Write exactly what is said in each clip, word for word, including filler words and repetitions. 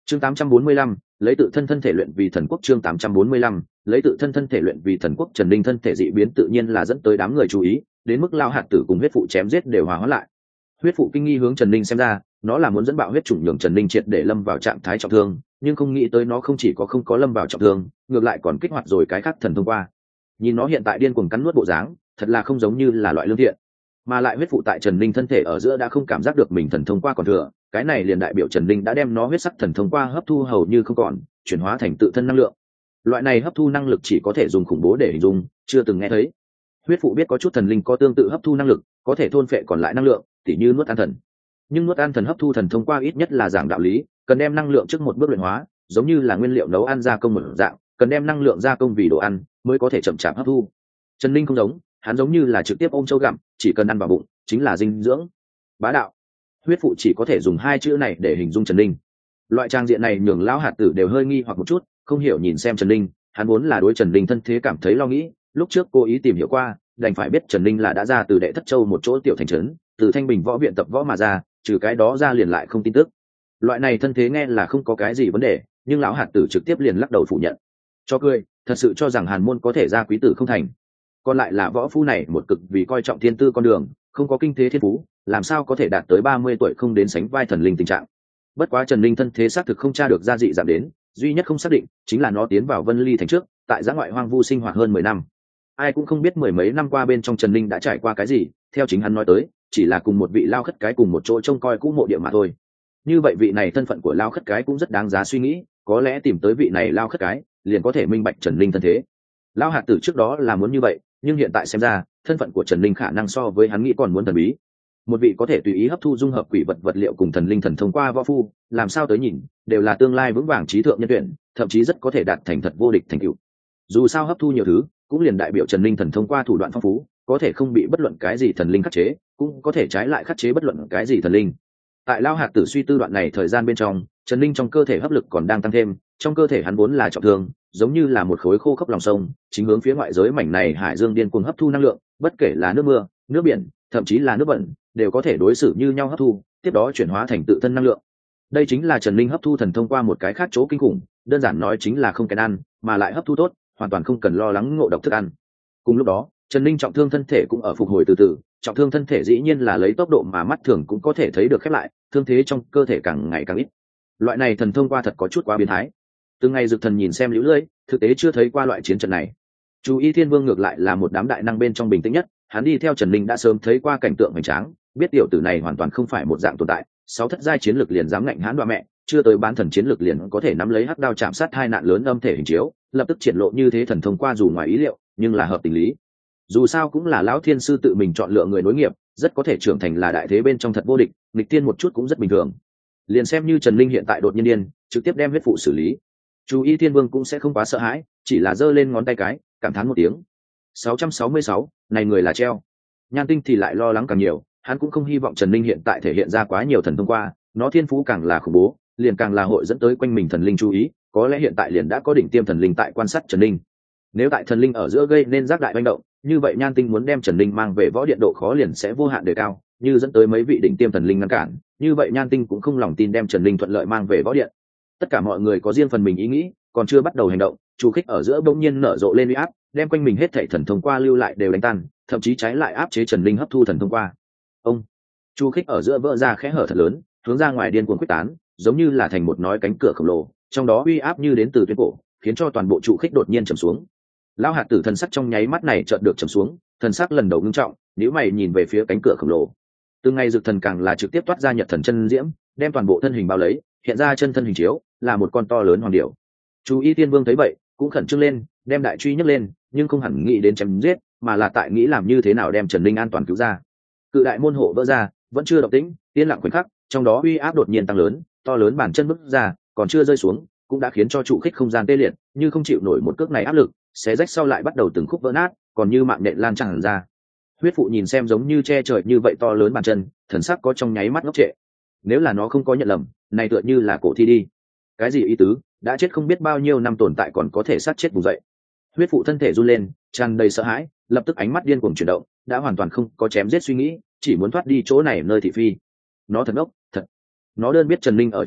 Chương tám trăm bốn mươi lăm, lấy tự thân thân thể luyện vì thần quốc. Chương tám trăm bốn mươi lăm, lấy tự thân thân thể luyện vì thần quốc. Trần Linh thân thể dị biến tự nhiên là dẫn tới đám người chú ý, đến mức Lao Hạt Tử cùng huyết phụ chém giết đều hòa hóa lại. Huyết phụ kinh nghi hướng Trần Linh xem ra, nó là muốn dẫn bạo huyết chủng nhường Trần Linh triệt để lâm vào trạng thái trọng thương, nhưng không nghĩ tới nó không chỉ có không có lâm vào trọng thương, ngược lại còn kích hoạt rồi cái khác thần thông qua. Nhìn nó hiện tại điên cuồng cắn nuốt bộ dáng, thật là không giống như là loại lương thiện. Mà lại huyết phụ tại Trần Linh thân thể ở giữa đã không cảm giác được mình thần thông qua còn thừa, cái này liền đại biểu Trần Linh đã đem nó huyết sắc thần thông qua hấp thu hầu như không còn, chuyển hóa thành tự thân năng lượng. Loại này hấp thu năng lực chỉ có thể dùng khủng bố để hình dung, chưa từng nghe thấy. Huyết phụ biết có chút thần linh có tương tự hấp thu năng lực, có thể thôn phệ còn lại năng lượng, tỉ như nuốt an thần. Nhưng nuốt an thần hấp thu thần thông qua ít nhất là giảng đạo lý, cần đem năng lượng trước một bước luyện hóa, giống như là nguyên liệu nấu ăn gia công một dạng, cần đem năng lượng gia công vì đồ ăn mới có thể chậm chạp hấp thu. Trần Linh không giống, hắn giống như là trực tiếp ôm châu gặm, chỉ cần ăn vào bụng chính là dinh dưỡng. Bá đạo. Huyết phụ chỉ có thể dùng hai chữ này để hình dung Trần Linh. Loại trang diện này nhường lão hạt tử đều hơi nghi hoặc một chút, không hiểu nhìn xem Trần Linh, hắn vốn là đối Trần Linh thân thế cảm thấy lo nghĩ, lúc trước cố ý tìm hiểu qua, đành phải biết Trần Linh là đã ra từ Đệ Thất Châu một chỗ tiểu thành trấn, từ Thanh Bình võ viện tập võ mà ra, trừ cái đó ra liền lại không tin tức. Loại này thân thế nghe là không có cái gì vấn đề, nhưng lão hạt tử trực tiếp liền lắc đầu phủ nhận. Cho cười, thật sự cho rằng Hàn môn có thể ra quý tử không thành. Còn lại là võ phu này một cực vì coi trọng thiên tư con đường, không có kinh thế thiên phú, làm sao có thể đạt tới ba mươi tuổi không đến sánh vai thần linh tình trạng. Bất quá Trần Linh thân thế xác thực không tra được gia dị giảm đến, duy nhất không xác định chính là nó tiến vào Vân Ly thành trước, tại giã ngoại hoang vu sinh hoạt hơn mười năm. Ai cũng không biết mười mấy năm qua bên trong Trần Linh đã trải qua cái gì, theo chính hắn nói tới, chỉ là cùng một vị lao khất cái cùng một chỗ trông coi cũ mộ địa mà thôi. Như vậy vị này thân phận của lao khất cái cũng rất đáng giá suy nghĩ, có lẽ tìm tới vị này lao khất cái, liền có thể minh bạch Trần Linh thân thế. Lao hạt tử trước đó là muốn như vậy, nhưng hiện tại xem ra, thân phận của Trần Linh khả năng so với hắn nghĩ còn muốn thần bí. Một vị có thể tùy ý hấp thu dung hợp quỷ vật vật liệu cùng thần linh thần thông qua võ phu, làm sao tới nhìn, đều là tương lai vững vàng trí thượng nhân tuyển, thậm chí rất có thể đạt thành thật vô địch thành tựu. Dù sao hấp thu nhiều thứ, cũng liền đại biểu Trần Linh thần thông qua thủ đoạn phong phú, có thể không bị bất luận cái gì thần linh khắc chế, cũng có thể trái lại khắc chế bất luận cái gì thần linh. Tại lao hạt tử suy tư đoạn này thời gian bên trong, Trần Linh trong cơ thể hấp lực còn đang tăng thêm, trong cơ thể hắn vốn là trọng thương, giống như là một khối khô khốc lòng sông, chính hướng phía ngoại giới mảnh này hải dương điên cuồng hấp thu năng lượng, bất kể là nước mưa, nước biển, thậm chí là nước bẩn, đều có thể đối xử như nhau hấp thu, tiếp đó chuyển hóa thành tự thân năng lượng. Đây chính là Trần Linh hấp thu thần thông qua một cái khác chỗ kinh khủng, đơn giản nói chính là không kén ăn, mà lại hấp thu tốt, hoàn toàn không cần lo lắng ngộ độc thức ăn. Cùng lúc đó, Trần Linh trọng thương thân thể cũng ở phục hồi từ từ, trọng thương thân thể dĩ nhiên là lấy tốc độ mà mắt thường cũng có thể thấy được khép lại, thương thế trong cơ thể càng ngày càng ít. Loại này thần thông qua thật có chút quá biến thái. Từng ngày Dực Thần nhìn xem liễu lưỡi, thực tế chưa thấy qua loại chiến trận này. Chú Ý Thiên Vương ngược lại là một đám đại năng bên trong bình tĩnh nhất, hắn đi theo Trần Linh đã sớm thấy qua cảnh tượng hoành tráng, biết tiểu tử này hoàn toàn không phải một dạng tồn tại, sáu thất giai chiến lực liền dám ngạnh hãn đoạ mẹ, chưa tới bán thần chiến lực liền có thể nắm lấy hắc đao chạm sát hai nạn lớn âm thể hình chiếu, lập tức triển lộ như thế thần thông qua dù ngoài ý liệu, nhưng là hợp tình lý. Dù sao cũng là lão thiên sư tự mình chọn lựa người nối nghiệp, rất có thể trưởng thành là đại thế bên trong thật vô địch, nghịch tiên một chút cũng rất bình thường. Liền xem như Trần Linh hiện tại đột nhiên điên, trực tiếp đem huyết phụ xử lý, Chú Ý Thiên Vương cũng sẽ không quá sợ hãi, chỉ là giơ lên ngón tay cái, cảm thán một tiếng. sáu trăm sáu mươi sáu, này người là treo. Nhan Tinh thì lại lo lắng càng nhiều, hắn cũng không hy vọng Trần Linh hiện tại thể hiện ra quá nhiều thần thông qua, nó thiên phú càng là khủng bố, liền càng là hội dẫn tới quanh mình thần linh chú ý, có lẽ hiện tại liền đã có đỉnh tiêm thần linh tại quan sát Trần Linh. Nếu tại thần linh ở giữa gây nên giác đại manh động, như vậy Nhan Tinh muốn đem Trần Linh mang về võ điện độ khó liền sẽ vô hạn đề cao, như dẫn tới mấy vị đỉnh tiêm thần linh ngăn cản, như vậy Nhan Tinh cũng không lòng tin đem Trần Linh thuận lợi mang về võ điện. Tất cả mọi người có riêng phần mình ý nghĩ, còn chưa bắt đầu hành động, Chu Khích ở giữa bỗng nhiên nở rộ lên uy áp, đem quanh mình hết thảy thần thông qua lưu lại đều đánh tan, thậm chí trái lại áp chế Trần Linh hấp thu thần thông qua. Ông Chu Khích ở giữa vỡ ra khẽ hở thật lớn, hướng ra ngoài điên cuồng quyết tán, giống như là thành một nói cánh cửa khổng lồ, trong đó uy áp như đến từ tuyến cổ, khiến cho toàn bộ Chu Khích đột nhiên trầm xuống. Lão hạt tử thần sắc trong nháy mắt này chợt được trầm xuống, thần sắc lần đầu ngưng trọng, nếu mày nhìn về phía cánh cửa khổng lồ. Từng ngày Dực Thần càng là trực tiếp toát ra nhật thần chân diễm, đem toàn bộ thân hình bao lấy, hiện ra chân thân hình chiếu, là một con to lớn hoàng điểu. Chú Ý Tiên Vương thấy vậy, cũng khẩn trương lên, đem đại truy nhấc lên, nhưng không hẳn nghĩ đến chém giết, mà là tại nghĩ làm như thế nào đem Trần Linh an toàn cứu ra. Cự đại môn hộ vỡ ra, vẫn chưa động tĩnh, yên lặng khoảnh khắc, trong đó uy áp đột nhiên tăng lớn, to lớn bản chân bước ra, còn chưa rơi xuống, cũng đã khiến cho trụ khích không gian tê liệt, như không chịu nổi một cước này áp lực, xé rách sau lại bắt đầu từng khúc vỡ nát, còn như mạng nện lan tràn ra. Huyết phụ nhìn xem giống như che trời như vậy to lớn bàn chân, thần sắc có trong nháy mắt ngốc trệ. Nếu là nó không có nhận lầm, này tựa như là cổ thi đi. Cái gì ý tứ, đã chết không biết bao nhiêu năm tồn tại còn có thể sát chết vùng dậy. Huyết phụ thân thể run lên, tràn đầy sợ hãi, lập tức ánh mắt điên cuồng chuyển động, đã hoàn toàn không có chém giết suy nghĩ, chỉ muốn thoát đi chỗ này nơi thị phi. Nó thật ngốc, thật. Nó đơn biết Trần Linh ở chỗ này,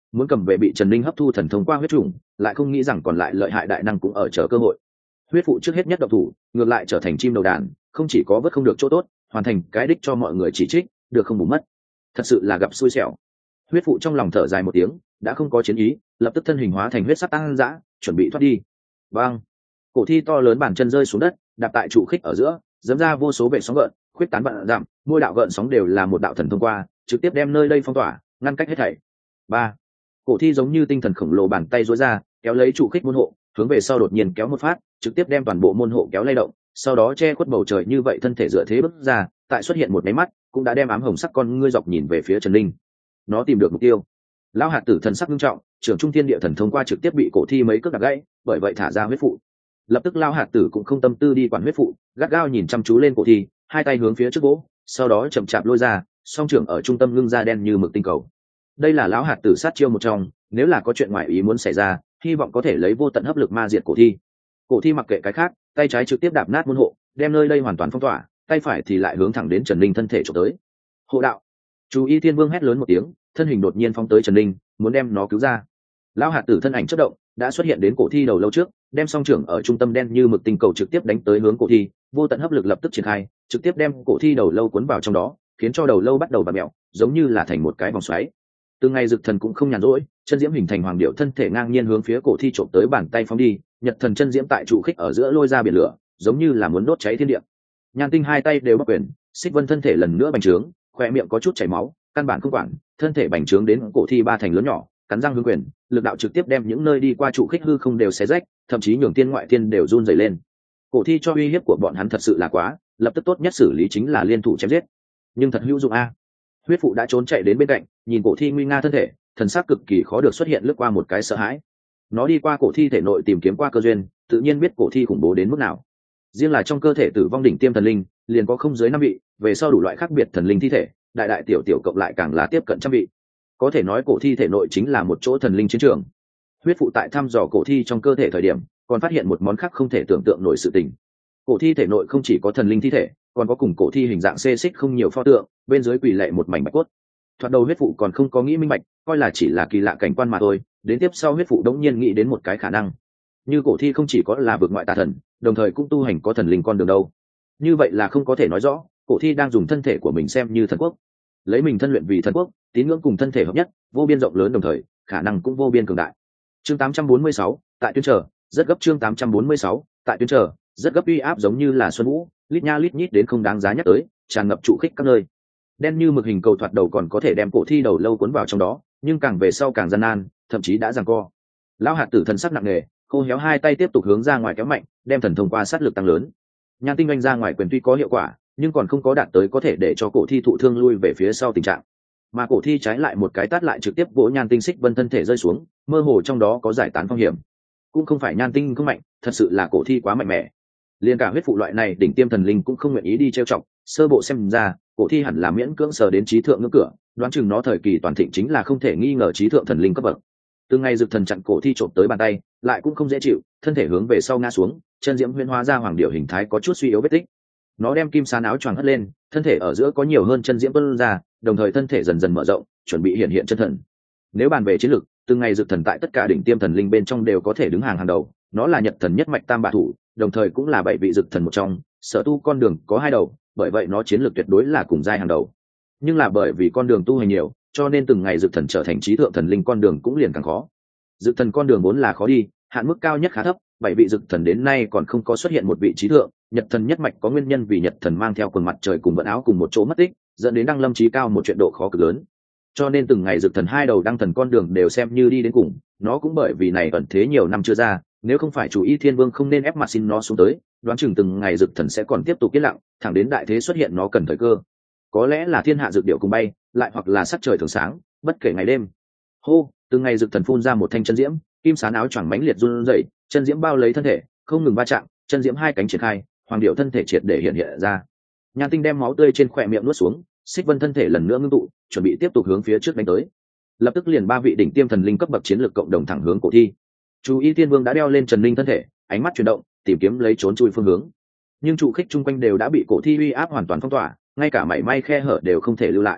muốn cầm về bị Trần Ninh hấp thu thần thông qua huyết trùng, lại không nghĩ rằng còn lại lợi hại đại năng cũng ở chờ cơ hội. Huyết phụ trước hết nhất độc thủ, ngược lại trở thành chim đầu đàn, không chỉ có vớt không được chỗ tốt, hoàn thành cái đích cho mọi người chỉ trích, được không bù mất. Thật sự là gặp xui xẻo. Huyết phụ trong lòng thở dài một tiếng, đã không có chiến ý, lập tức thân hình hóa thành huyết sắc tăng dã, chuẩn bị thoát đi. Bang! Cổ thi to lớn bàn chân rơi xuống đất, đạp tại trụ khích ở giữa, dẫm ra vô số vệ sóng gợn, khuyết tán vạn dặm, mỗi đạo gợn sóng đều là một đạo thần thông qua, trực tiếp đem nơi đây phong tỏa, ngăn cách hết thảy. Ba! Cổ thi giống như tinh thần khổng lồ bàn tay duỗi ra, kéo lấy trụ khích môn hộ, hướng về sau đột nhiên kéo một phát, trực tiếp đem toàn bộ môn hộ kéo lay động, sau đó che khuất bầu trời như vậy thân thể dựa thế bước ra, tại xuất hiện một máy mắt, cũng đã đem ám hồng sắc con ngươi dọc nhìn về phía Trần Linh. Nó tìm được mục tiêu. Lão hạt tử thần sắc nghiêm trọng, trưởng trung thiên địa thần thông qua trực tiếp bị cổ thi mấy cước đạp gãy, bởi vậy thả ra huyết phụ. Lập tức Lão hạt tử cũng không tâm tư đi quản huyết phụ, gắt gao nhìn chăm chú lên cổ thi, hai tay hướng phía trước vỗ, sau đó chậm chạp lôi ra, song trưởng ở trung tâm ngưng ra đen như mực tinh cầu. Đây là Lão hạt tử sát chiêu một trong, nếu là có chuyện ngoài ý muốn xảy ra, hy vọng có thể lấy vô tận hấp lực ma diệt cổ thi. Cổ thi mặc kệ cái khác, tay trái trực tiếp đạp nát môn hộ, đem nơi đây hoàn toàn phong tỏa, tay phải thì lại hướng thẳng đến Trần Linh thân thể chụp tới. Hộ đạo! Chú ý Thiên Vương hét lớn một tiếng, thân hình đột nhiên phóng tới Trần Linh, muốn đem nó cứu ra. Lão hạt tử thân ảnh chớp động, đã xuất hiện đến cổ thi đầu lâu trước, đem song trưởng ở trung tâm đen như mực tinh cầu trực tiếp đánh tới hướng cổ thi, vô tận hấp lực lập tức triển khai, trực tiếp đem cổ thi đầu lâu cuốn vào trong đó, khiến cho đầu lâu bắt đầu bặm mèo, giống như là thành một cái vòng xoáy. Từng ngày Dực Thần cũng không nhàn rỗi, chân diễm hình thành hoàng điệu thân thể ngang nhiên hướng phía cổ thi trộm tới bàn tay phóng đi, Nhật Thần chân diễm tại trụ khích ở giữa lôi ra biển lửa, giống như là muốn đốt cháy thiên địa. Nhan Tinh hai tay đều bắc quyền, Xích Vân thân thể lần nữa bành trướng, khoe miệng có chút chảy máu, căn bản không quản, thân thể bành trướng đến cổ thi ba thành lớn nhỏ, cắn răng hướng quyền, lực đạo trực tiếp đem những nơi đi qua trụ khích hư không đều xé rách, thậm chí nhường tiên ngoại tiên đều run rẩy lên. Cổ thi cho uy hiếp của bọn hắn thật sự là quá, lập tức tốt nhất xử lý chính là liên thủ chém giết. Nhưng thật hữu dụng a. Huyết phụ đã trốn chạy đến bên cạnh, nhìn cổ thi nguy nga thân thể, thần sắc cực kỳ khó được xuất hiện lướt qua một cái sợ hãi. Nó đi qua cổ thi thể nội tìm kiếm qua cơ duyên, tự nhiên biết cổ thi khủng bố đến mức nào. Riêng là trong cơ thể tử vong đỉnh tiêm thần linh, liền có không dưới năm vị, về sau đủ loại khác biệt thần linh thi thể, đại đại tiểu tiểu cộng lại càng là tiếp cận trăm vị. Có thể nói cổ thi thể nội chính là một chỗ thần linh chiến trường. Huyết phụ tại thăm dò cổ thi trong cơ thể thời điểm, còn phát hiện một món khác không thể tưởng tượng nổi sự tình. Cổ thi thể nội không chỉ có thần linh thi thể, còn có cùng cổ thi hình dạng xê xích không nhiều pho tượng, bên dưới quỳ lệ một mảnh bạch cốt. Thoạt đầu huyết phụ còn không có nghĩ minh bạch, coi là chỉ là kỳ lạ cảnh quan mà thôi, đến tiếp sau huyết phụ đống nhiên nghĩ đến một cái khả năng. Như cổ thi không chỉ có là vượt ngoại tà thần, đồng thời cũng tu hành có thần linh con đường đâu. Như vậy là không có thể nói rõ, cổ thi đang dùng thân thể của mình xem như thần quốc, lấy mình thân luyện vì thần quốc, tín ngưỡng cùng thân thể hợp nhất, vô biên rộng lớn đồng thời, khả năng cũng vô biên cường đại. Chương tám trăm bốn mươi sáu, tại tuyến trở, rất gấp chương tám trăm bốn mươi sáu, tại tuyến trở, rất gấp uy áp giống như là xuân vũ, lít nha lít nhít đến không đáng giá nhắc tới, tràn ngập trụ khích các nơi. Đen như mực hình cầu thoạt đầu còn có thể đem cổ thi đầu lâu cuốn vào trong đó, nhưng càng về sau càng gian nan, thậm chí đã giằng co. Lão hạt tử thần sắc nặng nề, khô héo hai tay tiếp tục hướng ra ngoài kéo mạnh, đem thần thông qua sát lực tăng lớn. Nhan Tinh anh ra ngoài quyền tuy có hiệu quả, nhưng còn không có đạt tới có thể để cho cổ thi thụ thương lui về phía sau tình trạng. Mà cổ thi trái lại một cái tát lại trực tiếp vỗ Nhan Tinh Xích Vân thân thể rơi xuống, mơ hồ trong đó có giải tán phong hiểm. Cũng không phải Nhan Tinh không mạnh, thật sự là cổ thi quá mạnh mẽ. Liên cả huyết phụ loại này đỉnh tiêm thần linh cũng không nguyện ý đi trêu chọc, sơ bộ xem ra, cổ thi hẳn là miễn cưỡng sờ đến trí thượng ngưỡng cửa, đoán chừng nó thời kỳ toàn thịnh chính là không thể nghi ngờ trí thượng thần linh cấp bậc. Từ ngày Dực Thần chặn cổ thi trộm tới bàn tay, lại cũng không dễ chịu, thân thể hướng về sau ngã xuống, chân diễm huyễn hóa ra hoàng điệu hình thái có chút suy yếu vết tích. Nó đem kim sán áo choàng hất lên, thân thể ở giữa có nhiều hơn chân diễm tuôn ra, đồng thời thân thể dần dần mở rộng, chuẩn bị hiện hiện chân thần. Nếu bàn về chiến lực, từng ngày Dực Thần tại tất cả đỉnh tiêm thần linh bên trong đều có thể đứng hàng hàng đầu, nó là Nhật Thần nhất mạch tam bạ thủ, đồng thời cũng là bảy vị Dực Thần một trong, sở tu con đường có hai đầu, bởi vậy nó chiến lược tuyệt đối là cùng giai hàng đầu. Nhưng là bởi vì con đường tu hành nhiều, cho nên từng ngày Dực Thần trở thành trí thượng thần linh con đường cũng liền càng khó. Dực Thần con đường vốn là khó đi, hạn mức cao nhất khá thấp, bảy vị Dực Thần đến nay còn không có xuất hiện một vị trí thượng. Nhật Thần nhất mạch có nguyên nhân vì Nhật Thần mang theo quần mặt trời cùng vận áo cùng một chỗ mất tích, dẫn đến đăng lâm trí cao một chuyện độ khó cực lớn. Cho nên từng ngày Dực Thần hai đầu đăng thần con đường đều xem như đi đến cùng, nó cũng bởi vì này ẩn thế nhiều năm chưa ra, nếu không phải chủ y Thiên Vương không nên ép mặt xin nó xuống tới, đoán chừng từng ngày Dực Thần sẽ còn tiếp tục yên lặng, thẳng đến đại thế xuất hiện nó cần thời cơ. Có lẽ là thiên hạ dược điệu cùng bay, lại hoặc là sắc trời thường sáng, bất kể ngày đêm. Hô, từng ngày Dực Thần phun ra một thanh chân diễm, kim sán áo choàng mãnh liệt run rẩy, chân diễm bao lấy thân thể, không ngừng va chạm, chân diễm hai cánh triển khai, hoàng điệu thân thể triệt để hiện hiện ra. Nhan Tinh đem máu tươi trên khóe miệng nuốt xuống, Xích Vân thân thể lần nữa ngưng tụ, chuẩn bị tiếp tục hướng phía trước đánh tới. Lập tức liền ba vị đỉnh tiêm thần linh cấp bậc chiến lược cộng đồng thẳng hướng cổ thi. Chú ý Tiên Vương đã đeo lên Trần Linh thân thể, ánh mắt chuyển động, tìm kiếm lấy trốn chui phương hướng. Nhưng trụ khích chung quanh đều đã bị cổ thi uy áp hoàn toàn phong tỏa, ngay cả mảy may khe hở đều không thể lưu lại.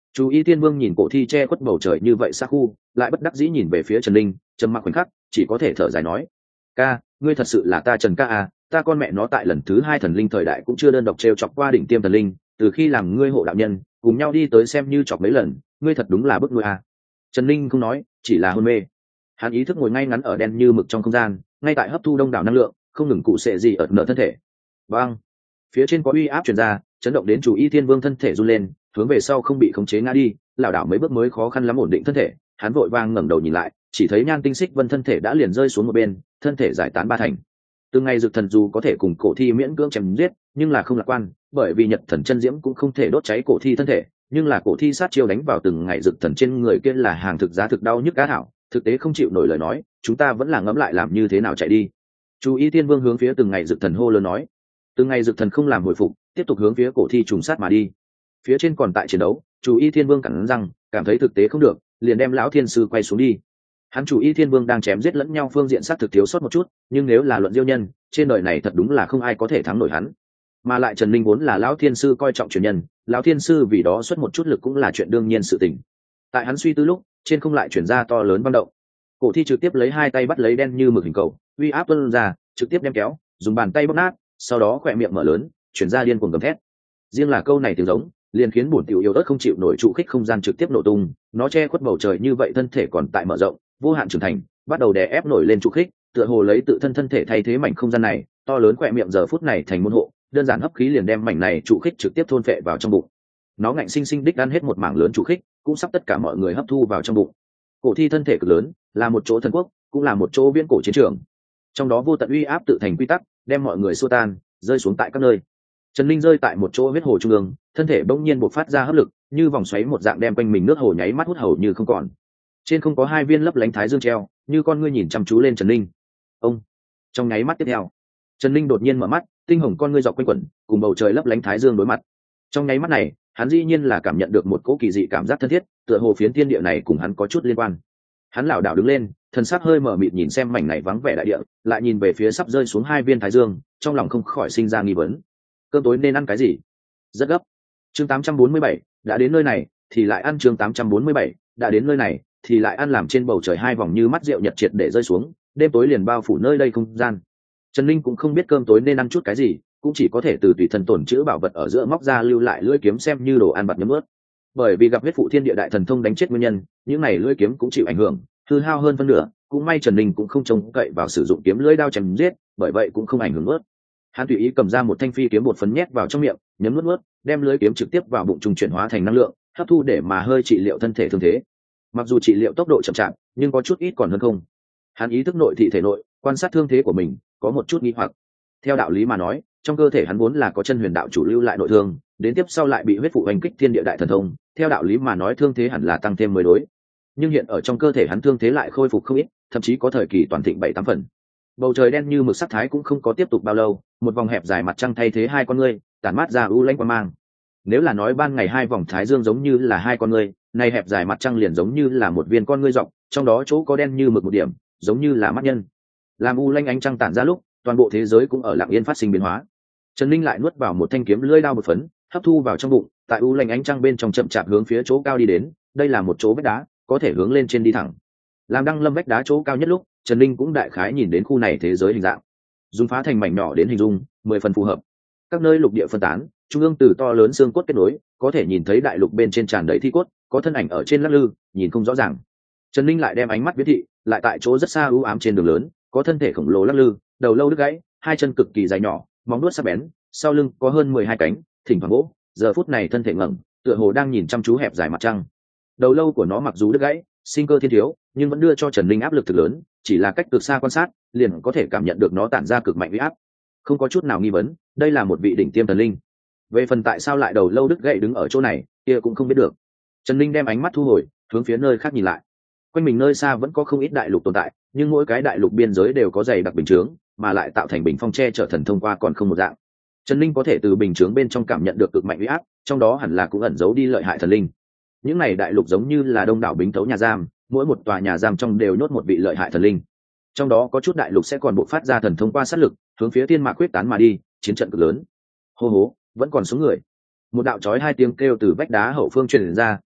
Chú ý Thiên Vương nhìn cổ thi che khuất bầu trời như vậy xa khu, lại bất đắc dĩ nhìn về phía Trần Linh, trầm mặc khoảnh khắc, chỉ có thể thở dài nói: "Ca, ngươi thật sự là ta Trần ca à, ta con mẹ nó tại lần thứ hai thần linh thời đại cũng chưa đơn độc trêu chọc qua đỉnh tiêm thần linh, từ khi làm ngươi hộ đạo nhân, cùng nhau đi tới xem như chọc mấy lần, ngươi thật đúng là bức nuôi à." Trần Linh không nói, chỉ là hôn mê. Hắn ý thức ngồi ngay ngắn ở đen như mực trong không gian, ngay tại hấp thu đông đảo năng lượng, không ngừng cụ sệ gì ở nợ thân thể. Bang! Phía trên có uy áp truyền ra, chấn động đến Chủ Y Thiên Vương thân thể run lên, hướng về sau không bị khống chế ngã đi, lảo đảo mấy bước mới khó khăn lắm ổn định thân thể. Hắn vội vàng ngẩng đầu nhìn lại, chỉ thấy Nhan Tinh Xích Vân thân thể đã liền rơi xuống một bên, thân thể giải tán ba thành. Từng ngày Dực Thần dù có thể cùng cổ thi miễn cưỡng chém giết, nhưng là không lạc quan, bởi vì Nhật Thần chân diễm cũng không thể đốt cháy cổ thi thân thể, nhưng là cổ thi sát chiêu đánh vào từng ngày Dực Thần trên người kia là hàng thực giá thực đau nhức cá hảo, thực tế không chịu nổi lời nói, chúng ta vẫn là ngẫm lại làm như thế nào chạy đi. Chú Ý Thiên Vương hướng phía từng ngày Dực Thần hô lớn nói. Từng ngày Dực Thần không làm hồi phục, tiếp tục hướng phía cổ thi trùng sát mà đi. Phía trên còn tại chiến đấu, Chú Ý Thiên Vương cắn răng, cảm thấy thực tế không được, liền đem lão thiên sư quay xuống đi. Hắn Chủ Y Thiên Vương đang chém giết lẫn nhau phương diện sát thực thiếu sót một chút, nhưng nếu là luận diêu nhân, trên đời này thật đúng là không ai có thể thắng nổi hắn. Mà lại Trần Linh vốn là lão thiên sư coi trọng truyền nhân, lão thiên sư vì đó xuất một chút lực cũng là chuyện đương nhiên sự tình. Tại hắn suy tư lúc, trên không lại chuyển ra to lớn băng động. Cổ thi trực tiếp lấy hai tay bắt lấy đen như mực hình cầu, uy áp tuôn ra, trực tiếp đem kéo, dùng bàn tay bóp nát, sau đó khỏe miệng mở lớn, chuyển ra điên cuồng gầm thét. Riêng là câu này tiếng giống, liền khiến bổn tiểu yêu ớt không chịu nổi trụ khích không gian trực tiếp nổ tung, nó che khuất bầu trời như vậy thân thể còn tại mở rộng, vô hạn trưởng thành, bắt đầu đè ép nổi lên trụ khích, tựa hồ lấy tự thân thân thể thay thế mảnh không gian này, to lớn khỏe miệng giờ phút này thành môn hộ, đơn giản hấp khí liền đem mảnh này trụ khích trực tiếp thôn phệ vào trong bụng. Nó ngạnh sinh sinh đích ăn hết một mảng lớn trụ khích, cũng sắp tất cả mọi người hấp thu vào trong bụng. Cổ thi thân thể cực lớn, là một chỗ thần quốc, cũng là một chỗ viễn cổ chiến trường. Trong đó vô tận uy áp tự thành quy tắc, đem mọi người xua tan, rơi xuống tại các nơi. Trần Linh rơi tại một chỗ huyết hồ trung ương, thân thể bỗng nhiên bộc phát ra hấp lực, như vòng xoáy một dạng đem quanh mình nước hồ nháy mắt hút hầu như không còn. Trên không có hai viên lấp lánh thái dương treo, như con ngươi nhìn chăm chú lên Trần Linh. Ông. Trong nháy mắt tiếp theo, Trần Linh đột nhiên mở mắt, tinh hồng con ngươi dọc quanh quẩn, cùng bầu trời lấp lánh thái dương đối mặt. Trong nháy mắt này, hắn dĩ nhiên là cảm nhận được một cỗ kỳ dị cảm giác thân thiết, tựa hồ phiến thiên địa này cùng hắn có chút liên quan. Hắn lảo đảo đứng lên, thần sắc hơi mở mịt nhìn xem mảnh này vắng vẻ đại địa, lại nhìn về phía sắp rơi xuống hai viên thái dương, trong lòng không khỏi sinh ra nghi vấn. Cơm tối nên ăn cái gì? Rất gấp. Chương tám trăm bốn mươi bảy, đã đến nơi này thì lại ăn. Chương tám trăm bốn mươi bảy, đã đến nơi này thì lại ăn. Làm trên bầu trời hai vòng như mắt rượu nhật triệt để rơi xuống, đêm tối liền bao phủ nơi đây không gian. Trần Linh cũng không biết cơm tối nên ăn chút cái gì, cũng chỉ có thể từ tùy thân tổn chữ bảo vật ở giữa móc ra lưu lại lưỡi kiếm xem như đồ ăn vặt nhấm ướt. Bởi vì gặp huyết phụ thiên địa đại thần thông đánh chết nguyên nhân, những này lưỡi kiếm cũng chịu ảnh hưởng, hư hao hơn phân nửa. Cũng may Trần Linh cũng không trông cậy vào sử dụng kiếm lưỡi đao chém giết, bởi vậy cũng không ảnh hưởng ướt. Hắn tùy ý cầm ra một thanh phi kiếm bột phấn nhét vào trong miệng, nhấm nuốt nuốt, đem lưỡi kiếm trực tiếp vào bụng trùng chuyển hóa thành năng lượng, hấp thu để mà hơi trị liệu thân thể thương thế. Mặc dù trị liệu tốc độ chậm chạp, nhưng có chút ít còn hơn không. Hắn ý thức nội thị thể nội, quan sát thương thế của mình, có một chút nghi hoặc. Theo đạo lý mà nói, trong cơ thể hắn vốn là có chân huyền đạo chủ lưu lại nội thương, đến tiếp sau lại bị huyết phụ hành kích thiên địa đại thần thông, theo đạo lý mà nói thương thế hẳn là tăng thêm mới đối. Nhưng hiện ở trong cơ thể hắn thương thế lại khôi phục không ít, thậm chí có thời kỳ toàn thịnh bảy tám phần. Bầu trời đen như mực sắc thái cũng không có tiếp tục bao lâu, một vòng hẹp dài mặt trăng thay thế hai con ngươi, tản mát ra u lãnh quang mang. Nếu là nói ban ngày hai vòng thái dương giống như là hai con ngươi, này hẹp dài mặt trăng liền giống như là một viên con ngươi rộng, trong đó chỗ có đen như mực một điểm, giống như là mắt nhân. Làm u lãnh ánh trăng tản ra lúc, toàn bộ thế giới cũng ở lặng yên phát sinh biến hóa. Trần Linh lại nuốt vào một thanh kiếm lưỡi đao bột phấn, hấp thu vào trong bụng, tại u lãnh ánh trăng bên trong chậm chạp hướng phía chỗ cao đi đến, đây là một chỗ vách đá, có thể hướng lên trên đi thẳng. Làm đăng lâm vách đá chỗ cao nhất lúc, Trần Linh cũng đại khái nhìn đến khu này thế giới hình dạng, dùng phá thành mảnh nhỏ đến hình dung, mười phần phù hợp. Các nơi lục địa phân tán, trung ương từ to lớn xương cốt kết nối, có thể nhìn thấy đại lục bên trên tràn đầy thi cốt, có thân ảnh ở trên lắc lư, nhìn không rõ ràng. Trần Linh lại đem ánh mắt viễn thị, lại tại chỗ rất xa u ám trên đường lớn, có thân thể khổng lồ lắc lư, đầu lâu đứt gãy, hai chân cực kỳ dài nhỏ, móng vuốt sắc bén, sau lưng có hơn mười hai cánh, thỉnh thoảng vỗ, giờ phút này thân thể ngẩng, tựa hồ đang nhìn chăm chú hẹp dài mặt trăng. Đầu lâu của nó mặc dù đứt gãy, sinh cơ thiên thiếu, nhưng vẫn đưa cho Trần Linh áp lực thực lớn, chỉ là cách cực xa quan sát, liền có thể cảm nhận được nó tản ra cực mạnh uy áp. Không có chút nào nghi vấn, đây là một vị đỉnh tiêm thần linh. Về phần tại sao lại đầu lâu đứt gãy đứng ở chỗ này, kia cũng không biết được. Trần Linh đem ánh mắt thu hồi, hướng phía nơi khác nhìn lại. Quanh mình nơi xa vẫn có không ít đại lục tồn tại, nhưng mỗi cái đại lục biên giới đều có dày đặc bình chướng, mà lại tạo thành bình phong che chở thần thông qua còn không một dạng. Trần Linh có thể từ bình chướng bên trong cảm nhận được cực mạnh uy áp, trong đó hẳn là cũng ẩn giấu đi lợi hại thần linh. Những này đại lục giống như là đông đảo bính thấu nhà giam, mỗi một tòa nhà giam trong đều nhốt một vị lợi hại thần linh. Trong đó có chút đại lục sẽ còn bộc phát ra thần thông qua sát lực, hướng phía tiên mạc quyết tán mà đi, chiến trận cực lớn. Hô hố, vẫn còn số người. Một đạo chói hai tiếng kêu từ vách đá hậu phương truyền ra,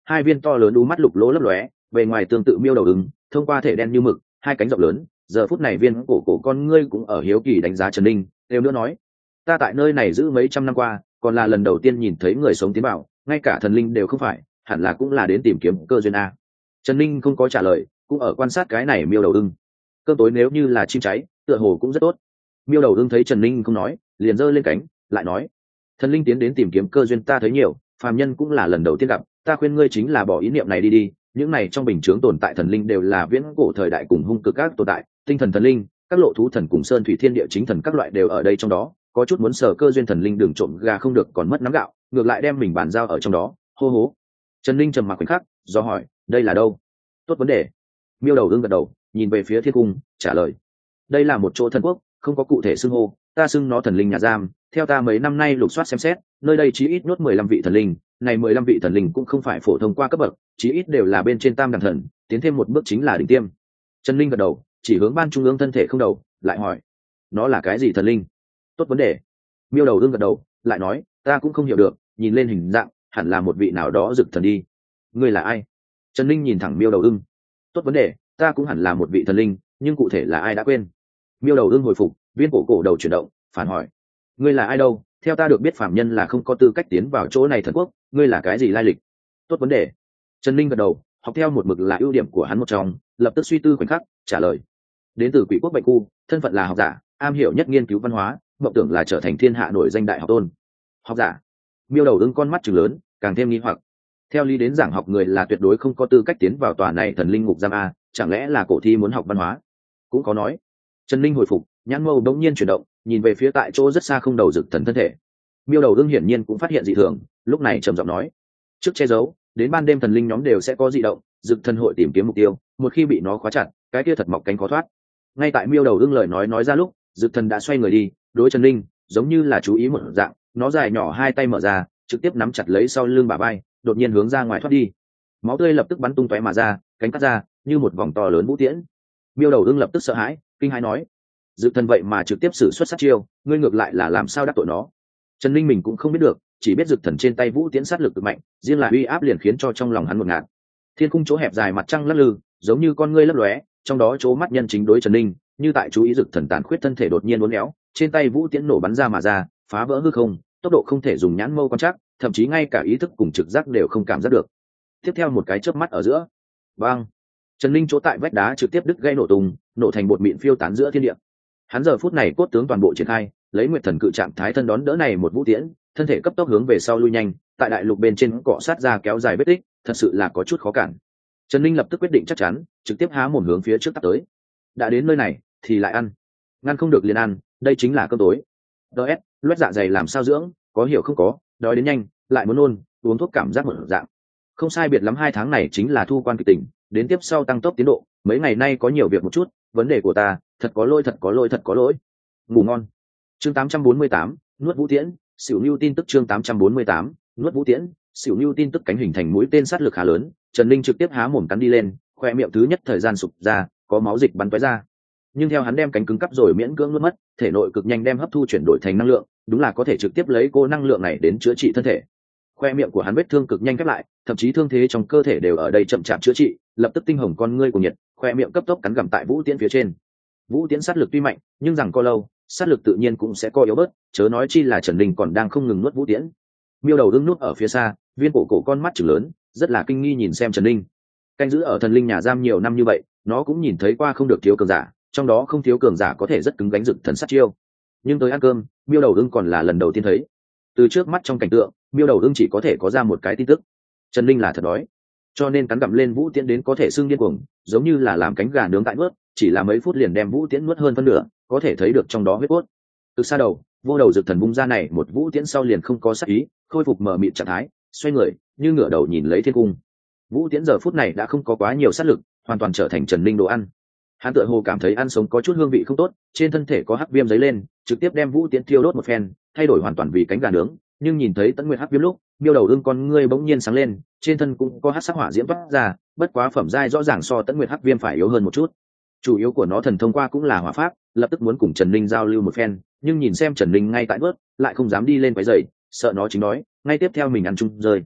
hai viên to lớn đu mắt lục lỗ lấp lóe, bề ngoài tương tự miêu đầu ứng, thông qua thể đen như mực, hai cánh rộng lớn, giờ phút này viên cổ cổ con ngươi cũng ở hiếu kỳ đánh giá Trần Ninh, đều nữa nói: ta tại nơi này giữ mấy trăm năm qua, còn là lần đầu tiên nhìn thấy người sống tiến vào, ngay cả thần linh đều không phải, hẳn là cũng là đến tìm kiếm cơ duyên a. Trần Ninh không có trả lời, cũng ở quan sát cái này miêu đầu ưng. Cơm tối nếu như là chim cháy, tựa hồ cũng rất tốt. Miêu đầu ưng thấy Trần Ninh không nói, liền giơ lên cánh, lại nói: thần linh tiến đến tìm kiếm cơ duyên ta thấy nhiều, phàm nhân cũng là lần đầu tiên gặp, ta khuyên ngươi chính là bỏ ý niệm này đi đi. Những này trong bình chướng tồn tại thần linh đều là viễn cổ thời đại cùng hung cực các tồn tại, tinh thần thần linh, các lộ thú thần cùng sơn thủy thiên địa chính thần các loại đều ở đây trong đó. Có chút muốn sở cơ duyên thần linh đừng trộm gà không được còn mất nắm gạo, ngược lại đem mình bàn giao ở trong đó. Hô hố. Trần Ninh trầm mặc khoảnh khắc, do hỏi: đây là đâu? Tốt vấn đề. Miêu đầu ưng gật đầu, nhìn về phía thiên cung, trả lời: đây là một chỗ thần quốc, không có cụ thể xưng hô, ta xưng nó thần linh nhà giam. Theo ta mấy năm nay lục soát xem xét, nơi đây chí ít nhốt mười lăm vị thần linh, này mười lăm vị thần linh cũng không phải phổ thông qua cấp bậc, chí ít đều là bên trên tam đẳng thần, tiến thêm một bước chính là đỉnh tiêm. Trần Linh gật đầu, chỉ hướng ban trung ương thân thể không đầu, lại hỏi: nó là cái gì thần linh? Tốt vấn đề. Miêu đầu ưng gật đầu, lại nói: ta cũng không hiểu được, nhìn lên hình dạng hẳn là một vị nào đó dực thần đi. Ngươi là ai? Trần Linh nhìn thẳng miêu đầu ưng. Tốt vấn đề, ta cũng hẳn là một vị thần linh, nhưng cụ thể là ai đã quên. Miêu đầu ưng hồi phục, viên cổ cổ đầu chuyển động, phản hỏi: ngươi là ai đâu? Theo ta được biết phạm nhân là không có tư cách tiến vào chỗ này thần quốc, ngươi là cái gì lai lịch? Tốt vấn đề. Trần Linh gật đầu, học theo một mực là ưu điểm của hắn một trong, lập tức suy tư khoảnh khắc, trả lời: đến từ Quỷ quốc Bệnh Khu, thân phận là học giả, am hiểu nhất nghiên cứu văn hóa, mộng tưởng là trở thành thiên hạ nổi danh đại học tôn. Học giả? Miêu đầu ưng con mắt trừng lớn, càng thêm nghi hoặc. Theo lý đến giảng học người là tuyệt đối không có tư cách tiến vào tòa này thần linh ngục giam a, chẳng lẽ là cổ thi muốn học văn hóa? Cũng có nói. Trần Linh hồi phục, nhãn mâu đống nhiên chuyển động, nhìn về phía tại chỗ rất xa không đầu dực thần thân thể. Miêu đầu ưng hiển nhiên cũng phát hiện dị thường, lúc này trầm giọng nói: trước che giấu, đến ban đêm thần linh nhóm đều sẽ có dị động, dực thần hội tìm kiếm mục tiêu, một khi bị nó khóa chặt, cái kia thật mọc cánh khó thoát. Ngay tại miêu đầu ưng lời nói nói ra lúc, dực thần đã xoay người đi, đối Trần Linh giống như là chú ý một dạng, nó dài nhỏ hai tay mở ra, trực tiếp nắm chặt lấy sau lưng bả vai, đột nhiên hướng ra ngoài thoát đi. Máu tươi lập tức bắn tung tóe mà ra, cánh cắt ra như một vòng to lớn vũ tiễn. Miêu đầu ưng lập tức sợ hãi, kinh hãi nói: dực thần vậy mà trực tiếp sử xuất sát chiêu, ngươi ngược lại là làm sao đắc tội nó? Trần Linh mình cũng không biết được, chỉ biết dực thần trên tay vũ tiễn sát lực cực mạnh, riêng là uy áp liền khiến cho trong lòng hắn một ngạt. Thiên cung chỗ hẹp dài mặt trăng lắc lư, giống như con ngươi lấp lóe, trong đó chỗ mắt nhân chính đối Trần Linh, như tại chú ý dực thần tàn khuyết thân thể đột nhiên uốn éo, trên tay vũ tiễn nổ bắn ra mà ra, phá vỡ hư không, tốc độ không thể dùng nhãn mâu quan trắc, thậm chí ngay cả ý thức cùng trực giác đều không cảm giác được. Tiếp theo một cái chớp mắt ở giữa, bang, Trần Linh chỗ tại vách đá trực tiếp đứt gây nổ tung, nổ thành bột mịn phiêu tán giữa thiên địa. Hắn giờ phút này cốt tướng toàn bộ triển khai, lấy nguyệt thần cự trạng thái thân đón đỡ này một vũ tiễn, thân thể cấp tốc hướng về sau lui nhanh, tại đại lục bên trên cọ sát ra kéo dài vết tích, thật sự là có chút khó cản. Trần Linh lập tức quyết định chắc chắn, trực tiếp há mồm hướng phía trước tắt tới. Đã đến nơi này thì lại ăn, ngăn không được liền ăn, đây chính là cơm tối. ds loét dạ dày làm sao dưỡng, có hiểu không có, đói đến nhanh lại muốn nôn, uống thuốc cảm giác một dạng. Không sai biệt lắm hai tháng này chính là thu quan kịch tỉnh, đến tiếp sau tăng tốc tiến độ, mấy ngày nay có nhiều việc một chút, vấn đề của ta thật có lỗi thật có lỗi thật có lỗi. Ngủ ngon. Chương tám trăm bốn mươi tám, nuốt vũ tiễn. Xỉu Nưu tin tức. Chương tám trăm bốn mươi tám, nuốt vũ tiễn. Xỉu Nưu tin tức. Cánh hình thành mũi tên sát lực khá lớn, Trần Linh trực tiếp há mồm cắn đi lên, khoe miệng thứ nhất thời gian sụp ra, có máu dịch bắn tóe ra. Nhưng theo hắn đem cánh cứng cắp rồi miễn cưỡng nuốt mất, thể nội cực nhanh đem hấp thu chuyển đổi thành năng lượng, đúng là có thể trực tiếp lấy cô năng lượng này đến chữa trị thân thể. Khoe miệng của hắn vết thương cực nhanh khép lại, thậm chí thương thế trong cơ thể đều ở đây chậm chạp chữa trị, lập tức tinh hồng con ngươi của nhiệt, khoe miệng cấp tốc cắn gặm tại vũ tiễn phía trên. Vũ tiễn sát lực tuy mạnh, nhưng rằng co lâu, sát lực tự nhiên cũng sẽ co yếu bớt, chớ nói chi là Trần Linh còn đang không ngừng nuốt vũ tiễn. Miêu đầu ưng nút ở phía xa, viên cổ cổ con mắt trừng lớn, rất là kinh nghi nhìn xem Trần Linh. Canh giữ ở thần linh nhà giam nhiều năm như vậy, nó cũng nhìn thấy qua không được thiếu cường giả, trong đó không thiếu cường giả có thể rất cứng gánh rực thần sát chiêu. Nhưng tới ăn cơm, miêu đầu ưng còn là lần đầu tiên thấy. Từ trước mắt trong cảnh tượng, miêu đầu ưng chỉ có thể có ra một cái tin tức: Trần Linh là thật đói, cho nên cắn gặm lên vũ tiễn đến có thể xưng điên cuồng, giống như là làm cánh gà nướng tại nuốt, chỉ là mấy phút liền đem vũ tiễn nuốt hơn phân nửa, có thể thấy được trong đó huyết cốt. Từ xa đầu, vô đầu rực thần bung ra này một vũ tiễn sau liền không có sát ý, khôi phục mờ mịt trạng thái, xoay người, như ngửa đầu nhìn lấy thiên cung. Vũ tiễn giờ phút này đã không có quá nhiều sát lực, hoàn toàn trở thành Trần Linh đồ ăn. Hắn tựa hồ cảm thấy ăn sống có chút hương vị không tốt, trên thân thể có hắc viêm dấy lên, trực tiếp đem vũ tiễn thiêu đốt một phen, thay đổi hoàn toàn vì cánh gà nướng. Nhưng nhìn thấy Tấn Nguyệt hắc viêm lúc, miêu đầu ưng con ngươi bỗng nhiên sáng lên, trên thân cũng có hắc sắc hỏa diễm toát ra, bất quá phẩm giai rõ ràng so Tấn Nguyệt hắc viêm phải yếu hơn một chút. Chủ yếu của nó thần thông qua cũng là hỏa pháp, lập tức muốn cùng Trần Linh giao lưu một phen, nhưng nhìn xem Trần Linh ngay tại bước, lại không dám đi lên quấy rầy, sợ nó chính nói, ngay tiếp theo mình ăn chung rơi.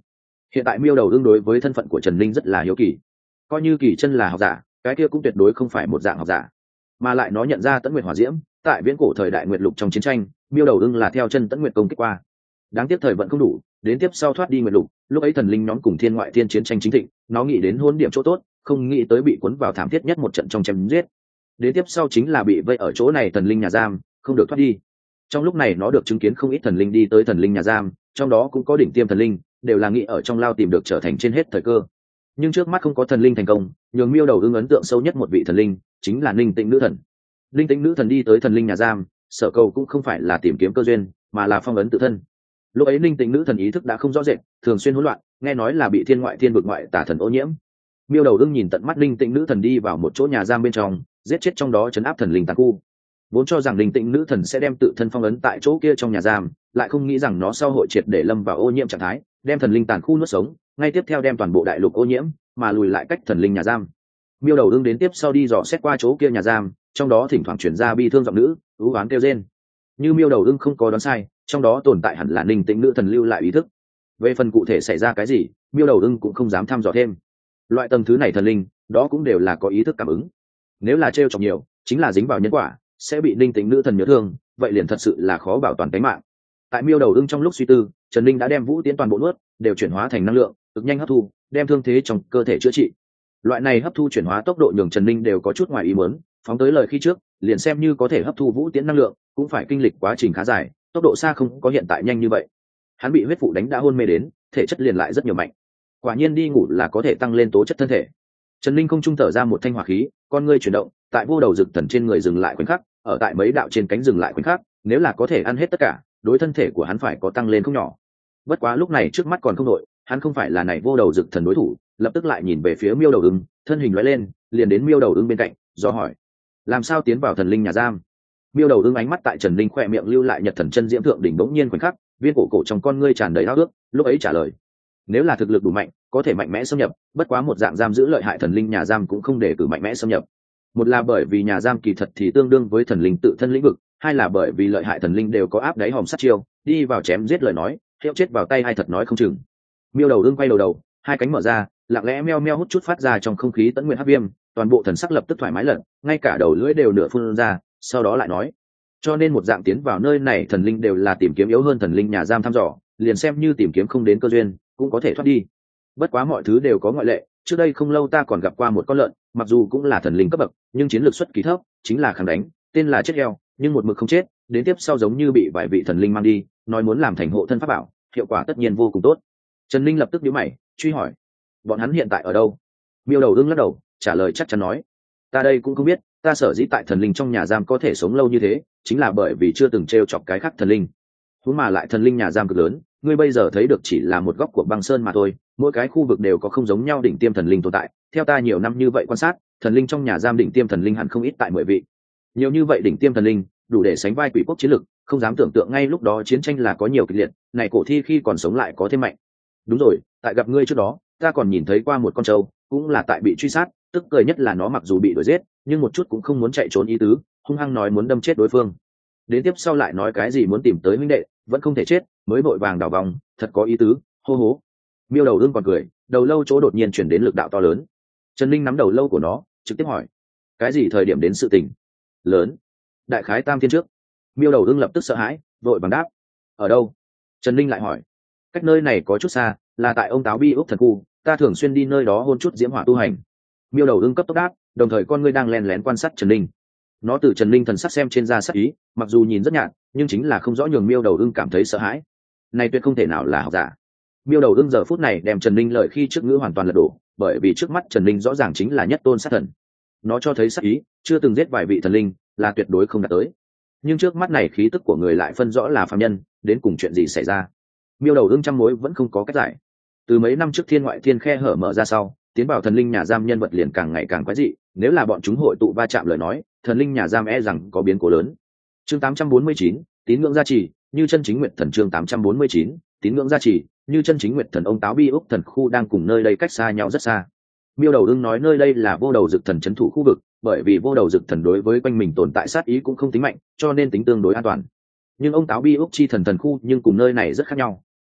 Hiện tại Miêu Đầu Ưng đối với thân phận của Trần Linh rất là hiếu kỳ, coi như Kỳ Chân là học giả, cái kia cũng tuyệt đối không phải một dạng học giả, mà lại nó nhận ra Tẫn Nguyệt hỏa diễm, tại viễn cổ thời đại Nguyệt Lục trong chiến tranh, Miêu Đầu Ưng là theo chân Tẫn Nguyệt công kích qua. Đáng tiếc thời vận không đủ, đến tiếp sau thoát đi Nguyệt Lục, lúc ấy thần linh nhóm cùng thiên ngoại thiên chiến tranh chính thịnh, nó nghĩ đến hôn điểm chỗ tốt, không nghĩ tới bị cuốn vào thảm thiết nhất một trận trong chém giết. Đến tiếp sau chính là bị vây ở chỗ này thần linh nhà giam, không được thoát đi. Trong lúc này nó được chứng kiến không ít thần linh đi tới thần linh nhà giam, trong đó cũng có đỉnh tiêm thần linh, đều là nghĩ ở trong lao tìm được trở thành trên hết thời cơ. Nhưng trước mắt không có thần linh thành công, nhường Miêu Đầu Ưng ấn tượng sâu nhất một vị thần linh chính là Ninh Tĩnh nữ thần. Ninh Tĩnh nữ thần đi tới thần linh nhà giam, sở cầu cũng không phải là tìm kiếm cơ duyên, mà là phong ấn tự thân. Lúc ấy Ninh Tĩnh nữ thần ý thức đã không rõ rệt, thường xuyên hỗn loạn, nghe nói là bị thiên ngoại thiên vực ngoại tả thần ô nhiễm. Miêu Đầu Ưng nhìn tận mắt Ninh Tĩnh nữ thần đi vào một chỗ nhà giam bên trong, giết chết trong đó trấn áp thần linh tàn khu. Vốn cho rằng Ninh Tĩnh nữ thần sẽ đem tự thân phong ấn tại chỗ kia trong nhà giam, lại không nghĩ rằng nó sau hội triệt để lâm vào ô nhiễm trạng thái, đem thần linh tàn khu nuốt sống, ngay tiếp theo đem toàn bộ đại lục ô nhiễm, mà lùi lại cách thần linh nhà giam. Miêu Đầu Ưng đến tiếp sau đi dò xét qua chỗ kia nhà giam, trong đó thỉnh thoảng truyền ra bi thương giọng nữ, ú oán kêu rên. Như Miêu Đầu Ưng không có đoán sai, trong đó tồn tại hẳn là Ninh Tĩnh nữ thần lưu lại ý thức. Về phần cụ thể xảy ra cái gì, Miêu Đầu Ưng cũng không dám thăm dò thêm. Loại tầng thứ này thần linh, đó cũng đều là có ý thức cảm ứng. Nếu là trêu chọc nhiều, chính là dính vào nhân quả, sẽ bị Ninh Tĩnh nữ thần nhớ thương, vậy liền thật sự là khó bảo toàn tính mạng. Tại Miêu Đầu Ưng trong lúc suy tư, Trần Linh đã đem vũ tiến toàn bộ nuốt, đều chuyển hóa thành năng lượng, cực nhanh hấp thu, đem thương thế trong cơ thể chữa trị. Loại này hấp thu chuyển hóa tốc độ nhường Trần Linh đều có chút ngoài ý muốn, phóng tới lời khi trước, liền xem như có thể hấp thu vũ tiến năng lượng, cũng phải kinh lịch quá trình khá dài, tốc độ xa không có hiện tại nhanh như vậy. Hắn bị huyết phụ đánh đã hôn mê đến, thể chất liền lại rất nhiều mạnh. Quả nhiên đi ngủ là có thể tăng lên tố chất thân thể. Trần Linh không trung thở ra một thanh hỏa khí, con ngươi chuyển động, tại vô đầu rực thần trên người dừng lại khoảnh khắc, ở tại mấy đạo trên cánh dừng lại khoảnh khắc, nếu là có thể ăn hết tất cả, đối thân thể của hắn phải có tăng lên không nhỏ. Bất quá lúc này trước mắt còn không đội, hắn không phải là này vô đầu rực thần đối thủ, lập tức lại nhìn về phía Miêu Đầu Ưng, thân hình lóe lên, liền đến Miêu Đầu Ưng bên cạnh, do hỏi: làm sao tiến vào thần linh nhà giam? Miêu Đầu Ưng ánh mắt tại Trần Linh khỏe miệng lưu lại nhật thần chân diễm thượng đỉnh bỗng nhiên khoảnh khắc, viên cổ cổ trong con ngươi tràn đầy ao ước, lúc ấy trả lời: nếu là thực lực đủ mạnh, có thể mạnh mẽ xâm nhập, bất quá một dạng giam giữ lợi hại thần linh nhà giam cũng không để cử mạnh mẽ xâm nhập. Một là bởi vì nhà giam kỳ thật thì tương đương với thần linh tự thân lĩnh vực, hai là bởi vì lợi hại thần linh đều có áp đáy hòm sát chiêu, đi vào chém giết lời nói, hiệu chết vào tay hay thật nói không chừng. Miêu Đầu Ưng quay đầu đầu, hai cánh mở ra, lặng lẽ meo meo hút chút phát ra trong không khí tấn nguyện hắc viêm, toàn bộ thần sắc lập tức thoải mái lật, ngay cả đầu lưỡi đều nửa phun ra, sau đó lại nói: cho nên một dạng tiến vào nơi này thần linh đều là tìm kiếm yếu hơn thần linh nhà giam thăm dò, liền xem như tìm kiếm không đến cơ duyên, cũng có thể thoát đi. Bất quá mọi thứ đều có ngoại lệ, trước đây không lâu ta còn gặp qua một con lợn, mặc dù cũng là thần linh cấp bậc, nhưng chiến lược xuất kỳ thấp, chính là kháng đánh, tên là chết heo, nhưng một mực không chết, đến tiếp sau giống như bị vài vị thần linh mang đi, nói muốn làm thành hộ thân pháp bảo, hiệu quả tất nhiên vô cùng tốt. Trần Linh lập tức nhíu mày, truy hỏi: bọn hắn hiện tại ở đâu? Miêu Đầu Ưng lắc đầu, trả lời chắc chắn nói: ta đây cũng không biết, ta sở dĩ tại thần linh trong nhà giam có thể sống lâu như thế, chính là bởi vì chưa từng t r e o chọc cái khác thần linh. Huống mà lại thần linh nhà giam cực lớn, ngươi bây giờ thấy được chỉ là một góc của băng sơn mà thôi, mỗi cái khu vực đều có không giống nhau đỉnh tiêm thần linh tồn tại. Theo ta nhiều năm như vậy quan sát, thần linh trong nhà giam đỉnh tiêm thần linh hẳn không ít tại mười vị. Nhiều như vậy đỉnh tiêm thần linh, đủ để sánh vai quỷ quốc chiến lực, không dám tưởng tượng ngay lúc đó chiến tranh là có nhiều kịch liệt, này cổ thi khi còn sống lại có thêm mạnh. Đúng rồi, tại gặp ngươi trước đó, ta còn nhìn thấy qua một con trâu, cũng là tại bị truy sát, tức cười nhất là nó mặc dù bị đuổi giết, nhưng một chút cũng không muốn chạy trốn ý tứ, hung hăng nói muốn đâm chết đối phương. Đến tiếp sau lại nói cái gì muốn tìm tới huynh đệ, vẫn không thể chết, mới vội vàng đảo vòng, thật có ý tứ, hô hố. Miêu Đầu Ưng còn cười, đầu lâu chỗ đột nhiên chuyển đến lực đạo to lớn. Trần Linh nắm đầu lâu của nó, trực tiếp hỏi: cái gì thời điểm đến sự tình lớn? Đại khái tam thiên trước. Miêu Đầu Ưng lập tức sợ hãi, vội vàng đáp: ở đâu? Trần Linh lại hỏi: cách nơi này có chút xa, là tại ông táo bi úc thần khu, ta thường xuyên đi nơi đó hôn chút diễm hỏa tu hành. Miêu Đầu Ưng cấp tốc đáp, đồng thời con ngươi đang lén lén quan sát Trần Linh. Nó từ Trần Linh thần sắc xem trên da sắc ý, mặc dù nhìn rất nhạt, nhưng chính là không rõ nhường Miêu Đầu Ưng cảm thấy sợ hãi. Này tuyệt không thể nào là học giả. Miêu Đầu Ưng giờ phút này đem Trần Linh lời khi trước ngữ hoàn toàn lật đổ, bởi vì trước mắt Trần Linh rõ ràng chính là nhất tôn sát thần. Nó cho thấy sắc ý, chưa từng giết vài vị thần linh, là tuyệt đối không đạt tới. Nhưng trước mắt này khí tức của người lại phân rõ là phàm nhân, đến cùng chuyện gì xảy ra? Miêu Đầu Ưng trăm mối vẫn không có cách giải. Từ mấy năm trước thiên ngoại thiên khe hở mở ra sau, tiến vào thần linh nhà giam nhân vật liền càng ngày càng quái dị, nếu là bọn chúng hội tụ va chạm lời nói, thần linh nhà giam e rằng có biến cố lớn. Chương tám trăm bốn mươi chín, tín ngưỡng gia trì, như chân chính nguyệt thần. Chương tám trăm bốn mươi chín, tín ngưỡng gia trì, như chân chính nguyệt thần. Ông táo bi úc thần khu đang cùng nơi đây cách xa nhau rất xa. Miêu Đầu Ưng nói nơi đây là vô đầu dực thần trấn thủ khu vực, bởi vì vô đầu dực thần đối với quanh mình tồn tại sát ý cũng không tính mạnh, cho nên tính tương đối an toàn. Nhưng ông táo bi úc chi thần thần khu nhưng cùng nơi này rất khác nhau.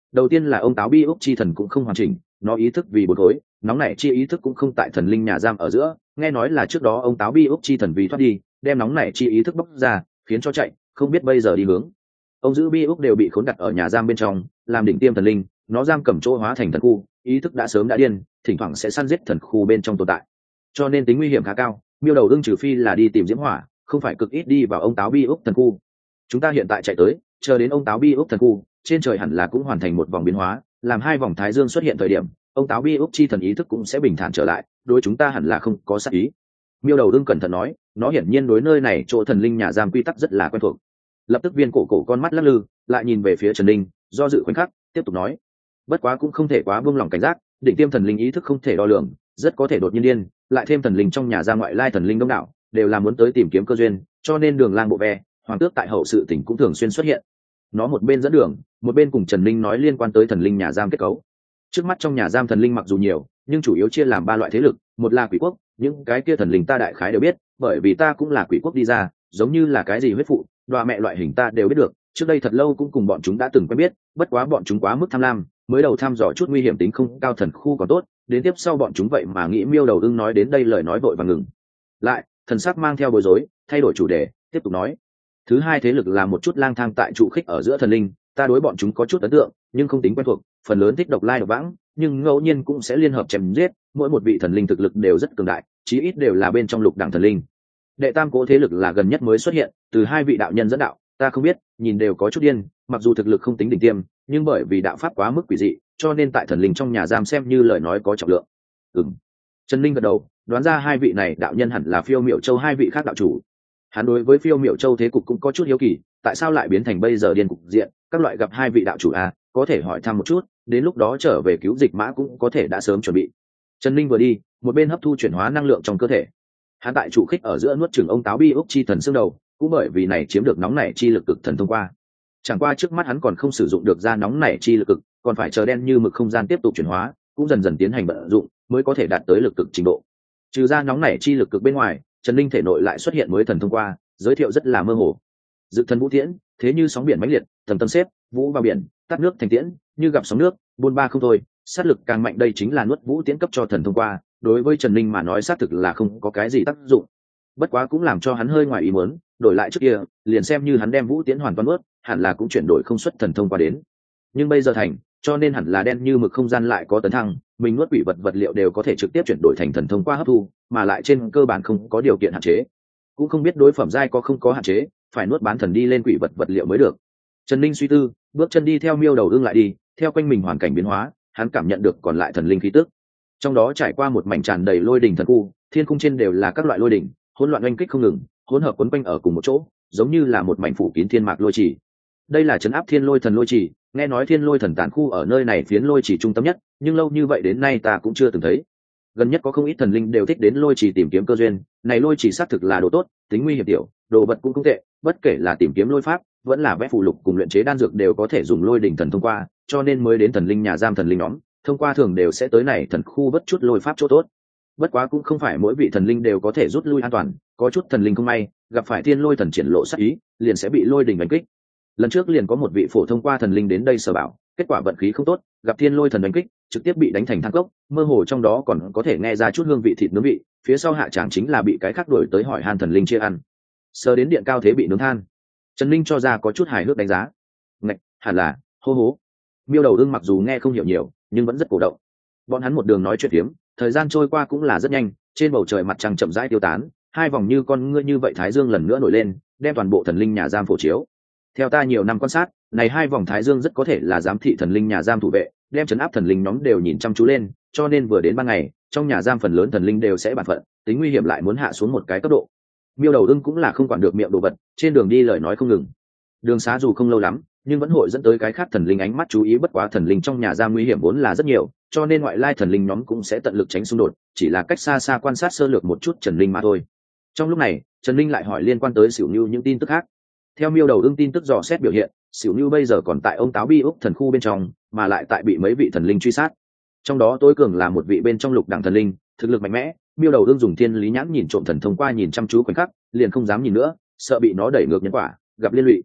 Đầu tiên là ông táo bi úc chi thần cũng không hoàn chỉnh, nó ý thức vì bột khối, nóng nảy chi ý thức cũng không tại thần linh nhà giam ở giữa, nghe nói là trước đó ông táo bi úc chi thần vì thoát đi, đem nóng nảy chi ý thức bóc ra, khiến cho chạy, không biết bây giờ đi hướng. Ông giữ bi úc đều bị khốn đặt ở nhà giam bên trong, làm đỉnh tiêm thần linh, nó giam cầm chỗ hóa thành thần khu, ý thức đã sớm đã điên, thỉnh thoảng sẽ săn giết thần khu bên trong tồn tại, cho nên tính nguy hiểm khá cao. Miêu đầu ưng trừ phi là đi tìm diễm hỏa, không phải cực ít đi vào ông táo bi úc thần khu. Chúng ta hiện tại chạy tới, chờ đến ông táo bi úc thần khu, trên trời hẳn là cũng hoàn thành một vòng biến hóa, làm hai vòng thái dương xuất hiện thời điểm, ông táo bi úc chi thần ý thức cũng sẽ bình thản trở lại, đối chúng ta hẳn là không có sát ý. Miêu đầu ưng cẩn thận nói, nó hiển nhiên đối nơi này chỗ thần linh nhà giam quy tắc rất là quen thuộc. Lập tức viên cổ cổ con mắt lắc lư, lại nhìn về phía Trần Linh, do dự khoảnh khắc, tiếp tục nói, bất quá cũng không thể quá buông lỏng cảnh giác, đỉnh tiêm thần linh ý thức không thể đo lường, rất có thể đột nhiên điên, lại thêm thần linh trong nhà giam ngoại lai thần linh đông đảo, đều là muốn tới tìm kiếm cơ duyên, cho nên đường lang bộ ve, hoàng tước tại hậu sự tỉnh cũng thường xuyên xuất hiện. Nó một bên dẫn đường, một bên cùng Trần Linh nói liên quan tới thần linh nhà giam kết cấu. Trước mắt trong nhà giam thần linh mặc dù nhiều, nhưng chủ yếu chia làm ba loại thế lực, một là quỷ quốc, những cái kia thần linh ta đại khái đều biết, bởi vì ta cũng là quỷ quốc đi ra, giống như là cái gì huyết phụ, đoạ mẹ loại hình ta đều biết được, trước đây thật lâu cũng cùng bọn chúng đã từng quen biết, bất quá bọn chúng quá mức tham lam, mới đầu thăm dò chút nguy hiểm tính không cao thần khu còn tốt, đến tiếp sau bọn chúng vậy mà nghĩ Miêu đầu ưng nói đến đây lời nói vội và ngừng lại, thần sắc mang theo bối rối, thay đổi chủ đề, tiếp tục nói, thứ hai thế lực là một chút lang thang tại trụ khích ở giữa thần linh, ta đối bọn chúng có chút ấn tượng, nhưng không tính quen thuộc, phần lớn thích độc lai độc vãng, nhưng ngẫu nhiên cũng sẽ liên hợp chém giết, mỗi một vị thần linh thực lực đều rất cường đại, chí ít đều là bên trong lục đẳng thần linh. Đệ tam cố thế lực là gần nhất mới xuất hiện, từ hai vị đạo nhân dẫn đạo, ta không biết, nhìn đều có chút điên, mặc dù thực lực không tính đỉnh tiêm, nhưng bởi vì đạo pháp quá mức quỷ dị, cho nên tại thần linh trong nhà giam xem như lời nói có trọng lượng. Ừm. Trần Linh gật đầu, đoán ra hai vị này đạo nhân hẳn là Phiêu Miểu Châu hai vị khác đạo chủ. Hắn đối với Phiêu Miểu Châu thế cục cũng có chút hiếu kỳ, tại sao lại biến thành bây giờ điên cục diện, các loại gặp hai vị đạo chủ à, có thể hỏi thăm một chút, đến lúc đó trở về cứu dịch mã cũng có thể đã sớm chuẩn bị. Trần Linh vừa đi, một bên hấp thu chuyển hóa năng lượng trong cơ thể. Hắn tại trụ khích ở giữa nuốt chửng ông táo bi úc chi thần xương đầu, cũng bởi vì này chiếm được nóng nảy chi lực cực thần thông qua. Chẳng qua trước mắt hắn còn không sử dụng được ra nóng nảy chi lực cực, còn phải chờ đen như mực không gian tiếp tục chuyển hóa, cũng dần dần tiến hành vận dụng, mới có thể đạt tới lực cực trình độ. Trừ ra nóng nảy chi lực cực bên ngoài, Trần Linh thể nội lại xuất hiện mới thần thông qua, giới thiệu rất là mơ hồ. Dự thần vũ tiễn, thế như sóng biển mãnh liệt, tầng tầng xếp, vũ vào biển, tắt nước thành tiễn, như gặp sóng nước, buôn ba không thôi, sát lực càng mạnh, đây chính là nuốt vũ tiễn cấp cho thần thông qua, đối với Trần Linh mà nói xác thực là không có cái gì tác dụng. Bất quá cũng làm cho hắn hơi ngoài ý muốn, đổi lại trước kia, liền xem như hắn đem vũ tiễn hoàn toàn nuốt, hẳn là cũng chuyển đổi không xuất thần thông qua đến. Nhưng bây giờ thành, cho nên hẳn là đen như mực không gian lại có tấn thăng, mình nuốt quỷ vật vật liệu đều có thể trực tiếp chuyển đổi thành thần thông qua hấp thu, mà lại trên cơ bản không có điều kiện hạn chế. Cũng không biết đối phẩm giai có không có hạn chế, phải nuốt bán thần đi lên quỷ vật vật liệu mới được. Trần Linh suy tư, bước chân đi theo Miêu đầu ưng lại đi, theo quanh mình hoàn cảnh biến hóa, hắn cảm nhận được còn lại thần linh khí tức. Trong đó trải qua một mảnh tràn đầy lôi đỉnh thần khu, thiên cung trên đều là các loại lôi đỉnh, hỗn loạn oanh kích không ngừng, hỗn hợp quấn quanh ở cùng một chỗ, giống như là một mảnh phủ kín thiên mạc lôi trì. Đây là trấn áp thiên lôi thần lôi trì, nghe nói thiên lôi thần tán khu ở nơi này phiến lôi trì trung tâm nhất, nhưng lâu như vậy đến nay ta cũng chưa từng thấy. Gần nhất có không ít thần linh đều thích đến lôi trì tìm kiếm cơ duyên, này lôi trì xác thực là đồ tốt, tính nguy hiểm tiểu, đồ vật cũng không tệ, bất kể là tìm kiếm lôi pháp, vẫn là vẽ phù lục cùng luyện chế đan dược đều có thể dùng lôi đỉnh thần thông qua, cho nên mới đến thần linh nhà giam thần linh nhóm, thông qua thường đều sẽ tới này thần khu bất chút lôi pháp chỗ tốt. Bất quá cũng không phải mỗi vị thần linh đều có thể rút lui an toàn, có chút thần linh không may gặp phải thiên lôi thần triển lộ sát ý, liền sẽ bị lôi đỉnh đánh kích. Lần trước liền có một vị phổ thông qua thần linh đến đây sở bảo, kết quả vận khí không tốt, gặp thiên lôi thần đánh kích, trực tiếp bị đánh thành than cốc, mơ hồ trong đó còn có thể nghe ra chút hương vị thịt nướng vị, phía sau hạ tràng chính là bị cái khác đuổi tới hỏi han thần linh chia ăn. Sờ đến điện cao thế bị nướng than. Trần Linh cho ra có chút hài hước đánh giá. Ngạch, hẳn là, hô hố. Miêu đầu ưng mặc dù nghe không hiểu nhiều, nhưng vẫn rất cổ động. Bọn hắn một đường nói chuyện phiếm, thời gian trôi qua cũng là rất nhanh, trên bầu trời mặt trăng chậm rãi tiêu tán, hai vòng như con ngươi như vậy thái dương lần nữa nổi lên, đem toàn bộ thần linh nhà giam phổ chiếu. Theo ta nhiều năm quan sát, này hai vòng thái dương rất có thể là giám thị thần linh nhà giam thủ vệ, đem trấn áp thần linh nhóm đều nhìn chăm chú lên, cho nên vừa đến ban ngày, trong nhà giam phần lớn thần linh đều sẽ bản phận, tính nguy hiểm lại muốn hạ xuống một cái cấp độ. Miêu đầu ưng cũng là không quản được miệng đồ vật, trên đường đi lời nói không ngừng. Đường xá dù không lâu lắm, nhưng vẫn hội dẫn tới cái khác thần linh ánh mắt chú ý, bất quá thần linh trong nhà giam nguy hiểm vốn là rất nhiều, cho nên ngoại lai thần linh nhóm cũng sẽ tận lực tránh xung đột, chỉ là cách xa xa quan sát sơ lược một chút Trần Linh mà thôi. Trong lúc này, Trần Linh lại hỏi liên quan tới Sửu Nưu những tin tức khác. Theo Miêu đầu ưng tin tức dò xét biểu hiện, Sửu Nưu bây giờ còn tại ông táo bi úc thần khu bên trong, mà lại tại bị mấy vị thần linh truy sát. Trong đó tối cường là một vị bên trong lục đẳng thần linh, thực lực mạnh mẽ. Miêu đầu ưng dùng thiên lý nhãn nhìn trộm thần thông qua nhìn chăm chú khoảnh khắc, liền không dám nhìn nữa, sợ bị nó đẩy ngược nhân quả, gặp liên lụy.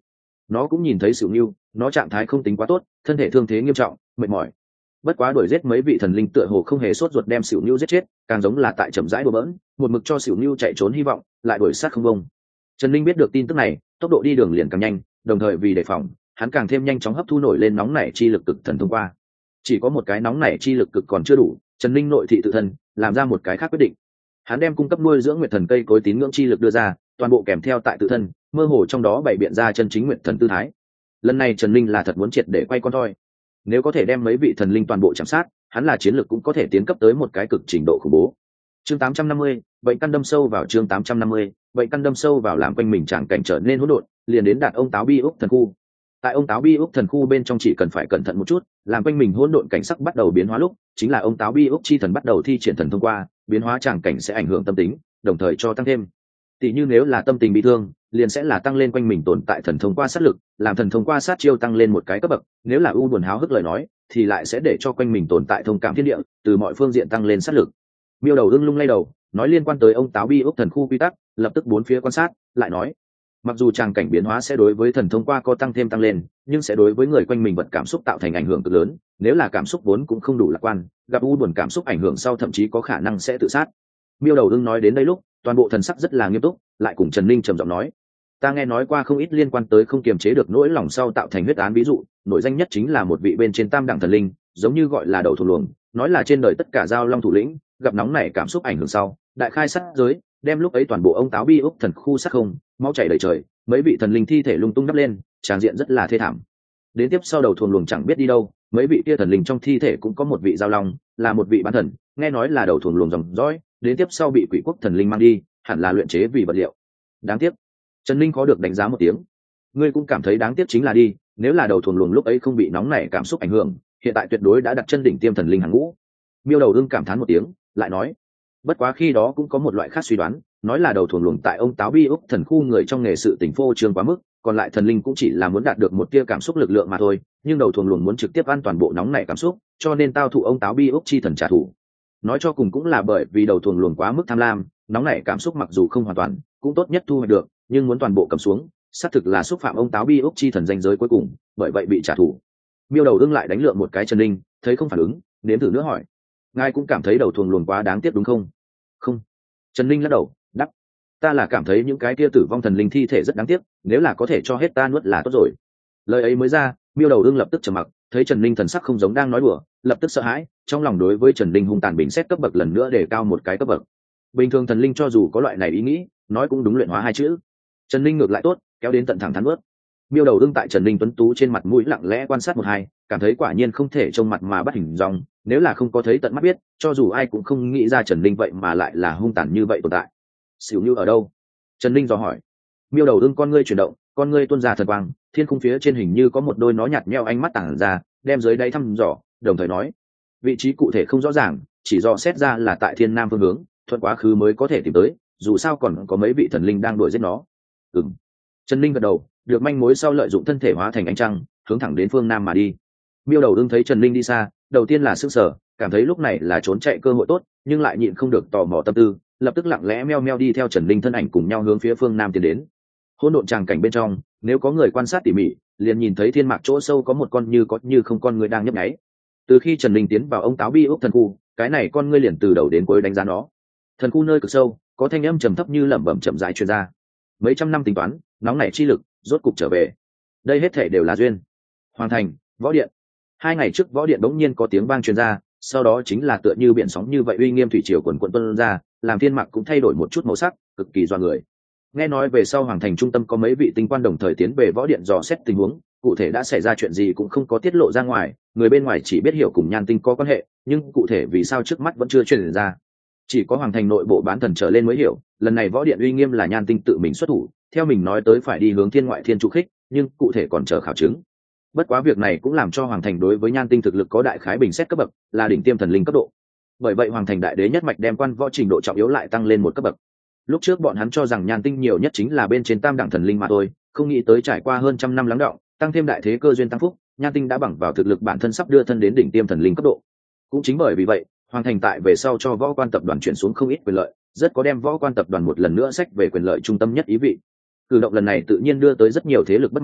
nó cũng nhìn thấy Sửu Nưu, nó trạng thái không tính quá tốt, thân thể thương thế nghiêm trọng, mệt mỏi. Bất quá đuổi giết mấy vị thần linh tựa hồ không hề sốt ruột đem Sửu Nưu giết chết, càng giống là tại chậm rãi đùa bỡn, một mực cho Sửu Nưu chạy trốn hy vọng, lại đuổi sát không bông. Trần Linh biết được tin tức này, tốc độ đi đường liền càng nhanh, đồng thời vì đề phòng, hắn càng thêm nhanh chóng hấp thu nổi lên nóng nảy chi lực cực thần thông qua. Chỉ có một cái nóng nảy chi lực cực còn chưa đủ, Trần Linh nội thị tự thân, làm ra một cái khác quyết định. Hắn đem cung cấp nuôi dưỡng nguyệt thần cây cối tín ngưỡng chi lực đưa ra, toàn bộ kèm theo tại tự thân, mơ hồ trong đó bày biện ra chân chính nguyệt thần tư thái. Lần này Trần Linh là thật muốn triệt để quay con thoi. Nếu có thể đem mấy vị thần linh toàn bộ chạm sát, hắn là chiến lược cũng có thể tiến cấp tới một cái cực trình độ khủng bố. Chương tám trăm năm mươi, bệnh căn đâm sâu vào chương tám trăm năm mươi, bệnh căn đâm sâu vào làm quanh mình chẳng cảnh trở nên hỗn độn, liền đến đạt ông táo bi úc thần khu. Tại ông táo bi úc thần khu bên trong chỉ cần phải cẩn thận một chút, làm quanh mình hỗn độn cảnh sắc bắt đầu biến hóa lúc, chính là ông táo bi úc chi thần bắt đầu thi triển thần thông qua, biến hóa chẳng cảnh sẽ ảnh hưởng tâm tính, đồng thời cho tăng thêm. Tỷ như nếu là tâm tình bị thương, liền sẽ là tăng lên quanh mình tồn tại thần thông qua sát lực, làm thần thông qua sát chiêu tăng lên một cái cấp bậc, nếu là u buồn háo hức lời nói, thì lại sẽ để cho quanh mình tồn tại thông cảm thiên địa, từ mọi phương diện tăng lên sát lực. Miêu đầu ưng lung lay đầu, nói liên quan tới ông táo bi úc thần khu quy tắc, lập tức bốn phía quan sát, lại nói, mặc dù tràng cảnh biến hóa sẽ đối với thần thông qua có tăng thêm tăng lên, nhưng sẽ đối với người quanh mình vật cảm xúc tạo thành ảnh hưởng cực lớn, nếu là cảm xúc vốn cũng không đủ lạc quan, gặp u buồn cảm xúc ảnh hưởng sau thậm chí có khả năng sẽ tự sát. Miêu đầu ưng nói đến đây lúc, toàn bộ thần sắc rất là nghiêm túc, lại cùng Trần Ninh trầm giọng nói, ta nghe nói qua không ít liên quan tới không kiềm chế được nỗi lòng sau tạo thành huyết án ví dụ, nổi danh nhất chính là một vị bên trên tam đẳng thần linh, giống như gọi là đầu thủ luồng, nói là trên đời tất cả giao long thủ lĩnh gặp nóng nảy cảm xúc ảnh hưởng sau đại khai sát giới, đem lúc ấy toàn bộ ông táo bi úc thần khu sát không, máu chảy đầy trời, mấy vị thần linh thi thể lung tung đắp lên, tràng diện rất là thê thảm. Đến tiếp sau đầu thuồng luồng chẳng biết đi đâu, mấy vị kia thần linh trong thi thể cũng có một vị giao long, là một vị bán thần, nghe nói là đầu thuồng luồng dòng dõi, đến tiếp sau bị quỷ quốc thần linh mang đi, hẳn là luyện chế vì vật liệu. Đáng tiếc. Trần Linh có được đánh giá một tiếng. Ngươi cũng cảm thấy đáng tiếc chính là đi, nếu là đầu thuồng luồng lúc ấy không bị nóng nảy cảm xúc ảnh hưởng, hiện tại tuyệt đối đã đặt chân đỉnh tiêm thần linh hàng ngũ. Miêu đầu ưng cảm thán một tiếng, lại nói, bất quá khi đó cũng có một loại khác suy đoán, nói là đầu thuồng luồng tại ông táo bi úc thần khu người trong nghề sự tỉnh phô trương quá mức, còn lại thần linh cũng chỉ là muốn đạt được một tia cảm xúc lực lượng mà thôi, nhưng đầu thuồng luồng muốn trực tiếp ăn toàn bộ nóng nảy cảm xúc, cho nên tao thụ ông táo bi úc chi thần trả thù. Nói cho cùng cũng là bởi vì đầu thuồng luồng quá mức tham lam, nóng nảy cảm xúc mặc dù không hoàn toàn, cũng tốt nhất thu hoạch được, nhưng muốn toàn bộ cầm xuống, xác thực là xúc phạm ông táo bi úc chi thần danh giới cuối cùng, bởi vậy bị trả thù. Miêu đầu ưng lại đánh lượng một cái Trần Linh, thấy không phản ứng, nếm thử nữa hỏi, ngài cũng cảm thấy đầu thuồng luồng quá đáng tiếc đúng không? Không. Trần Linh lắc đầu, đáp, ta là cảm thấy những cái kia tử vong thần linh thi thể rất đáng tiếc, nếu là có thể cho hết ta nuốt là tốt rồi. Lời ấy mới ra, Miêu đầu ưng lập tức trầm mặc, thấy Trần Linh thần sắc không giống đang nói đùa, lập tức sợ hãi, trong lòng đối với Trần Linh hung tàn bình xét cấp bậc lần nữa để cao một cái cấp bậc. Bình thường thần linh cho dù có loại này ý nghĩ, nói cũng đúng luyện hóa hai chữ. Trần Linh ngược lại tốt, kéo đến tận thẳng thắn ướt. Miêu đầu ưng tại Trần Linh tuấn tú trên mặt mũi lặng lẽ quan sát một hai, cảm thấy quả nhiên không thể trông mặt mà bắt hình dong, nếu là không có thấy tận mắt biết, cho dù ai cũng không nghĩ ra Trần Linh vậy mà lại là hung tàn như vậy tồn tại. Xỉu Như ở đâu? Trần Linh dò hỏi. Miêu đầu ưng con ngươi chuyển động, con ngươi tuôn ra thần quang, thiên khung phía trên hình như có một đôi nó nhạt nhẽo ánh mắt tản ra, đem dưới đáy thăm dò, đồng thời nói, vị trí cụ thể không rõ ràng, chỉ do xét ra là tại thiên nam phương hướng, thuận quá khứ mới có thể tìm tới, dù sao còn có mấy vị thần linh đang đuổi giết nó. Ừm. Trần Linh gật đầu, được manh mối sau lợi dụng thân thể hóa thành ánh trăng, hướng thẳng đến phương nam mà đi. Miêu đầu ưng thấy Trần Linh đi xa, đầu tiên là sững sờ, cảm thấy lúc này là trốn chạy cơ hội tốt, nhưng lại nhịn không được tò mò tâm tư, lập tức lặng lẽ meo meo đi theo Trần Linh thân ảnh cùng nhau hướng phía phương nam tiến đến. Hỗn độn tràng cảnh bên trong, nếu có người quan sát tỉ mỉ, liền nhìn thấy thiên mạc chỗ sâu có một con như có như không con người đang nhấp nháy. Từ khi Trần Linh tiến vào ông táo bi úc thần khu, cái này con ngươi liền từ đầu đến cuối đánh giá nó. Thần khu nơi cực sâu, có thanh âm trầm thấp như lẩm bẩm chậm rãi truyền ra. Mấy trăm năm tính toán, nóng nảy chi lực, rốt cục trở về. Đây hết thể đều là duyên. Hoàng thành, võ điện. Hai ngày trước võ điện bỗng nhiên có tiếng vang truyền ra, sau đó chính là tựa như biển sóng như vậy uy nghiêm thủy triều quần quần tuôn ra, làm thiên mạc cũng thay đổi một chút màu sắc, cực kỳ doa người. Nghe nói về sau hoàng thành trung tâm có mấy vị tinh quan đồng thời tiến về võ điện dò xét tình huống, cụ thể đã xảy ra chuyện gì cũng không có tiết lộ ra ngoài, người bên ngoài chỉ biết hiểu cùng Nhan Tinh có quan hệ, nhưng cụ thể vì sao trước mắt vẫn chưa truyền ra. Chỉ có hoàng thành nội bộ bán thần trở lên mới hiểu, lần này võ điện uy nghiêm là Nhan Tinh tự mình xuất thủ, theo mình nói tới phải đi hướng thiên ngoại thiên trụ khích, nhưng cụ thể còn chờ khảo chứng. Bất quá việc này cũng làm cho hoàng thành đối với Nhan Tinh thực lực có đại khái bình xét cấp bậc, là đỉnh tiêm thần linh cấp độ. Bởi vậy hoàng thành đại đế nhất mạch đem quan võ trình độ trọng yếu lại tăng lên một cấp bậc. Lúc trước bọn hắn cho rằng Nhan Tinh nhiều nhất chính là bên trên tam đẳng thần linh mà thôi, không nghĩ tới trải qua hơn trăm năm lắng đọng, tăng thêm đại thế cơ duyên tăng phúc, Nhan Tinh đã bằng vào thực lực bản thân sắp đưa thân đến đỉnh tiêm thần linh cấp độ. Cũng chính bởi vì vậy, hoàng thành tại về sau cho võ quan tập đoàn chuyển xuống không ít quyền lợi, rất có đem võ quan tập đoàn một lần nữa sách về quyền lợi trung tâm nhất ý vị. Cử động lần này tự nhiên đưa tới rất nhiều thế lực bất mãn,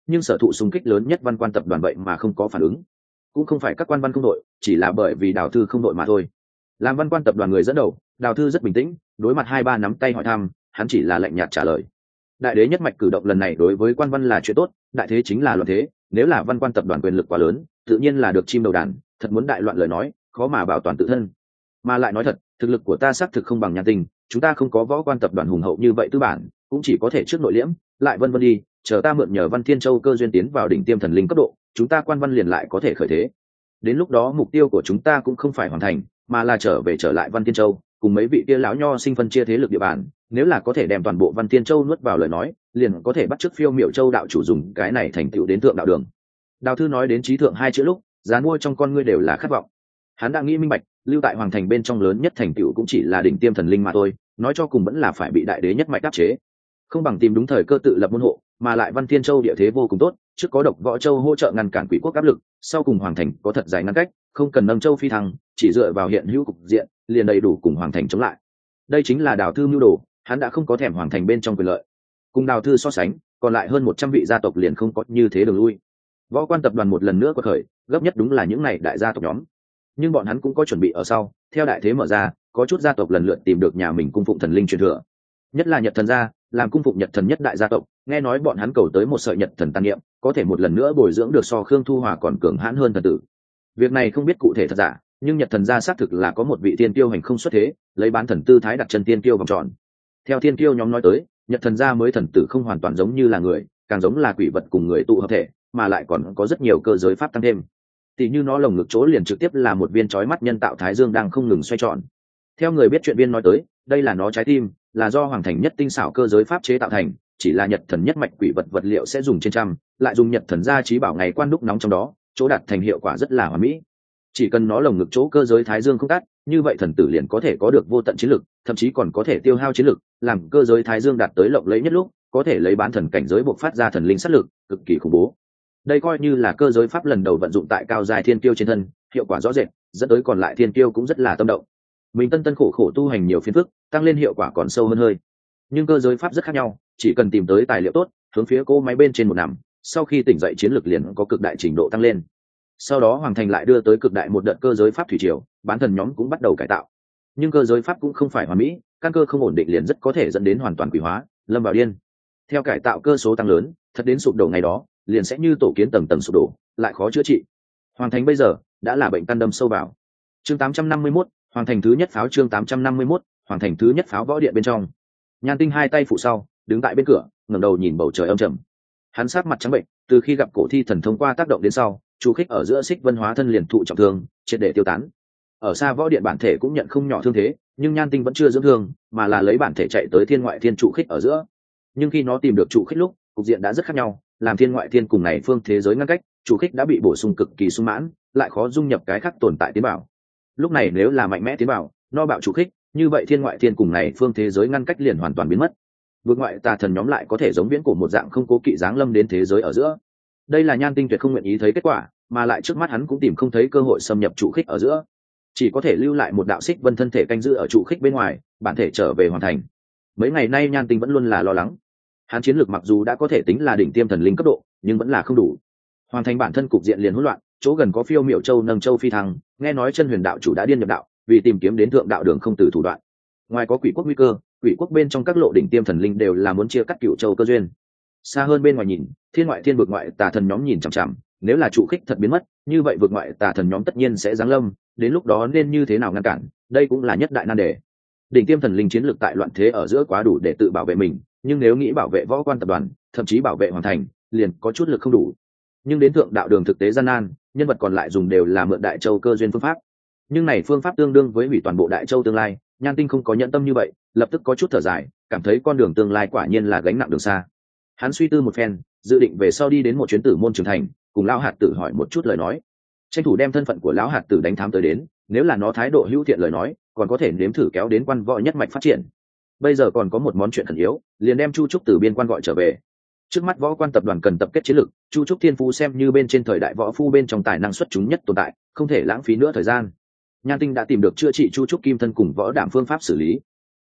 nhưng sở thụ xung kích lớn nhất văn quan tập đoàn vậy mà không có phản ứng. Cũng không phải các quan văn không đội, chỉ là bởi vì Đào Thư không đội mà thôi. Làm văn quan tập đoàn người dẫn đầu, Đào Thư rất bình tĩnh, đối mặt hai ba nắm tay hỏi thăm, hắn chỉ là lạnh nhạt trả lời. Đại đế nhất mạch cử động lần này đối với quan văn là chuyện tốt, đại thế chính là loạn thế, nếu là văn quan tập đoàn quyền lực quá lớn, tự nhiên là được chim đầu đàn, thật muốn đại loạn lời nói, khó mà bảo toàn tự thân. Mà lại nói thật, thực lực của ta xác thực không bằng Nhan Tinh, chúng ta không có võ quan tập đoàn hùng hậu như vậy tư bản, cũng chỉ có thể trước nội liễm, lại vân vân đi, chờ ta mượn nhờ Văn Thiên Châu cơ duyên tiến vào đỉnh tiêm thần linh cấp độ, chúng ta quan văn liền lại có thể khởi thế. Đến lúc đó mục tiêu của chúng ta cũng không phải hoàn thành, mà là trở về trở lại Văn Thiên Châu, cùng mấy vị kia lão nho sinh phân chia thế lực địa bàn, nếu là có thể đem toàn bộ Văn Thiên Châu nuốt vào lời nói, liền có thể bắt chước Phiêu Miểu Châu đạo chủ dùng cái này thành tựu đến thượng đạo đường. Đào Thư nói đến trí thượng hai chữ lúc, dán mua trong con ngươi đều là khát vọng. Hắn đã nghĩ minh bạch, lưu tại hoàng thành bên trong lớn nhất thành tựu cũng chỉ là đỉnh tiêm thần linh mà thôi, nói cho cùng vẫn là phải bị đại đế nhất mạch áp chế. Không bằng tìm đúng thời cơ tự lập môn hộ, mà lại Văn Thiên Châu địa thế vô cùng tốt, trước có Độc Võ Châu hỗ trợ ngăn cản quỷ quốc áp lực, sau cùng hoàng thành có thật dài ngăn cách, không cần nâng châu phi thăng, chỉ dựa vào hiện hữu cục diện, liền đầy đủ cùng hoàng thành chống lại. Đây chính là Đào Thư mưu đồ, hắn đã không có thèm hoàng thành bên trong quyền lợi. Cùng Đào Thư so sánh, còn lại hơn một trăm vị gia tộc liền không có như thế đường lui. Võ quan tập đoàn một lần nữa quật khởi, gấp nhất đúng là những này đại gia tộc nhóm. Nhưng bọn hắn cũng có chuẩn bị ở sau, theo đại thế mở ra, có chút gia tộc lần lượt tìm được nhà mình cung phụng thần linh truyền thừa. Nhất là Nhật Thần gia, làm cung phụng Nhật Thần nhất đại gia tộc, nghe nói bọn hắn cầu tới một sợi Nhật Thần tàn niệm, có thể một lần nữa bồi dưỡng được so Khương Thu Hòa còn cường hãn hơn thần tử. Việc này không biết cụ thể thật giả, nhưng Nhật Thần gia xác thực là có một vị tiên tiêu hành không xuất thế, lấy bán thần tư thái đặt chân tiên tiêu vòng tròn. Theo tiên tiêu nhóm nói tới, Nhật Thần gia mới thần tử không hoàn toàn giống như là người, càng giống là quỷ vật cùng người tụ hợp thể, mà lại còn có rất nhiều cơ giới pháp tăng thêm. Tỷ như nó lồng ngực chỗ liền trực tiếp là một viên chói mắt nhân tạo thái dương đang không ngừng xoay tròn. Theo người biết chuyện viên nói tới, đây là nó trái tim, là do hoàng thành nhất tinh xảo cơ giới pháp chế tạo thành, chỉ là Nhật Thần nhất mạch quỷ vật vật liệu sẽ dùng trên trăm, lại dùng Nhật Thần gia trí bảo ngày quan đúc nóng trong đó, chỗ đạt thành hiệu quả rất là hoàn mỹ. Chỉ cần nó lồng ngực chỗ cơ giới thái dương không tắt, như vậy thần tử liền có thể có được vô tận chiến lực, thậm chí còn có thể tiêu hao chiến lực, làm cơ giới thái dương đạt tới lộng lẫy nhất lúc, có thể lấy bán thần cảnh giới bộc phát ra thần linh sát lực, cực kỳ khủng bố. Đây coi như là cơ giới pháp lần đầu vận dụng tại cao giai thiên kiêu trên thân, hiệu quả rõ rệt, dẫn tới còn lại thiên kiêu cũng rất là tâm động. Mình tân tân khổ khổ tu hành nhiều phiên phức, tăng lên hiệu quả còn sâu hơn hơi. Nhưng cơ giới pháp rất khác nhau, chỉ cần tìm tới tài liệu tốt, hướng phía cỗ máy bên trên một nằm, sau khi tỉnh dậy chiến lực liền có cực đại trình độ tăng lên. Sau đó hoàng thành lại đưa tới cực đại một đợt cơ giới pháp thủy triều, bán thần nhóm cũng bắt đầu cải tạo. Nhưng cơ giới pháp cũng không phải hoàn mỹ, căn cơ không ổn định liền rất có thể dẫn đến hoàn toàn quỷ hóa, lâm vào điên. Theo cải tạo cơ số tăng lớn, thật đến sụp đổ ngày đó, liền sẽ như tổ kiến tầng tầng sụp đổ, lại khó chữa trị. Hoàng thành bây giờ đã là bệnh căn đâm sâu vào. Chương tám trăm năm mươi mốt, hoàng thành thứ nhất pháo chương tám trăm năm mươi mốt, hoàng thành thứ nhất pháo võ điện bên trong. Nhan Tinh hai tay phụ sau, đứng tại bên cửa, ngẩng đầu nhìn bầu trời âm trầm. Hắn sát mặt trắng bệnh, từ khi gặp cổ thi thần thông qua tác động đến sau, chu khích ở giữa xích vân hóa thân liền thụ trọng thương, triệt để tiêu tán. Ở xa võ điện bản thể cũng nhận không nhỏ thương thế, nhưng Nhan Tinh vẫn chưa dưỡng thương, mà là lấy bản thể chạy tới thiên ngoại thiên trụ khích ở giữa. Nhưng khi nó tìm được trụ khích lúc, cục diện đã rất khác nhau, làm thiên ngoại thiên cùng này phương thế giới ngăn cách, trụ khích đã bị bổ sung cực kỳ sung mãn, lại khó dung nhập cái khác tồn tại tiến bảo. Lúc này nếu là mạnh mẽ tiến bảo, no bạo trụ khích, như vậy thiên ngoại thiên cùng này phương thế giới ngăn cách liền hoàn toàn biến mất. Vượt ngoại tà thần nhóm lại có thể giống viễn cổ một dạng không cố kỵ giáng lâm đến thế giới ở giữa. Đây là Nhan Tinh tuyệt không nguyện ý thấy kết quả, mà lại trước mắt hắn cũng tìm không thấy cơ hội xâm nhập trụ khích ở giữa, chỉ có thể lưu lại một đạo xích vân thân thể canh giữ ở trụ khích bên ngoài, bản thể trở về hoàn thành. Mấy ngày nay Nhan Tinh vẫn luôn là lo lắng. Hắn chiến lược mặc dù đã có thể tính là đỉnh tiêm thần linh cấp độ, nhưng vẫn là không đủ. Hoàn thành bản thân cục diện liền hỗn loạn, chỗ gần có Phiêu Miểu Châu nâng châu phi thăng, nghe nói chân huyền đạo chủ đã điên nhập đạo, vì tìm kiếm đến thượng đạo đường không từ thủ đoạn. Ngoài có quỷ quốc nguy cơ, quỷ quốc bên trong các lộ đỉnh tiêm thần linh đều là muốn chia cắt cựu châu cơ duyên. Xa hơn bên ngoài nhìn, thiên ngoại thiên vực ngoại tà thần nhóm nhìn chằm chằm, nếu là trụ khích thật biến mất, như vậy vực ngoại tà thần nhóm tất nhiên sẽ giáng lâm, đến lúc đó nên như thế nào ngăn cản, đây cũng là nhất đại nan đề. Đỉnh tiêm thần linh chiến lược tại loạn thế ở giữa quá đủ để tự bảo vệ mình, nhưng nếu nghĩ bảo vệ võ quan tập đoàn, thậm chí bảo vệ hoàn thành, liền có chút lực không đủ. Nhưng đến thượng đạo đường thực tế gian nan, nhân vật còn lại dùng đều là mượn đại châu cơ duyên phương pháp. Nhưng này phương pháp tương đương với hủy toàn bộ đại châu tương lai, Nhan Tinh không có nhẫn tâm như vậy, lập tức có chút thở dài, cảm thấy con đường tương lai quả nhiên là gánh nặng đường xa. Hắn suy tư một phen, dự định về sau đi đến một chuyến tử môn trưởng thành, cùng lão hạt tử hỏi một chút lời nói, tranh thủ đem thân phận của lão hạt tử đánh thám tới đến, nếu là nó thái độ hữu thiện lời nói, còn có thể nếm thử kéo đến quan võ nhất mạch phát triển. Bây giờ còn có một món chuyện khẩn yếu, liền đem Chu Trúc từ biên quan gọi trở về. Trước mắt võ quan tập đoàn cần tập kết chiến lực, Chu Trúc thiên phú xem như bên trên thời đại võ phu bên trong tài năng xuất chúng nhất tồn tại, không thể lãng phí nữa thời gian. Nhan Tinh đã tìm được chữa trị Chu Trúc kim thân cùng võ đảm phương pháp xử lý.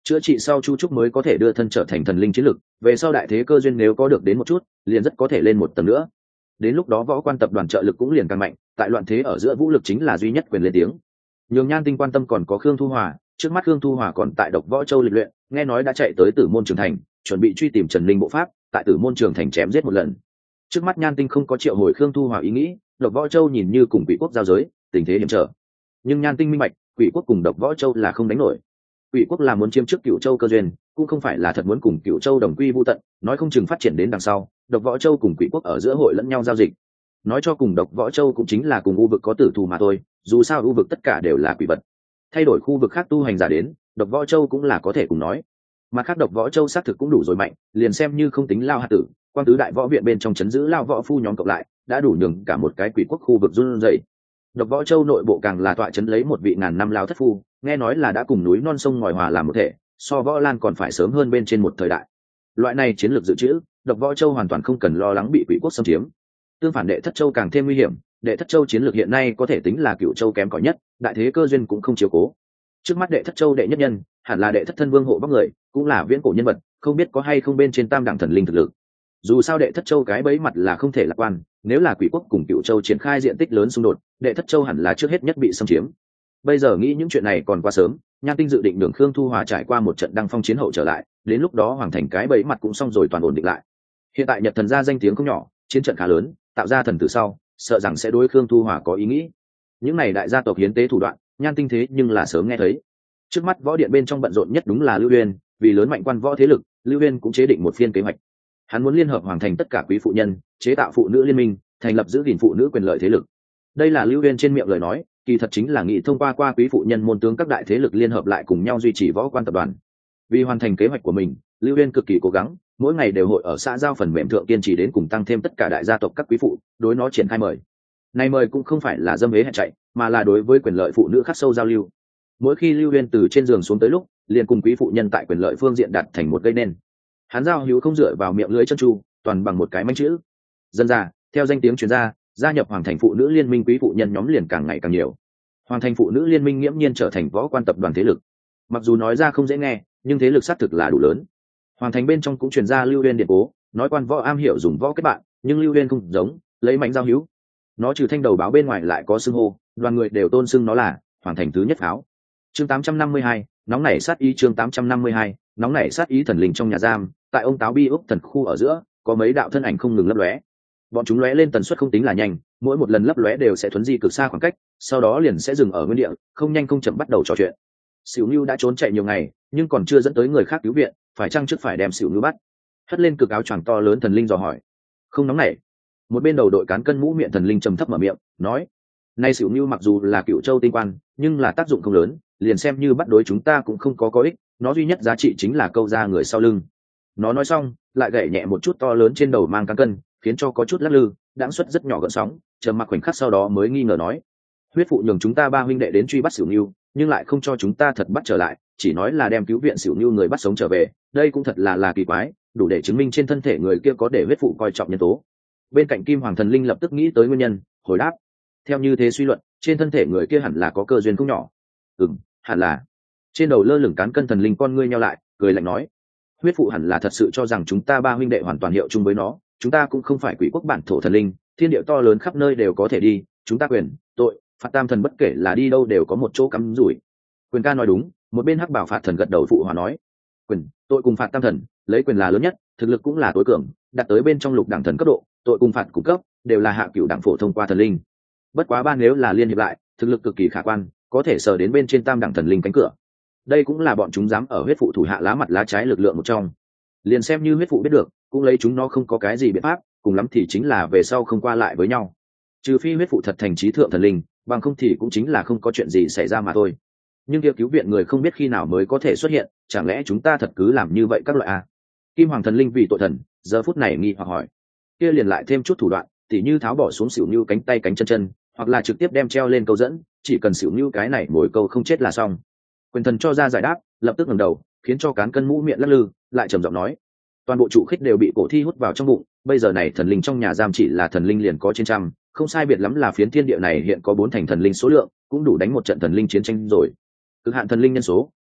chữa trị sau chu trúc mới có thể đưa thân trở thành thần linh chiến lực, về sau đại thế cơ duyên nếu có được đến một chút liền rất có thể lên một tầng nữa. Đến lúc đó võ quan tập đoàn trợ lực cũng liền càng mạnh, tại loạn thế ở giữa vũ lực chính là duy nhất quyền lên tiếng. Nhường Nhan Tinh quan tâm còn có Khương Thu Hòa, trước mắt Khương Thu Hòa còn tại Độc Võ Châu lịch luyện, nghe nói đã chạy tới Tử Môn Trường Thành, chuẩn bị truy tìm Trần Linh bộ pháp, tại Tử Môn Trường Thành chém giết một lần. Trước mắt Nhan Tinh không có triệu hồi Khương Thu Hòa ý nghĩ, Độc Võ Châu nhìn như cùng Quỷ Quốc giao giới, tình thế hiểm trở. Nhưng Nhan Tinh minh bạch, Quỷ Quốc cùng Độc Võ Châu là không đánh nổi. Quỷ Quốc là muốn chiếm trước Cửu Châu cơ duyên, cũng không phải là thật muốn cùng Cửu Châu đồng quy vu tận, nói không chừng phát triển đến đằng sau, Độc Võ Châu cùng Quỷ Quốc ở giữa hội lẫn nhau giao dịch. Nói cho cùng Độc Võ Châu cũng chính là cùng u vực có tử thù mà thôi, dù sao u vực tất cả đều là quỷ vật. Thay đổi khu vực khác tu hành giả đến, Độc Võ Châu cũng là có thể cùng nói. Mà khác Độc Võ Châu xác thực cũng đủ rồi mạnh, liền xem như không tính Lao Hạt Tử, Quang tứ đại võ viện bên trong chấn giữ Lao võ phu nhóm cộng lại, đã đủ nhường cả một cái Quỷ Quốc khu vực run rẩy. Độc Võ Châu nội bộ càng là tọa chấn lấy một vị ngàn năm lao thất phu, nghe nói là đã cùng núi non sông ngòi hòa làm một thể, so Võ Lan còn phải sớm hơn bên trên một thời đại. Loại này chiến lược dự trữ, Độc Võ Châu hoàn toàn không cần lo lắng bị Quỷ Quốc xâm chiếm. Tương phản Đệ Thất Châu càng thêm nguy hiểm, Đệ Thất Châu chiến lược hiện nay có thể tính là Cửu Châu kém cỏi nhất, đại thế cơ duyên cũng không chiếu cố. Trước mắt Đệ Thất Châu đệ nhất nhân, hẳn là Đệ Thất Thân Vương hộ bắc người, cũng là viễn cổ nhân vật, không biết có hay không bên trên tam đẳng thần linh thực lực. Dù sao Đệ Thất Châu cái bẫy mặt là không thể lạc quan, nếu là Quỷ Quốc cùng Cửu Châu triển khai diện tích lớn xung đột, Đệ Thất Châu hẳn là trước hết nhất bị xâm chiếm. Bây giờ nghĩ những chuyện này còn quá sớm, Nhan Tinh dự định đường Khương Thu Hòa trải qua một trận đăng phong chiến hậu trở lại, đến lúc đó hoàn thành cái bẫy mặt cũng xong rồi toàn ổn định lại. Hiện tại Nhật Thần gia danh tiếng không nhỏ, chiến trận khá lớn, tạo ra thần tử sau, sợ rằng sẽ đối Khương Thu Hòa có ý nghĩ. Những này đại gia tộc hiến tế thủ đoạn, Nhan Tinh thế nhưng là sớm nghe thấy. Trước mắt võ điện bên trong bận rộn nhất đúng là Lưu Uyên, vì lớn mạnh quan võ thế lực, Lưu Uyên cũng chế định một phiên kế hoạch. Hắn muốn liên hợp hoàn thành tất cả quý phụ nhân, chế tạo phụ nữ liên minh, thành lập giữ gìn phụ nữ quyền lợi thế lực. Đây là Lưu Uyên trên miệng lời nói, kỳ thật chính là nghĩ thông qua qua quý phụ nhân môn tướng các đại thế lực liên hợp lại cùng nhau duy trì võ quan tập đoàn. Vì hoàn thành kế hoạch của mình, Lưu Uyên cực kỳ cố gắng, mỗi ngày đều hội ở xã giao phần mềm thượng kiên trì đến cùng tăng thêm tất cả đại gia tộc các quý phụ, đối nó triển khai mời. Này mời cũng không phải là dâm hế hẹn chạy, mà là đối với quyền lợi phụ nữ khắc sâu giao lưu. Mỗi khi Lưu Uyên từ trên giường xuống tới lúc, liền cùng quý phụ nhân tại quyền lợi phương diện đặt thành một gây nên. Hắn giao hữu không dựa vào miệng lưỡi chân tru, toàn bằng một cái manh chữ. Dân ra, theo danh tiếng truyền ra, gia nhập Hoàng Thành phụ nữ liên minh quý phụ nhân nhóm liền càng ngày càng nhiều. Hoàng Thành phụ nữ liên minh nghiễm nhiên trở thành võ quan tập đoàn thế lực. Mặc dù nói ra không dễ nghe, nhưng thế lực xác thực là đủ lớn. Hoàng Thành bên trong cũng truyền ra Lưu Uyên điện cố, nói quan võ am hiểu dùng võ kết bạn, nhưng Lưu Uyên không giống, lấy mạnh giao hữu. Nó trừ thanh đầu báo bên ngoài lại có xưng hô, đoàn người đều tôn xưng nó là Hoàng Thành thứ nhất pháo. Chương tám trăm năm mươi hai, nóng nảy sát ý chương tám trăm năm mươi hai, nóng nảy sát ý thần linh trong nhà giam, tại ông táo bi ốc thần khu ở giữa, có mấy đạo thân ảnh không ngừng lấp lóe. Bọn chúng lóe lên tần suất không tính là nhanh, mỗi một lần lấp lóe đều sẽ thuấn di cực xa khoảng cách, sau đó liền sẽ dừng ở nguyên địa, không nhanh không chậm bắt đầu trò chuyện. Sửu Nưu đã trốn chạy nhiều ngày, nhưng còn chưa dẫn tới người khác cứu viện, phải chăng trước phải đem Sửu Nưu bắt? Hất lên cực áo choàng to lớn thần linh dò hỏi. Không nóng nảy. Một bên đầu đội cán cân mũ miệng thần linh trầm thấp mở miệng, nói: nay Sửu Nưu mặc dù là Cựu Châu tinh quan, nhưng là tác dụng không lớn, liền xem như bắt đối chúng ta cũng không có có ích, nó duy nhất giá trị chính là câu ra người sau lưng. Nó nói xong, lại gảy nhẹ một chút to lớn trên đầu mang cán cân, khiến cho có chút lắc lư, đãng xuất rất nhỏ gợn sóng, trầm mặc khoảnh khắc sau đó mới nghi ngờ nói: huyết phụ nhường chúng ta ba huynh đệ đến truy bắt Sửu Nưu, nhưng lại không cho chúng ta thật bắt trở lại, chỉ nói là đem cứu viện Sửu Nưu người bắt sống trở về, đây cũng thật là là kỳ quái, đủ để chứng minh trên thân thể người kia có để huyết phụ coi trọng nhân tố. Bên cạnh Kim Hoàng thần linh lập tức nghĩ tới nguyên nhân, hồi đáp: theo như thế suy luận, trên thân thể người kia hẳn là có cơ duyên không nhỏ. Ừm, hẳn là. Trên đầu lơ lửng cán cân thần linh con ngươi nheo lại, cười lạnh nói: huyết phụ hẳn là thật sự cho rằng chúng ta ba huynh đệ hoàn toàn hiệu chung với nó, chúng ta cũng không phải quỷ quốc bản thổ thần linh, thiên địa to lớn khắp nơi đều có thể đi, chúng ta quyền, tội, phạt tam thần bất kể là đi đâu đều có một chỗ cắm rủi. Quyền ca nói đúng, một bên hắc bảo phạt thần gật đầu phụ hòa nói: quyền, tội cùng phạt tam thần, lấy quyền là lớn nhất, thực lực cũng là tối cường, đạt tới bên trong lục đẳng thần cấp độ, tội cùng phạt cung cấp đều là hạ cửu đẳng phổ thông qua thần linh. Bất quá ba nếu là liên hiệp lại, thực lực cực kỳ khả quan, có thể sờ đến bên trên tam đẳng thần linh cánh cửa. Đây cũng là bọn chúng dám ở huyết phụ thủ hạ lá mặt lá trái lực lượng một trong. Liền xem như huyết phụ biết được, cũng lấy chúng nó không có cái gì biện pháp, cùng lắm thì chính là về sau không qua lại với nhau. Trừ phi huyết phụ thật thành trí thượng thần linh, bằng không thì cũng chính là không có chuyện gì xảy ra mà thôi. Nhưng việc cứu viện người không biết khi nào mới có thể xuất hiện, chẳng lẽ chúng ta thật cứ làm như vậy các loại a? Kim Hoàng thần linh vì tội thần, giờ phút này nghi hoặc hỏi. Kia liền lại thêm chút thủ đoạn, tỉ như tháo bỏ xuống Sửu Nưu cánh tay cánh chân chân, hoặc là trực tiếp đem treo lên câu dẫn, chỉ cần Sửu Nưu cái này mỗi câu không chết là xong. Quyền thần cho ra giải đáp, lập tức ngẩng đầu, khiến cho cán cân mũ miệng lắc lư, lại trầm giọng nói: toàn bộ trụ khích đều bị cổ thi hút vào trong bụng, bây giờ này thần linh trong nhà giam chỉ là thần linh liền có trên trăm, không sai biệt lắm là phiến thiên địa này hiện có bốn thành thần linh số lượng, cũng đủ đánh một trận thần linh chiến tranh rồi. Cực hạn thần linh nhân số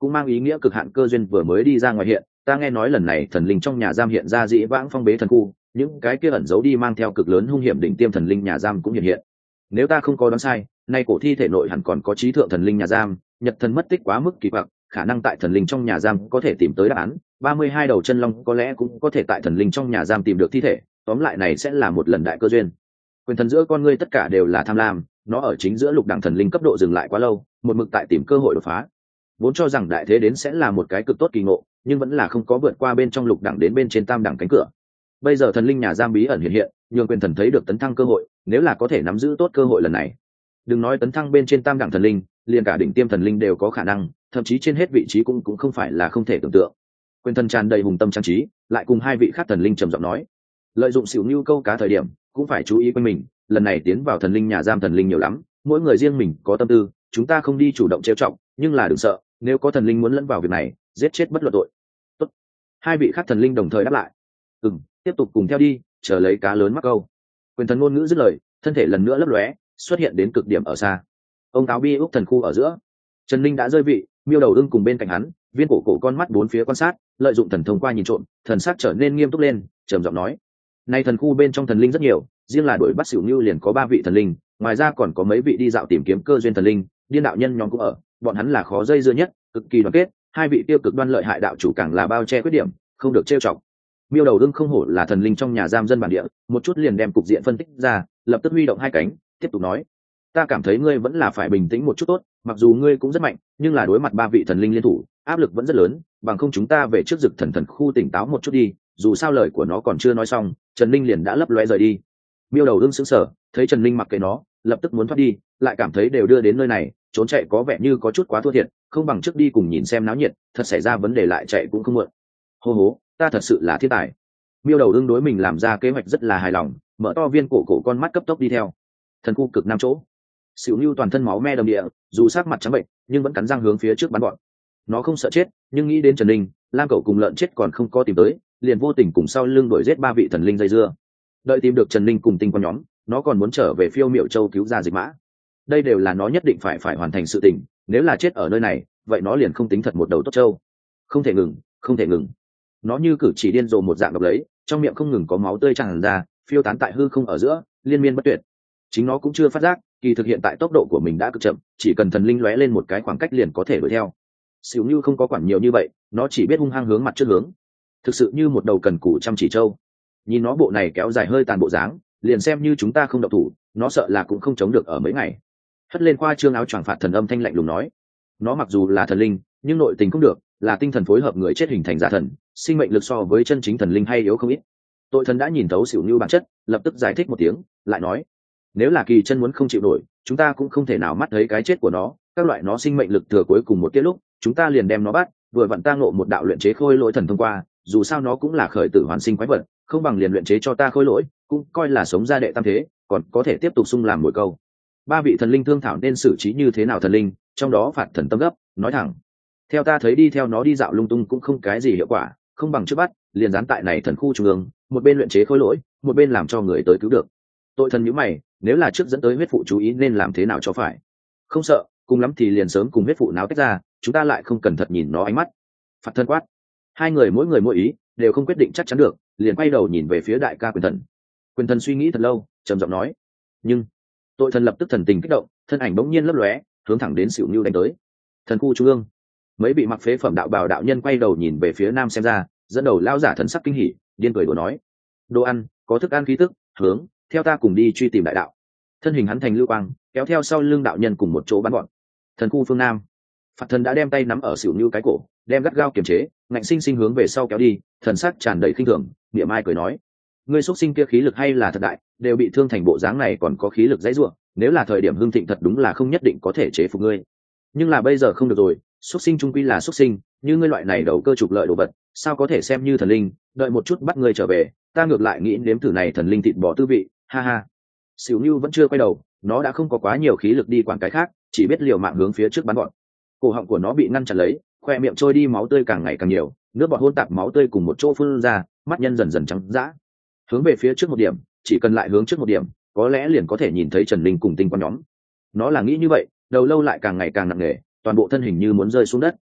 cũng mang ý nghĩa cực hạn cơ duyên vừa mới đi ra ngoài hiện. Ta nghe nói lần này thần linh trong nhà giam hiện ra dĩ vãng phong bế thần khu, những cái kia ẩn giấu đi mang theo cực lớn hung hiểm đỉnh tiêm thần linh nhà giam cũng hiện hiện. Nếu ta không có đoán sai, nay cổ thi thể nội hẳn còn có trí thượng thần linh nhà giam, nhật thần mất tích quá mức kỳ quặc, khả năng tại thần linh trong nhà giam có thể tìm tới đáp án. Ba mươi hai đầu chân long có lẽ cũng có thể tại thần linh trong nhà giam tìm được thi thể. Tóm lại này sẽ là một lần đại cơ duyên. Quyền thần giữa con ngươi tất cả đều là tham lam, nó ở chính giữa lục đẳng thần linh cấp độ dừng lại quá lâu, một mực tại tìm cơ hội đột phá. Vốn cho rằng đại thế đến sẽ là một cái cực tốt kỳ ngộ, nhưng vẫn là không có vượt qua bên trong lục đẳng đến bên trên tam đẳng cánh cửa. Bây giờ thần linh nhà giam bí ẩn hiện hiện, nhường quyền thần thấy được tấn thăng cơ hội, nếu là có thể nắm giữ tốt cơ hội lần này, đừng nói tấn thăng bên trên tam đẳng thần linh, liền cả đỉnh tiêm thần linh đều có khả năng, thậm chí trên hết vị trí cũng cũng không phải là không thể tưởng tượng. Quyền thần tràn đầy hùng tâm trang trí, lại cùng hai vị khác thần linh trầm giọng nói, lợi dụng xỉu nưu câu cá thời điểm cũng phải chú ý quanh mình, lần này tiến vào thần linh nhà giam thần linh nhiều lắm, mỗi người riêng mình có tâm tư, chúng ta không đi chủ động trêu chọc, nhưng là đừng sợ, nếu có thần linh muốn lẫn vào việc này, giết chết bất luận tội. Tốt. Hai vị khác thần linh đồng thời đáp lại, ừm, tiếp tục cùng theo đi, chờ lấy cá lớn mắc câu. Quyền thần ngôn ngữ dứt lời, thân thể lần nữa lấp lóe, xuất hiện đến cực điểm ở xa. Ông táo bi úc thần khu ở giữa, Trần Linh đã rơi vị, miêu đầu ưng cùng bên cạnh hắn, viên cổ cổ con mắt bốn phía quan sát, lợi dụng thần thông qua nhìn trộm, thần sắc trở nên nghiêm túc lên, trầm giọng nói, nay thần khu bên trong thần linh rất nhiều, riêng là đuổi bắt xỉu như liền có ba vị thần linh, ngoài ra còn có mấy vị đi dạo tìm kiếm cơ duyên thần linh, điên đạo nhân nhóm cũng ở, bọn hắn là khó dây dưa nhất, cực kỳ đoàn kết, hai vị tiêu cực đoan lợi hại đạo chủ càng là bao che khuyết điểm, không được trêu chọc. Miêu đầu ưng không hổ là thần linh trong nhà giam dân bản địa, một chút liền đem cục diện phân tích ra, lập tức huy động hai cánh, tiếp tục nói, ta cảm thấy ngươi vẫn là phải bình tĩnh một chút tốt, mặc dù ngươi cũng rất mạnh, nhưng là đối mặt ba vị thần linh liên thủ, áp lực vẫn rất lớn, bằng không chúng ta về trước dực thần thần khu tỉnh táo một chút đi, dù sao lời của nó còn chưa nói xong, Trần Linh liền đã lấp loe rời đi. Miêu đầu ưng sững sờ, thấy Trần Linh mặc kệ nó, lập tức muốn thoát đi, lại cảm thấy đều đưa đến nơi này, trốn chạy có vẻ như có chút quá thua thiệt, không bằng trước đi cùng nhìn xem náo nhiệt, thật xảy ra vấn đề lại chạy cũng không muộn. Hô hố, ta thật sự là thiên tài. Miêu đầu ưng đối mình làm ra kế hoạch rất là hài lòng, mở to viên cổ cổ con mắt cấp tốc đi theo. Thần khu cực nam chỗ, Sửu Nưu toàn thân máu me đầm địa, dù sắc mặt trắng bệnh, nhưng vẫn cắn răng hướng phía trước bắn bọn. Nó không sợ chết, nhưng nghĩ đến Trần Linh, Lam Cẩu cùng lợn chết còn không có tìm tới, liền vô tình cùng sau lưng đuổi giết ba vị thần linh dây dưa. Đợi tìm được Trần Linh cùng tinh quan nhóm, nó còn muốn trở về Phiêu Miệu Châu cứu ra Dịch Mã. Đây đều là nó nhất định phải phải hoàn thành sự tình, nếu là chết ở nơi này, vậy nó liền không tính thật một đầu tốt châu. Không thể ngừng, không thể ngừng. Nó như cử chỉ điên rồ một dạng độc lấy, trong miệng không ngừng có máu tươi tràn ra, phiêu tán tại hư không ở giữa, liên miên bất tuyệt. Chính nó cũng chưa phát giác, kỳ thực hiện tại tốc độ của mình đã cực chậm, chỉ cần thần linh lóe lên một cái khoảng cách liền có thể đuổi theo. Sửu Nưu không có quản nhiều như vậy, nó chỉ biết hung hăng hướng mặt trước hướng, thực sự như một đầu cần cù chăm chỉ trâu. Nhìn nó bộ này kéo dài hơi tàn bộ dáng, liền xem như chúng ta không động thủ, nó sợ là cũng không chống được ở mấy ngày. Hất lên khoa trương áo choàng phạt thần âm thanh lạnh lùng nói, nó mặc dù là thần linh, nhưng nội tình không được, là tinh thần phối hợp người chết hình thành giả thần, sinh mệnh lực so với chân chính thần linh hay yếu không ít. Tội thần đã nhìn thấu Sửu Nưu bản chất, lập tức giải thích một tiếng, lại nói, nếu là kỳ chân muốn không chịu nổi, chúng ta cũng không thể nào mắt thấy cái chết của nó, các loại nó sinh mệnh lực thừa cuối cùng một tiết lúc, chúng ta liền đem nó bắt, vừa vặn ta ngộ một đạo luyện chế khôi lỗi thần thông qua, dù sao nó cũng là khởi tử hoàn sinh quái vật, không bằng liền luyện chế cho ta khôi lỗi, cũng coi là sống ra đệ tam thế, còn có thể tiếp tục xung làm mồi câu. Ba vị thần linh thương thảo nên xử trí như thế nào thần linh, trong đó phạt thần tâm gấp, nói thẳng, theo ta thấy đi theo nó đi dạo lung tung cũng không cái gì hiệu quả, không bằng trước bắt, liền dán tại này thần khu trung ương, một bên luyện chế khôi lỗi, một bên làm cho người tới cứu được. Tội thần nhíu mày, nếu là trước dẫn tới huyết phụ chú ý nên làm thế nào cho phải. Không sợ, cùng lắm thì liền sớm cùng huyết phụ náo tách ra, chúng ta lại không cần thật nhìn nó ánh mắt. Phạt thân quát. Hai người mỗi người mỗi ý, đều không quyết định chắc chắn được, liền quay đầu nhìn về phía đại ca quyền thần. Quyền thần suy nghĩ thật lâu, trầm giọng nói, nhưng tội thần lập tức thần tình kích động, thân ảnh bỗng nhiên lấp lóe, hướng thẳng đến Sửu Nưu đánh tới. Thần khu trung ương, mấy bị mặc phế phẩm đạo bào đạo nhân quay đầu nhìn về phía nam xem ra, dẫn đầu lao giả thần sắc kinh hỉ, điên cười đùa nói, đồ ăn, có thức ăn khí tức, hướng theo ta cùng đi truy tìm đại đạo. Thân hình hắn thành lưu quang, kéo theo sau lưng đạo nhân cùng một chỗ bắn bọn. Thần khu phương nam, phạt thần đã đem tay nắm ở Sửu Nưu cái cổ, đem gắt gao kiềm chế, ngạnh sinh sinh hướng về sau kéo đi, thần sắc tràn đầy khinh thường, niệm ai cười nói, ngươi xuất sinh kia khí lực hay là thật đại, đều bị thương thành bộ dáng này còn có khí lực dãy ruộng, nếu là thời điểm hưng thịnh thật đúng là không nhất định có thể chế phục ngươi, nhưng là bây giờ không được rồi, xuất sinh trung quy là xuất sinh, như ngươi loại này đầu cơ trục lợi đồ vật, sao có thể xem như thần linh, đợi một chút bắt ngươi trở về, ta ngược lại nghĩ nếm thử này thần linh thịt bò tư vị, ha ha. Sửu Nưu vẫn chưa quay đầu, nó đã không có quá nhiều khí lực đi quản cái khác, chỉ biết liều mạng hướng phía trước bắn gọn. Cổ họng của nó bị ngăn chặn lấy, khoe miệng trôi đi máu tươi càng ngày càng nhiều, nước bọt hỗn tạp máu tươi cùng một chỗ phun ra, mắt nhân dần dần trắng dã. Hướng về phía trước một điểm, chỉ cần lại hướng trước một điểm, có lẽ liền có thể nhìn thấy Trần Linh cùng tinh quan nhóm. Nó là nghĩ như vậy, đầu lâu lại càng ngày càng nặng nề, toàn bộ thân hình như muốn rơi xuống đất.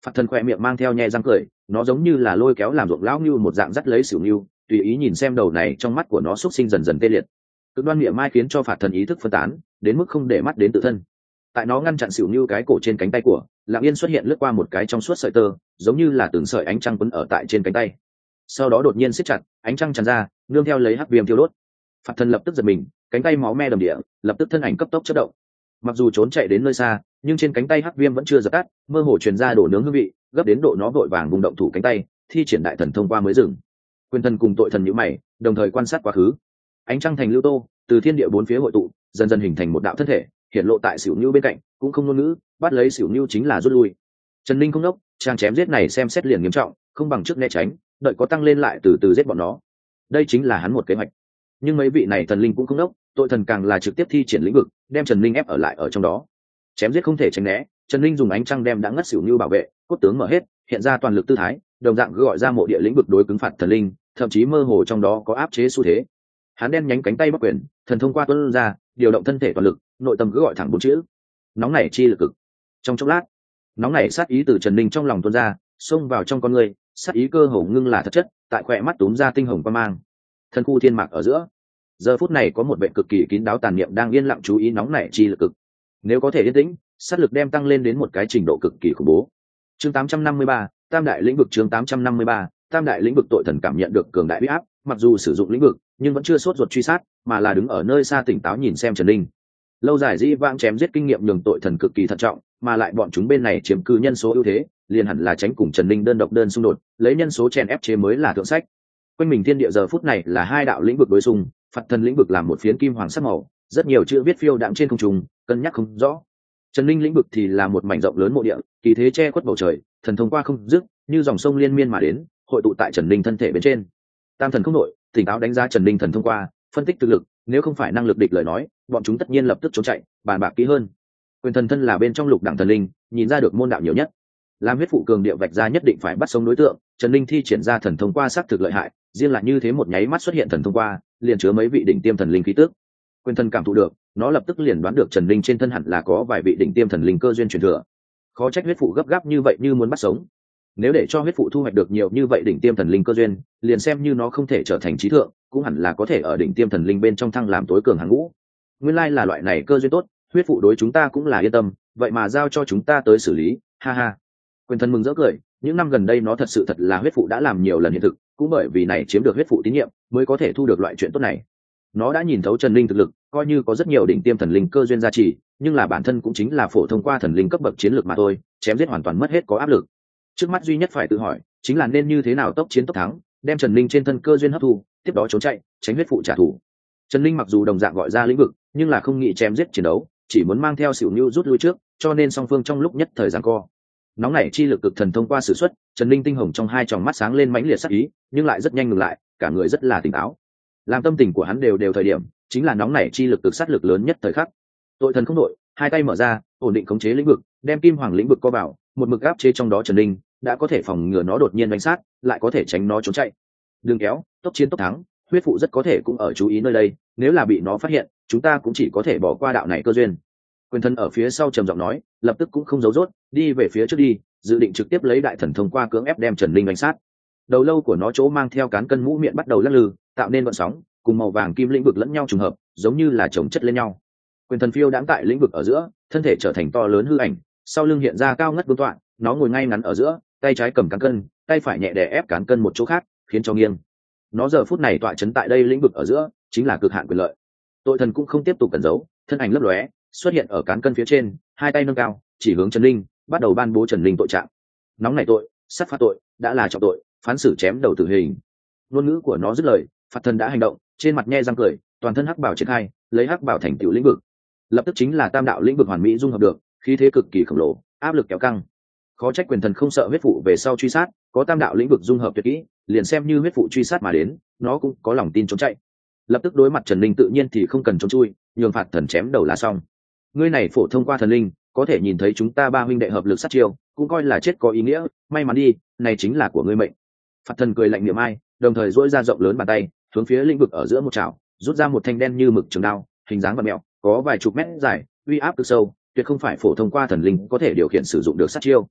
Phạt thần khoe miệng mang theo nhe răng cười, nó giống như là lôi kéo làm ruộng lão ngưu một dạng dắt lấy xỉu ngưu, tùy ý nhìn xem đầu này trong mắt của nó xúc sinh dần dần tê liệt. Cực đoan miệng mai khiến cho phạt thần ý thức phân tán đến mức không để mắt đến tự thân. Tại nó ngăn chặn xỉu ngưu cái cổ trên cánh tay của, lặng yên xuất hiện lướt qua một cái trong suốt sợi tơ, giống như là từng sợi ánh trăng quấn ở tại trên cánh tay. Sau đó đột nhiên siết chặt, ánh trăng tràn ra, nương theo lấy hắc viêm thiêu đốt. Phạt thần lập tức giật mình, cánh tay máu me đầm địa, lập tức thân ảnh cấp tốc chớp động. Mặc dù trốn chạy đến nơi xa, nhưng trên cánh tay hắc viêm vẫn chưa dập tắt, mơ hồ truyền ra đổ nướng hương vị, gấp đến độ nó vội vàng vùng động thủ cánh tay, thi triển đại thần thông qua mới dừng. Quyền thần cùng tội thần nhíu mày, đồng thời quan sát quá khứ. Ánh trăng thành lưu tô, từ thiên địa bốn phía hội tụ, dần dần hình thành một đạo thân thể, hiện lộ tại xỉu nưu bên cạnh, cũng không ngôn ngữ, bắt lấy xỉu nưu chính là rút lui. Trần Linh không đốc, trang chém giết này xem xét liền nghiêm trọng, không bằng trước né tránh, đợi có tăng lên lại từ từ giết bọn nó. Đây chính là hắn một kế hoạch. Nhưng mấy vị này thần linh cũng không đốc, tội thần càng là trực tiếp thi triển lĩnh vực, đem Trần Linh ép ở lại ở trong đó. Chém giết không thể tránh né, Trần Linh dùng ánh trăng đem đã ngất xỉu nưu bảo vệ, cốt tướng mở hết, hiện ra toàn lực tư thái, đồng dạng gọi ra mộ địa lĩnh vực đối cứng phạt thần linh, thậm chí mơ hồ trong đó có áp chế xu thế. Hắn đen nhánh cánh tay bắc quyền, thần thông qua tuôn ra, điều động thân thể toàn lực, nội tâm cứ gọi thẳng bốn chữ: nóng nảy chi lực cực. Trong chốc lát, nóng nảy sát ý từ Trần Linh trong lòng tuôn ra, xông vào trong con người, sát ý cơ hồ ngưng là thật chất, tại khỏe mắt túm ra tinh hồng quang mang. Thần khu thiên mạc ở giữa, giờ phút này có một vệ cực kỳ kín đáo tàn niệm đang yên lặng chú ý nóng nảy chi lực cực. Nếu có thể yên tĩnh, sát lực đem tăng lên đến một cái trình độ cực kỳ khủng bố. Chương tám trăm năm mươi ba, Tam đại lĩnh vực. Chương tám trăm năm mươi ba, Tam đại lĩnh vực. Tội thần cảm nhận được cường đại uy áp, mặc dù sử dụng lĩnh vực, nhưng vẫn chưa sốt ruột truy sát, mà là đứng ở nơi xa tỉnh táo nhìn xem Trần Linh. Lâu dài dĩ vãng chém giết kinh nghiệm nhường tội thần cực kỳ thận trọng, mà lại bọn chúng bên này chiếm cứ nhân số ưu thế, liền hẳn là tránh cùng Trần Linh đơn độc đơn xung đột, lấy nhân số chèn ép chế mới là thượng sách. Quanh mình thiên địa giờ phút này là hai đạo lĩnh vực đối xung, phạt thần lĩnh vực làm một phiến kim hoàng sắc màu, rất nhiều chữ viết phiêu đạm trên không trung, cân nhắc không rõ. Trần Linh lĩnh vực thì là một mảnh rộng lớn mộ địa, kỳ thế che khuất bầu trời, thần thông qua không dứt, như dòng sông liên miên mà đến, hội tụ tại Trần Linh thân thể bên trên. Tam thần không nội, tỉnh táo đánh giá Trần Linh thần thông qua, phân tích thực lực, nếu không phải năng lực địch lời nói, bọn chúng tất nhiên lập tức trốn chạy, bàn bạc kỹ hơn. Quyền thần thân là bên trong lục đẳng thần linh, nhìn ra được môn đạo nhiều nhất. Làm huyết phụ cường địa vạch ra nhất định phải bắt sống đối tượng, Trần Linh thi triển ra thần thông qua sát thực lợi hại, riêng là như thế một nháy mắt xuất hiện thần thông qua, liền chứa mấy vị đỉnh tiêm thần linh khí tức. Quyền thần cảm thụ được, nó lập tức liền đoán được Trần Linh trên thân hẳn là có vài vị đỉnh tiêm thần linh cơ duyên truyền thừa. Khó trách huyết phụ gấp gáp như vậy như muốn bắt sống. Nếu để cho huyết phụ thu hoạch được nhiều như vậy đỉnh tiêm thần linh cơ duyên, liền xem như nó không thể trở thành trí thượng, cũng hẳn là có thể ở đỉnh tiêm thần linh bên trong thăng làm tối cường hàng ngũ. Nguyên lai là loại này cơ duyên tốt, huyết phụ đối chúng ta cũng là yên tâm, vậy mà giao cho chúng ta tới xử lý, ha ha. Quyền thần mừng rỡ cười, những năm gần đây nó thật sự thật là huyết phụ đã làm nhiều lần hiện thực, cũng bởi vì này chiếm được huyết phụ tín nhiệm, mới có thể thu được loại chuyện tốt này. Nó đã nhìn thấu Trần Linh thực lực, coi như có rất nhiều đỉnh tiêm thần linh cơ duyên gia trì, nhưng là bản thân cũng chính là phổ thông qua thần linh cấp bậc chiến lược mà thôi, chém giết hoàn toàn mất hết có áp lực. Trước mắt duy nhất phải tự hỏi, chính là nên như thế nào tốc chiến tốc thắng, đem Trần Linh trên thân cơ duyên hấp thu, tiếp đó trốn chạy, tránh huyết phụ trả thù. Trần Linh mặc dù đồng dạng gọi ra lĩnh vực, nhưng là không nghĩ chém giết chiến đấu, chỉ muốn mang theo xỉu nưu rút lui trước, cho nên song phương trong lúc nhất thời giằng co. Nóng nảy chi lực cực thần thông qua sử xuất, Trần Linh tinh hồng trong hai tròng mắt sáng lên mãnh liệt sắc ý, nhưng lại rất nhanh ngừng lại, cả người rất là tỉnh táo. Làm tâm tình của hắn đều đều thời điểm, chính là nóng nảy chi lực cực sát lực lớn nhất thời khắc. Tội thần không đội, hai tay mở ra, ổn định khống chế lĩnh vực, đem kim hoàng lĩnh vực co vào, một mực áp chế trong đó Trần Linh, đã có thể phòng ngừa nó đột nhiên đánh sát, lại có thể tránh nó trốn chạy. Đừng kéo, tốc chiến tốc thắng, huyết phụ rất có thể cũng ở chú ý nơi đây, nếu là bị nó phát hiện, chúng ta cũng chỉ có thể bỏ qua đạo này cơ duyên. Quyền thân ở phía sau trầm giọng nói, lập tức cũng không giấu rốt, đi về phía trước đi, dự định trực tiếp lấy đại thần thông qua cưỡng ép đem Trần Linh đánh sát. Đầu lâu của nó chỗ mang theo cán cân mũ miệng bắt đầu lắc lư, tạo nên vận sóng, cùng màu vàng kim lĩnh vực lẫn nhau trùng hợp, giống như là chồng chất lên nhau. Quyền thần phiêu đãng tại lĩnh vực ở giữa, thân thể trở thành to lớn hư ảnh, sau lưng hiện ra cao ngất vương tọa, nó ngồi ngay ngắn ở giữa, tay trái cầm cán cân, tay phải nhẹ đè ép cán cân một chỗ khác, khiến cho nghiêng. Nó giờ phút này tọa chấn tại đây lĩnh vực ở giữa, chính là cực hạn quyền lợi. Tội thần cũng không tiếp tục cẩn giấu, thân ảnh lấp lóe, xuất hiện ở cán cân phía trên, hai tay nâng cao, chỉ hướng Trần Linh, bắt đầu ban bố Trần Linh tội trạng. Nóng này tội, sát phạt tội, đã là trọng tội, phán xử chém đầu tử hình. Ngôn ngữ của nó dứt lời, phạt thần đã hành động, trên mặt nhe răng cười, toàn thân hắc bảo triển khai, lấy hắc bảo thành tựu lĩnh vực. Lập tức chính là tam đạo lĩnh vực hoàn mỹ dung hợp được, khí thế cực kỳ khổng lồ, áp lực kéo căng. Khó trách quyền thần không sợ huyết phụ về sau truy sát, có tam đạo lĩnh vực dung hợp tuyệt kỹ, liền xem như huyết phụ truy sát mà đến, nó cũng có lòng tin trốn chạy. Lập tức đối mặt Trần Linh tự nhiên thì không cần trốn chui, nhường phạt thần chém đầu là xong. Ngươi này phổ thông qua thần linh, có thể nhìn thấy chúng ta ba huynh đệ hợp lực sát chiêu, cũng coi là chết có ý nghĩa, may mắn đi, này chính là của ngươi mệnh. Phạt thần cười lạnh niệm ai, đồng thời duỗi ra rộng lớn bàn tay, hướng phía lĩnh vực ở giữa một chảo, rút ra một thanh đen như mực trường đao, hình dáng vặn mèo, có vài chục mét dài, uy áp cực sâu, tuyệt không phải phổ thông qua thần linh có thể điều khiển sử dụng được sát chiêu.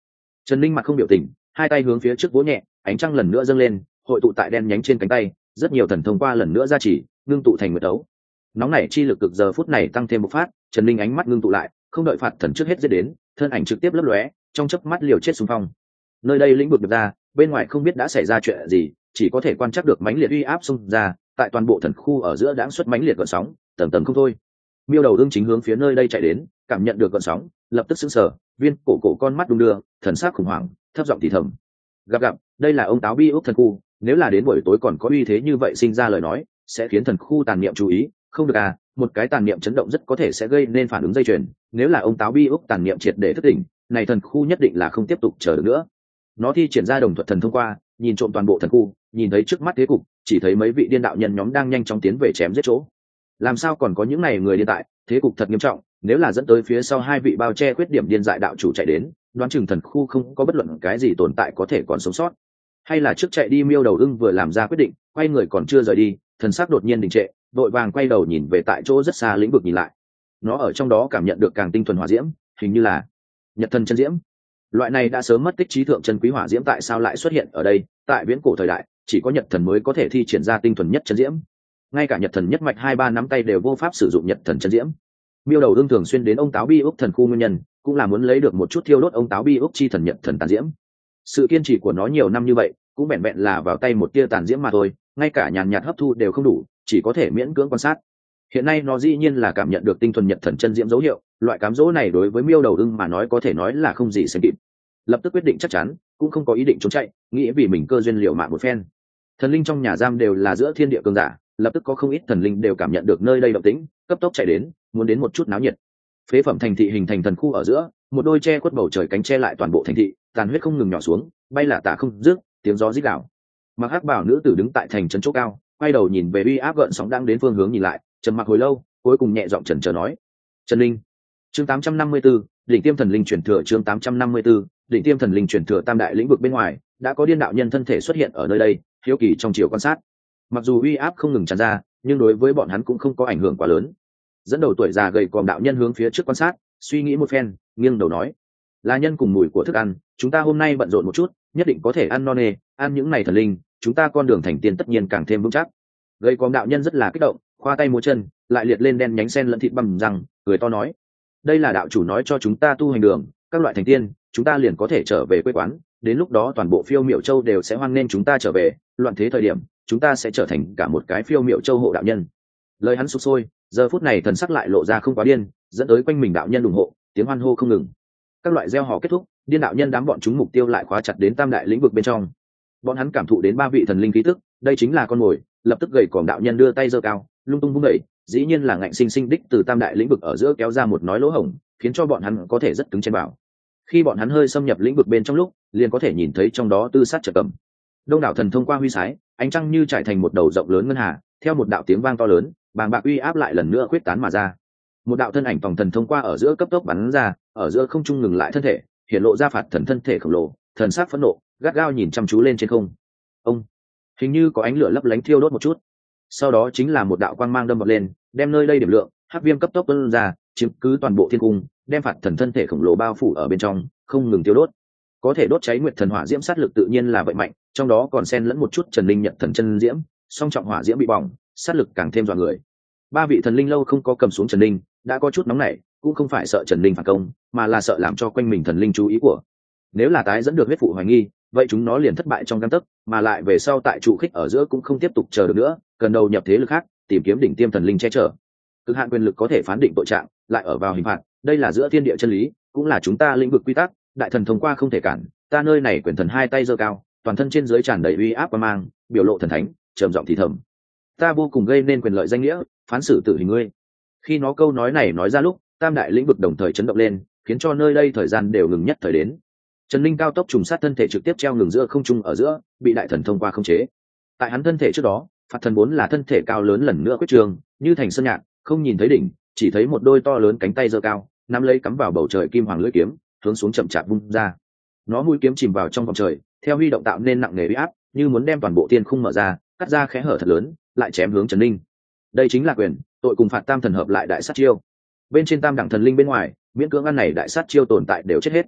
Trần Linh mặt không biểu tình, hai tay hướng phía trước vỗ nhẹ, ánh trăng lần nữa dâng lên, hội tụ tại đen nhánh trên cánh tay, rất nhiều thần thông qua lần nữa ra chỉ, ngưng tụ thành nguyệt đấu. Nóng nảy chi lực cực giờ phút này tăng thêm một phát, Trần Linh ánh mắt ngưng tụ lại, không đợi phạt thần trước hết giết đến, thân ảnh trực tiếp lấp lóe, trong chớp mắt liều chết xung phong. Nơi đây lĩnh vực được ra, bên ngoài không biết đã xảy ra chuyện gì, chỉ có thể quan trắc được mãnh liệt uy áp xung ra, tại toàn bộ thần khu ở giữa đãng xuất mãnh liệt gợn sóng, tầng tầng không thôi. Miêu đầu ương chính hướng phía nơi đây chạy đến, cảm nhận được gợn sóng, lập tức sững sờ, viên cổ cổ con mắt đung đưa, thần sắc khủng hoảng, thấp giọng thì thầm. Gặp gặp, đây là ông táo bi ốc thần khu, nếu là đến buổi tối còn có uy thế như vậy sinh ra lời nói, sẽ khiến thần khu tàn niệm chú ý, không được à, một cái tàn niệm chấn động rất có thể sẽ gây nên phản ứng dây chuyền, nếu là ông táo bi ốc tàn niệm triệt để thức tỉnh, này thần khu nhất định là không tiếp tục chờ được nữa. Nó thi triển ra đồng thuật thần thông qua, nhìn trộm toàn bộ thần khu, nhìn thấy trước mắt thế cục, chỉ thấy mấy vị điên đạo nhân nhóm đang nhanh chóng tiến về chém giết chỗ. Làm sao còn có những này người điên tại, thế cục thật nghiêm trọng, nếu là dẫn tới phía sau hai vị bao che khuyết điểm điên dại đạo chủ chạy đến, đoán chừng thần khu không có bất luận cái gì tồn tại có thể còn sống sót. Hay là trước chạy đi Miêu đầu ưng vừa làm ra quyết định, quay người còn chưa rời đi, thần sắc đột nhiên đình trệ, đội vàng quay đầu nhìn về tại chỗ rất xa lĩnh vực nhìn lại. Nó ở trong đó cảm nhận được càng tinh thuần hỏa diễm, hình như là Nhật thần chân diễm. Loại này đã sớm mất tích trí thượng chân quý hỏa diễm tại sao lại xuất hiện ở đây? Tại viễn cổ thời đại, chỉ có Nhật thần mới có thể thi triển ra tinh thuần nhất chân diễm. Ngay cả Nhật thần nhất mạch hai ba nắm tay đều vô pháp sử dụng Nhật thần chân diễm. Miêu đầu ương thường xuyên đến ông táo bi úc thần khu nguyên nhân, cũng là muốn lấy được một chút thiêu đốt ông táo bi úc chi thần Nhật thần tàn diễm. Sự kiên trì của nó nhiều năm như vậy, cũng vẹn vẹn là vào tay một tia tàn diễm mà thôi, ngay cả nhàn nhạt hấp thu đều không đủ, chỉ có thể miễn cưỡng quan sát. Hiện nay nó dĩ nhiên là cảm nhận được tinh thuần Nhật thần chân diễm dấu hiệu, loại cám dỗ này đối với Miêu đầu ưng mà nói có thể nói là không gì sánh kịp. Lập tức quyết định chắc chắn, cũng không có ý định trốn chạy, nghĩ vì mình cơ duyên liều mạng một phen. Thần linh trong nhà giam đều là giữa thiên địa cường giả, lập tức có không ít thần linh đều cảm nhận được nơi đây động tĩnh, cấp tốc chạy đến, muốn đến một chút náo nhiệt. Phế phẩm thành thị hình thành thần khu ở giữa, một đôi che khuất bầu trời cánh che lại toàn bộ thành thị, tàn huyết không ngừng nhỏ xuống, bay lả tả không dứt, tiếng gió rít gào. Mặc hắc bảo nữ tử đứng tại thành trấn chỗ cao, quay đầu nhìn về uy áp gợn sóng đang đến phương hướng nhìn lại, trầm mặc hồi lâu, cuối cùng nhẹ giọng chần chờ nói: "Trần Linh." Chương tám trăm năm mươi 854, đỉnh tiêm thần linh truyền thừa chương tám trăm năm mươi 854, đỉnh tiêm thần linh truyền thừa tam đại lĩnh vực bên ngoài, đã có điên đạo nhân thân thể xuất hiện ở nơi đây, hiếu kỳ trong chiều quan sát. Mặc dù uy áp không ngừng tràn ra, nhưng đối với bọn hắn cũng không có ảnh hưởng quá lớn. Dẫn đầu tuổi già gầy còm đạo nhân hướng phía trước quan sát, suy nghĩ một phen, nghiêng đầu nói: "Là nhân cùng mùi của thức ăn, chúng ta hôm nay bận rộn một chút, nhất định có thể ăn no nê, ăn những này thần linh, chúng ta con đường thành tiên tất nhiên càng thêm vững chắc." Gầy còm đạo nhân rất là kích động, khoa tay múa chân, lại liệt lên đen nhánh sen lẫn thịt bằm răng, cười to nói: "Đây là đạo chủ nói cho chúng ta tu hành đường, các loại thành tiên, chúng ta liền có thể trở về quê quán, đến lúc đó toàn bộ phiêu miểu châu đều sẽ hoan nghênh chúng ta trở về, loạn thế thời điểm, chúng ta sẽ trở thành cả một cái phiêu miểu châu hộ đạo nhân." Lời hắn sục sôi, giờ phút này thần sắc lại lộ ra không quá điên, dẫn tới quanh mình đạo nhân ủng hộ, tiếng hoan hô không ngừng. Các loại gieo hò kết thúc, điên đạo nhân đám bọn chúng mục tiêu lại khóa chặt đến tam đại lĩnh vực bên trong. Bọn hắn cảm thụ đến ba vị thần linh khí tức, đây chính là con mồi, lập tức gầy còm đạo nhân đưa tay giơ cao, lung tung vung đẩy, dĩ nhiên là ngạnh sinh sinh đích từ tam đại lĩnh vực ở giữa kéo ra một nói lỗ hổng, khiến cho bọn hắn có thể rất cứng trên bảo. Khi bọn hắn hơi xâm nhập lĩnh vực bên trong lúc, liền có thể nhìn thấy trong đó tư sát chợt cầm. Đông đảo thần thông qua huy sái, ánh trăng như trải thành một đầu rộng lớn ngân hà, theo một đạo tiếng vang to lớn, bàng bạc uy áp lại lần nữa khuyết tán mà ra. Một đạo thân ảnh phòng thần thông qua ở giữa cấp tốc bắn ra, ở giữa không trung ngừng lại thân thể, hiện lộ ra phạt thần thân thể khổng lồ, thần sắc phẫn nộ, gắt gao nhìn chăm chú lên trên không. Ông, hình như có ánh lửa lấp lánh thiêu đốt một chút. Sau đó chính là một đạo quang mang đâm vào lên, đem nơi đây điểm lượng, hắc viêm cấp tốc tuôn ra, chiếm cứ toàn bộ thiên cung, đem phạt thần thân thể khổng lồ bao phủ ở bên trong, không ngừng tiêu đốt. Có thể đốt cháy nguyệt thần hỏa diễm sát lực tự nhiên là vậy mạnh, trong đó còn xen lẫn một chút trần linh nhận thần chân diễm, song trọng hỏa diễm bị bỏng, sát lực càng thêm dọa người. Ba vị thần linh lâu không có cầm xuống trần linh, đã có chút nóng nảy, cũng không phải sợ trần linh phản công, mà là sợ làm cho quanh mình thần linh chú ý của. Nếu là tái dẫn được huyết phụ hoài nghi, vậy chúng nó liền thất bại trong gang tấc, mà lại về sau tại trụ khích ở giữa cũng không tiếp tục chờ được nữa, cần đầu nhập thế lực khác, tìm kiếm đỉnh tiêm thần linh che chở. Cực hạn quyền lực có thể phán định tội trạng, lại ở vào hình phạt, đây là giữa thiên địa chân lý, cũng là chúng ta lĩnh vực quy tắc, đại thần thông qua không thể cản, ta nơi này quyền thần hai tay giơ cao, toàn thân trên dưới tràn đầy uy áp và mang, biểu lộ thần thánh, trầm giọng thì thầm: "Ta vô cùng gây nên quyền lợi danh nghĩa, phán xử tử hình ngươi." Khi nó câu nói này nói ra lúc, tam đại lĩnh vực đồng thời chấn động lên, khiến cho nơi đây thời gian đều ngừng nhất thời đến. Trần Linh cao tốc trùng sát thân thể trực tiếp treo ngừng giữa không trung ở giữa, bị đại thần thông qua khống chế. Tại hắn thân thể trước đó, phạt thần vốn là thân thể cao lớn lần nữa quyết trường, như thành sơn nhạc, không nhìn thấy đỉnh, chỉ thấy một đôi to lớn cánh tay giơ cao, nắm lấy cắm vào bầu trời kim hoàng lưỡi kiếm, hướng xuống chậm chạp vung ra. Nó mũi kiếm chìm vào trong vòng trời, theo huy động tạo nên nặng nề uy áp, như muốn đem toàn bộ thiên khung mở ra, cắt ra kẽ hở thật lớn, lại chém hướng Trần Linh. Đây chính là quyền, tội cùng phạt tam thần hợp lại đại sát chiêu. Bên trên tam đẳng thần linh bên ngoài, miễn cưỡng ăn này đại sát chiêu tồn tại đều chết hết.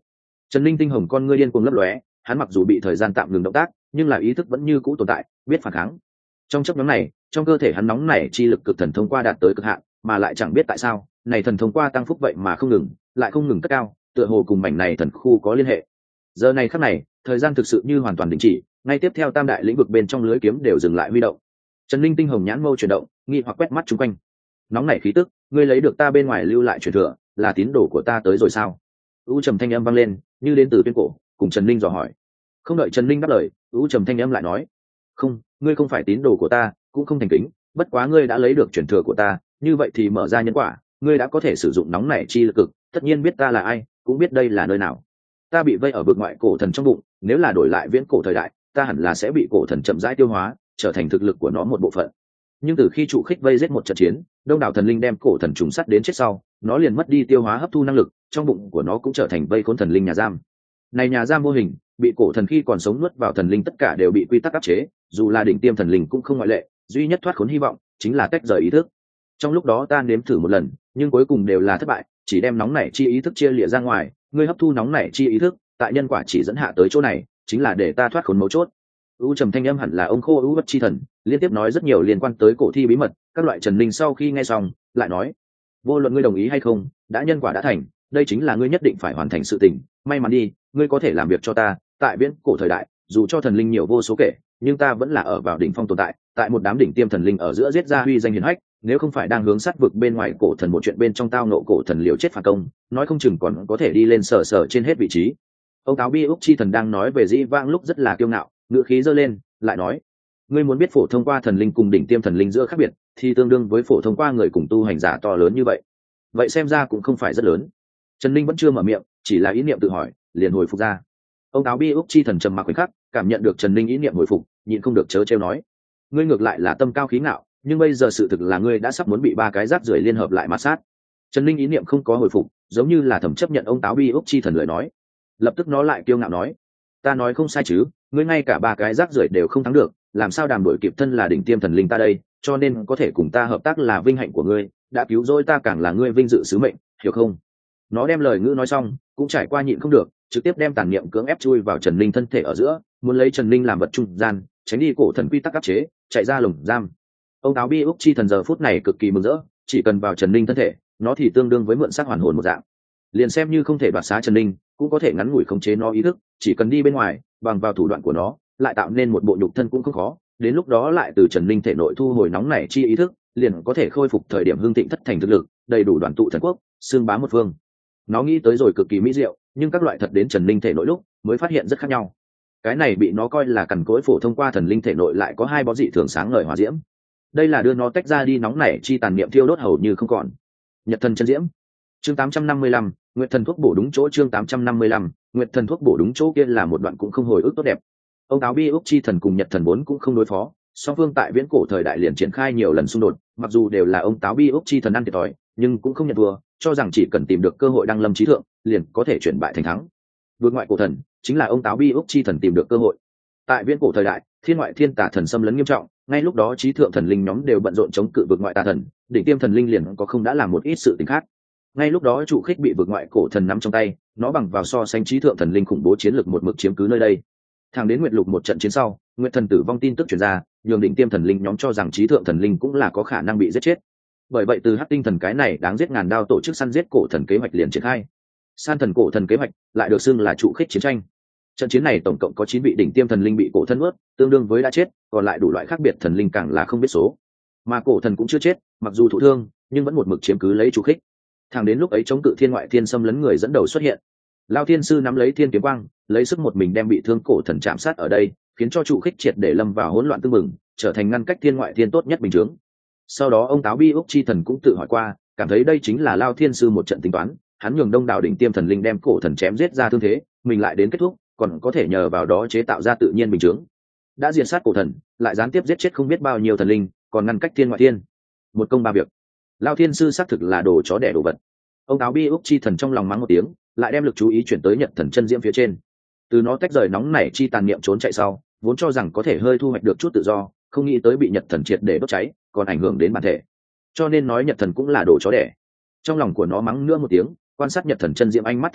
Trần Linh tinh hồng con ngươi điên cuồng lấp lóe, hắn mặc dù bị thời gian tạm ngừng động tác, nhưng là ý thức vẫn như cũ tồn tại, biết phản kháng. Trong chốc ngắn này, trong cơ thể hắn nóng nảy chi lực cực thần thông qua đạt tới cực hạn, mà lại chẳng biết tại sao, này thần thông qua tăng phúc vậy mà không ngừng, lại không ngừng cất cao, tựa hồ cùng mảnh này thần khu có liên hệ. Giờ này khắc này, thời gian thực sự như hoàn toàn đình chỉ, ngay tiếp theo tam đại lĩnh vực bên trong lưới kiếm đều dừng lại huy động. Trần Linh tinh hồng nhãn mâu chuyển động, nghi hoặc quét mắt chung quanh. Nóng nảy khí tức, ngươi lấy được ta bên ngoài lưu lại truyền thừa, là tín đồ của ta tới rồi sao? U trầm thanh âm vang lên, như đến từ tuyên cổ, cùng Trần Linh dò hỏi. Không đợi Trần Linh đáp lời, U trầm thanh âm lại nói, không, ngươi không phải tín đồ của ta, cũng không thành kính, bất quá ngươi đã lấy được truyền thừa của ta, như vậy thì mở ra nhân quả, ngươi đã có thể sử dụng nóng nảy chi lực cực, tất nhiên biết ta là ai, cũng biết đây là nơi nào. Ta bị vây ở vực ngoại cổ thần trong bụng, nếu là đổi lại viễn cổ thời đại, ta hẳn là sẽ bị cổ thần chậm rãi tiêu hóa, trở thành thực lực của nó một bộ phận. Nhưng từ khi trụ khích vây giết một trận chiến, đông đảo thần linh đem cổ thần trùng sắt đến chết sau, nó liền mất đi tiêu hóa hấp thu năng lực, trong bụng của nó cũng trở thành vây khốn thần linh nhà giam. Này nhà giam vô hình, bị cổ thần khi còn sống nuốt vào thần linh tất cả đều bị quy tắc áp chế, dù là đỉnh tiêm thần linh cũng không ngoại lệ, duy nhất thoát khốn hy vọng chính là tách rời ý thức. Trong lúc đó ta nếm thử một lần, nhưng cuối cùng đều là thất bại, chỉ đem nóng nảy chi ý thức chia lìa ra ngoài, ngươi hấp thu nóng nảy chi ý thức, tại nhân quả chỉ dẫn hạ tới chỗ này, chính là để ta thoát khốn mấu chốt. U trầm thanh âm hẳn là ông khô u bất chi thần, liên tiếp nói rất nhiều liên quan tới cổ thi bí mật, các loại Trần Linh sau khi nghe xong, lại nói: vô luận ngươi đồng ý hay không, đã nhân quả đã thành, đây chính là ngươi nhất định phải hoàn thành sự tình, may mắn đi, ngươi có thể làm việc cho ta, tại viễn cổ thời đại, dù cho thần linh nhiều vô số kể, nhưng ta vẫn là ở vào đỉnh phong tồn tại, tại một đám đỉnh tiêm thần linh ở giữa giết ra huy danh hiển hách, nếu không phải đang hướng sát vực bên ngoài cổ thần một chuyện bên trong tao nộ cổ thần liều chết phản công, nói không chừng còn có thể đi lên sở sở trên hết vị trí. Ông táo bi úc chi thần đang nói về dĩ vãng lúc rất là kiêu ngạo, ngựa khí giơ lên, lại nói: ngươi muốn biết phổ thông qua thần linh cùng đỉnh tiêm thần linh giữa khác biệt, thì tương đương với phổ thông qua người cùng tu hành giả to lớn như vậy. Vậy xem ra cũng không phải rất lớn. Trần Linh vẫn chưa mở miệng, chỉ là ý niệm tự hỏi, liền hồi phục ra. Ông táo bi úc chi thần trầm mặc khoảnh khắc, cảm nhận được Trần Linh ý niệm hồi phục, nhịn không được chớ trêu nói: ngươi ngược lại là tâm cao khí ngạo, nhưng bây giờ sự thực là ngươi đã sắp muốn bị ba cái rác rưởi liên hợp lại mà sát. Trần Linh ý niệm không có hồi phục, giống như là thầm chấp nhận ông táo bi úc chi thần lời nói. Lập tức nó lại kiêu ngạo nói: ta nói không sai chứ, ngươi ngay cả ba cái rác rưởi đều không thắng được, làm sao đàm đổi kịp thân là đỉnh tiêm thần linh ta đây, cho nên có thể cùng ta hợp tác là vinh hạnh của ngươi, đã cứu rỗi ta càng là ngươi vinh dự sứ mệnh, hiểu không? Nó đem lời ngữ nói xong, cũng trải qua nhịn không được, trực tiếp đem tàn niệm cưỡng ép chui vào Trần Linh thân thể ở giữa, muốn lấy Trần Linh làm vật trung gian, tránh đi cổ thần quy tắc áp chế, chạy ra lồng giam. Ông táo bi úc chi thần giờ phút này cực kỳ mừng rỡ, chỉ cần vào Trần Linh thân thể, nó thì tương đương với mượn xác hoàn hồn một dạng. Liền xem như không thể đoạt xá Trần Linh, cũng có thể ngắn ngủi khống chế nó ý thức, chỉ cần đi bên ngoài, bằng vào thủ đoạn của nó, lại tạo nên một bộ nhục thân cũng không khó, đến lúc đó lại từ Trần Linh thể nội thu hồi nóng nảy chi ý thức, liền có thể khôi phục thời điểm hưng thịnh thất thành thực lực, đầy đủ đoàn tụ thần quốc, xương bá một phương. Nó nghĩ tới rồi cực kỳ mỹ diệu, nhưng các loại thật đến Trần Linh thể nội lúc, mới phát hiện rất khác nhau. Cái này bị nó coi là cằn cỗi phổ thông qua thần linh thể nội lại có hai bó dị thường sáng ngời hỏa diễm. Đây là đưa nó tách ra đi nóng nảy chi tàn niệm thiêu đốt hầu như không còn. Nhật thần chân diễm. Chương tám trăm năm mươi lăm, Nguyệt thần thuốc bổ đúng chỗ. Chương tám trăm năm mươi lăm, Nguyệt thần thuốc bổ đúng chỗ kia là một đoạn cũng không hồi ức tốt đẹp. Ông táo bi úc chi thần cùng Nhật thần vốn cũng không đối phó, song phương tại viễn cổ thời đại liền triển khai nhiều lần xung đột, mặc dù đều là ông táo bi úc chi thần ăn thiệt thòi, nhưng cũng không nhận thua, cho rằng chỉ cần tìm được cơ hội đăng lâm trí thượng, liền có thể chuyển bại thành thắng. Vượt ngoại cổ thần chính là ông táo bi úc chi thần tìm được cơ hội. Tại viễn cổ thời đại, thiên ngoại thiên tà thần xâm lấn nghiêm trọng, ngay lúc đó trí thượng thần linh nhóm đều bận rộn chống cự vượt ngoại tà thần, đỉnh tiêm thần linh liền có không đã làm một ít sự tình khác. Ngay lúc đó trụ khích bị vượt ngoại cổ thần nắm trong tay, nó bằng vào so sánh trí thượng thần linh khủng bố chiến lược một mực chiếm cứ nơi đây. Thẳng đến Nguyệt Lục một trận chiến sau, Nguyệt thần tử vong tin tức truyền ra, nhường đỉnh tiêm thần linh nhóm cho rằng trí thượng thần linh cũng là có khả năng bị giết chết. Bởi vậy từ Hắc Tinh thần cái này đáng giết ngàn đao tổ chức săn giết cổ thần kế hoạch liền triển khai. San thần cổ thần kế hoạch lại được xưng là trụ khích chiến tranh. Trận chiến này tổng cộng có chín vị đỉnh tiêm thần linh bị cổ thân ướt, tương đương với đã chết, còn lại đủ loại khác biệt thần linh càng là không biết số. Mà cổ thần cũng chưa chết, mặc dù thụ thương, nhưng vẫn một mực chiếm cứ lấy trụ khích. Thẳng đến lúc ấy chống cự thiên ngoại thiên xâm lấn người dẫn đầu xuất hiện. Lao thiên sư nắm lấy thiên kiếm quang, lấy sức một mình đem bị thương cổ thần chạm sát ở đây, khiến cho trụ khích triệt để lâm vào hỗn loạn tương mừng, trở thành ngăn cách thiên ngoại thiên tốt nhất bình chướng. Sau đó ông táo bi úc chi thần cũng tự hỏi qua, cảm thấy đây chính là Lao thiên sư một trận tính toán, hắn nhường đông đảo đỉnh tiêm thần linh đem cổ thần chém giết ra thương thế, mình lại đến kết thúc, còn có thể nhờ vào đó chế tạo ra tự nhiên bình chướng. Đã diệt sát cổ thần, lại gián tiếp giết chết không biết bao nhiêu thần linh, còn ngăn cách thiên ngoại thiên, một công ba việc. Lao thiên sư xác thực là đồ chó đẻ đồ vật. Ông táo bi úc chi thần trong lòng mắng một tiếng, lại đem lực chú ý chuyển tới Nhật thần chân diễm phía trên. Từ nó tách rời nóng nảy chi tàn niệm trốn chạy sau, vốn cho rằng có thể hơi thu hoạch được chút tự do, không nghĩ tới bị Nhật thần triệt để đốt cháy, còn ảnh hưởng đến bản thể. Cho nên nói Nhật thần cũng là đồ chó đẻ. Trong lòng của nó mắng nữa một tiếng, quan sát Nhật thần chân diễm ánh mắt thận trọng,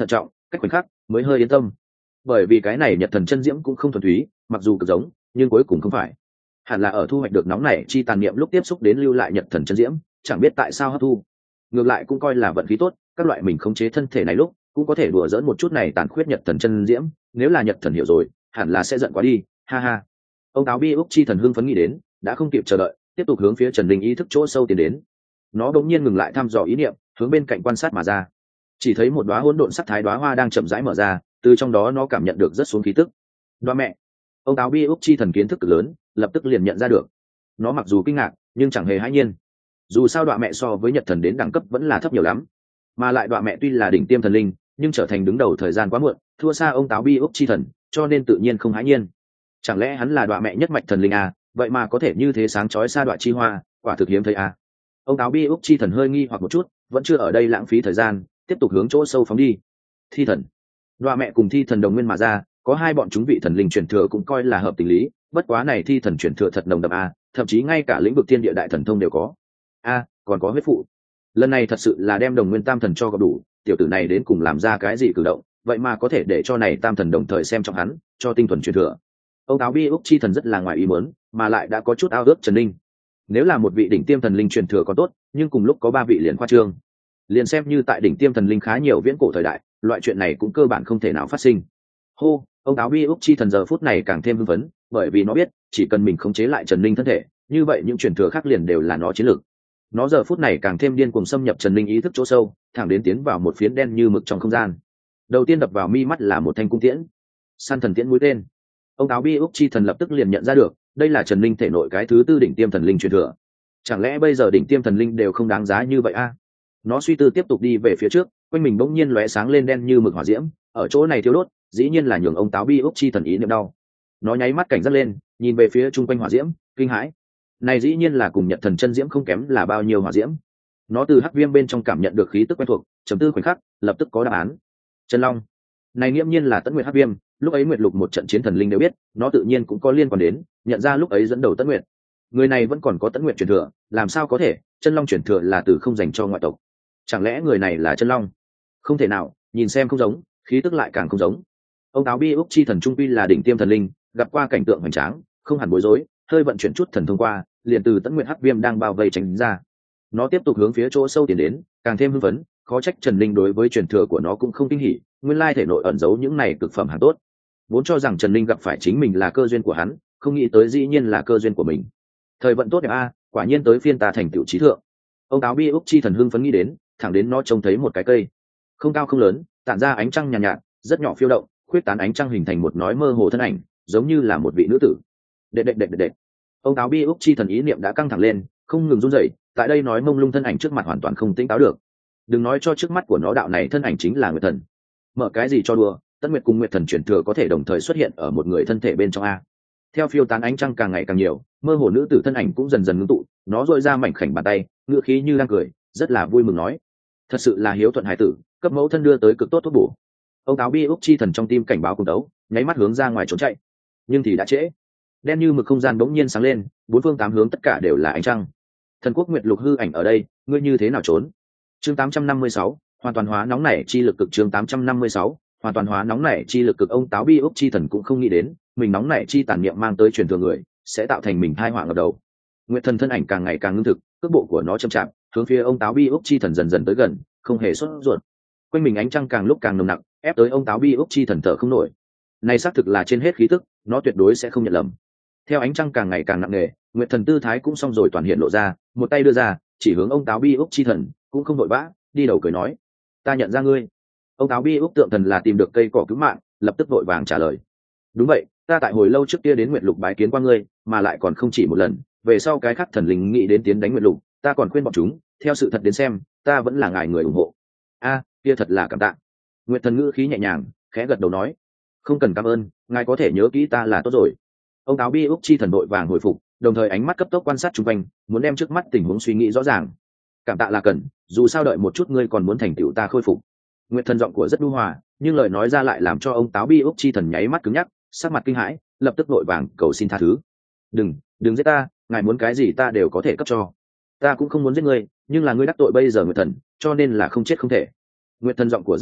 cách khoảnh khắc mới hơi yên tâm, bởi vì cái này nhật thần chân diễm cũng không thuần túy, mặc dù cực giống nhưng cuối cùng không phải. Hẳn là ở thu hoạch được nóng này chi tàn niệm lúc tiếp xúc đến lưu lại nhật thần chân diễm, chẳng biết tại sao hấp thu, ngược lại cũng coi là vận khí tốt, các loại mình khống chế thân thể này lúc cũng có thể đùa dỡn một chút này tàn khuyết nhật thần chân diễm, nếu là nhật thần hiểu rồi hẳn là sẽ giận quá đi, ha ha. Ông táo bi úc chi thần hưng phấn nghĩ đến, đã không kịp chờ đợi, tiếp tục hướng phía Trần Linh ý thức chỗ sâu tiến đến. Nó đột nhiên ngừng lại thăm dò ý niệm, hướng bên cạnh quan sát mà ra. Chỉ thấy một đóa hỗn độn sắc thái đóa hoa đang chậm rãi mở ra, từ trong đó nó cảm nhận được rất xuống khí tức. Đoa mẹ! Ông táo bi úc chi thần kiến thức cực lớn, lập tức liền nhận ra được. Nó mặc dù kinh ngạc, nhưng chẳng hề hãi nhiên. Dù sao đoạ mẹ so với nhật thần đến đẳng cấp vẫn là thấp nhiều lắm, mà lại đoạ mẹ tuy là đỉnh tiêm thần linh, nhưng trở thành đứng đầu thời gian quá muộn, thua xa ông táo bi úc chi thần, cho nên tự nhiên không hãi nhiên. Chẳng lẽ hắn là đoạ mẹ nhất mạch thần linh à? Vậy mà có thể như thế sáng chói xa đoạ chi hoa, quả thực hiếm thấy à? Ông táo bi úc chi thần hơi nghi hoặc một chút, vẫn chưa ở đây lãng phí thời gian, tiếp tục hướng chỗ sâu phóng đi. Thi thần, đoạ mẹ cùng thi thần đồng nguyên mà ra, có hai bọn chúng vị thần linh truyền thừa cũng coi là hợp tình lý, bất quá này thi thần truyền thừa thật nồng đậm à, thậm chí ngay cả lĩnh vực thiên địa đại thần thông đều có. A, còn có huyết phụ. Lần này thật sự là đem đồng nguyên tam thần cho gặp đủ, tiểu tử này đến cùng làm ra cái gì cử động, vậy mà có thể để cho này tam thần đồng thời xem trọng hắn, cho tinh thuần truyền thừa. Ông táo bi úc chi thần rất là ngoài ý muốn, mà lại đã có chút ao ước Trần Linh. Nếu là một vị đỉnh tiêm thần linh truyền thừa còn tốt, nhưng cùng lúc có ba vị liền khoa trương. Liền xem như tại đỉnh tiêm thần linh khá nhiều viễn cổ thời đại, loại chuyện này cũng cơ bản không thể nào phát sinh. Hô, ông táo bi úc chi thần giờ phút này càng thêm hưng phấn, bởi vì nó biết, chỉ cần mình khống chế lại Trần Linh thân thể, như vậy những truyền thừa khác liền đều là nó chiến lược. Nó giờ phút này càng thêm điên cuồng xâm nhập Trần Linh ý thức chỗ sâu, thẳng đến tiến vào một phiến đen như mực trong không gian. Đầu tiên đập vào mi mắt là một thanh cung tiễn, săn thần tiễn mũi tên. Ông táo bi úc chi thần lập tức liền nhận ra được, đây là Trần Linh thể nội cái thứ tư đỉnh tiêm thần linh truyền thừa. Chẳng lẽ bây giờ đỉnh tiêm thần linh đều không đáng giá như vậy a? À? Nó suy tư tiếp tục đi về phía trước, quanh mình bỗng nhiên lóe sáng lên đen như mực hỏa diễm, ở chỗ này thiếu đốt, dĩ nhiên là nhường ông táo bi úc chi thần ý niệm đau. Nó nháy mắt cảnh giác lên, nhìn về phía chung quanh hỏa diễm, kinh hãi. Này dĩ nhiên là cùng nhật thần chân diễm không kém là bao nhiêu hỏa diễm. Nó từ hắc viêm bên trong cảm nhận được khí tức quen thuộc, chấm tư khoảnh khắc, lập tức có đáp án. Chân long. Này nghiễm nhiên là Tấn Nguyệt hắc viêm, lúc ấy Nguyệt Lục một trận chiến thần linh đều biết, nó tự nhiên cũng có liên quan đến, nhận ra lúc ấy dẫn đầu Tấn Nguyệt. Người này vẫn còn có Tấn Nguyệt truyền thừa, làm sao có thể, chân long truyền thừa là từ không dành cho ngoại tộc. Chẳng lẽ người này là chân long? Không thể nào, nhìn xem không giống, khí tức lại càng không giống. Ông táo bi úc chi thần trung quy là đỉnh tiêm thần linh, gặp qua cảnh tượng hoành tráng, không hẳn bối rối, hơi vận chuyển chút thần thông qua, liền từ Tấn Nguyệt hắc viêm đang bao vây tránh ra. Nó tiếp tục hướng phía chỗ sâu tiến đến, càng thêm hưng phấn, khó trách Trần Linh đối với truyền thừa của nó cũng không kinh hỉ, nguyên lai thể nội ẩn giấu những này cực phẩm hàng tốt. Vốn cho rằng Trần Linh gặp phải chính mình là cơ duyên của hắn, không nghĩ tới dĩ nhiên là cơ duyên của mình. Thời vận tốt đẹp a, quả nhiên tới phiên ta thành tựu trí thượng. Ông táo bi úc chi thần hưng phấn nghĩ đến, thẳng đến nó trông thấy một cái cây, không cao không lớn, tản ra ánh trăng nhàn nhạt, nhạt, rất nhỏ phiêu động, khuyết tán ánh trăng hình thành một nói mơ hồ thân ảnh, giống như là một vị nữ tử. Đệ đệ đệ đệ đệ. Ông táo bi úc chi thần ý niệm đã căng thẳng lên, không ngừng run rẩy, tại đây nói mông lung thân ảnh trước mặt hoàn toàn không tỉnh táo được. Đừng nói cho trước mắt của nó đạo này thân ảnh chính là Nguyệt Thần. Mở cái gì cho đùa, Tân Nguyệt cùng Nguyệt Thần chuyển thừa có thể đồng thời xuất hiện ở một người thân thể bên trong a. Theo phiêu tán ánh trăng càng ngày càng nhiều, mơ hồ nữ tử thân ảnh cũng dần dần ngưng tụ, nó dội ra mảnh khảnh bàn tay, ngựa khí như đang cười, rất là vui mừng nói: thật sự là hiếu thuận hải tử, cấp mẫu thân đưa tới cực tốt thuốc bổ. Ông táo bi úc chi thần trong tim cảnh báo cùng đấu, nháy mắt hướng ra ngoài trốn chạy, nhưng thì đã trễ. Đen như mực không gian bỗng nhiên sáng lên, bốn phương tám hướng tất cả đều là ánh trăng. Thần quốc Nguyệt Lục hư ảnh ở đây, ngươi như thế nào trốn? Chương tám trăm năm mươi sáu, hoàn toàn hóa nóng nảy chi lực cực. Chương tám trăm năm mươi sáu, hoàn toàn hóa nóng nảy chi lực cực. Ông táo bi úc chi thần cũng không nghĩ đến, mình nóng nảy chi tàn niệm mang tới truyền thừa người, sẽ tạo thành mình tai họa ngập đầu. Nguyệt Thần thân ảnh càng ngày càng ngưng thực, cước bộ của nó chậm chạp, hướng phía ông táo bi úc chi thần dần dần tới gần, không hề sốt ruột. Quanh mình ánh trăng càng lúc càng nồng nặc, ép tới ông táo bi úc chi thần thở không nổi. Này xác thực là trên hết khí tức, nó tuyệt đối sẽ không nhận lầm. Theo ánh trăng càng ngày càng nặng nề, Nguyệt Thần tư thái cũng xong rồi toàn hiện lộ ra, một tay đưa ra, chỉ hướng ông táo bi úc chi thần, cũng không vội vã, đi đầu cười nói: ta nhận ra ngươi. Ông táo bi úc tượng thần là tìm được cây cỏ cứu mạng, lập tức vội vàng trả lời: đúng vậy, ta tại hồi lâu trước kia đến Nguyệt Lục bái kiến qua ngươi, mà lại còn không chỉ một lần, về sau cái khác thần linh nghĩ đến tiến đánh Nguyệt Lục, ta còn khuyên bọn chúng, theo sự thật đến xem, ta vẫn là ngài người ủng hộ. A, kia thật là cảm tạ. Nguyệt Thần ngữ khí nhẹ nhàng, khẽ gật đầu nói: không cần cảm ơn, ngài có thể nhớ kỹ ta là tốt rồi. Ông táo bi úc chi thần vội vàng hồi phục, đồng thời ánh mắt cấp tốc quan sát xung quanh, muốn đem trước mắt tình huống suy nghĩ rõ ràng. Cảm tạ là cần, dù sao đợi một chút ngươi còn muốn thành tựu ta khôi phục. Nguyệt Thần giọng của rất nhu hòa, nhưng lời nói ra lại làm cho ông táo bi úc chi thần nháy mắt cứng nhắc, sắc mặt kinh hãi, lập tức vội vàng cầu xin tha thứ. đừng đừng giết ta, ngài muốn cái gì ta đều có thể cấp cho. Ta cũng không muốn giết ngươi, nhưng là ngươi đắc tội bây giờ Nguyệt Thần, cho nên là không chết không thể. Nguyệt Thần giọng của rất nhạt,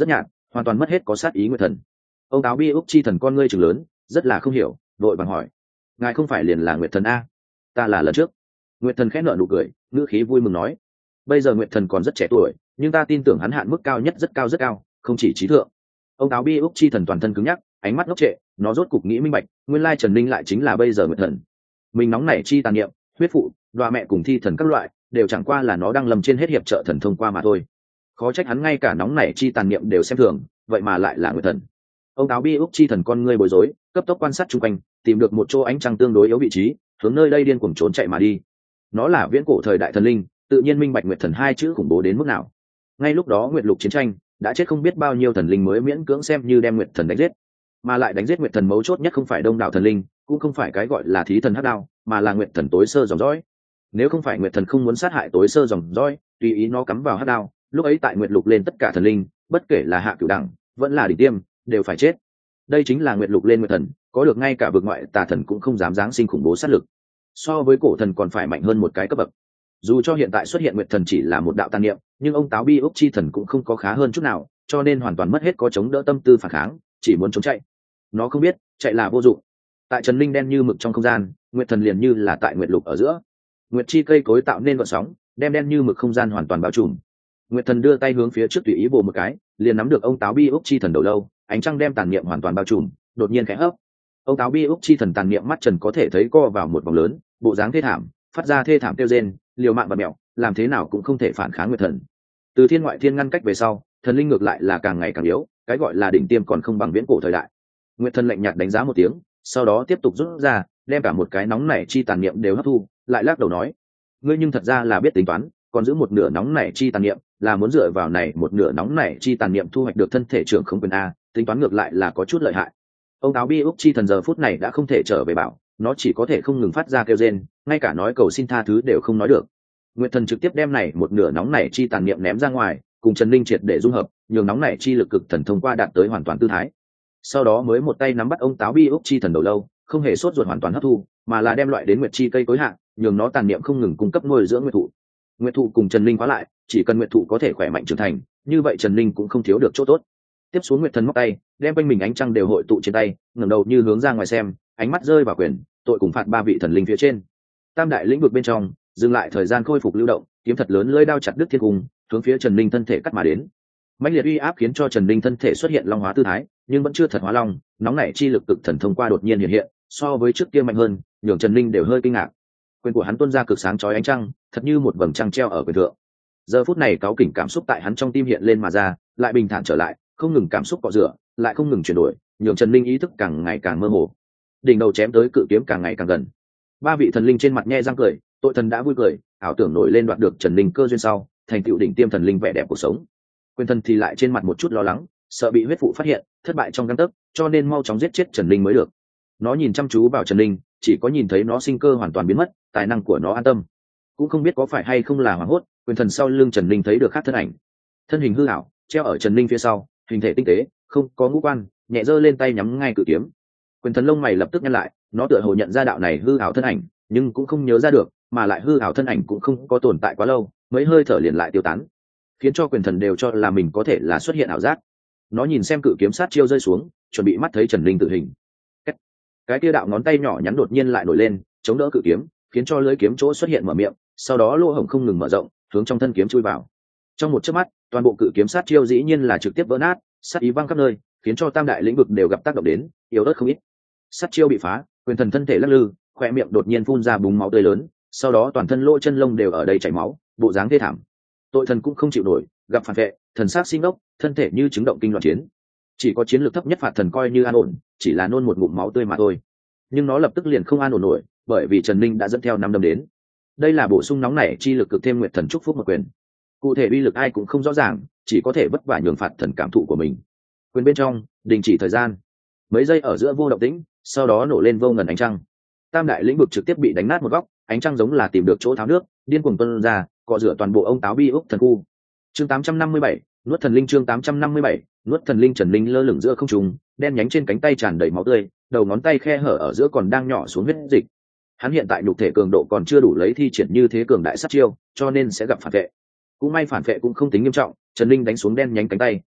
hoàn toàn mất hết có sát ý nguyệt thần. Ông táo bi úc chi thần con ngươi trừng lớn, rất là không hiểu, vội vàng hỏi: ngài không phải liền là nguyệt thần a? Ta là lần trước. Nguyệt thần khẽ nở nụ cười, ngữ khí vui mừng nói: bây giờ nguyệt thần còn rất trẻ tuổi, nhưng ta tin tưởng hắn hạn mức cao nhất rất cao rất cao, không chỉ trí thượng. Ông táo bi úc chi thần toàn thân cứng nhắc, ánh mắt ngốc trệ, nó rốt cục nghĩ minh bạch, nguyên lai Trần Linh lại chính là bây giờ nguyệt thần. Mình nóng nảy chi tàn niệm, huyết phụ, đoạ mẹ cùng thi thần các loại, đều chẳng qua là nó đang lầm trên hết hiệp trợ thần thông qua mà thôi. Khó trách hắn ngay cả nóng nảy chi tàn niệm đều xem thường, vậy mà lại là nguyệt thần. Ông táo bi úc chi thần con ngươi bối rối, cấp tốc quan sát chung quanh, tìm được một chỗ ánh trăng tương đối yếu vị trí, hướng nơi đây điên cuồng trốn chạy mà đi. Nó là viễn cổ thời đại thần linh, tự nhiên minh bạch nguyệt thần hai chữ khủng bố đến mức nào. Ngay lúc đó nguyệt lục chiến tranh đã chết không biết bao nhiêu thần linh mới miễn cưỡng xem như đem nguyệt thần đánh giết, mà lại đánh giết nguyệt thần mấu chốt nhất không phải đông đảo thần linh, cũng không phải cái gọi là thí thần hắc đao, mà là nguyệt thần tối sơ dòng dõi. Nếu không phải nguyệt thần không muốn sát hại tối sơ dòng dõi, tùy ý nó cắm vào hắc đao, lúc ấy tại nguyệt lục lên tất cả thần linh, bất kể là hạ cửu đẳng vẫn là đỉnh tiêm, đều phải chết. Đây chính là nguyệt lục lên nguyệt thần, có được ngay cả vực ngoại tà thần cũng không dám giáng sinh khủng bố sát lực, so với cổ thần còn phải mạnh hơn một cái cấp bậc. Dù cho hiện tại xuất hiện nguyệt thần chỉ là một đạo tàn niệm, nhưng ông táo bi úc chi thần cũng không có khá hơn chút nào, cho nên hoàn toàn mất hết có chống đỡ tâm tư phản kháng, chỉ muốn chống chạy. Nó không biết chạy là vô dụng. Tại trần linh đen như mực trong không gian, nguyệt thần liền như là tại nguyệt lục ở giữa. Nguyệt chi cây cối tạo nên gợn sóng, đem đen như mực không gian hoàn toàn bao trùm. Nguyệt thần đưa tay hướng phía trước tùy ý bổ một cái, liền nắm được ông táo bi úc chi thần đầu lâu, ánh trăng đem tàn niệm hoàn toàn bao trùm, đột nhiên khẽ hấp. Ông táo bi úc chi thần tàn niệm mắt trần có thể thấy co vào một vòng lớn, bộ dáng thê thảm, phát ra thê thảm kêu rên, liều mạng và mẹo, làm thế nào cũng không thể phản kháng nguyệt thần. Từ thiên ngoại thiên ngăn cách về sau, thần linh ngược lại là càng ngày càng yếu, cái gọi là đỉnh tiêm còn không bằng viễn cổ thời đại. Nguyệt thần lạnh nhạt đánh giá một tiếng, sau đó tiếp tục rút ra, đem cả một cái nóng nảy chi tàn niệm đều hấp thu, lại lắc đầu nói: ngươi nhưng thật ra là biết tính toán, còn giữ một nửa nóng nảy chi tàn niệm, là muốn dựa vào này một nửa nóng nảy chi tàn niệm thu hoạch được thân thể trưởng không quyền a, tính toán ngược lại là có chút lợi hại. Ông táo bi úc chi thần giờ phút này đã không thể trở về bảo, nó chỉ có thể không ngừng phát ra kêu rên, ngay cả nói cầu xin tha thứ đều không nói được. Nguyệt thần trực tiếp đem này một nửa nóng nảy chi tàn niệm ném ra ngoài, cùng Trần Linh triệt để dung hợp, nhường nóng nảy chi lực cực thần thông qua đạt tới hoàn toàn tư thái. Sau đó mới một tay nắm bắt ông táo bi úc chi thần đầu lâu, không hề sốt ruột hoàn toàn hấp thu, mà là đem loại đến nguyệt chi cây cối hạ, nhường nó tàn niệm không ngừng cung cấp nuôi dưỡng nguyệt thụ. Nguyệt thụ cùng Trần Linh khóa lại, chỉ cần nguyệt thụ có thể khỏe mạnh trưởng thành, như vậy Trần Linh cũng không thiếu được chỗ tốt. Tiếp xuống nguyệt thần móc tay, đem quanh mình ánh trăng đều hội tụ trên tay, ngẩng đầu như hướng ra ngoài xem, ánh mắt rơi vào quyền tội cùng phạt ba vị thần linh phía trên. Tam đại lĩnh vực bên trong, dừng lại thời gian khôi phục lưu động, kiếm thật lớn lưỡi đao chặt đứt thiên cung, hướng phía Trần Linh thân thể cắt mà đến. Mãnh liệt uy áp khiến cho Trần Linh thân thể xuất hiện long hóa tư thái, nhưng vẫn chưa thật hóa long, nóng nảy chi lực cực thần thông qua đột nhiên hiện hiện, so với trước kia mạnh hơn, nhường Trần Linh đều hơi kinh ngạc. Quyền của hắn tuôn ra cực sáng chói ánh trăng, thật như một vầng trăng treo ở quyền thượng. Giờ phút này cáu kỉnh cảm xúc tại hắn trong tim hiện lên mà ra, lại bình thản trở lại, không ngừng cảm xúc cọ rửa, lại không ngừng chuyển đổi, nhường Trần Linh ý thức càng ngày càng mơ hồ. Đỉnh đầu chém tới cự kiếm càng ngày càng gần. Ba vị thần linh trên mặt nhe răng cười, tội thần đã vui cười, ảo tưởng nổi lên đoạt được Trần Linh cơ duyên sau, thành tựu đỉnh tiêm thần linh vẻ đẹp cuộc sống. Quyền thần thì lại trên mặt một chút lo lắng, sợ bị huyết phụ phát hiện, thất bại trong gang tấc, cho nên mau chóng giết chết Trần Linh mới được. Nó nhìn chăm chú vào Trần Linh, chỉ có nhìn thấy nó sinh cơ hoàn toàn biến mất, tài năng của nó an tâm. Cũng không biết có phải hay không là hoảng hốt, quyền thần sau lưng Trần Linh thấy được khác thân ảnh, thân hình hư ảo, treo ở Trần Linh phía sau, hình thể tinh tế, không có ngũ quan, nhẹ giơ lên tay nhắm ngay cự kiếm. Quyền thần lông mày lập tức nhăn lại, nó tựa hồ nhận ra đạo này hư ảo thân ảnh, nhưng cũng không nhớ ra được, mà lại hư ảo thân ảnh cũng không có tồn tại quá lâu, mấy hơi thở liền lại tiêu tán, khiến cho quyền thần đều cho là mình có thể là xuất hiện ảo giác. Nó nhìn xem cự kiếm sát chiêu rơi xuống, chuẩn bị mắt thấy Trần Linh tự hình. Cái kia đạo ngón tay nhỏ nhắn đột nhiên lại nổi lên, chống đỡ cự kiếm, khiến cho lưỡi kiếm chỗ xuất hiện mở miệng, sau đó lỗ hổng không ngừng mở rộng, hướng trong thân kiếm chui vào. Trong một chớp mắt, toàn bộ cự kiếm sát chiêu dĩ nhiên là trực tiếp vỡ nát, sát ý văng khắp nơi, khiến cho tam đại lĩnh vực đều gặp tác động đến, yếu ớt không ít. Sát chiêu bị phá, quyền thần thân thể lắc lư, khoe miệng đột nhiên phun ra búng máu tươi lớn, sau đó toàn thân lỗ chân lông đều ở đây chảy máu, bộ dáng thê thảm. Tội thần cũng không chịu nổi, gặp phản vệ, thần sắc sinh ốc, thân thể như chứng động kinh loạn chiến. Chỉ có chiến lược thấp nhất phạt thần coi như an ổn, chỉ là nôn một ngụm máu tươi mà thôi. Nhưng nó lập tức liền không an ổn nổi, bởi vì Trần Linh đã dẫn theo năm đâm đến. Đây là bổ sung nóng nảy chi lực cực thêm nguyệt thần chúc phúc một quyền. Cụ thể uy lực ai cũng không rõ ràng, chỉ có thể vất vả nhường phạt thần cảm thụ của mình. Quyền bên trong đình chỉ thời gian mấy giây ở giữa vô động tĩnh, sau đó nổ lên vô ngần ánh trăng. Tam đại lĩnh vực trực tiếp bị đánh nát một góc, ánh trăng giống là tìm được chỗ tháo nước, điên cuồng tuôn ra, cọ rửa toàn bộ ông táo bi úc thần khu. Chương tám trăm năm mươi bảy, nuốt thần linh. Chương tám trăm năm mươi bảy, nuốt thần linh. Trần Linh lơ lửng giữa không trung, đen nhánh trên cánh tay tràn đầy máu tươi, đầu ngón tay khe hở ở giữa còn đang nhỏ xuống huyết dịch. Hắn hiện tại nhục thể cường độ còn chưa đủ lấy thi triển như thế cường đại sát chiêu, cho nên sẽ gặp phản vệ. Cũng may phản vệ cũng không tính nghiêm trọng, Trần Linh đánh xuống đen nhánh cánh tay,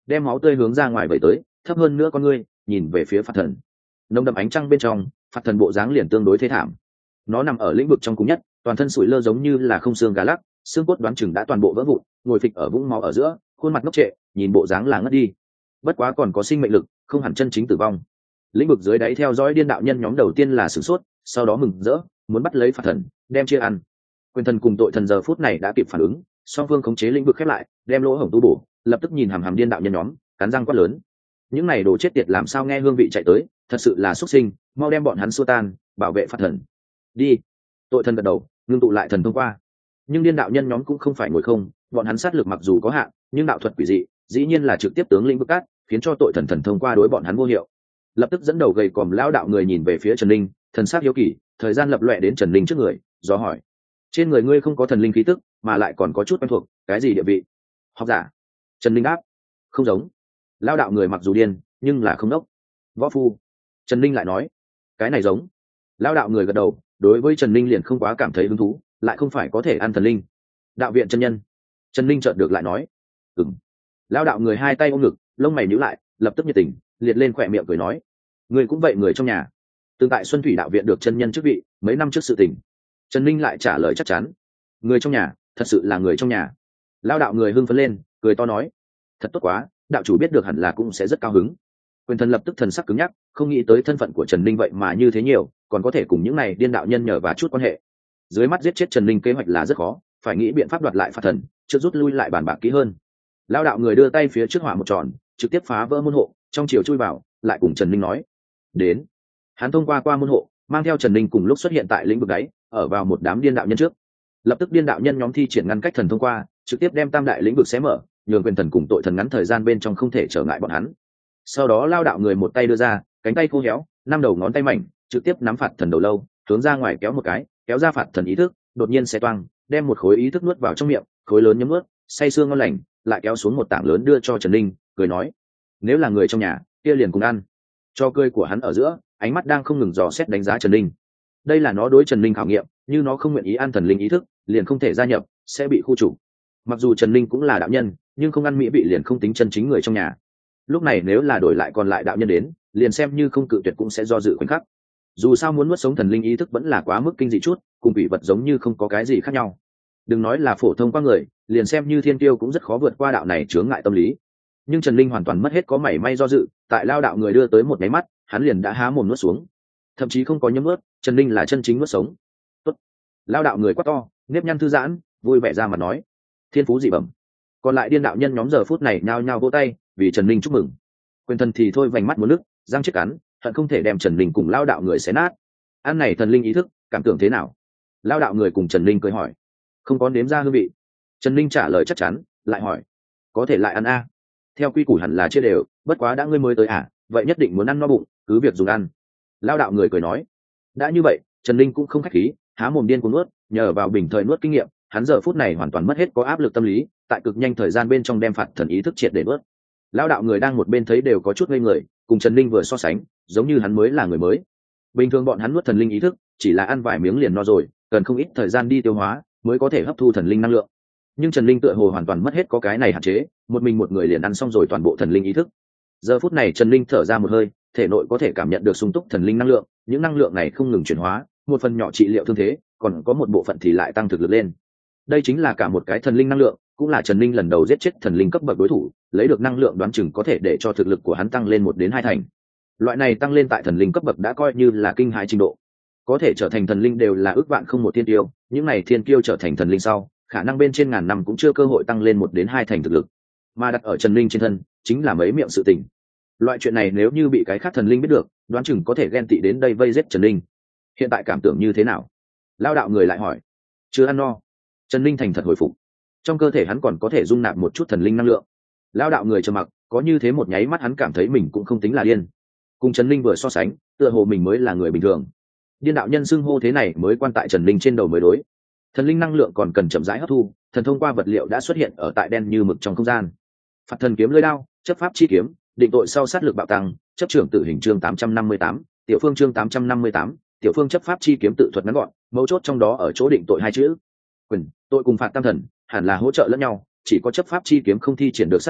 đem máu tươi hướng ra ngoài vẩy tới, thấp hơn nữa con ngươi nhìn về phía phạt thần. Nồng đậm ánh trăng bên trong, phạt thần bộ dáng liền tương đối thê thảm. Nó nằm ở lĩnh vực trong cùng nhất, toàn thân sủi lơ giống như là không xương gà lắc, xương cốt đoán chừng đã toàn bộ vỡ vụn, ngồi phịch ở vũng máu ở giữa, khuôn mặt ngốc trệ, nhìn bộ dáng là ngất đi. Bất quá còn có sinh mệnh lực, không hẳn chân chính tử vong. Lĩnh vực dưới đáy theo dõi điên đạo nhân nhóm đầu tiên là sửng sốt, sau đó mừng rỡ, muốn bắt lấy phạt thần, đem chia ăn. Quyền thần cùng tội thần giờ phút này đã kịp phản ứng, song phương khống chế lĩnh vực khép lại, đem lỗ hổng tu bổ, lập tức nhìn hàm hàm điên đạo nhân nhóm, cắn răng quát lớn. Những này đồ chết tiệt làm sao nghe hương vị chạy tới, thật sự là xuất sinh, mau đem bọn hắn xua tan, bảo vệ phạt thần. Đi. Tội thần gật đầu, ngưng tụ lại thần thông qua. Nhưng điên đạo nhân nhóm cũng không phải ngồi không, bọn hắn sát lực mặc dù có hạn, nhưng đạo thuật quỷ dị, dĩ nhiên là trực tiếp tướng lĩnh vực cát, khiến cho tội thần thần thông qua đối bọn hắn vô hiệu. Lập tức dẫn đầu gầy còm lão đạo người nhìn về phía Trần Linh, thần sắc hiếu kỳ, thời gian lập loè đến Trần Linh trước người, do hỏi: trên người ngươi không có thần linh khí tức, mà lại còn có chút quen thuộc, cái gì địa vị? Học giả. Trần Linh đáp: không giống. Lão đạo người mặc dù điên, nhưng là không đốc. Võ phu. Trần Linh lại nói: cái này giống. Lão đạo người gật đầu, đối với Trần Linh liền không quá cảm thấy hứng thú, lại không phải có thể ăn thần linh. Đạo viện chân nhân. Trần Linh chợt được lại nói: ừm. Lão đạo người hai tay ôm ngực, lông mày nhíu lại, lập tức nhiệt tình, liệt lên khỏe miệng cười nói: người cũng vậy, người trong nhà. Từng tại Xuân Thủy đạo viện được chân nhân chức vị, mấy năm trước sự tình. Trần Linh lại trả lời chắc chắn: người trong nhà, thật sự là người trong nhà. Lão đạo người hưng phấn lên, cười to nói: thật tốt quá, đạo chủ biết được hẳn là cũng sẽ rất cao hứng. Quyền thần lập tức thần sắc cứng nhắc, không nghĩ tới thân phận của Trần Linh vậy mà như thế nhiều, còn có thể cùng những này điên đạo nhân nhờ và chút quan hệ. Dưới mắt giết chết Trần Linh kế hoạch là rất khó, phải nghĩ biện pháp đoạt lại phạt thần, trước rút lui lại bàn bạc kỹ hơn. Lão đạo người đưa tay phía trước hỏa một tròn, trực tiếp phá vỡ môn hộ, trong chiều chui vào, lại cùng Trần Linh nói: đến. Hắn thông qua qua môn hộ, mang theo Trần Linh cùng lúc xuất hiện tại lĩnh vực đáy, ở vào một đám điên đạo nhân trước. Lập tức điên đạo nhân nhóm thi triển ngăn cách thần thông qua, trực tiếp đem tam đại lĩnh vực xé mở, nhường quyền thần cùng tội thần ngắn thời gian bên trong không thể trở ngại bọn hắn. Sau đó lao đạo người một tay đưa ra, cánh tay khô héo, năm đầu ngón tay mảnh, trực tiếp nắm phạt thần đầu lâu, hướng ra ngoài kéo một cái, kéo ra phạt thần ý thức, đột nhiên xé toang, đem một khối ý thức nuốt vào trong miệng, khối lớn nhấm nuốt, say sương ngon lành, lại kéo xuống một tảng lớn đưa cho Trần Linh, cười nói: nếu là người trong nhà, kia liền cùng ăn. Cho cười của hắn ở giữa, ánh mắt đang không ngừng dò xét đánh giá Trần Linh. Đây là nó đối Trần Linh khảo nghiệm, như nó không nguyện ý ăn thần linh ý thức, liền không thể gia nhập, sẽ bị khu trục. Mặc dù Trần Linh cũng là đạo nhân, nhưng không ăn mỹ vị liền không tính chân chính người trong nhà. Lúc này nếu là đổi lại còn lại đạo nhân đến, liền xem như không cự tuyệt cũng sẽ do dự khoảnh khắc. Dù sao muốn nuốt sống thần linh ý thức vẫn là quá mức kinh dị chút, cùng bị vật giống như không có cái gì khác nhau. Đừng nói là phổ thông qua người, liền xem như thiên tiêu cũng rất khó vượt qua đạo này chướng ngại tâm lý. Nhưng Trần Linh hoàn toàn mất hết có mảy may do dự, tại lao đạo người đưa tới một cái mắt, hắn liền đã há mồm nuốt xuống, thậm chí không có nhấm nuốt. Trần Linh là chân chính nuốt sống. Tốt. Lao đạo người quát to, nếp nhăn thư giãn, vui vẻ ra mà nói: thiên phú dị bẩm. Còn lại điên đạo nhân nhóm giờ phút này nhao nhao vỗ tay, vì Trần Linh chúc mừng. Quyền thần thì thôi vành mắt muốn nước, răng chiếc cắn, hận không thể đem Trần Linh cùng lao đạo người xé nát. Ăn này thần linh ý thức, cảm tưởng thế nào? Lao đạo người cùng Trần Linh cười hỏi. Không có nếm ra hương vị. Trần Linh trả lời chắc chắn, lại hỏi: có thể lại ăn a? Theo quy củ hẳn là chia đều, bất quá đã ngươi mới tới à, vậy nhất định muốn ăn no bụng, cứ việc dùng ăn. Lao đạo người cười nói. Đã như vậy, Trần Linh cũng không khách khí, há mồm điên cuồng nuốt, nhờ vào bình thời nuốt kinh nghiệm, hắn giờ phút này hoàn toàn mất hết có áp lực tâm lý, tại cực nhanh thời gian bên trong đem phạt thần ý thức triệt để nuốt. Lao đạo người đang một bên thấy đều có chút ngây người, cùng Trần Linh vừa so sánh, giống như hắn mới là người mới. Bình thường bọn hắn nuốt thần linh ý thức, chỉ là ăn vài miếng liền no rồi, cần không ít thời gian đi tiêu hóa, mới có thể hấp thu thần linh năng lượng. Nhưng Trần Linh tựa hồ hoàn toàn mất hết có cái này hạn chế, một mình một người liền ăn xong rồi toàn bộ thần linh ý thức. Giờ phút này Trần Linh thở ra một hơi, thể nội có thể cảm nhận được sung túc thần linh năng lượng, những năng lượng này không ngừng chuyển hóa, một phần nhỏ trị liệu thương thế, còn có một bộ phận thì lại tăng thực lực lên. Đây chính là cả một cái thần linh năng lượng, cũng là Trần Linh lần đầu giết chết thần linh cấp bậc đối thủ, lấy được năng lượng đoán chừng có thể để cho thực lực của hắn tăng lên một đến hai thành. Loại này tăng lên tại thần linh cấp bậc đã coi như là kinh hãi trình độ. Có thể trở thành thần linh đều là ước vạn không một thiên tiêu, những này thiên kiêu trở thành thần linh sau, khả năng bên trên ngàn năm cũng chưa cơ hội tăng lên một đến hai thành thực lực. Mà đặt ở Trần Linh trên thân, chính là mấy miệng sự tình. Loại chuyện này nếu như bị cái khác thần linh biết được, đoán chừng có thể ghen tị đến đây vây giết Trần Linh. Hiện tại cảm tưởng như thế nào? Lao đạo người lại hỏi. Chưa ăn no. Trần Linh thành thật hồi phục. Trong cơ thể hắn còn có thể dung nạp một chút thần linh năng lượng. Lao đạo người trầm mặc, có như thế một nháy mắt hắn cảm thấy mình cũng không tính là điên. Cùng Trần Linh vừa so sánh, tựa hồ mình mới là người bình thường. Điên đạo nhân xưng hô thế này mới quan tại Trần Linh trên đầu mới đối. Thần linh năng lượng còn cần chậm rãi hấp thu, thần thông qua vật liệu đã xuất hiện ở tại đen như mực trong không gian. Phạt thần kiếm lưỡi đao, chấp pháp chi kiếm, định tội sau sát lực bạo tăng, chấp trưởng tử hình chương tám trăm năm mươi tám, tiểu phương chương tám trăm năm mươi tám, tiểu phương chấp pháp chi kiếm tự thuật ngắn gọn, mấu chốt trong đó ở chỗ định tội hai chữ. Quyền, tội cùng phạt tam thần, hẳn là hỗ trợ lẫn nhau, chỉ có chấp pháp chi kiếm không thi triển được sát lực,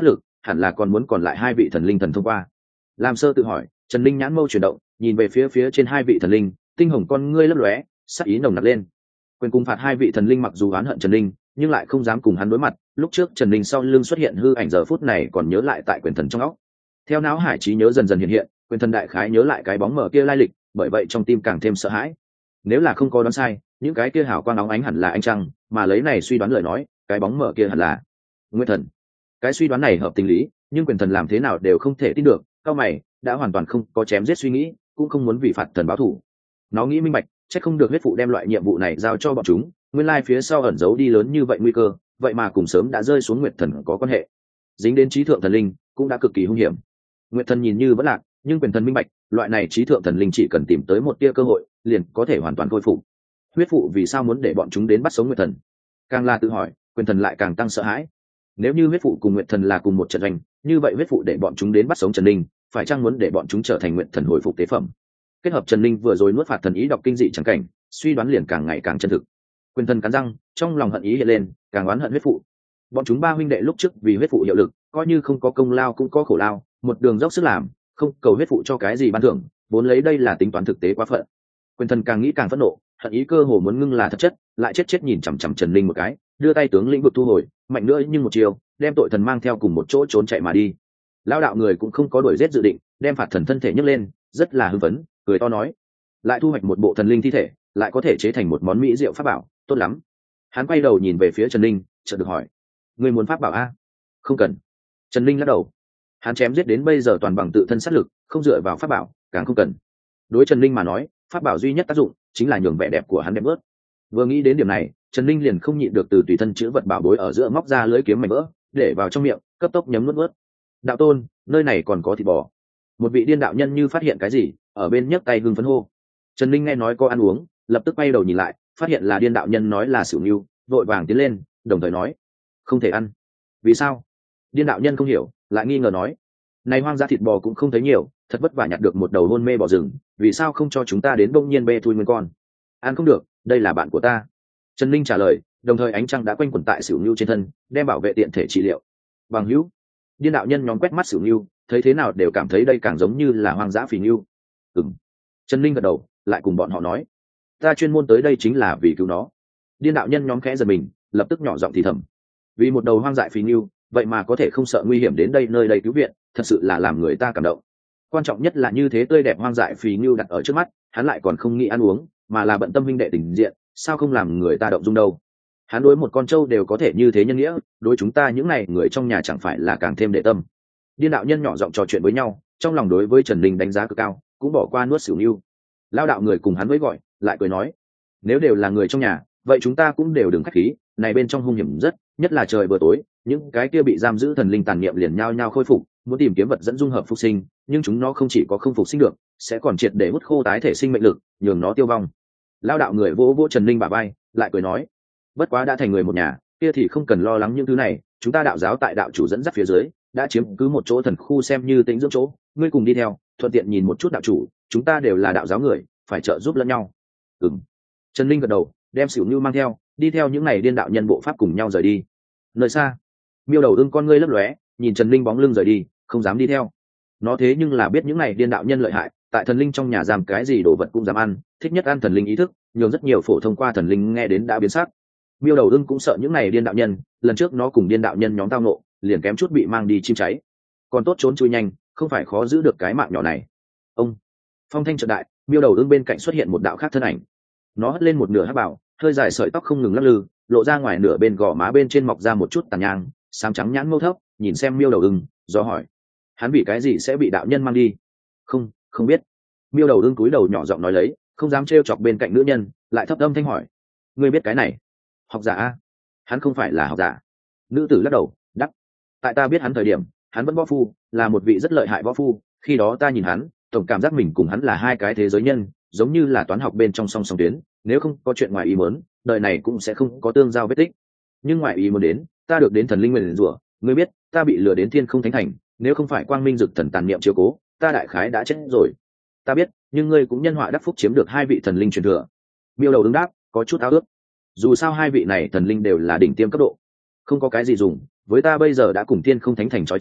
hẳn là còn muốn còn lại hai vị thần linh thần thông qua. Làm sơ tự hỏi, Trần Linh nhãn mâu chuyển động, nhìn về phía phía trên hai vị thần linh, tinh hồng con ngươi lấp lóe, sắc ý nồng nặc lên. Quyền cung phạt hai vị thần linh mặc dù oán hận Trần Linh, nhưng lại không dám cùng hắn đối mặt. Lúc trước Trần Linh sau lưng xuất hiện hư ảnh, giờ phút này còn nhớ lại tại quyền thần trong óc. Theo não hải trí nhớ dần dần hiện hiện, quyền thần đại khái nhớ lại cái bóng mờ kia lai lịch, bởi vậy trong tim càng thêm sợ hãi. Nếu là không có đoán sai, những cái kia hào quang óng ánh hẳn là ánh trăng, mà lấy này suy đoán lời nói, cái bóng mờ kia hẳn là Nguyên Thần. Cái suy đoán này hợp tình lý, nhưng quyền thần làm thế nào đều không thể tin được. Cao mày đã hoàn toàn không có chém giết suy nghĩ, cũng không muốn vì phạt thần báo thù. Nó nghĩ minh bạch, chắc không được huyết phụ đem loại nhiệm vụ này giao cho bọn chúng, nguyên lai phía sau ẩn giấu đi lớn như vậy nguy cơ, vậy mà cùng sớm đã rơi xuống Nguyệt Thần có quan hệ, dính đến trí thượng thần linh cũng đã cực kỳ hung hiểm. Nguyệt Thần nhìn như vẫn lạc, nhưng quyền thần minh bạch, loại này trí thượng thần linh chỉ cần tìm tới một tia cơ hội, liền có thể hoàn toàn khôi phục. Huyết phụ vì sao muốn để bọn chúng đến bắt sống Nguyệt Thần? Càng là tự hỏi, quyền thần lại càng tăng sợ hãi. Nếu như huyết phụ cùng Nguyệt Thần là cùng một trận doanh, như vậy huyết phụ để bọn chúng đến bắt sống Trần Linh, phải chăng muốn để bọn chúng trở thành Nguyệt Thần hồi phục tế phẩm? Kết hợp Trần Linh vừa rồi nuốt phạt thần ý đọc kinh dị chẳng cảnh, suy đoán liền càng ngày càng chân thực. Quyền thần cắn răng, trong lòng hận ý hiện lên, càng oán hận huyết phụ. Bọn chúng ba huynh đệ lúc trước vì huyết phụ hiệu lực, coi như không có công lao cũng có khổ lao, một đường dốc sức làm, không cầu huyết phụ cho cái gì ban thưởng, vốn lấy đây là tính toán thực tế quá phận. Quyền thần càng nghĩ càng phẫn nộ, hận ý cơ hồ muốn ngưng là thật chất, lại chết chết nhìn chằm chằm Trần Linh một cái, đưa tay tướng lĩnh vực thu hồi, mạnh nữa nhưng một chiều, đem tội thần mang theo cùng một chỗ trốn chạy mà đi. Lão đạo người cũng không có đuổi giết dự định, đem phạt thần thân thể nhấc lên, rất là hưng phấn, cười to nói: lại thu hoạch một bộ thần linh thi thể, lại có thể chế thành một món mỹ diệu pháp bảo, tốt lắm. Hắn quay đầu nhìn về phía Trần Linh, chợt được hỏi: người muốn pháp bảo a? Không cần. Trần Linh lắc đầu. Hắn chém giết đến bây giờ toàn bằng tự thân sát lực, không dựa vào pháp bảo, càng không cần. Đối Trần Linh mà nói, pháp bảo duy nhất tác dụng chính là nhường vẻ đẹp của hắn đẹp bớt. Vừa nghĩ đến điểm này, Trần Linh liền không nhịn được từ tùy thân chữ vật bảo bối ở giữa móc ra lưỡi kiếm mảnh vỡ, để vào trong miệng, cấp tốc nhấm nuốt nuốt. Đạo tôn, nơi này còn có thịt bò. Một vị điên đạo nhân như phát hiện cái gì, ở bên nhấc tay hưng phấn hô. Trần Linh nghe nói có ăn uống, lập tức quay đầu nhìn lại, phát hiện là điên đạo nhân nói là xỉu nưu, vội vàng tiến lên, đồng thời nói: không thể ăn. Vì sao? Điên đạo nhân không hiểu, lại nghi ngờ nói: này hoang dã thịt bò cũng không thấy nhiều, thật vất vả nhặt được một đầu hôn mê bò rừng, vì sao không cho chúng ta đến bỗng nhiên bê thui nguyên con? Ăn không được, đây là bạn của ta. Trần Linh trả lời, đồng thời ánh trăng đã quanh quẩn tại xỉu nưu trên thân, đem bảo vệ tiện thể trị liệu. Bằng hữu. Điên đạo nhân nhóm quét mắt xỉu nưu, thấy thế nào đều cảm thấy đây càng giống như là hoang dã phì nưu. Ừm. Trần Linh gật đầu, lại cùng bọn họ nói: ta chuyên môn tới đây chính là vì cứu nó. Điên đạo nhân nhóm khẽ giật mình, lập tức nhỏ giọng thì thầm: vì một đầu hoang dại phì nưu, vậy mà có thể không sợ nguy hiểm đến đây nơi đây cứu viện, thật sự là làm người ta cảm động. Quan trọng nhất là như thế tươi đẹp hoang dại phì nưu đặt ở trước mắt, hắn lại còn không nghĩ ăn uống, mà là bận tâm huynh đệ tình diện, sao không làm người ta động dung đâu. Hắn đối một con trâu đều có thể như thế nhân nghĩa, đối chúng ta những này người trong nhà chẳng phải là càng thêm để tâm. Điên đạo nhân nhỏ giọng trò chuyện với nhau, trong lòng đối với Trần Linh đánh giá cực cao, cũng bỏ qua nuốt xỉu nưu. Lao đạo người cùng hắn với gọi, lại cười nói: nếu đều là người trong nhà, vậy chúng ta cũng đều đừng khách khí, này bên trong hung hiểm rất, nhất là trời vừa tối, những cái kia bị giam giữ thần linh tàn niệm liền nhao nhao khôi phục, muốn tìm kiếm vật dẫn dung hợp phục sinh, nhưng chúng nó không chỉ có không phục sinh được, sẽ còn triệt để hút khô tái thể sinh mệnh lực, nhường nó tiêu vong. Lao đạo người vỗ vỗ Trần Linh bả vai, lại cười nói: bất quá đã thành người một nhà, kia thì không cần lo lắng những thứ này, chúng ta đạo giáo tại đạo chủ dẫn dắt phía dưới, đã chiếm cứ một chỗ thần khu xem như tĩnh dưỡng chỗ, ngươi cùng đi theo, thuận tiện nhìn một chút đạo chủ, chúng ta đều là đạo giáo người, phải trợ giúp lẫn nhau. Ừm. Trần Linh gật đầu, đem xỉu nưu mang theo, đi theo những này điên đạo nhân bộ pháp cùng nhau rời đi. Nơi xa, Miêu Đầu Ưng con ngươi lấp lóe, nhìn Trần Linh bóng lưng rời đi, không dám đi theo. Nó thế nhưng là biết những này điên đạo nhân lợi hại, tại thần linh trong nhà giam cái gì đồ vật cũng dám ăn, thích nhất ăn thần linh ý thức, nhường rất nhiều phổ thông qua thần linh nghe đến đã biến sắc. Miêu Đầu Ưng cũng sợ những này điên đạo nhân, lần trước nó cùng điên đạo nhân nhóm tao nộ, liền kém chút bị mang đi chim cháy. Còn tốt trốn chui nhanh, không phải khó giữ được cái mạng nhỏ này. Ông phong thanh trận đại, Miêu Đầu Ưng bên cạnh xuất hiện một đạo khác thân ảnh. Nó hất lên một nửa hắc bảo, hơi dài sợi tóc không ngừng lắc lư, lộ ra ngoài nửa bên gò má bên trên mọc ra một chút tàn nhang, xám trắng nhãn mâu thấp, nhìn xem Miêu Đầu Ưng, do hỏi: hắn vì cái gì sẽ bị đạo nhân mang đi? Không, không biết. Miêu Đầu Ưng cúi đầu nhỏ giọng nói lấy, không dám trêu chọc bên cạnh nữ nhân, lại thấp âm thanh hỏi: ngươi biết cái này? Học giả a? Hắn không phải là học giả. Nữ tử lắc đầu, đắp: tại ta biết hắn thời điểm, hắn vẫn võ phu, là một vị rất lợi hại võ phu, khi đó ta nhìn hắn, tổng cảm giác mình cùng hắn là hai cái thế giới nhân, giống như là toán học bên trong song song tuyến, nếu không có chuyện ngoài ý muốn, đời này cũng sẽ không có tương giao vết tích. Nhưng ngoài ý muốn đến, ta được đến thần linh nguyền rủa, ngươi biết, ta bị lừa đến thiên không thánh thành, nếu không phải quang minh dực thần tàn niệm chiếu cố, ta đại khái đã chết rồi. Ta biết, nhưng ngươi cũng nhân họa đắc phúc chiếm được hai vị thần linh truyền thừa. Miêu Đầu đứng đáp, có chút ao ước. Dù sao hai vị này thần linh đều là đỉnh tiêm cấp độ, không có cái gì dùng, với ta bây giờ đã cùng thiên không thánh thành trói chặt,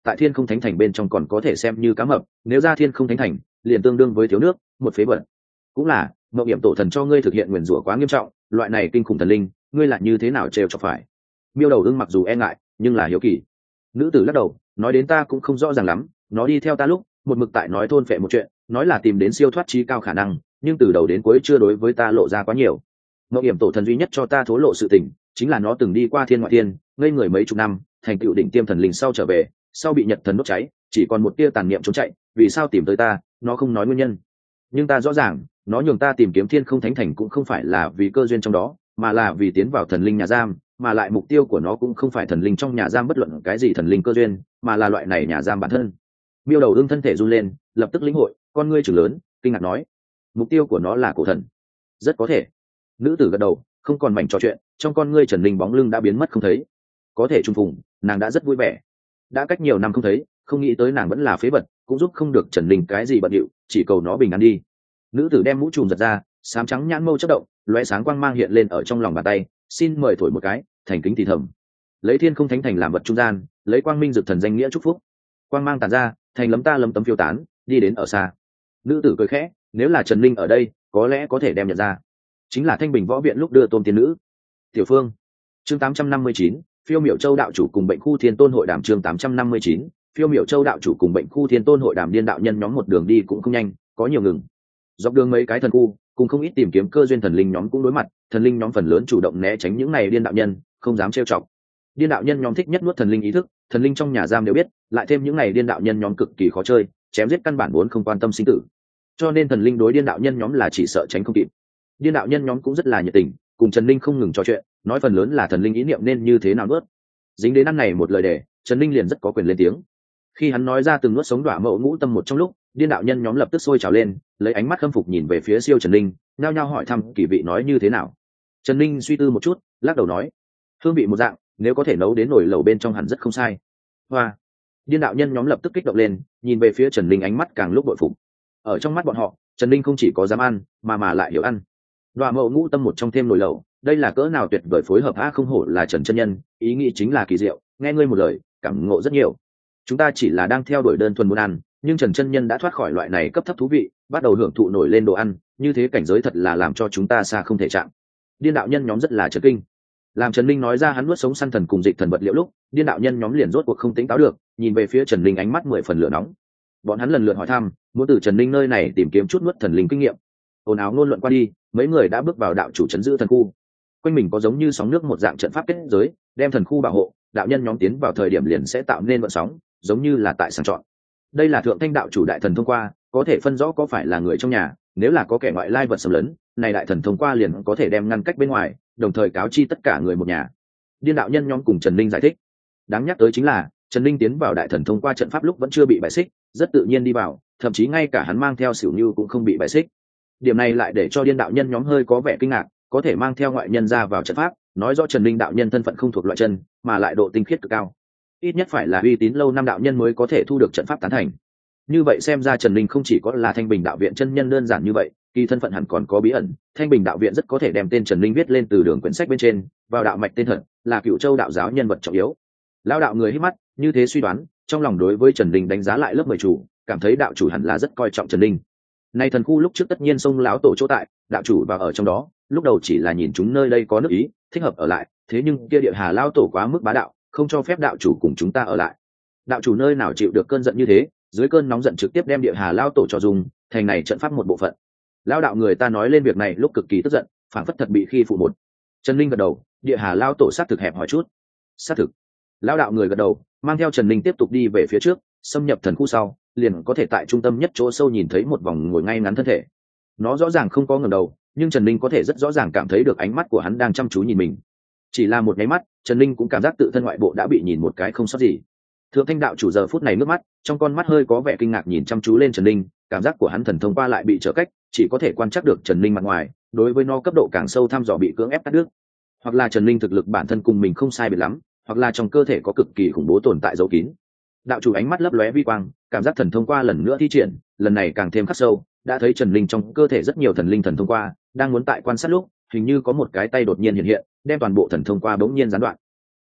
tại thiên không thánh thành bên trong còn có thể xem như cá mập, nếu ra thiên không thánh thành liền tương đương với thiếu nước, một phế vật. Cũng là mộng nghiệm tổ thần cho ngươi thực hiện nguyền rủa quá nghiêm trọng, loại này kinh khủng thần linh ngươi lại như thế nào trêu cho phải. Miêu đầu ưng mặc dù e ngại nhưng là hiếu kỳ. Nữ tử lắc đầu nói đến ta cũng không rõ ràng lắm, nó đi theo ta lúc một mực tại nói thôn phệ một chuyện, nói là tìm đến siêu thoát trí cao khả năng, nhưng từ đầu đến cuối chưa đối với ta lộ ra quá nhiều. Mộng hiểm tổ thần duy nhất cho ta thố lộ sự tình chính là nó từng đi qua thiên ngoại thiên, ngây người mấy chục năm, thành tựu đỉnh tiêm thần linh sau trở về, sau bị nhật thần đốt cháy, chỉ còn một tia tàn niệm trốn chạy, vì sao tìm tới ta, nó không nói nguyên nhân. Nhưng ta rõ ràng, nó nhường ta tìm kiếm thiên không thánh thành cũng không phải là vì cơ duyên trong đó, mà là vì tiến vào thần linh nhà giam, mà lại mục tiêu của nó cũng không phải thần linh trong nhà giam bất luận cái gì thần linh cơ duyên, mà là loại này nhà giam bản thân. Miêu đầu ưng thân thể run lên, lập tức lĩnh hội, con ngươi trừng lớn, kinh ngạc nói, mục tiêu của nó là cổ thần. Rất có thể. Nữ tử gật đầu, không còn mảnh trò chuyện, trong con ngươi Trần Linh bóng lưng đã biến mất không thấy. Có thể trùng phùng, nàng đã rất vui vẻ. Đã cách nhiều năm không thấy, không nghĩ tới nàng vẫn là phế vật, cũng giúp không được Trần Linh cái gì bận điệu, chỉ cầu nó bình an đi. Nữ tử đem mũ trùm giật ra, xám trắng nhãn mâu chớp động, lóe sáng quang mang hiện lên ở trong lòng bàn tay, xin mời thổi một cái, thành kính thì thầm. Lấy thiên không thánh thành làm vật trung gian, lấy quang minh dược thần danh nghĩa chúc phúc. Quang mang tàn ra, thành lấm ta lấm tấm phiêu tán, đi đến ở xa. Nữ tử cười khẽ, nếu là Trần Linh ở đây, có lẽ có thể đem nhận ra. Chính là Thanh Bình võ viện lúc đưa tôm tiên nữ. Tiểu Phương. Chương tám trăm năm mươi chín, Phiêu Miểu Châu đạo chủ cùng Bệnh khu Thiên Tôn hội đàm. Chương tám trăm năm mươi chín, Phiêu Miểu Châu đạo chủ cùng Bệnh khu Thiên Tôn hội đàm. Điên đạo nhân nhóm một đường đi cũng không nhanh, có nhiều ngừng. Dọc đường mấy cái thần khu, cùng không ít tìm kiếm cơ duyên thần linh nhóm cũng đối mặt, thần linh nhóm phần lớn chủ động né tránh những này điên đạo nhân, không dám trêu chọc. Điên đạo nhân nhóm thích nhất nuốt thần linh ý thức, thần linh trong nhà giam đều biết, lại thêm những này điên đạo nhân nhóm cực kỳ khó chơi, chém giết căn bản vốn không quan tâm sinh tử. Cho nên thần linh đối điên đạo nhân nhóm là chỉ sợ tránh không kịp. Điên đạo nhân nhóm cũng rất là nhiệt tình, cùng Trần Linh không ngừng trò chuyện, nói phần lớn là thần linh ý niệm nên như thế nào nuốt. Dính đến ăn này một lời đề, Trần Linh liền rất có quyền lên tiếng. Khi hắn nói ra từng nuốt sống đọa mậu ngũ tâm một trong lúc, điên đạo nhân nhóm lập tức sôi trào lên, lấy ánh mắt khâm phục nhìn về phía siêu Trần Linh, nhao nhao hỏi thăm kỳ vị nói như thế nào. Trần Linh suy tư một chút, lắc đầu nói, hương vị một dạng, nếu có thể nấu đến nồi lẩu bên trong hẳn rất không sai. Hoa. Điên đạo nhân nhóm lập tức kích động lên, nhìn về phía Trần Linh ánh mắt càng lúc bội phục. Ở trong mắt bọn họ, Trần Linh không chỉ có dám ăn, mà mà lại hiểu ăn. Đoạ mậu ngũ tâm một trong thêm nồi lẩu, đây là cỡ nào tuyệt vời phối hợp a, không hổ là Trần chân nhân, ý nghĩ chính là kỳ diệu, nghe ngươi một lời, cảm ngộ rất nhiều. Chúng ta chỉ là đang theo đuổi đơn thuần muốn ăn, nhưng Trần chân nhân đã thoát khỏi loại này cấp thấp thú vị, bắt đầu hưởng thụ nổi lên đồ ăn, như thế cảnh giới thật là làm cho chúng ta xa không thể chạm. Điên đạo nhân nhóm rất là chấn kinh. Làm Trần Linh nói ra hắn nuốt sống săn thần cùng dịch thần vật liệu lúc, điên đạo nhân nhóm liền rốt cuộc không tính táo được, nhìn về phía Trần Linh ánh mắt mười phần lửa nóng. Bọn hắn lần lượt hỏi thăm, muốn từ Trần Linh nơi này tìm kiếm chút nuốt thần linh kinh nghiệm. Ồn ào ngôn luận qua đi, mấy người đã bước vào đạo chủ trấn giữ thần khu. Quanh mình có giống như sóng nước một dạng trận pháp kết giới, đem thần khu bảo hộ, đạo nhân nhóm tiến vào thời điểm liền sẽ tạo nên vận sóng, giống như là tại sàng chọn. Đây là thượng thanh đạo chủ đại thần thông qua, có thể phân rõ có phải là người trong nhà, nếu là có kẻ ngoại lai vật xâm lấn, này đại thần thông qua liền có thể đem ngăn cách bên ngoài, đồng thời cáo chi tất cả người một nhà. Điên đạo nhân nhóm cùng Trần Linh giải thích. Đáng nhắc tới chính là, Trần Linh tiến vào đại thần thông qua trận pháp lúc vẫn chưa bị bại xích, rất tự nhiên đi vào, thậm chí ngay cả hắn mang theo xỉu như cũng không bị bại xích. Điểm này lại để cho điên đạo nhân nhóm hơi có vẻ kinh ngạc, có thể mang theo ngoại nhân ra vào trận pháp, nói rõ Trần Linh đạo nhân thân phận không thuộc loại chân, mà lại độ tinh khiết cực cao. Ít nhất phải là uy tín lâu năm đạo nhân mới có thể thu được trận pháp tán thành. Như vậy xem ra Trần Linh không chỉ có là Thanh Bình đạo viện chân nhân đơn giản như vậy, kỳ thân phận hẳn còn có bí ẩn. Thanh Bình đạo viện rất có thể đem tên Trần Linh viết lên từ đường quyển sách bên trên, vào đạo mạch tên thật, là Cựu Châu đạo giáo nhân vật trọng yếu. Lão đạo người hít mắt, như thế suy đoán, trong lòng đối với Trần Linh đánh giá lại lớp mười chủ, cảm thấy đạo chủ hẳn là rất coi trọng Trần Linh. Nay thần khu lúc trước tất nhiên sông lão tổ chỗ tại, đạo chủ vào ở trong đó, lúc đầu chỉ là nhìn chúng nơi đây có nước ý, thích hợp ở lại, thế nhưng kia địa Hà lão tổ quá mức bá đạo, không cho phép đạo chủ cùng chúng ta ở lại. Đạo chủ nơi nào chịu được cơn giận như thế, dưới cơn nóng giận trực tiếp đem địa Hà lão tổ cho dùng, thành này trận pháp một bộ phận. Lão đạo người ta nói lên việc này lúc cực kỳ tức giận, phảng phất thật bị khi phụ một. Trần Linh gật đầu, địa Hà lão tổ xác thực hẹp hỏi chút. Xác thực. Lão đạo người gật đầu, mang theo Trần Linh tiếp tục đi về phía trước, xâm nhập thần khu sau, liền có thể tại trung tâm nhất chỗ sâu nhìn thấy một vòng ngồi ngay ngắn thân thể. Nó rõ ràng không có ngẩng đầu, nhưng Trần Linh có thể rất rõ ràng cảm thấy được ánh mắt của hắn đang chăm chú nhìn mình. Chỉ là một nháy mắt, Trần Linh cũng cảm giác tự thân ngoại bộ đã bị nhìn một cái không sót gì. Thượng thanh đạo chủ giờ phút này nước mắt, trong con mắt hơi có vẻ kinh ngạc nhìn chăm chú lên Trần Linh, cảm giác của hắn thần thông qua lại bị trở cách, chỉ có thể quan trắc được Trần Linh mặt ngoài, đối với nó cấp độ càng sâu thăm dò bị cưỡng ép cắt đứt. Hoặc là Trần Linh thực lực bản thân cùng mình không sai biệt lắm, hoặc là trong cơ thể có cực kỳ khủng bố tồn tại giấu kín. Đạo chủ ánh mắt lấp lóe vi quang, cảm giác thần thông qua lần nữa thi triển, lần này càng thêm khắc sâu, đã thấy Trần Linh trong cơ thể rất nhiều thần linh thần thông qua, đang muốn tại quan sát lúc, hình như có một cái tay đột nhiên hiện hiện, đem toàn bộ thần thông qua bỗng nhiên gián đoạn.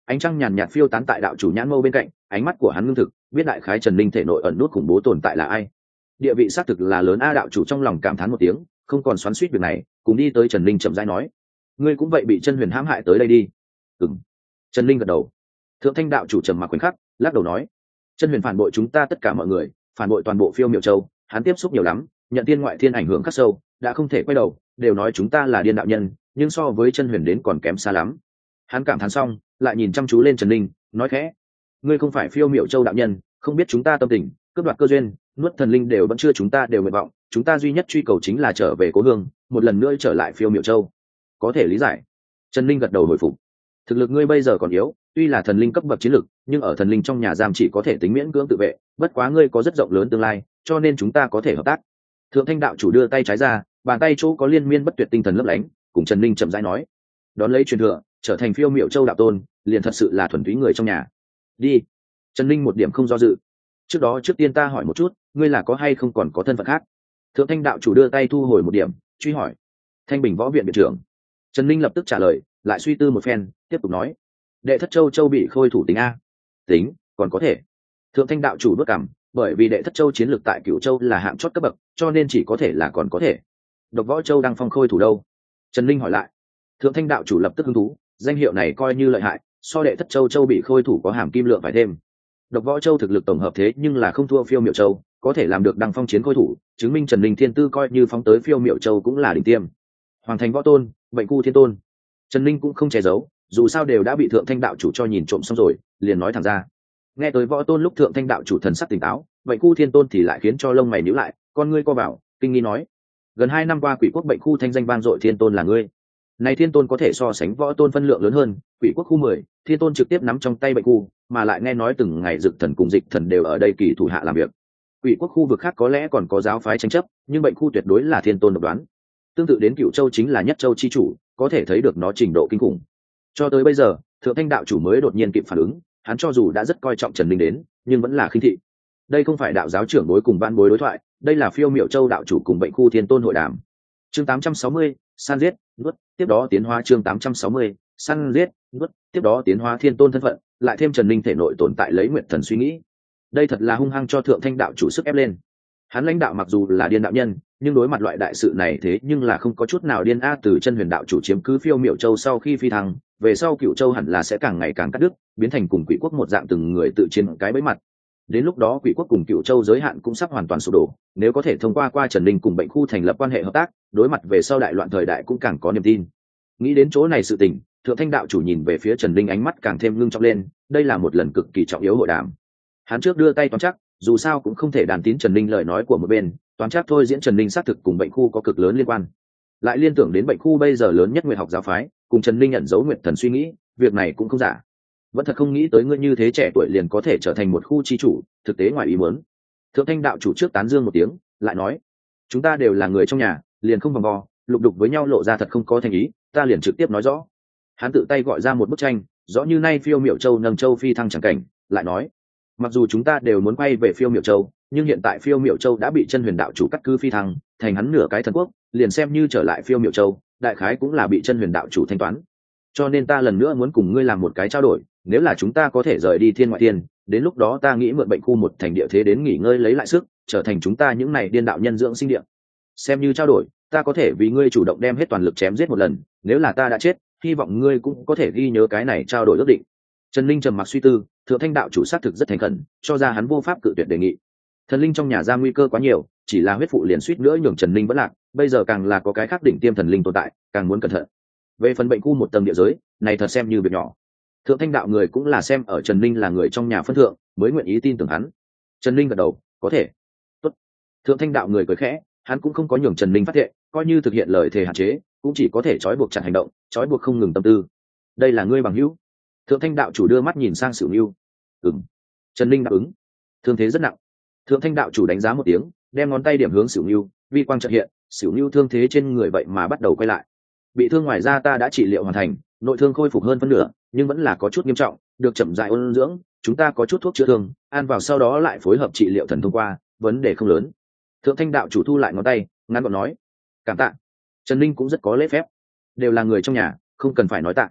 Ánh trăng nhàn nhạt phiêu tán tại đạo chủ nhãn mâu bên cạnh, ánh mắt của hắn ngưng thực, biết đại khái Trần Linh thể nội ẩn nút khủng bố tồn tại là ai. Địa vị xác thực là lớn a. Đạo chủ trong lòng cảm thán một tiếng, không còn xoắn xuýt việc này, cùng đi tới Trần Linh chậm rãi nói: ngươi cũng vậy bị chân huyền hãm hại tới đây đi. Ừm. Trần Linh gật đầu. Thượng Thanh đạo chủ trầm mặc khoảnh khắc, lắc đầu nói: chân huyền phản bội chúng ta tất cả mọi người, phản bội toàn bộ Phiêu Miểu Châu, hắn tiếp xúc nhiều lắm, nhận tiên ngoại thiên ảnh hưởng khắc sâu, đã không thể quay đầu, đều nói chúng ta là điên đạo nhân, nhưng so với chân huyền đến còn kém xa lắm. Hắn cảm thán xong, lại nhìn chăm chú lên Trần Linh, nói khẽ: ngươi không phải Phiêu Miểu Châu đạo nhân, không biết chúng ta tâm tình, cướp đoạt cơ duyên, nuốt thần linh đều vẫn chưa chúng ta đều nguyện vọng, chúng ta duy nhất truy cầu chính là trở về cố hương, một lần nữa trở lại Phiêu Miểu Châu. Có thể lý giải. Trần Linh gật đầu hồi phục. Thực lực ngươi bây giờ còn yếu, tuy là thần linh cấp bậc chiến lực, nhưng ở thần linh trong nhà giam chỉ có thể tính miễn cưỡng tự vệ, bất quá ngươi có rất rộng lớn tương lai, cho nên chúng ta có thể hợp tác. Thượng Thanh đạo chủ đưa tay trái ra, bàn tay chỗ có liên miên bất tuyệt tinh thần lấp lánh, cùng Trần Linh chậm rãi nói: đón lấy truyền thừa, trở thành Phiêu Miểu Châu đạo tôn, liền thật sự là thuần túy người trong nhà. Đi. Trần Linh một điểm không do dự. Trước đó trước tiên ta hỏi một chút, ngươi là có hay không còn có thân phận khác? Thượng Thanh đạo chủ đưa tay thu hồi một điểm, truy hỏi: Thanh Bình võ viện viện trưởng. Trần Linh lập tức trả lời, lại suy tư một phen, tiếp tục nói: đệ thất châu châu bị khôi thủ tính a. Tính, còn có thể. Thượng Thanh đạo chủ đốt cảm, bởi vì đệ thất châu chiến lược tại Cửu Châu là hạng chót cấp bậc, cho nên chỉ có thể là còn có thể. Độc võ châu đang phong khôi thủ đâu? Trần Linh hỏi lại. Thượng Thanh đạo chủ lập tức hứng thú, danh hiệu này coi như lợi hại, so đệ thất châu châu bị khôi thủ có hàm kim lượng phải thêm. Độc võ châu thực lực tổng hợp thế nhưng là không thua Phiêu Miểu Châu, có thể làm được đăng phong chiến khôi thủ, chứng minh Trần Linh thiên tư coi như phóng tới Phiêu Miểu Châu cũng là đỉnh tiêm. Hoàng thành võ tôn, Bệnh Cu Thiên Tôn. Trần Linh cũng không che giấu, dù sao đều đã bị Thượng Thanh đạo chủ cho nhìn trộm xong rồi, liền nói thẳng ra. Nghe tới võ tôn lúc Thượng Thanh đạo chủ thần sắc tỉnh táo, Bệnh Cu Thiên Tôn thì lại khiến cho lông mày nhíu lại, con ngươi co vào, kinh nghi nói: gần hai năm qua Quỷ Quốc Bệnh Khu thanh danh vang dội Thiên Tôn là ngươi. Này Thiên Tôn có thể so sánh võ tôn phân lượng lớn hơn, Quỷ Quốc khu mười, Thiên Tôn trực tiếp nắm trong tay Bệnh Khu, mà lại nghe nói từng ngày Dực Thần cùng Dịch Thần đều ở đây kỳ thủ hạ làm việc. Quỷ Quốc khu vực khác có lẽ còn có giáo phái tranh chấp, nhưng Bệnh Khu tuyệt đối là Thiên Tôn độc đoán. Tương tự đến Cửu Châu chính là Nhất Châu chi chủ, có thể thấy được nó trình độ kinh khủng. Cho tới bây giờ, Thượng Thanh đạo chủ mới đột nhiên kịp phản ứng, hắn cho dù đã rất coi trọng Trần Linh đến, nhưng vẫn là khinh thị. Đây không phải đạo giáo trưởng bối cùng ban bối đối thoại, đây là Phiêu Miểu Châu đạo chủ cùng Bệnh Khu Thiên Tôn hội đàm. Chương tám trăm sáu mươi, san giết, nuốt, tiếp đó tiến hóa chương tám trăm sáu mươi, săn giết, nuốt, tiếp đó tiến hóa Thiên Tôn thân phận, lại thêm Trần Linh thể nội tồn tại lấy nguyện thần suy nghĩ. Đây thật là hung hăng cho Thượng Thanh đạo chủ sức ép lên. Hắn lãnh đạo mặc dù là điên đạo nhân, nhưng đối mặt loại đại sự này thế nhưng là không có chút nào điên a. Từ chân huyền đạo chủ chiếm cứ Phiêu Miểu Châu sau khi phi thăng, về sau Cửu Châu hẳn là sẽ càng ngày càng cắt đứt, biến thành cùng Quỷ Quốc một dạng từng người tự chiến cái bẫy mặt. Đến lúc đó Quỷ Quốc cùng Cửu Châu giới hạn cũng sắp hoàn toàn sụp đổ, nếu có thể thông qua qua Trần Linh cùng Bệnh Khu thành lập quan hệ hợp tác, đối mặt về sau đại loạn thời đại cũng càng có niềm tin. Nghĩ đến chỗ này sự tình, Thượng Thanh đạo chủ nhìn về phía Trần Linh ánh mắt càng thêm ngưng trọng lên, đây là một lần cực kỳ trọng yếu hội đàm. Hắn trước đưa tay toán chắc, dù sao cũng không thể đàn tín Trần Linh lời nói của một bên, toán chắc thôi diễn Trần Linh xác thực cùng Bệnh Khu có cực lớn liên quan. Lại liên tưởng đến Bệnh Khu bây giờ lớn nhất nguyệt học giáo phái, cùng Trần Linh nhận dấu nguyệt thần suy nghĩ, việc này cũng không giả. Vẫn thật không nghĩ tới ngươi như thế trẻ tuổi liền có thể trở thành một khu chi chủ, thực tế ngoài ý muốn. Thượng Thanh đạo chủ trước tán dương một tiếng, lại nói: chúng ta đều là người trong nhà, liền không vòng vo, lục đục với nhau lộ ra thật không có thành ý, ta liền trực tiếp nói rõ. Hắn tự tay gọi ra một bức tranh, rõ như nay Phiêu Miểu Châu nâng châu phi thăng chẳng cảnh, lại nói: mặc dù chúng ta đều muốn quay về Phiêu Miểu Châu, nhưng hiện tại Phiêu Miểu Châu đã bị chân huyền đạo chủ cắt cứ phi thăng, thành hắn nửa cái thần quốc, liền xem như trở lại Phiêu Miểu Châu, đại khái cũng là bị chân huyền đạo chủ thanh toán. Cho nên ta lần nữa muốn cùng ngươi làm một cái trao đổi, nếu là chúng ta có thể rời đi thiên ngoại thiên, đến lúc đó ta nghĩ mượn Bệnh Khu một thành địa thế đến nghỉ ngơi lấy lại sức, trở thành chúng ta những này điên đạo nhân dưỡng sinh địa. Xem như trao đổi, ta có thể vì ngươi chủ động đem hết toàn lực chém giết một lần, nếu là ta đã chết, hy vọng ngươi cũng có thể ghi nhớ cái này trao đổi ước định. Trần Linh trầm mặc suy tư, Thượng Thanh đạo chủ xác thực rất thành khẩn, cho ra hắn vô pháp cự tuyệt đề nghị. Thần linh trong nhà ra nguy cơ quá nhiều, chỉ là huyết phụ liền suýt nữa nhường Trần Linh vẫn lạc, bây giờ càng là có cái khác đỉnh tiêm thần linh tồn tại, càng muốn cẩn thận. Về phần Bệnh Khu một tầng địa giới, này thật xem như việc nhỏ. Thượng Thanh đạo người cũng là xem ở Trần Linh là người trong nhà phân thượng, mới nguyện ý tin tưởng hắn. Trần Linh gật đầu, có thể. Tốt. Thượng Thanh đạo người cười khẽ, hắn cũng không có nhường Trần Linh phát thệ, coi như thực hiện lời thề hạn chế, cũng chỉ có thể trói buộc chặt hành động, trói buộc không ngừng tâm tư. Đây là ngươi bằng hữu. Thượng Thanh đạo chủ đưa mắt nhìn sang Sửu Nưu. Ừm. Trần Linh đáp ứng. Thương thế rất nặng. Thượng Thanh đạo chủ đánh giá một tiếng, đem ngón tay điểm hướng Sửu Nưu, vi quang chợt hiện, Sửu Nưu thương thế trên người vậy mà bắt đầu quay lại. Bị thương ngoài ra ta đã trị liệu hoàn thành, nội thương khôi phục hơn phân nửa, nhưng vẫn là có chút nghiêm trọng, được chậm rãi ôn dưỡng, chúng ta có chút thuốc chữa thương, ăn vào sau đó lại phối hợp trị liệu thần thông qua, vấn đề không lớn. Thượng Thanh đạo chủ thu lại ngón tay, ngắn gọn nói: cảm tạ. Trần Linh cũng rất có lễ phép, đều là người trong nhà, không cần phải nói tạ.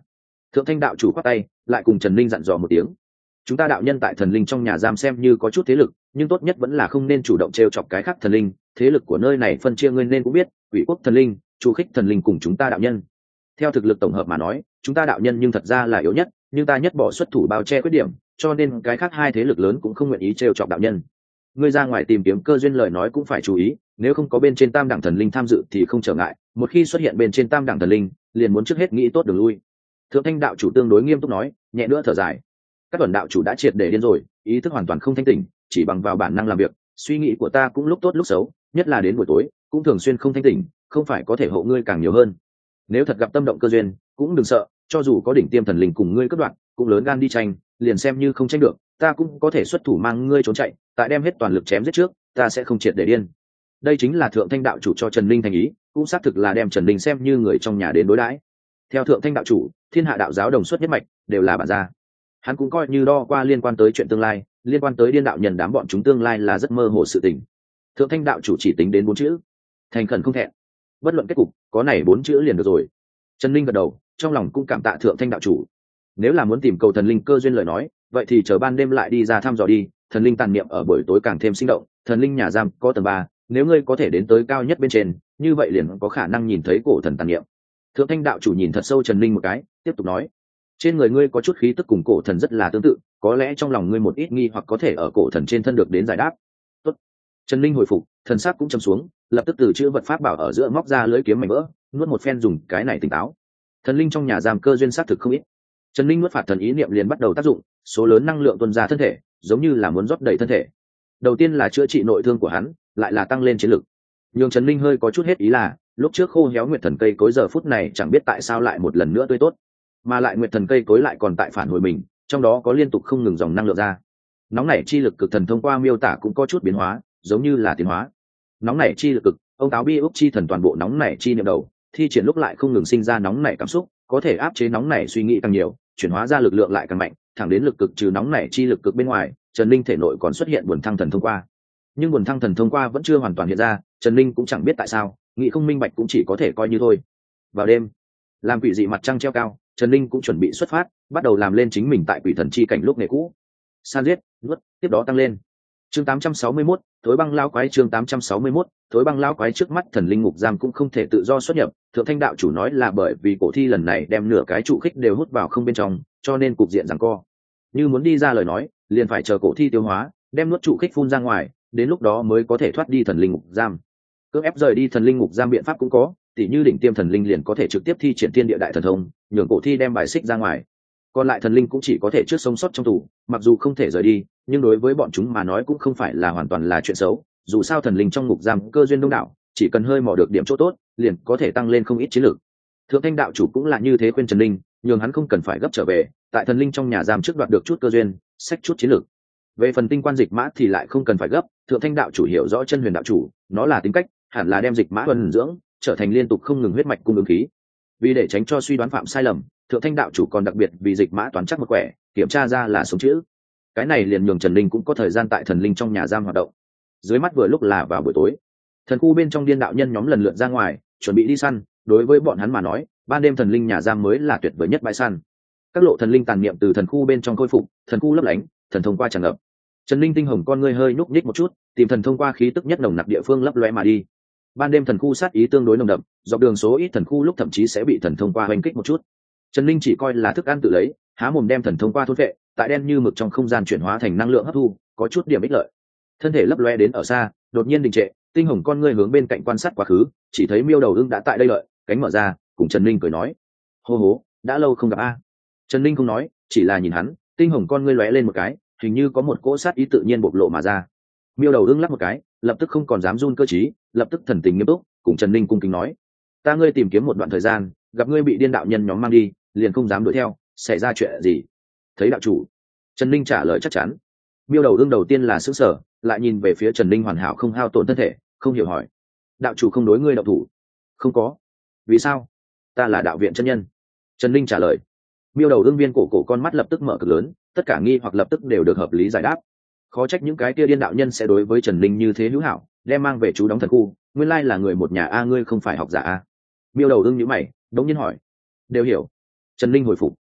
Thượng thanh đạo chủ khoát tay lại cùng Trần Linh dặn dò một tiếng. Chúng ta đạo nhân tại thần linh trong nhà giam xem như có chút thế lực, nhưng tốt nhất vẫn là không nên chủ động trêu chọc cái khác thần linh. Thế lực của nơi này phân chia ngươi nên cũng biết, Quỷ Quốc thần linh, Chu Khích thần linh cùng chúng ta đạo nhân. Theo thực lực tổng hợp mà nói, chúng ta đạo nhân nhưng thật ra là yếu nhất, nhưng ta nhất bỏ xuất thủ bao che khuyết điểm, cho nên cái khác hai thế lực lớn cũng không nguyện ý trêu chọc đạo nhân. Ngươi ra ngoài tìm kiếm cơ duyên lời nói cũng phải chú ý, nếu không có bên trên tam đẳng thần linh tham dự thì không trở ngại, một khi xuất hiện bên trên tam đẳng thần linh, liền muốn trước hết nghĩ tốt đường lui. Thượng thanh đạo chủ tương đối nghiêm túc nói, nhẹ nữa thở dài. Các tuần đạo chủ đã triệt để điên rồi, ý thức hoàn toàn không thanh tỉnh, chỉ bằng vào bản năng làm việc. Suy nghĩ của ta cũng lúc tốt lúc xấu, nhất là đến buổi tối cũng thường xuyên không thanh tỉnh, không phải có thể hộ ngươi càng nhiều hơn. Nếu thật gặp tâm động cơ duyên, cũng đừng sợ, cho dù có đỉnh tiêm thần linh cùng ngươi cất đoạn, cũng lớn gan đi tranh, liền xem như không tranh được, ta cũng có thể xuất thủ mang ngươi trốn chạy, tại đem hết toàn lực chém giết trước, ta sẽ không triệt để điên. Đây chính là thượng thanh đạo chủ cho Trần Linh thành ý, cũng xác thực là đem Trần Linh xem như người trong nhà đến đối đãi. Theo thượng thanh đạo chủ, thiên hạ đạo giáo đồng xuất nhất mạch đều là bản gia. Hắn cũng coi như đo qua liên quan tới chuyện tương lai, liên quan tới điên đạo nhân đám bọn chúng tương lai là rất mơ hồ sự tình. Thượng thanh đạo chủ chỉ tính đến bốn chữ: thành khẩn không thẹn. Bất luận kết cục, có này bốn chữ liền được rồi. Trần Linh gật đầu, trong lòng cũng cảm tạ thượng thanh đạo chủ. Nếu là muốn tìm cầu thần linh cơ duyên lời nói, vậy thì chờ ban đêm lại đi ra thăm dò đi. Thần linh tàn niệm ở buổi tối càng thêm sinh động, thần linh nhà giam có tầng ba, nếu ngươi có thể đến tới cao nhất bên trên, như vậy liền có khả năng nhìn thấy cổ thần tàn niệm. Thượng thanh đạo chủ nhìn thật sâu Trần Linh một cái, tiếp tục nói: trên người ngươi có chút khí tức cùng cổ thần rất là tương tự, có lẽ trong lòng ngươi một ít nghi hoặc có thể ở cổ thần trên thân được đến giải đáp. Tốt. Trần Linh hồi phục, thần sắc cũng trầm xuống, lập tức từ chữ vật pháp bảo ở giữa móc ra lưỡi kiếm mảnh vỡ, nuốt một phen dùng cái này tỉnh táo. Thần linh trong nhà giam cơ duyên xác thực không ít. Trần Linh nuốt phạt thần ý niệm liền bắt đầu tác dụng, số lớn năng lượng tuôn ra thân thể, giống như là muốn rót đầy thân thể. Đầu tiên là chữa trị nội thương của hắn, lại là tăng lên chiến lực. Nhưng Trần Linh hơi có chút hết ý là, lúc trước khô héo nguyệt thần cây cối giờ phút này chẳng biết tại sao lại một lần nữa tươi tốt, mà lại nguyệt thần cây cối lại còn tại phản hồi mình, trong đó có liên tục không ngừng dòng năng lượng ra. Nóng nảy chi lực cực thần thông qua miêu tả cũng có chút biến hóa, giống như là tiến hóa. Nóng nảy chi lực cực, ông táo bi úc chi thần toàn bộ nóng nảy chi niệm đầu, thi triển lúc lại không ngừng sinh ra nóng nảy cảm xúc, có thể áp chế nóng nảy suy nghĩ càng nhiều, chuyển hóa ra lực lượng lại càng mạnh, thẳng đến lực cực trừ nóng nảy chi lực cực bên ngoài, Trần Linh thể nội còn xuất hiện buồn thăng thần thông qua. Nhưng buồn thăng thần thông qua vẫn chưa hoàn toàn hiện ra, Trần Linh cũng chẳng biết tại sao, nghĩ không minh bạch cũng chỉ có thể coi như thôi. Vào đêm, làm quỷ dị mặt trăng treo cao, Trần Linh cũng chuẩn bị xuất phát, bắt đầu làm lên chính mình tại quỷ thần chi cảnh lúc nghề cũ. San giết, nuốt, tiếp đó tăng lên. Chương tám trăm sáu mươi mốt, Thối băng lao quái. Chương tám trăm sáu mươi mốt, Thối băng lao quái. Trước mắt thần linh ngục giam cũng không thể tự do xuất nhập, thượng thanh đạo chủ nói là bởi vì cổ thi lần này đem nửa cái trụ khích đều hút vào không bên trong, cho nên cục diện giằng co. Như muốn đi ra lời nói, liền phải chờ cổ thi tiêu hóa, đem nuốt trụ khích phun ra ngoài, đến lúc đó mới có thể thoát đi thần linh ngục giam. Cưỡng ép rời đi thần linh ngục giam biện pháp cũng có, tỉ như đỉnh tiêm thần linh liền có thể trực tiếp thi triển thiên địa đại thần thông, nhường cổ thi đem bài xích ra ngoài. Còn lại thần linh cũng chỉ có thể trước sống sót trong tù, mặc dù không thể rời đi, nhưng đối với bọn chúng mà nói cũng không phải là hoàn toàn là chuyện xấu. Dù sao thần linh trong ngục giam cơ duyên đông đảo, chỉ cần hơi mò được điểm chỗ tốt, liền có thể tăng lên không ít chiến lược. Thượng thanh đạo chủ cũng là như thế khuyên Trần Linh, nhường hắn không cần phải gấp trở về, tại thần linh trong nhà giam trước đoạt được chút cơ duyên, xách chút chiến lược. Về phần tinh quan dịch mã thì lại không cần phải gấp, thượng thanh đạo chủ hiểu rõ chân huyền đạo chủ, nó là tính cách, hẳn là đem dịch mã tuần dưỡng, trở thành liên tục không ngừng huyết mạch cung ứng khí. Vì để tránh cho suy đoán phạm sai lầm, thượng thanh đạo chủ còn đặc biệt vì dịch mã toán chắc một quẻ, kiểm tra ra là sống chữ. Cái này liền nhường Trần Linh cũng có thời gian tại thần linh trong nhà giam hoạt động. Dưới mắt vừa lúc là vào buổi tối, thần khu bên trong điên đạo nhân nhóm lần lượt ra ngoài chuẩn bị đi săn. Đối với bọn hắn mà nói, ban đêm thần linh nhà giam mới là tuyệt vời nhất bãi săn. Các lộ thần linh tàn niệm từ thần khu bên trong khôi phục, thần khu lấp lánh, thần thông qua tràn ngập. Trần Linh tinh hồng con ngươi hơi nhúc nhích một chút, tìm thần thông qua khí tức nhất nồng nặc địa phương lấp lóe mà đi. Ban đêm thần khu sát ý tương đối nồng đậm, dọc đường số ít thần khu lúc thậm chí sẽ bị thần thông qua hoành kích một chút. Trần Linh chỉ coi là thức ăn tự lấy, há mồm đem thần thông qua thôn vệ, tại đen như mực trong không gian chuyển hóa thành năng lượng hấp thu, có chút điểm ích lợi. Thân thể lấp loe đến ở xa, đột nhiên đình trệ, tinh hồng con ngươi hướng bên cạnh quan sát quá khứ, chỉ thấy miêu đầu ưng đã tại đây lợi, cánh mở ra, cùng Trần Linh cười nói: hô hố, đã lâu không gặp a. Trần Linh không nói, chỉ là nhìn hắn, tinh hồng con ngươi lóe lên một cái, hình như có một cỗ sát ý tự nhiên bộc lộ mà ra. Miêu đầu ưng lắc một cái, lập tức không còn dám run cơ trí, lập tức thần tình nghiêm túc, cùng Trần Linh cung kính nói: ta ngươi tìm kiếm một đoạn thời gian, gặp ngươi bị điên đạo nhân nhóm mang đi, liền không dám đuổi theo, xảy ra chuyện gì? Thấy đạo chủ. Trần Linh trả lời chắc chắn. Miêu đầu ưng đầu tiên là sững sờ, lại nhìn về phía Trần Linh hoàn hảo không hao tổn thân thể, không hiểu hỏi: đạo chủ không đối ngươi động thủ? Không có. Vì sao? Ta là đạo viện chân nhân. Trần Linh trả lời. Miêu đầu ưng viên cổ cổ con mắt lập tức mở cực lớn, tất cả nghi hoặc lập tức đều được hợp lý giải đáp. Khó trách những cái kia điên đạo nhân sẽ đối với Trần Linh như thế hữu hảo, đem mang về chú đóng thần khu, nguyên lai là người một nhà a, ngươi không phải học giả a. Miêu đầu ưng nhíu mày, đống nhiên hỏi. Đều hiểu. Trần Linh hồi phục.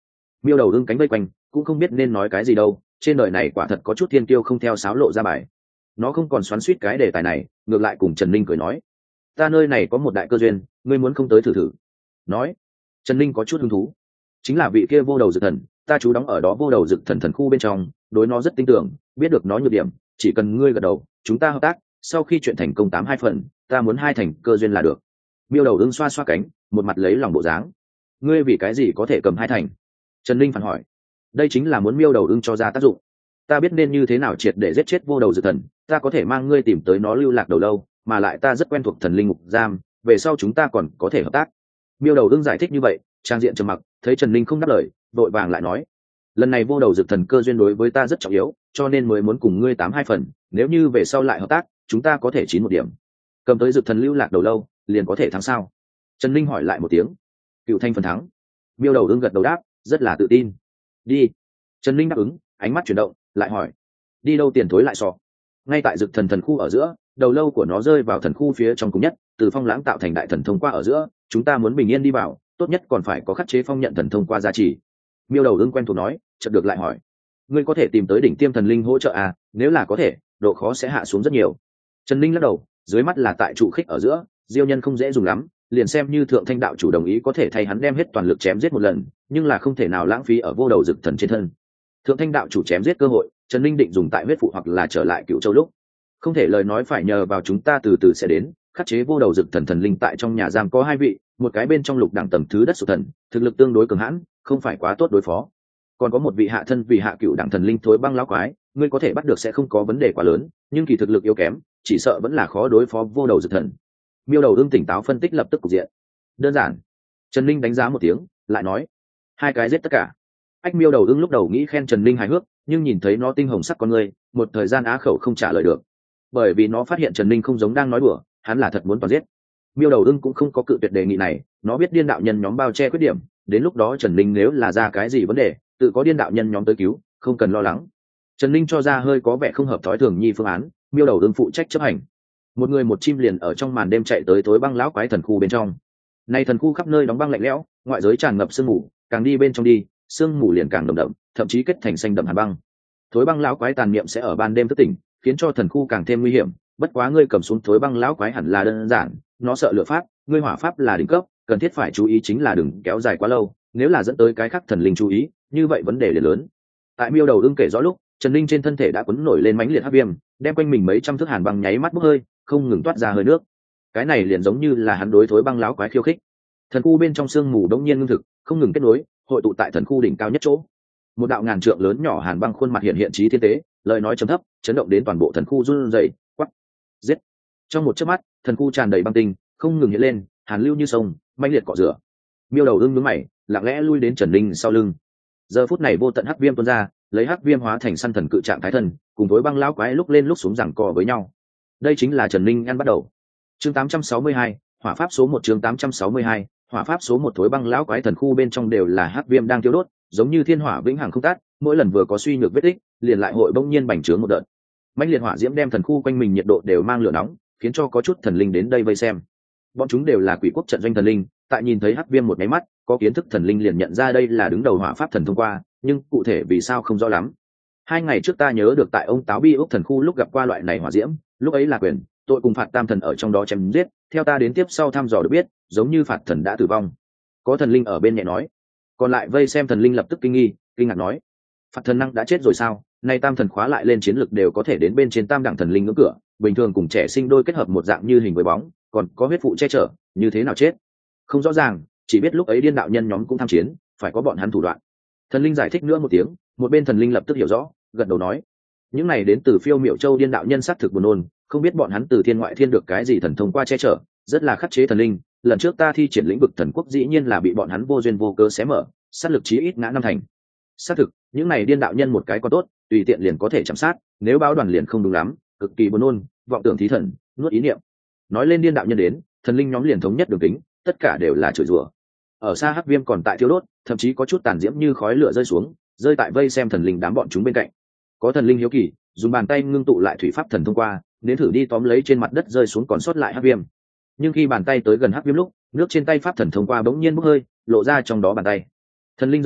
Miêu đầu ưng cánh vây quanh cũng không biết nên nói cái gì đâu, trên đời này quả thật có chút thiên tiêu không theo sáo lộ ra bài. Nó không còn xoắn xuýt cái đề tài này, ngược lại cùng Trần Ninh cười nói, ta nơi này có một đại cơ duyên, ngươi muốn không tới thử thử? Nói. Trần Ninh có chút hứng thú. Chính là vị kia vô đầu dực thần, ta chú đóng ở đó vô đầu dực thần thần khu bên trong, đối nó rất tin tưởng, biết được nó nhược điểm, chỉ cần ngươi gật đầu, chúng ta hợp tác, sau khi chuyện thành công tám hai phần, ta muốn hai thành cơ duyên là được. Miêu đầu ưng xoa xoa cánh, một mặt lấy lòng bộ dáng. Ngươi vì cái gì có thể cầm hai thành? Trần Ninh phản hỏi. Đây chính là muốn miêu đầu ưng cho ra tác dụng. Ta biết nên như thế nào triệt để giết chết vô đầu dực thần, ta có thể mang ngươi tìm tới nó lưu lạc đầu lâu, mà lại ta rất quen thuộc thần linh ngục giam, về sau chúng ta còn có thể hợp tác. Miêu đầu ưng giải thích như vậy, trang diện trầm mặc, thấy Trần Ninh không đáp lời, vội vàng lại nói, lần này vô đầu dực thần cơ duyên đối với ta rất trọng yếu, cho nên mới muốn cùng ngươi tám hai phần, nếu như về sau lại hợp tác, chúng ta có thể chín một điểm, cầm tới dực thần lưu lạc đầu lâu, liền có thể thắng sao? Trần Ninh hỏi lại một tiếng. Cựu thanh phần thắng. Miêu đầu ưng gật đầu đáp, rất là tự tin. Đi. Trần Ninh đáp ứng, ánh mắt chuyển động, lại hỏi, đi đâu tiền thối lại sọ? Ngay tại dực thần thần khu ở giữa, đầu lâu của nó rơi vào thần khu phía trong cùng nhất, từ phong lãng tạo thành đại thần thông qua ở giữa, chúng ta muốn bình yên đi vào, tốt nhất còn phải có khắc chế phong nhận thần thông qua gia trì. Miêu đầu ưng quen thuộc nói, chợt được lại hỏi, ngươi có thể tìm tới đỉnh tiêm thần linh hỗ trợ à? Nếu là có thể, độ khó sẽ hạ xuống rất nhiều. Trần Ninh lắc đầu, dưới mắt là tại trụ khích ở giữa, diêu nhân không dễ dùng lắm, liền xem như thượng thanh đạo chủ đồng ý có thể thay hắn đem hết toàn lực chém giết một lần, nhưng là không thể nào lãng phí ở vô đầu dực thần trên thân. Thượng thanh đạo chủ chém giết cơ hội, Trần Ninh định dùng tại huyết phụ hoặc là trở lại Cựu Châu lúc. Không thể lời nói phải nhờ vào chúng ta từ từ sẽ đến, khắc chế vô đầu dực thần thần linh tại trong nhà giam có hai vị, một cái bên trong lục đẳng tầng thứ đất sụt thần, thực lực tương đối cường hãn, không phải quá tốt đối phó. Còn có một vị hạ thân vì hạ cựu đẳng thần linh thối băng lão quái, ngươi có thể bắt được sẽ không có vấn đề quá lớn, nhưng kỳ thực lực yếu kém, chỉ sợ vẫn là khó đối phó vô đầu dực thần. Miêu đầu ưng tỉnh táo phân tích lập tức cục diện. Đơn giản. Trần Ninh đánh giá một tiếng, lại nói, hai cái giết tất cả. Ách Miêu đầu ưng lúc đầu nghĩ khen Trần Ninh hài hước, nhưng nhìn thấy nó tinh hồng sắc con ngươi, một thời gian á khẩu không trả lời được, bởi vì nó phát hiện Trần Ninh không giống đang nói đùa, hắn là thật muốn toàn giết. Miêu đầu ưng cũng không có cự tuyệt đề nghị này, nó biết điên đạo nhân nhóm bao che khuyết điểm, đến lúc đó Trần Ninh nếu là ra cái gì vấn đề, tự có điên đạo nhân nhóm tới cứu, không cần lo lắng. Trần Ninh cho ra hơi có vẻ không hợp thói thường nhi phương án, Miêu đầu ưng phụ trách chấp hành. Một người một chim liền ở trong màn đêm chạy tới tối băng lão quái thần khu bên trong. Nay thần khu khắp nơi đóng băng lạnh lẽo, ngoại giới tràn ngập sương mù, càng đi bên trong đi, sương mù liền càng đậm đậm, thậm chí kết thành xanh đậm hàn băng. Thối băng lão quái tàn niệm sẽ ở ban đêm thức tỉnh, khiến cho thần khu càng thêm nguy hiểm. Bất quá ngươi cầm xuống thối băng lão quái hẳn là đơn giản, nó sợ lửa pháp, ngươi hỏa pháp là đỉnh cấp, cần thiết phải chú ý chính là đừng kéo dài quá lâu, nếu là dẫn tới cái khác thần linh chú ý, như vậy vấn đề liền lớn. Tại Miêu đầu ưng kể rõ lúc, Trần Ninh trên thân thể đã quấn nổi lên mãnh liệt hắc viêm, đem quanh mình mấy trăm thước hàn băng nháy mắt bốc hơi, không ngừng toát ra hơi nước. Cái này liền giống như là hắn đối thối băng lão quái khiêu khích. Thần khu bên trong sương mù đống nhiên ngưng thực, không ngừng kết nối, hội tụ tại thần khu đỉnh cao nhất chỗ. Một đạo ngàn trượng lớn nhỏ hàn băng khuôn mặt hiện hiện trí thiên tế, lời nói trầm thấp, chấn động đến toàn bộ thần khu run rẩy, quắc, giết. Trong một chớp mắt, thần khu tràn đầy băng tinh, không ngừng hiện lên, hàn lưu như sông, mãnh liệt cọ rửa. Miêu đầu ưng nhướng mày, lặng lẽ lui đến Trần Ninh sau lưng. Giờ phút này vô tận hắc viêm tuôn ra, lấy hắc viêm hóa thành săn thần cự trạng thái thần, cùng với băng lão quái lúc lên lúc xuống giằng co với nhau. Đây chính là Trần Ninh ăn bắt đầu. Chương tám trăm sáu mươi hai, hỏa pháp số một chương tám trăm sáu mươi hai, hỏa pháp số một thối băng lão quái thần khu bên trong đều là hắc viêm đang thiêu đốt, giống như thiên hỏa vĩnh hằng không tắt, mỗi lần vừa có suy nhược vết tích, liền lại hội bỗng nhiên bành trướng một đợt. Mãnh liệt hỏa diễm đem thần khu quanh mình nhiệt độ đều mang lửa nóng, khiến cho có chút thần linh đến đây vây xem. Bọn chúng đều là quỷ quốc trận doanh thần linh, tại nhìn thấy hắc viêm một máy mắt, có kiến thức thần linh liền nhận ra đây là đứng đầu hỏa pháp thần thông qua, nhưng cụ thể vì sao không rõ lắm. Hai ngày trước ta nhớ được tại ông táo bi ốc thần khu lúc gặp qua loại này hỏa diễm, lúc ấy là quyền tội cùng phạt tam thần ở trong đó chém giết, theo ta đến tiếp sau thăm dò được biết, giống như phạt thần đã tử vong. Có thần linh ở bên nhẹ nói, còn lại vây xem thần linh lập tức kinh nghi, kinh ngạc nói, phạt thần năng đã chết rồi sao? Nay tam thần khóa lại lên chiến lực đều có thể đến bên trên tam đẳng thần linh ngưỡng cửa, bình thường cùng trẻ sinh đôi kết hợp một dạng như hình với bóng, còn có huyết phụ che chở, như thế nào chết? Không rõ ràng, chỉ biết lúc ấy điên đạo nhân nhóm cũng tham chiến, phải có bọn hắn thủ đoạn. Thần linh giải thích nữa một tiếng, một bên thần linh lập tức hiểu rõ, gật đầu nói, những này đến từ Phiêu Miểu Châu điên đạo nhân sát thực buồn nôn, không biết bọn hắn từ thiên ngoại thiên được cái gì thần thông qua che chở, rất là khắc chế thần linh. Lần trước ta thi triển lĩnh vực thần quốc dĩ nhiên là bị bọn hắn vô duyên vô cớ xé mở, sát lực chí ít ngã năm thành. Xác thực, những này điên đạo nhân một cái có tốt, tùy tiện liền có thể chạm sát, nếu báo đoàn liền không đúng lắm, cực kỳ buồn nôn, vọng tưởng thí thần, nuốt ý niệm. Nói lên điên đạo nhân đến, thần linh nhóm liền thống nhất đường tính, tất cả đều là chửi rủa. Ở xa hắc viêm còn tại thiêu đốt, thậm chí có chút tàn diễm như khói lửa rơi xuống, rơi tại vây xem thần linh đám bọn chúng bên cạnh. Có thần linh hiếu kỳ, dùng bàn tay ngưng tụ lại thủy pháp thần thông qua, nếm thử đi tóm lấy trên mặt đất rơi xuống còn sót lại hắc viêm. Nhưng khi bàn tay tới gần hắc viêm lúc, nước trên tay pháp thần thông qua bỗng nhiên bốc hơi, lộ ra trong đó bàn tay. Thần linh giật mình,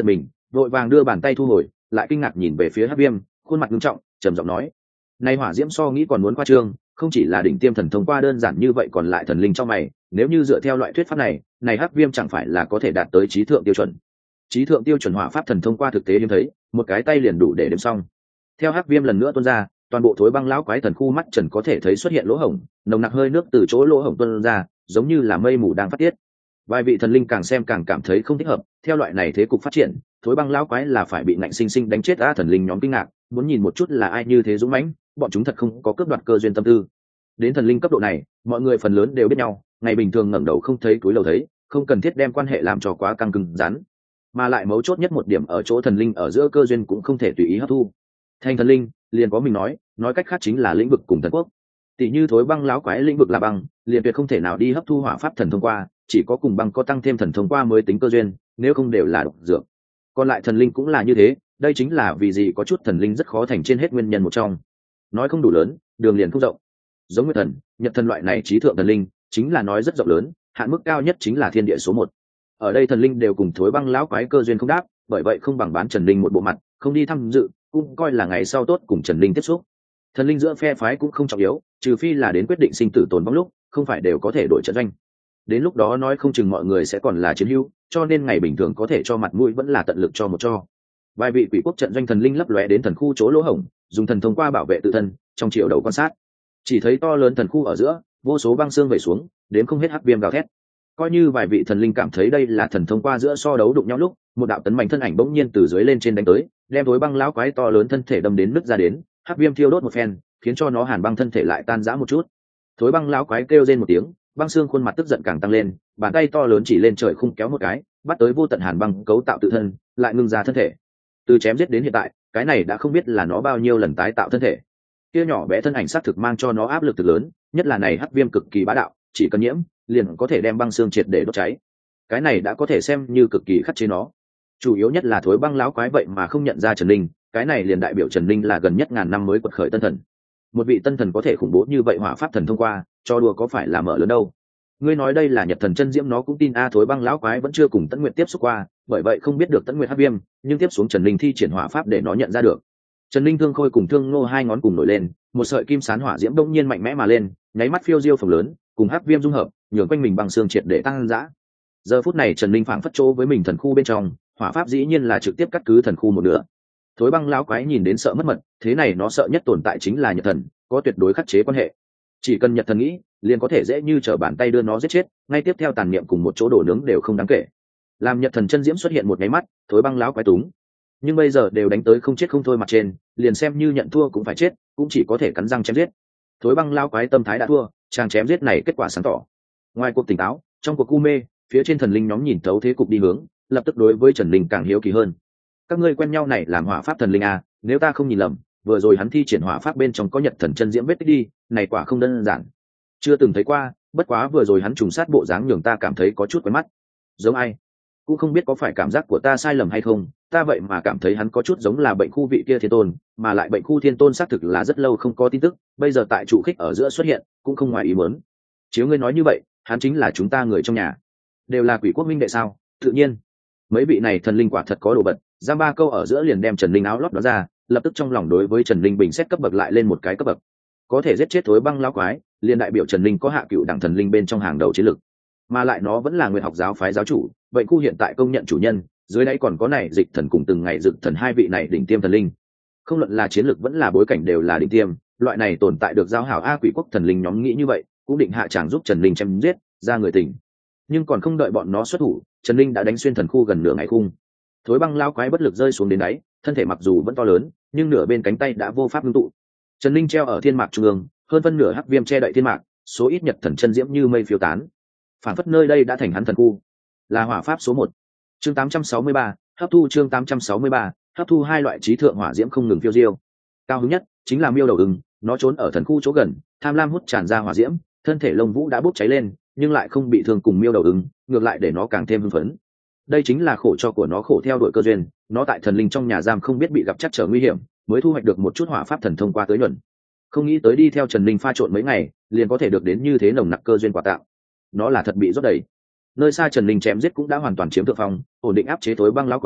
vội vàng đưa bàn tay thu hồi, lại kinh ngạc nhìn về phía Hắc Viêm, khuôn mặt nghiêm trọng, trầm giọng nói: "Này hỏa diễm so nghĩ còn muốn khoa trương, không chỉ là đỉnh tiêm thần thông qua đơn giản như vậy, còn lại thần linh trong mày, nếu như dựa theo loại thuyết pháp này, này Hắc Viêm chẳng phải là có thể đạt tới trí thượng tiêu chuẩn." Trí thượng tiêu chuẩn hỏa pháp thần thông qua thực tế hiếm thấy, một cái tay liền đủ để đếm xong. Theo Hắc Viêm lần nữa tuôn ra, toàn bộ thối băng lão quái thần khu mắt trần có thể thấy xuất hiện lỗ hổng, nồng nặc hơi nước từ chỗ lỗ hổng tuôn ra, giống như là mây mù đang phát tiết. Vài vị thần linh càng xem càng cảm thấy không thích hợp, theo loại này thế cục phát triển, thối băng lão quái là phải bị ngạnh sinh sinh đánh chết. A thần linh nhóm kinh ngạc, muốn nhìn một chút là ai như thế dũng mãnh, bọn chúng thật không có cướp đoạt cơ duyên tâm tư. Đến thần linh cấp độ này, mọi người phần lớn đều biết nhau, ngày bình thường ngẩng đầu không thấy túi lầu thấy, không cần thiết đem quan hệ làm cho quá căng cứng rắn. Mà lại mấu chốt nhất một điểm ở chỗ thần linh ở giữa cơ duyên cũng không thể tùy ý hấp thu. Thành thần linh, liền có mình nói, nói cách khác chính là lĩnh vực cùng thần quốc. Tỷ như thối băng lão quái lĩnh vực là băng, liền tuyệt không thể nào đi hấp thu hỏa pháp thần thông qua, chỉ có cùng băng có tăng thêm thần thông qua mới tính cơ duyên, nếu không đều là độc dược. Còn lại thần linh cũng là như thế, đây chính là vì gì có chút thần linh rất khó thành trên hết nguyên nhân một trong. Nói không đủ lớn, đường liền không rộng. Giống như thần, nhật thần loại này trí thượng thần linh, chính là nói rất rộng lớn, hạn mức cao nhất chính là thiên địa số một. Ở đây thần linh đều cùng thối băng lão quái cơ duyên không đáp, bởi vậy không bằng bán Trần Linh một bộ mặt, không đi tham dự, cũng coi là ngày sau tốt cùng Trần Linh tiếp xúc. Thần linh giữa phe phái cũng không trọng yếu, trừ phi là đến quyết định sinh tử tồn vong lúc, không phải đều có thể đổi trận doanh. Đến lúc đó nói không chừng mọi người sẽ còn là chiến hữu, cho nên ngày bình thường có thể cho mặt mũi vẫn là tận lực cho một cho. Vài vị quỷ quốc trận doanh thần linh lấp lóe đến thần khu chỗ lỗ hổng, dùng thần thông qua bảo vệ tự thân, trong triệu đầu quan sát, chỉ thấy to lớn thần khu ở giữa, vô số băng xương vẩy xuống, đến không hết hắc viêm gào thét. Coi như vài vị thần linh cảm thấy đây là thần thông qua giữa so đấu đụng nhau lúc, một đạo tấn mạnh thân ảnh bỗng nhiên từ dưới lên trên đánh tới, đem tối băng lão quái to lớn thân thể đâm đến nứt ra đến, hắc viêm thiêu đốt một phen, khiến cho nó hàn băng thân thể lại tan rã một chút. Thối băng lão quái kêu rên một tiếng, băng xương khuôn mặt tức giận càng tăng lên, bàn tay to lớn chỉ lên trời khung kéo một cái, bắt tới vô tận hàn băng cấu tạo tự thân, lại ngưng ra thân thể. Từ chém giết đến hiện tại, cái này đã không biết là nó bao nhiêu lần tái tạo thân thể. Kia nhỏ bé thân ảnh xác thực mang cho nó áp lực thực lớn, nhất là này hắc viêm cực kỳ bá đạo, chỉ cần nhiễm, liền có thể đem băng xương triệt để đốt cháy. Cái này đã có thể xem như cực kỳ khắc chế nó. Chủ yếu nhất là thối băng lão quái vậy mà không nhận ra Trần Linh, cái này liền đại biểu Trần Linh là gần nhất ngàn năm mới quật khởi tân thần. Một vị tân thần có thể khủng bố như vậy hỏa pháp thần thông qua, cho đùa có phải là mở lớn đâu. Ngươi nói đây là nhật thần chân diễm nó cũng tin. A thối băng lão quái vẫn chưa cùng Tấn Nguyệt tiếp xúc qua, bởi vậy không biết được Tấn Nguyệt hắc viêm, nhưng tiếp xuống Trần Linh thi triển hỏa pháp để nó nhận ra được. Trần Linh thương khôi cùng thương ngô hai ngón cùng nổi lên, một sợi kim sán hỏa diễm đông nhiên mạnh mẽ mà lên, nháy mắt phiêu diêu phồng lớn, cùng hắc viêm dung hợp, nhường quanh mình bằng xương triệt để tăng dã. Giờ phút này Trần Linh phảng phất chỗ với mình thần khu bên trong, hỏa pháp dĩ nhiên là trực tiếp cắt cứ thần khu một nửa. Thối băng lão quái nhìn đến sợ mất mật, thế này nó sợ nhất tồn tại chính là nhật thần, có tuyệt đối khắc chế quan hệ. Chỉ cần nhật thần nghĩ, liền có thể dễ như trở bàn tay đưa nó giết chết, ngay tiếp theo tàn niệm cùng một chỗ đổ nướng đều không đáng kể. Làm nhật thần chân diễm xuất hiện một nháy mắt, thối băng lão quái túng. Nhưng bây giờ đều đánh tới không chết không thôi mặt trên, liền xem như nhận thua cũng phải chết, cũng chỉ có thể cắn răng chém giết. Thối băng lão quái tâm thái đã thua, chàng chém giết này kết quả sáng tỏ. Ngoài cuộc tỉnh táo, trong cuộc u mê, phía trên thần linh nhóm nhìn thấu thế cục đi hướng, lập tức đối với Trần Linh càng hiếu kỳ hơn. Các ngươi quen nhau này làm hỏa pháp thần linh à? Nếu ta không nhìn lầm, vừa rồi hắn thi triển hỏa pháp bên trong có nhật thần chân diễm vết tích đi, này quả không đơn giản. Chưa từng thấy qua, bất quá vừa rồi hắn trùng sát bộ dáng nhường ta cảm thấy có chút quen mắt. Giống ai? Cũng không biết có phải cảm giác của ta sai lầm hay không, ta vậy mà cảm thấy hắn có chút giống là bệnh khu vị kia thiên tôn, mà lại bệnh khu thiên tôn xác thực là rất lâu không có tin tức, bây giờ tại trụ khích ở giữa xuất hiện, cũng không ngoài ý muốn. Chiếu ngươi nói như vậy, hắn chính là chúng ta người trong nhà, đều là quỷ quốc minh đệ sao? Tự nhiên, mấy vị này thần linh quả thật có đồ vật. Giam ba câu ở giữa liền đem Trần Linh áo lót đó ra, lập tức trong lòng đối với Trần Linh bình xét cấp bậc lại lên một cái cấp bậc. Có thể giết chết thối băng lão quái, liền đại biểu Trần Linh có hạ cựu đẳng thần linh bên trong hàng đầu chiến lực, mà lại nó vẫn là Nguyệt học giáo phái giáo chủ, vậy khu hiện tại công nhận chủ nhân, dưới đáy còn có này dịch thần cùng từng ngày dực thần hai vị này đỉnh tiêm thần linh. Không luận là chiến lực vẫn là bối cảnh đều là đỉnh tiêm, loại này tồn tại được giao hảo a quỷ quốc thần linh nhóm nghĩ như vậy, cũng định hạ tràng giúp Trần Linh chém giết ra người tình. Nhưng còn không đợi bọn nó xuất thủ, Trần Linh đã đánh xuyên thần khu gần nửa ngày khung. Thối băng lao quái bất lực rơi xuống đến đáy, thân thể mặc dù vẫn to lớn, nhưng nửa bên cánh tay đã vô pháp ngưng tụ. Trần Linh treo ở thiên mạc trung ương, hơn phân nửa hắc viêm che đậy thiên mạc, số ít nhật thần chân diễm như mây phiêu tán. Phản phất nơi đây đã thành hắn thần khu, là hỏa pháp số một. Chương tám trăm sáu mươi ba, hấp thu chương tám trăm sáu mươi ba, hấp thu hai loại trí thượng hỏa diễm không ngừng phiêu diêu. Cao hứng nhất chính là miêu đầu ưng, nó trốn ở thần khu chỗ gần, tham lam hút tràn ra hỏa diễm, thân thể lông vũ đã bốc cháy lên, nhưng lại không bị thương cùng miêu đầu ưng, ngược lại để nó càng thêm hưng phấn. Đây chính là khổ cho của nó khổ theo đuổi cơ duyên, nó tại thần linh trong nhà giam không biết bị gặp chắc trở nguy hiểm, mới thu hoạch được một chút hỏa pháp thần thông qua tới nhuận. Không nghĩ tới đi theo Trần Linh pha trộn mấy ngày, liền có thể được đến như thế nồng nặc cơ duyên quả tạo. Nó là thật bị rót đầy. Nơi xa Trần Linh chém giết cũng đã hoàn toàn chiếm thượng phong, ổn định áp chế tối băng lão quái,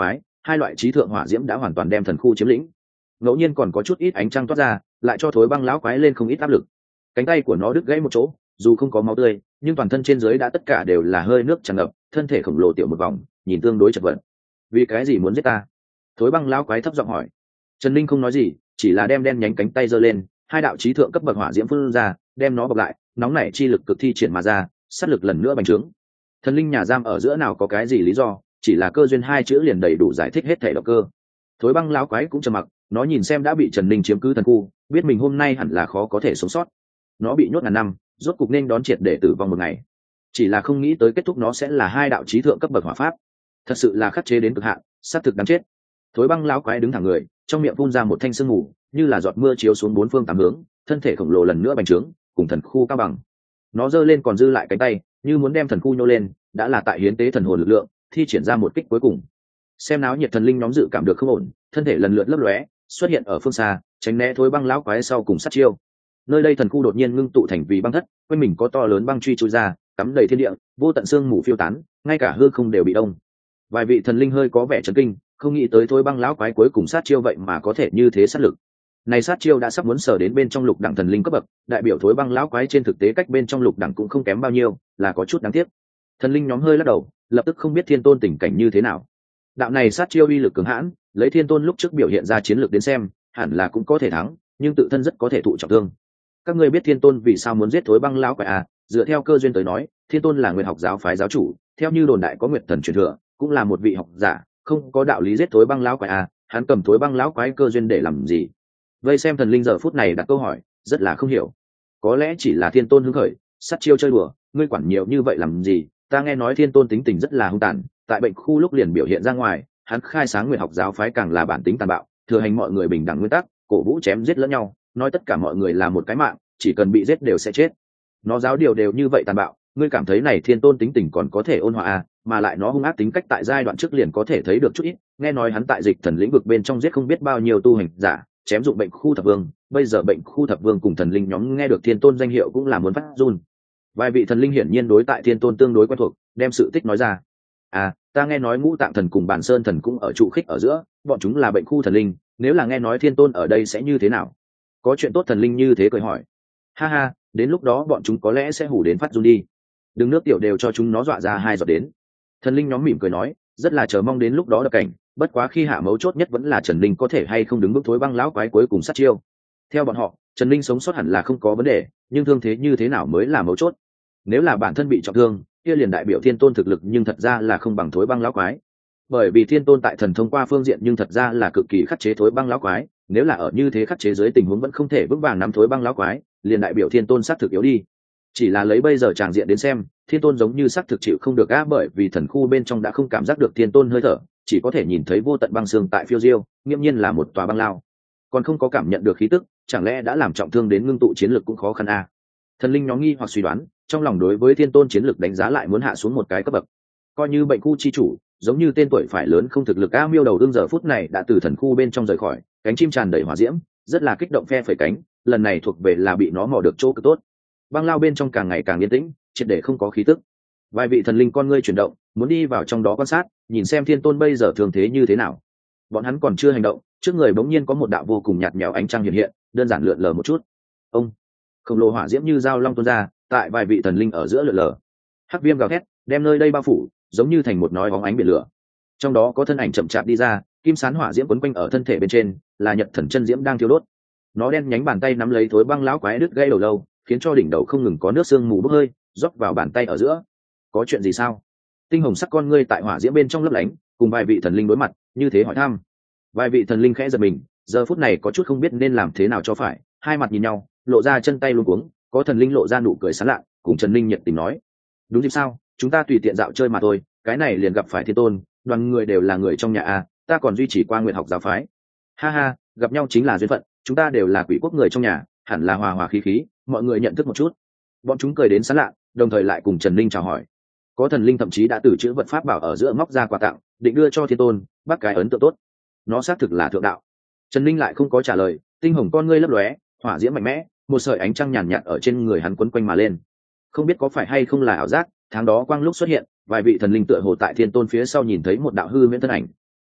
hai loại trí thượng hỏa diễm đã hoàn toàn đem thần khu chiếm lĩnh. Ngẫu nhiên còn có chút ít ánh trăng toát ra, lại cho thối băng lão quái lên không ít áp lực. Cánh tay của nó đứt gãy một chỗ, dù không có máu tươi, nhưng toàn thân trên dưới đã tất cả đều là hơi nước tràn ngập, thân thể khổng lồ tiểu một vòng, nhìn tương đối chật vật. Vì cái gì muốn giết ta? Thối băng lão quái thấp giọng hỏi. Trần Linh không nói gì, chỉ là đem đen nhánh cánh tay giơ lên, hai đạo trí thượng cấp bậc hỏa diễm phun ra, đem nó bọc lại, nóng nảy chi lực cực thi triển mà ra, sát lực lần nữa bành trướng. Thần linh nhà giam ở giữa nào có cái gì lý do, chỉ là cơ duyên hai chữ liền đầy đủ giải thích hết thể động cơ. Thối băng lão quái cũng trầm mặc, nó nhìn xem đã bị Trần Linh chiếm cứ thần khu, biết mình hôm nay hẳn là khó có thể sống sót. Nó bị nhốt ngàn năm, rốt cục nên đón triệt để tử vong một ngày. Chỉ là không nghĩ tới kết thúc nó sẽ là hai đạo chí thượng cấp bậc hỏa pháp, thật sự là khắc chế đến cực hạn, sát thực đáng chết. Thối băng lão quái đứng thẳng người, trong miệng phun ra một thanh sương mù, như là giọt mưa chiếu xuống bốn phương tám hướng, thân thể khổng lồ lần nữa bành trướng, cùng thần khu cao bằng. Nó giơ lên còn dư lại cánh tay, như muốn đem thần khu nhô lên, đã là tại hiến tế thần hồn lực lượng, thi triển ra một kích cuối cùng. Xem náo nhiệt thần linh nhóm dự cảm được không ổn, thân thể lần lượt lấp lóe, xuất hiện ở phương xa, tránh né thối băng lão quái sau cùng sát chiêu. Nơi đây thần khu đột nhiên ngưng tụ thành vì băng thất, quanh mình có to lớn băng truy chui ra, cắm đầy thiên địa, vô tận sương mù phiêu tán, ngay cả hư không đều bị đông. Vài vị thần linh hơi có vẻ chấn kinh, không nghĩ tới thối băng lão quái cuối cùng sát chiêu vậy mà có thể như thế sát lực. Này sát chiêu đã sắp muốn sở đến bên trong lục đẳng thần linh cấp bậc, đại biểu thối băng lão quái trên thực tế cách bên trong lục đẳng cũng không kém bao nhiêu, là có chút đáng tiếc. Thần linh nhóm hơi lắc đầu, lập tức không biết thiên tôn tình cảnh như thế nào. Đạo này sát chiêu uy lực cường hãn, lấy thiên tôn lúc trước biểu hiện ra chiến lược đến xem, hẳn là cũng có thể thắng, nhưng tự thân rất có thể thụ trọng thương. Các ngươi biết thiên tôn vì sao muốn giết thối băng lão quái à? Dựa theo cơ duyên tới nói, thiên tôn là nguyệt học giáo phái giáo chủ, theo như đồn đại có nguyệt thần truyền thừa, cũng là một vị học giả, không có đạo lý giết thối băng lão quái à? Hắn cầm thối băng lão quái cơ duyên để làm gì? Vây xem thần linh giờ phút này đặt câu hỏi, rất là không hiểu. Có lẽ chỉ là thiên tôn hứng khởi, sát chiêu chơi đùa, ngươi quản nhiều như vậy làm gì? Ta nghe nói thiên tôn tính tình rất là hung tàn, tại bệnh khu lúc liền biểu hiện ra ngoài, hắn khai sáng nguyệt học giáo phái càng là bản tính tàn bạo, thừa hành mọi người bình đẳng nguyên tắc, cổ vũ chém giết lẫn nhau, nói tất cả mọi người là một cái mạng, chỉ cần bị giết đều sẽ chết. Nó giáo điều đều như vậy tàn bạo, ngươi cảm thấy này thiên tôn tính tình còn có thể ôn hòa à? Mà lại nó hung ác tính cách tại giai đoạn trước liền có thể thấy được chút ít, nghe nói hắn tại dịch thần lĩnh vực bên trong giết không biết bao nhiêu tu hành giả, chém dụng bệnh khu thập vương, bây giờ bệnh khu thập vương cùng thần linh nhóm nghe được thiên tôn danh hiệu cũng là muốn phát run. Vài vị thần linh hiển nhiên đối tại thiên tôn tương đối quen thuộc, đem sự tích nói ra. À, ta nghe nói ngũ tạng thần cùng bản sơn thần cũng ở trụ khích ở giữa, bọn chúng là bệnh khu thần linh, nếu là nghe nói thiên tôn ở đây sẽ như thế nào? Có chuyện tốt thần linh như thế cười hỏi. Ha ha, đến lúc đó bọn chúng có lẽ sẽ hù đến phát run đi. Đừng nước tiểu đều cho chúng nó dọa ra hai giọt đến. Thần linh nhóm mỉm cười nói, rất là chờ mong đến lúc đó đập cảnh, bất quá khi hạ mấu chốt nhất vẫn là Trần Linh có thể hay không đứng bước thối băng lão quái cuối cùng sát chiêu. Theo bọn họ, Trần Linh sống sót hẳn là không có vấn đề, nhưng thương thế như thế nào mới là mấu chốt. Nếu là bản thân bị trọng thương, kia liền đại biểu thiên tôn thực lực nhưng thật ra là không bằng thối băng lão quái. Bởi vì thiên tôn tại thần thông qua phương diện nhưng thật ra là cực kỳ khắc chế thối băng lão quái, nếu là ở như thế khắc chế dưới tình huống vẫn không thể vững vàng nắm thối băng lão quái, liền đại biểu thiên tôn sát thực yếu đi. Chỉ là lấy bây giờ tràng diện đến xem, thiên tôn giống như xác thực chịu không được á, bởi vì thần khu bên trong đã không cảm giác được thiên tôn hơi thở, chỉ có thể nhìn thấy vô tận băng xương tại phiêu diêu, nghiêm nhiên là một tòa băng lao, còn không có cảm nhận được khí tức, chẳng lẽ đã làm trọng thương đến ngưng tụ chiến lực cũng khó khăn a. Thần linh nhóm nghi hoặc suy đoán, trong lòng đối với thiên tôn chiến lực đánh giá lại muốn hạ xuống một cái cấp bậc. Coi như bệnh khu chi chủ, giống như tên tuổi phải lớn không thực lực a, miêu đầu đương giờ phút này đã từ thần khu bên trong rời khỏi, cánh chim tràn đầy hỏa diễm, rất là kích động phe phẩy cánh, lần này thuộc về là bị nó mò được chỗ cực tốt. Băng lao bên trong càng ngày càng yên tĩnh, triệt để không có khí tức. Vài vị thần linh con ngươi chuyển động, muốn đi vào trong đó quan sát, nhìn xem thiên tôn bây giờ thường thế như thế nào. Bọn hắn còn chưa hành động, trước người bỗng nhiên có một đạo vô cùng nhạt nhẽo ánh trăng hiện hiện, đơn giản lượn lờ một chút. Ông, khổng lồ hỏa diễm như dao long tuôn ra, tại vài vị thần linh ở giữa lượn lờ. Hắc viêm gào thét, đem nơi đây bao phủ, giống như thành một nói bóng ánh biển lửa. Trong đó có thân ảnh chậm chạp đi ra, kim sán hỏa diễm quấn quanh ở thân thể bên trên, là nhật thần chân diễm đang thiêu đốt. Nó đen nhánh bàn tay nắm lấy thối băng lão quái đứt gãy đầu lâu, khiến cho đỉnh đầu không ngừng có nước sương mù bốc hơi rót vào bàn tay ở giữa. Có chuyện gì sao? Tinh hồng sắc con ngươi tại hỏa diễm bên trong lấp lánh, cùng vài vị thần linh đối mặt, như thế hỏi thăm. Vài vị thần linh khẽ giật mình, giờ phút này có chút không biết nên làm thế nào cho phải, hai mặt nhìn nhau, lộ ra chân tay luống cuống. Có thần linh lộ ra nụ cười sán lạ, cùng Trần Linh nhiệt tình nói: đúng dịp sao, chúng ta tùy tiện dạo chơi mà thôi, cái này liền gặp phải thiên tôn, đoàn người đều là người trong nhà a, ta còn duy trì qua nguyện học giáo phái. Ha ha, gặp nhau chính là duyên phận, chúng ta đều là quỷ quốc người trong nhà, hẳn là hòa hòa khí khí, mọi người nhận thức một chút. Bọn chúng cười đến sán lạ, đồng thời lại cùng Trần Linh chào hỏi. Có thần linh thậm chí đã từ chữ vật pháp bảo ở giữa móc ra quà tặng, định đưa cho thiên tôn, bắt cái ấn tượng tốt. Nó xác thực là thượng đạo. Trần Linh lại không có trả lời, tinh hồng con ngươi lấp lóe, hỏa diễm mạnh mẽ, một sợi ánh trăng nhàn nhạt ở trên người hắn quấn quanh mà lên. Không biết có phải hay không là ảo giác, tháng đó quang lúc xuất hiện, vài vị thần linh tựa hồ tại thiên tôn phía sau nhìn thấy một đạo hư huyễn thân ảnh.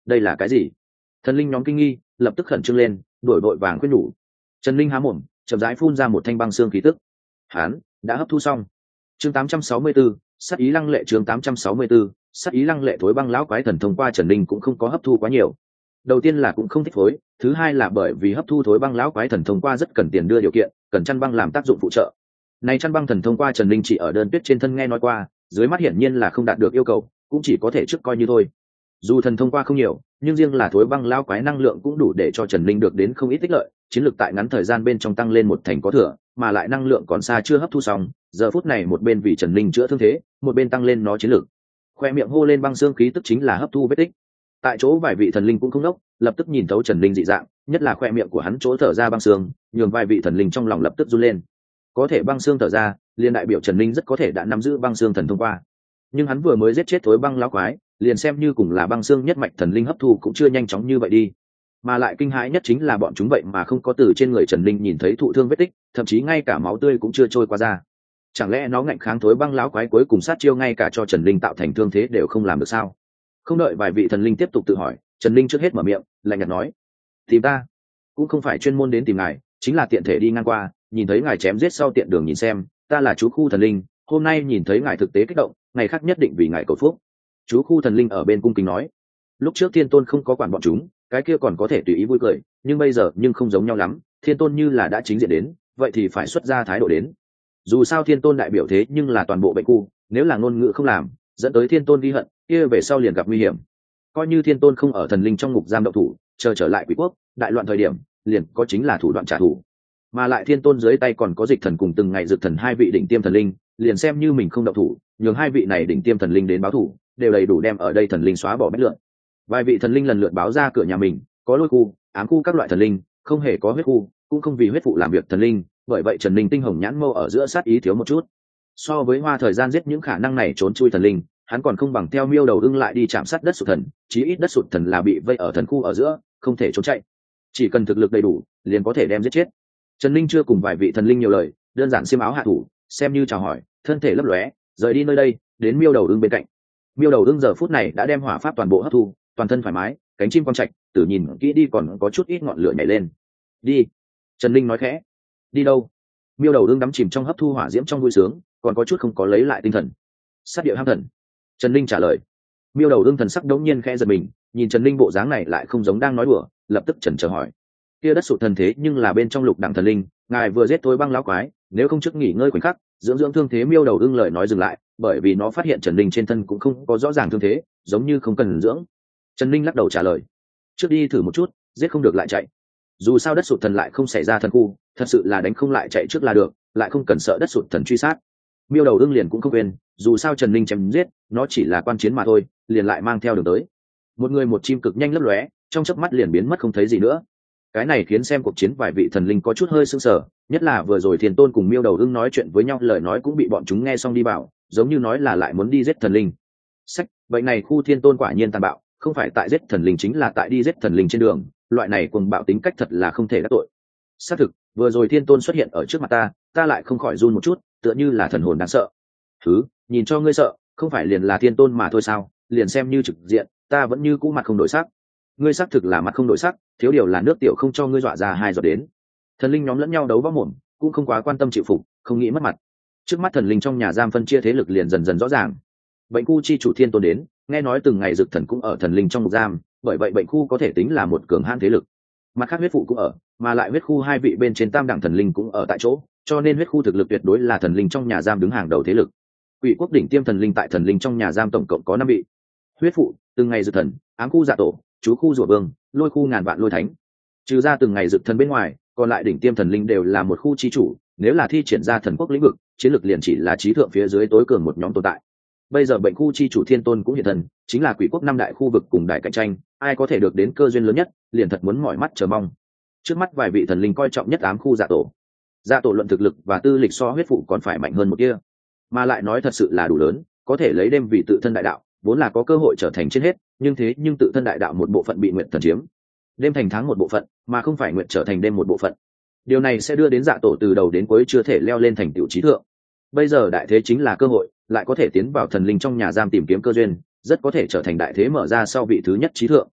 đây là cái gì? Thần linh nhóm kinh nghi, lập tức khẩn trương lên, đuổi vội vàng khuyên nhủ. Trần Linh há mồm, chậm rãi phun ra một thanh băng xương khí tức. Hán đã hấp thu xong. Chương tám trăm sáu mươi 864, sát ý lăng lệ. Chương tám trăm sáu mươi 864, sát ý lăng lệ. Thối băng lão quái thần thông qua Trần Linh cũng không có hấp thu quá nhiều. Đầu tiên là cũng không thích phối, thứ hai là bởi vì hấp thu thối băng lão quái thần thông qua rất cần tiền đưa điều kiện, cần chăn băng làm tác dụng phụ trợ. Này chăn băng thần thông qua Trần Linh chỉ ở đơn tuyết trên thân nghe nói qua, dưới mắt hiển nhiên là không đạt được yêu cầu, cũng chỉ có thể trước coi như thôi. Dù thần thông qua không nhiều, nhưng riêng là thối băng lão quái năng lượng cũng đủ để cho Trần Linh được đến không ít tích lợi, chiến lược tại ngắn thời gian bên trong tăng lên một thành có thừa, mà lại năng lượng còn xa chưa hấp thu xong, giờ phút này một bên vì Trần Linh chữa thương thế, một bên tăng lên nó chiến lược. Khoe miệng hô lên băng xương khí tức chính là hấp thu vết tích. Tại chỗ vài vị thần linh cũng không đốc, lập tức nhìn thấu Trần Linh dị dạng, nhất là khoe miệng của hắn chỗ thở ra băng xương, nhường vài vị thần linh trong lòng lập tức run lên. Có thể băng xương thở ra, liền đại biểu Trần Linh rất có thể đã nắm giữ băng xương thần thông qua. Nhưng hắn vừa mới giết chết thối băng lão quái, liền xem như cùng là băng xương nhất mạch thần linh hấp thu cũng chưa nhanh chóng như vậy đi. Mà lại kinh hãi nhất chính là bọn chúng vậy mà không có từ trên người Trần Linh nhìn thấy thụ thương vết tích, thậm chí ngay cả máu tươi cũng chưa trôi qua ra. Chẳng lẽ nó ngạnh kháng thối băng lão quái cuối cùng sát chiêu ngay cả cho Trần Linh tạo thành thương thế đều không làm được sao? Không đợi vài vị thần linh tiếp tục tự hỏi, Trần Linh trước hết mở miệng, lạnh nhạt nói: "Tìm ta, cũng không phải chuyên môn đến tìm ngài, chính là tiện thể đi ngang qua, nhìn thấy ngài chém giết sau tiện đường nhìn xem, ta là chú khu thần linh, hôm nay nhìn thấy ngài thực tế kích động, ngày khác nhất định vì ngài cầu phúc." Chú khu thần linh ở bên cung kính nói: "Lúc trước Thiên Tôn không có quản bọn chúng, cái kia còn có thể tùy ý vui cười, nhưng bây giờ nhưng không giống nhau lắm, Thiên Tôn như là đã chính diện đến, vậy thì phải xuất ra thái độ đến. Dù sao Thiên Tôn đại biểu thế nhưng là toàn bộ bệnh khu, nếu là ngôn ngữ không làm, dẫn tới Thiên Tôn ghi hận, kia về sau liền gặp nguy hiểm. Coi như Thiên Tôn không ở thần linh trong ngục giam động thủ, chờ trở lại Quỷ quốc, đại loạn thời điểm, liền có chính là thủ đoạn trả thù. Mà lại Thiên Tôn dưới tay còn có Dịch Thần cùng từng ngày Dực Thần hai vị đỉnh tiêm thần linh, liền xem như mình không động thủ, nhường hai vị này đỉnh tiêm thần linh đến báo thủ, đều đầy đủ đem ở đây thần linh xóa bỏ bách lượng. Vài vị thần linh lần lượt báo ra cửa nhà mình, có lôi khu, ám khu các loại thần linh, không hề có huyết khu, cũng không vì huyết phụ làm việc thần linh, bởi vậy Trần Linh tinh hồng nhãn mâu ở giữa sát ý thiếu một chút. So với hoa thời gian giết những khả năng này trốn chui thần linh, hắn còn không bằng theo miêu đầu ưng lại đi chạm sát đất sụt thần, chí ít đất sụt thần là bị vây ở thần khu ở giữa, không thể trốn chạy. Chỉ cần thực lực đầy đủ, liền có thể đem giết chết. Trần Linh chưa cùng vài vị thần linh nhiều lời, đơn giản xiêm áo hạ thủ, xem như chào hỏi, thân thể lấp lóe, rời đi nơi đây, đến miêu đầu ưng bên cạnh. Miêu đầu ưng giờ phút này đã đem hỏa pháp toàn bộ hấp thu, toàn thân thoải mái, cánh chim quang trạch, tử nhìn kỹ đi còn có chút ít ngọn lửa nhảy lên. Đi. Trần Linh nói khẽ. Đi đâu? Miêu đầu ưng đắm chìm trong hấp thu hỏa diễm trong vui sướng, còn có chút không có lấy lại tinh thần. Sát địa ham thần. Trần Linh trả lời. Miêu đầu ưng thần sắc đống nhiên khẽ giật mình, nhìn Trần Linh bộ dáng này lại không giống đang nói đùa, lập tức chần chờ hỏi: kia đất sụt thần thế nhưng là bên trong lục đẳng thần linh, ngài vừa giết thối băng lão quái, nếu không trước nghỉ ngơi khoảnh khắc, dưỡng dưỡng thương thế. Miêu đầu ưng lời nói dừng lại, bởi vì nó phát hiện Trần Linh trên thân cũng không có rõ ràng thương thế, giống như không cần dưỡng. Trần Linh lắc đầu trả lời: trước đi thử một chút, giết không được lại chạy. Dù sao đất sụt thần lại không xảy ra thần khu, thật sự là đánh không lại chạy trước là được, lại không cần sợ đất sụt thần truy sát. Miêu đầu ưng liền cũng không quên, dù sao Trần Linh chém giết, nó chỉ là quan chiến mà thôi, liền lại mang theo đường tới. Một người một chim cực nhanh lấp lóe, trong chớp mắt liền biến mất không thấy gì nữa. Cái này khiến xem cuộc chiến vài vị thần linh có chút hơi sững sờ, nhất là vừa rồi Thiên Tôn cùng Miêu đầu ưng nói chuyện với nhau, lời nói cũng bị bọn chúng nghe xong đi bảo, giống như nói là lại muốn đi giết thần linh. Sách, vậy này khu Thiên Tôn quả nhiên tàn bạo, không phải tại giết thần linh chính là tại đi giết thần linh trên đường, loại này cuồng bạo tính cách thật là không thể đắc tội. Xác thực, vừa rồi Thiên Tôn xuất hiện ở trước mặt ta, ta lại không khỏi run một chút, tựa như là thần hồn đáng sợ. Thứ, nhìn cho ngươi sợ, không phải liền là Thiên Tôn mà thôi sao? Liền xem như trực diện, ta vẫn như cũ mặt không đổi sắc. Ngươi xác thực là mặt không đổi sắc, thiếu điều là nước tiểu không cho ngươi dọa ra hai giọt đến. Thần linh nhóm lẫn nhau đấu võ mồm, cũng không quá quan tâm chịu phục, không nghĩ mất mặt. Trước mắt thần linh trong nhà giam phân chia thế lực liền dần dần rõ ràng. Bệnh khu chi chủ Thiên Tôn đến, nghe nói từng ngày Dực Thần cũng ở thần linh trong ngục giam, bởi vậy bệnh khu có thể tính là một cường hãn thế lực. Mặt khác huyết phụ cũng ở, mà lại huyết khu hai vị bên trên tam đẳng thần linh cũng ở tại chỗ, cho nên huyết khu thực lực tuyệt đối là thần linh trong nhà giam đứng hàng đầu thế lực. Quỷ quốc đỉnh tiêm thần linh tại thần linh trong nhà giam tổng cộng có năm vị. Huyết phụ, từng ngày Dực Thần, ám khu Dạ Tổ, chú khu Rùa Vương, lôi khu ngàn vạn lôi thánh. Trừ ra từng ngày Dực Thần bên ngoài, còn lại đỉnh tiêm thần linh đều là một khu chi chủ, nếu là thi triển ra thần quốc lĩnh vực, chiến lược liền chỉ là trí thượng phía dưới tối cường một nhóm tồn tại. Bây giờ bệnh khu chi chủ Thiên Tôn cũng hiện thần, chính là quỷ quốc năm đại khu vực cùng đại cạnh tranh, ai có thể được đến cơ duyên lớn nhất, liền thật muốn mỏi mắt chờ mong. Trước mắt vài vị thần linh coi trọng nhất ám khu Dạ Tổ. Dạ Tổ luận thực lực và tư lịch so huyết phụ còn phải mạnh hơn một kia, mà lại nói thật sự là đủ lớn, có thể lấy đêm vì tự thân đại đạo, vốn là có cơ hội trở thành trên hết, nhưng thế nhưng tự thân đại đạo một bộ phận bị nguyện thần chiếm, đêm thành tháng một bộ phận, mà không phải nguyện trở thành đêm một bộ phận. Điều này sẽ đưa đến Dạ Tổ từ đầu đến cuối chưa thể leo lên thành tiểu trí thượng. Bây giờ đại thế chính là cơ hội, lại có thể tiến vào thần linh trong nhà giam tìm kiếm cơ duyên, rất có thể trở thành đại thế mở ra sau vị thứ nhất trí thượng.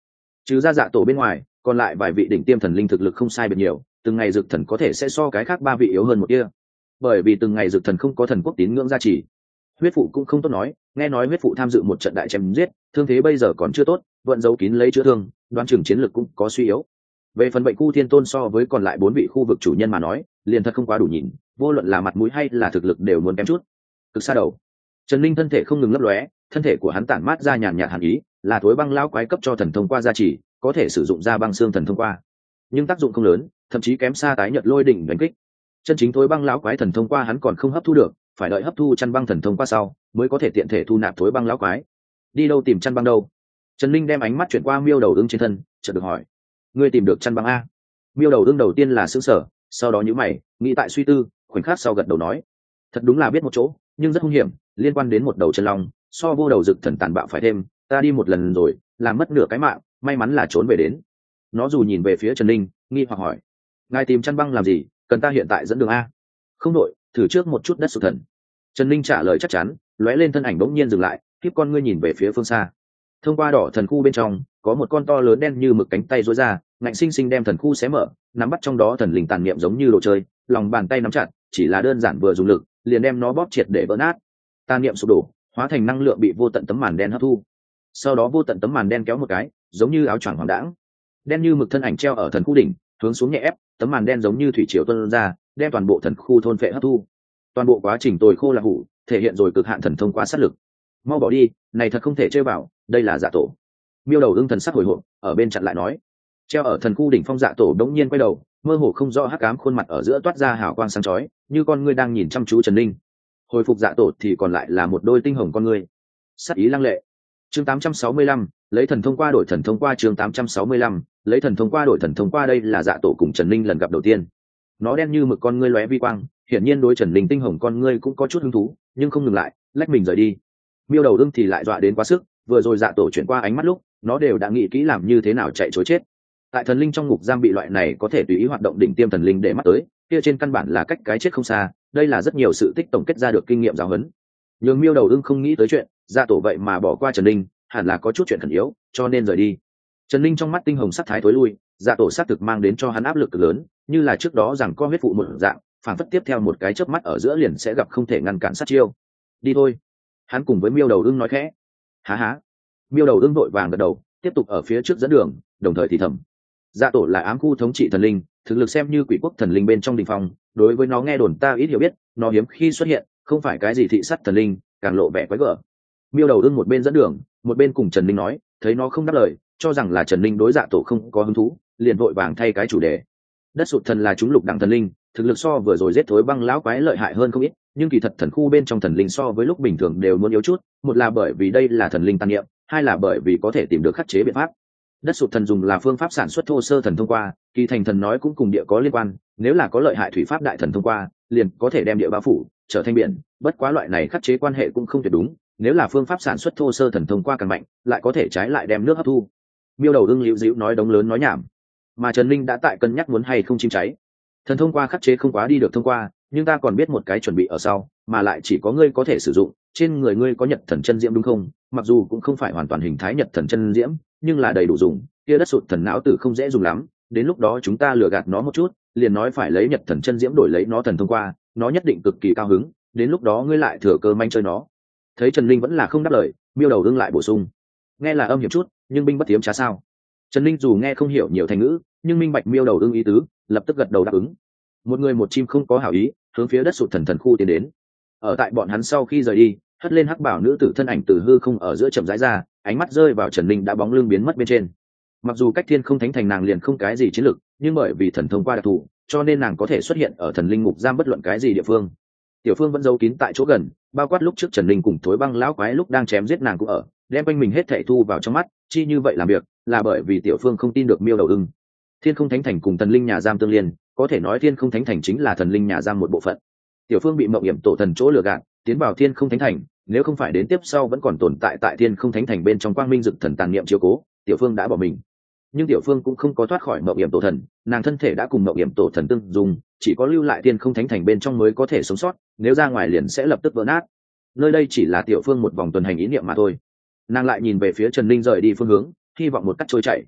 Trừ ra dạ tổ bên ngoài, còn lại vài vị đỉnh tiêm thần linh thực lực không sai biệt nhiều, từng ngày dược thần có thể sẽ so cái khác ba vị yếu hơn một kia, bởi vì từng ngày dược thần không có thần quốc tín ngưỡng gia trì. Huyết phụ cũng không tốt nói, nghe nói huyết phụ tham dự một trận đại chém giết, thương thế bây giờ còn chưa tốt, vận giấu kín lấy chữa thương, đoán chừng chiến lực cũng có suy yếu. Về phần bệnh khu thiên tôn so với còn lại bốn vị khu vực chủ nhân mà nói, liền thật không quá đủ nhìn, vô luận là mặt mũi hay là thực lực đều muốn kém chút. Cực xa đầu, Trần Linh thân thể không ngừng lấp lóe, thân thể của hắn tản mát ra nhàn nhạt hàn ý, là thối băng lão quái cấp cho thần thông qua gia trì, có thể sử dụng ra băng xương thần thông qua, nhưng tác dụng không lớn, thậm chí kém xa tái nhật lôi đỉnh đánh kích. Chân chính thối băng lão quái thần thông qua hắn còn không hấp thu được, phải đợi hấp thu chăn băng thần thông qua sau mới có thể tiện thể thu nạp thối băng lão quái. Đi đâu tìm chăn băng đâu? Trần Linh đem ánh mắt chuyển qua miêu đầu ưng trên thân, chợt được hỏi: ngươi tìm được chăn băng a? Miêu đầu ưng đầu tiên là sững sờ, sau đó nhíu mày, nghĩ tại suy tư, khoảnh khắc sau gật đầu nói: thật đúng là biết một chỗ, nhưng rất hung hiểm, liên quan đến một đầu chân long, so vô đầu dực thần tàn bạo phải thêm, ta đi một lần rồi, làm mất nửa cái mạng, may mắn là trốn về đến. Nó dù nhìn về phía Trần Linh, nghi hoặc hỏi: ngài tìm chăn băng làm gì, cần ta hiện tại dẫn đường a? Không đội, thử trước một chút đất sụt thần. Trần Linh trả lời chắc chắn, lóe lên thân ảnh bỗng nhiên dừng lại, khiếp con ngươi nhìn về phía phương xa. Thông qua đỏ thần khu bên trong, có một con to lớn đen như mực cánh tay duỗi ra, ngạnh sinh sinh đem thần khu xé mở, nắm bắt trong đó thần linh tàn niệm giống như đồ chơi, lòng bàn tay nắm chặt, chỉ là đơn giản vừa dùng lực, liền đem nó bóp triệt để vỡ nát. Tàn niệm sụp đổ, hóa thành năng lượng bị vô tận tấm màn đen hấp thu. Sau đó vô tận tấm màn đen kéo một cái, giống như áo choàng hoàng đãng, đen như mực thân ảnh treo ở thần khu đỉnh, hướng xuống nhẹ ép, tấm màn đen giống như thủy triều tuôn ra, đem toàn bộ thần khu thôn phệ hấp thu. Toàn bộ quá trình tồi khô là hủ, thể hiện rồi cực hạn thần thông qua sát lực. Mau bỏ đi, này thật không thể chơi vào, đây là dạ tổ. Miêu đầu ưng thần sắc hồi hộp, ở bên chặn lại nói. Treo ở thần khu đỉnh phong dạ tổ đống nhiên quay đầu, mơ hồ không rõ hắc ám khuôn mặt ở giữa toát ra hào quang sáng chói, như con ngươi đang nhìn chăm chú Trần Linh. Hồi phục dạ tổ thì còn lại là một đôi tinh hồng con ngươi. Sát ý lăng lệ. Chương tám trăm sáu mươi lăm, lấy thần thông qua đổi thần thông qua. Chương tám trăm sáu mươi lăm, lấy thần thông qua đổi thần thông qua. Đây là dạ tổ cùng Trần Linh lần gặp đầu tiên. Nó đen như mực con ngươi lóe vi quang, hiển nhiên đối Trần Linh tinh hồng con ngươi cũng có chút hứng thú, nhưng không ngừng lại, lách mình rời đi. Miêu đầu ưng thì lại dọa đến quá sức, vừa rồi dạ tổ chuyển qua ánh mắt lúc, nó đều đã nghĩ kỹ làm như thế nào chạy trối chết. Tại thần linh trong ngục giam bị loại này có thể tùy ý hoạt động đỉnh tiêm thần linh để mắt tới, kia trên căn bản là cách cái chết không xa, đây là rất nhiều sự tích tổng kết ra được kinh nghiệm giáo huấn. Nhưng Miêu đầu ưng không nghĩ tới chuyện, dạ tổ vậy mà bỏ qua Trần Linh, hẳn là có chút chuyện khẩn yếu, cho nên rời đi. Trần Linh trong mắt tinh hồng sắc thái tối lui, dạ tổ xác thực mang đến cho hắn áp lực cực lớn, như là trước đó rằng có huyết phụ một dạng, phản phất tiếp theo một cái chớp mắt ở giữa liền sẽ gặp không thể ngăn cản sát chiêu. Đi thôi. Hắn cùng với Miêu đầu ưng nói khẽ. Há há. Miêu đầu ưng vội vàng gật đầu, tiếp tục ở phía trước dẫn đường, đồng thời thì thầm. Dạ tổ là ám khu thống trị thần linh, thực lực xem như quỷ quốc thần linh bên trong đỉnh phong, đối với nó nghe đồn ta ít hiểu biết, nó hiếm khi xuất hiện, không phải cái gì thị sát thần linh, càng lộ vẻ quái gở. Miêu đầu ưng một bên dẫn đường, một bên cùng Trần Linh nói, thấy nó không đáp lời, cho rằng là Trần Linh đối dạ tổ không có hứng thú, liền vội vàng thay cái chủ đề. Đất sụt thần là chúng lục đẳng thần linh, thực lực so vừa rồi giết thối băng lão quái lợi hại hơn không ít, nhưng kỳ thật thần khu bên trong thần linh so với lúc bình thường đều muốn yếu chút, một là bởi vì đây là thần linh tàn niệm, hai là bởi vì có thể tìm được khắc chế biện pháp. Đất sụt thần dùng là phương pháp sản xuất thô sơ thần thông qua, kỳ thành thần nói cũng cùng địa có liên quan, nếu là có lợi hại thủy pháp đại thần thông qua, liền có thể đem địa bao phủ trở thành biển, bất quá loại này khắc chế quan hệ cũng không tuyệt đúng, nếu là phương pháp sản xuất thô sơ thần thông qua càng mạnh, lại có thể trái lại đem nước hấp thu. Miêu đầu ưng liễu dĩu nói đống lớn nói nhảm, mà Trần Linh đã tại cân nhắc muốn hay không chim cháy. Thần thông qua khắc chế không quá đi được thông qua, nhưng ta còn biết một cái chuẩn bị ở sau, mà lại chỉ có ngươi có thể sử dụng, trên người ngươi có nhật thần chân diễm đúng không? Mặc dù cũng không phải hoàn toàn hình thái nhật thần chân diễm, nhưng là đầy đủ dùng, kia đất sụt thần não tử không dễ dùng lắm, đến lúc đó chúng ta lừa gạt nó một chút, liền nói phải lấy nhật thần chân diễm đổi lấy nó thần thông qua, nó nhất định cực kỳ cao hứng, đến lúc đó ngươi lại thừa cơ manh chơi nó. Thấy Trần Linh vẫn là không đáp lời, Miêu đầu ưng lại bổ sung, nghe là âm hiểm chút, nhưng binh bất tiếm trá sao? Trần Linh dù nghe không hiểu nhiều thành ngữ, nhưng minh bạch Miêu đầu ưng ý tứ, lập tức gật đầu đáp ứng. Một người một chim không có hảo ý, hướng phía đất sụt thần thần khu tiến đến. Ở tại bọn hắn sau khi rời đi, hất lên hắc bảo nữ tử thân ảnh từ hư không ở giữa chậm rãi ra, ánh mắt rơi vào Trần Linh đã bóng lưng biến mất bên trên. Mặc dù cách thiên không thánh thành nàng liền không cái gì chiến lực, nhưng bởi vì thần thông qua đặc thù, cho nên nàng có thể xuất hiện ở thần linh ngục giam bất luận cái gì địa phương. Tiểu Phương vẫn giấu kín tại chỗ gần, bao quát lúc trước Trần Linh cùng thối băng lão quái lúc đang chém giết nàng cũng ở, đem quanh mình hết thảy thu vào trong mắt, chi như vậy làm việc, là bởi vì Tiểu Phương không tin được Miêu đầu ưng. Thiên không thánh thành cùng thần linh nhà giam tương liên, có thể nói thiên không thánh thành chính là thần linh nhà giam một bộ phận. Tiểu Phương bị mộng hiểm tổ thần chỗ lừa gạt, tiến vào thiên không thánh thành, nếu không phải đến tiếp sau vẫn còn tồn tại tại thiên không thánh thành bên trong quang minh dực thần tàn niệm chiếu cố, Tiểu Phương đã bỏ mình. Nhưng Tiểu Phương cũng không có thoát khỏi mộng hiểm tổ thần, nàng thân thể đã cùng mộng hiểm tổ thần tương dùng, chỉ có lưu lại thiên không thánh thành bên trong mới có thể sống sót, nếu ra ngoài liền sẽ lập tức vỡ nát. Nơi đây chỉ là Tiểu Phương một vòng tuần hành ý niệm mà thôi. Nàng lại nhìn về phía Trần Linh rời đi phương hướng, hy vọng một cách trôi chảy.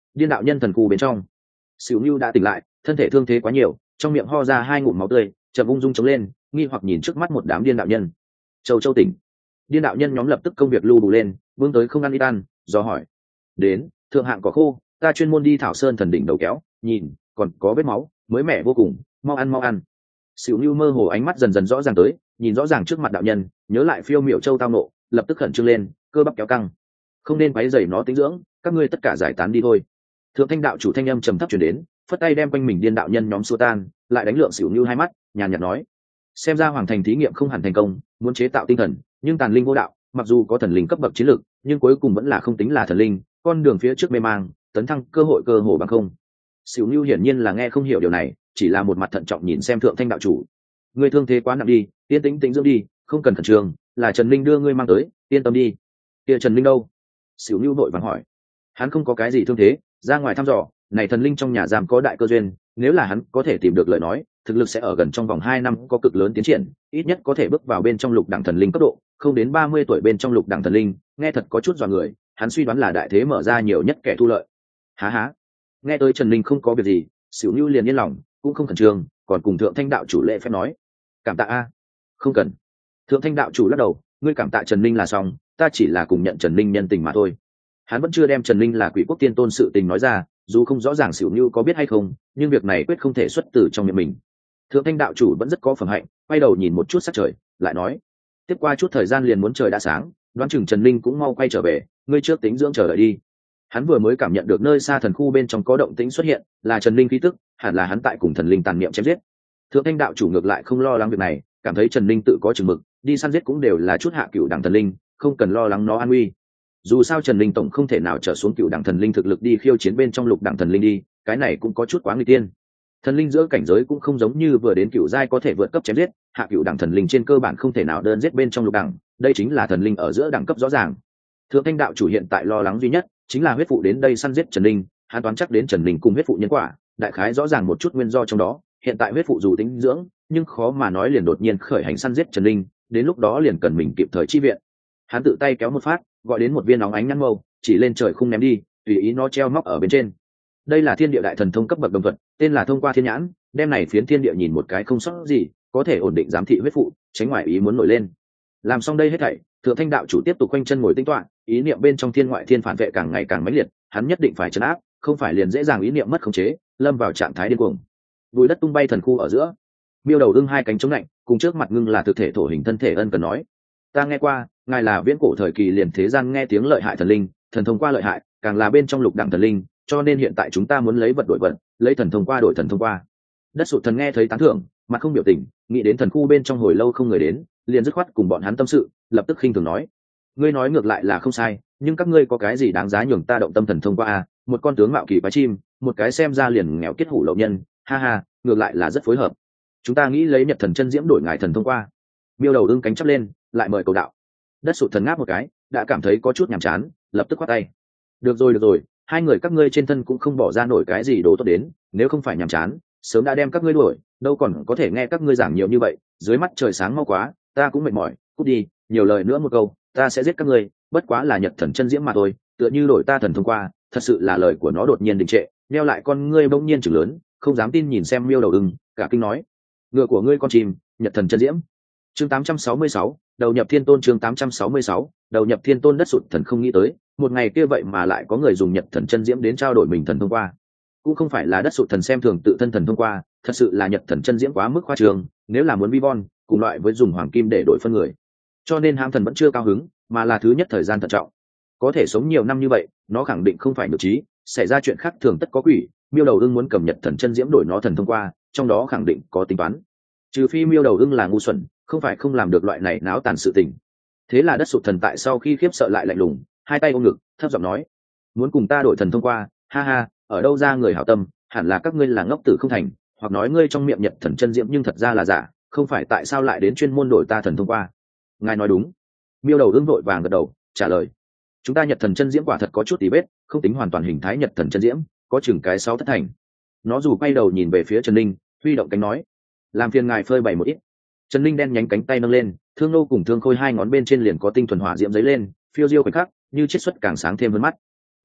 Điên đạo nhân thần khu bên trong, Sửu Nưu đã tỉnh lại, thân thể thương thế quá nhiều, trong miệng ho ra hai ngụm máu tươi, chậm ung dung chống lên, nghi hoặc nhìn trước mắt một đám điên đạo nhân. Châu Châu tỉnh. Điên đạo nhân nhóm lập tức công việc lưu bù lên, vương tới không ăn ít ăn, do hỏi. Đến, thượng hạng cỏ khô, ta chuyên môn đi thảo sơn thần đỉnh đầu kéo, nhìn, còn có vết máu, mới mẻ vô cùng, mau ăn mau ăn. Sửu Nưu mơ hồ ánh mắt dần dần rõ ràng tới, nhìn rõ ràng trước mặt đạo nhân, nhớ lại phiêu miểu châu tao nộ, lập tức khẩn trương lên, cơ bắp kéo căng. Không nên quấy rầy nó tĩnh dưỡng, các ngươi tất cả giải tán đi thôi. Thượng thanh đạo chủ thanh âm trầm thấp truyền đến, phất tay đem quanh mình điên đạo nhân nhóm xua tan, lại đánh lượng Sửu Nưu hai mắt, nhàn nhạt nói: xem ra hoàng thành thí nghiệm không hẳn thành công, muốn chế tạo tinh thần, nhưng tàn linh vô đạo, mặc dù có thần linh cấp bậc chiến lược, nhưng cuối cùng vẫn là không tính là thần linh, con đường phía trước mê mang, tấn thăng cơ hội cơ hồ bằng không. Sửu Nưu hiển nhiên là nghe không hiểu điều này, chỉ là một mặt thận trọng nhìn xem thượng thanh đạo chủ. Ngươi thương thế quá nặng đi, yên tĩnh tĩnh dưỡng đi, không cần khẩn trương, là Trần Linh đưa ngươi mang tới, yên tâm đi. Kia Trần Linh đâu? Sửu Nưu vội vàng hỏi. Hắn không có cái gì thương thế, ra ngoài thăm dò, này thần linh trong nhà giam có đại cơ duyên, nếu là hắn có thể tìm được lời nói, thực lực sẽ ở gần trong vòng hai năm có cực lớn tiến triển, ít nhất có thể bước vào bên trong lục đẳng thần linh cấp độ, không đến ba mươi tuổi bên trong lục đẳng thần linh, nghe thật có chút dọa người, hắn suy đoán là đại thế mở ra nhiều nhất kẻ thu lợi. Há há. Nghe tới Trần Linh không có việc gì, Sửu Nưu liền yên lòng, cũng không khẩn trương, còn cùng thượng thanh đạo chủ lễ phép nói: cảm tạ a. Không cần. Thượng thanh đạo chủ lắc đầu, ngươi cảm tạ Trần Linh là xong, ta chỉ là cùng nhận Trần Linh nhân tình mà thôi. Hắn vẫn chưa đem Trần Linh là Quỷ Quốc Tiên Tôn sự tình nói ra, dù không rõ ràng Sửu Nưu có biết hay không, nhưng việc này quyết không thể xuất từ trong miệng mình. Thượng thanh đạo chủ vẫn rất có phẩm hạnh, quay đầu nhìn một chút sắc trời, lại nói: tiếp qua chút thời gian liền muốn trời đã sáng, đoán chừng Trần Linh cũng mau quay trở về, ngươi trước tính dưỡng chờ đợi đi. Hắn vừa mới cảm nhận được nơi xa thần khu bên trong có động tĩnh xuất hiện, là Trần Linh khí tức, hẳn là hắn tại cùng thần linh tàn niệm chém giết. Thượng thanh đạo chủ ngược lại không lo lắng việc này, cảm thấy Trần Linh tự có chừng mực, đi săn giết cũng đều là chút hạ cửu đẳng thần linh, không cần lo lắng nó an nguy. Dù sao Trần Linh tổng không thể nào trở xuống cửu đẳng thần linh thực lực đi khiêu chiến bên trong lục đẳng thần linh đi, cái này cũng có chút quá nguy tiên. Thần linh giữa cảnh giới cũng không giống như vừa đến cửu giai có thể vượt cấp chém giết, hạ cửu đẳng thần linh trên cơ bản không thể nào đơn giết bên trong lục đẳng, đây chính là thần linh ở giữa đẳng cấp rõ ràng. Thượng thanh đạo chủ hiện tại lo lắng duy nhất chính là huyết phụ đến đây săn giết Trần Linh, hắn đoán chắc đến Trần Linh cùng huyết phụ nhân quả, đại khái rõ ràng một chút nguyên do trong đó, hiện tại huyết phụ dù tính dưỡng, nhưng khó mà nói liền đột nhiên khởi hành săn giết Trần Linh, đến lúc đó liền cần mình kịp thời chi viện. Hắn tự tay kéo một phát, gọi đến một viên nóng ánh nhăn mâu, chỉ lên trời không ném đi, tùy ý nó treo móc ở bên trên. Đây là thiên địa đại thần thông cấp bậc đồng vật, tên là thông qua thiên nhãn, đem này phiến thiên địa nhìn một cái không sót gì, có thể ổn định giám thị huyết phụ, tránh ngoại ý muốn nổi lên. Làm xong đây hết thảy, Thượng thanh đạo chủ tiếp tục quanh chân ngồi tĩnh tọa, ý niệm bên trong thiên ngoại thiên phản vệ càng ngày càng mãnh liệt, hắn nhất định phải trấn áp, không phải liền dễ dàng ý niệm mất khống chế, lâm vào trạng thái điên cuồng. Bụi đất tung bay thần khu ở giữa, miêu đầu ưng hai cánh chống lạnh, cùng trước mặt ngưng là thực thể thổ hình thân thể ân cần nói: ta nghe qua, ngài là viễn cổ thời kỳ liền thế gian nghe tiếng lợi hại thần linh, thần thông qua lợi hại, càng là bên trong lục đẳng thần linh, cho nên hiện tại chúng ta muốn lấy vật đổi vật, lấy thần thông qua đổi thần thông qua. Đất sụt thần nghe thấy tán thưởng, mặt không biểu tình, nghĩ đến thần khu bên trong hồi lâu không người đến, liền dứt khoát cùng bọn hắn tâm sự, lập tức khinh thường nói: ngươi nói ngược lại là không sai, nhưng các ngươi có cái gì đáng giá nhường ta động tâm thần thông qua à? Một con tướng mạo kỳ quái chim, một cái xem ra liền nghèo kết hủ lậu nhân, ha ha, ngược lại là rất phối hợp. Chúng ta nghĩ lấy nhật thần chân diễm đổi ngài thần thông qua. Miêu đầu ưng cánh chắp lên, lại mời cầu đạo. Đất sụt thần ngáp một cái, đã cảm thấy có chút nhàm chán, lập tức khoát tay: được rồi được rồi, hai người các ngươi trên thân cũng không bỏ ra nổi cái gì đồ tốt đến, nếu không phải nhàm chán, sớm đã đem các ngươi đuổi, đâu còn có thể nghe các ngươi giảng nhiều như vậy. Dưới mắt trời sáng mau quá, ta cũng mệt mỏi, cút đi, nhiều lời nữa một câu, ta sẽ giết các ngươi, bất quá là nhật thần chân diễm mà thôi, tựa như đổi ta thần thông qua. Thật sự là lời của nó đột nhiên đình trệ, neo lại con ngươi bỗng nhiên chừng lớn, không dám tin nhìn xem miêu đầu ưng, cả kinh nói: ngựa của ngươi con chim, nhật thần chân diễm. Chương tám trăm sáu mươi sáu, đầu nhập thiên tôn. Chương tám trăm sáu mươi sáu, đầu nhập thiên tôn. Đất sụt thần không nghĩ tới, một ngày kia vậy mà lại có người dùng nhật thần chân diễm đến trao đổi mình thần thông qua. Cũng không phải là đất sụt thần xem thường tự thân thần thông qua, thật sự là nhật thần chân diễm quá mức khoa trương, nếu là muốn vi von, cùng loại với dùng hoàng kim để đổi phân người. Cho nên ham thần vẫn chưa cao hứng, mà là thứ nhất thời gian thận trọng. Có thể sống nhiều năm như vậy, nó khẳng định không phải nhược trí, xảy ra chuyện khác thường tất có quỷ. Miêu đầu ưng muốn cầm nhật thần chân diễm đổi nó thần thông qua, trong đó khẳng định có tính toán. Trừ phi miêu đầu ưng là ngu xuẩn, không phải không làm được loại này náo tàn sự tình. Thế là đất sụt thần tại sau khi khiếp sợ lại lạnh lùng, hai tay ôm ngực, thấp giọng nói: muốn cùng ta đổi thần thông qua, ha ha, ở đâu ra người hảo tâm, hẳn là các ngươi là ngốc tử không thành, hoặc nói ngươi trong miệng nhật thần chân diễm nhưng thật ra là giả, không phải tại sao lại đến chuyên môn đổi ta thần thông qua. Ngài nói đúng. Miêu đầu ưng vội vàng gật đầu trả lời: chúng ta nhật thần chân diễm quả thật có chút tí vết, không tính hoàn toàn hình thái nhật thần chân diễm, có chừng cái sáu thất thành. Nó dù quay đầu nhìn về phía Trần Linh, huy động cánh nói: làm phiền ngài phơi bày một ít. Trần Linh đen nhánh cánh tay nâng lên, thương nô cùng thương khôi hai ngón bên trên liền có tinh thuần hỏa diễm giấy lên, phiêu diêu khoảnh khắc, như chiết xuất càng sáng thêm hơn mắt.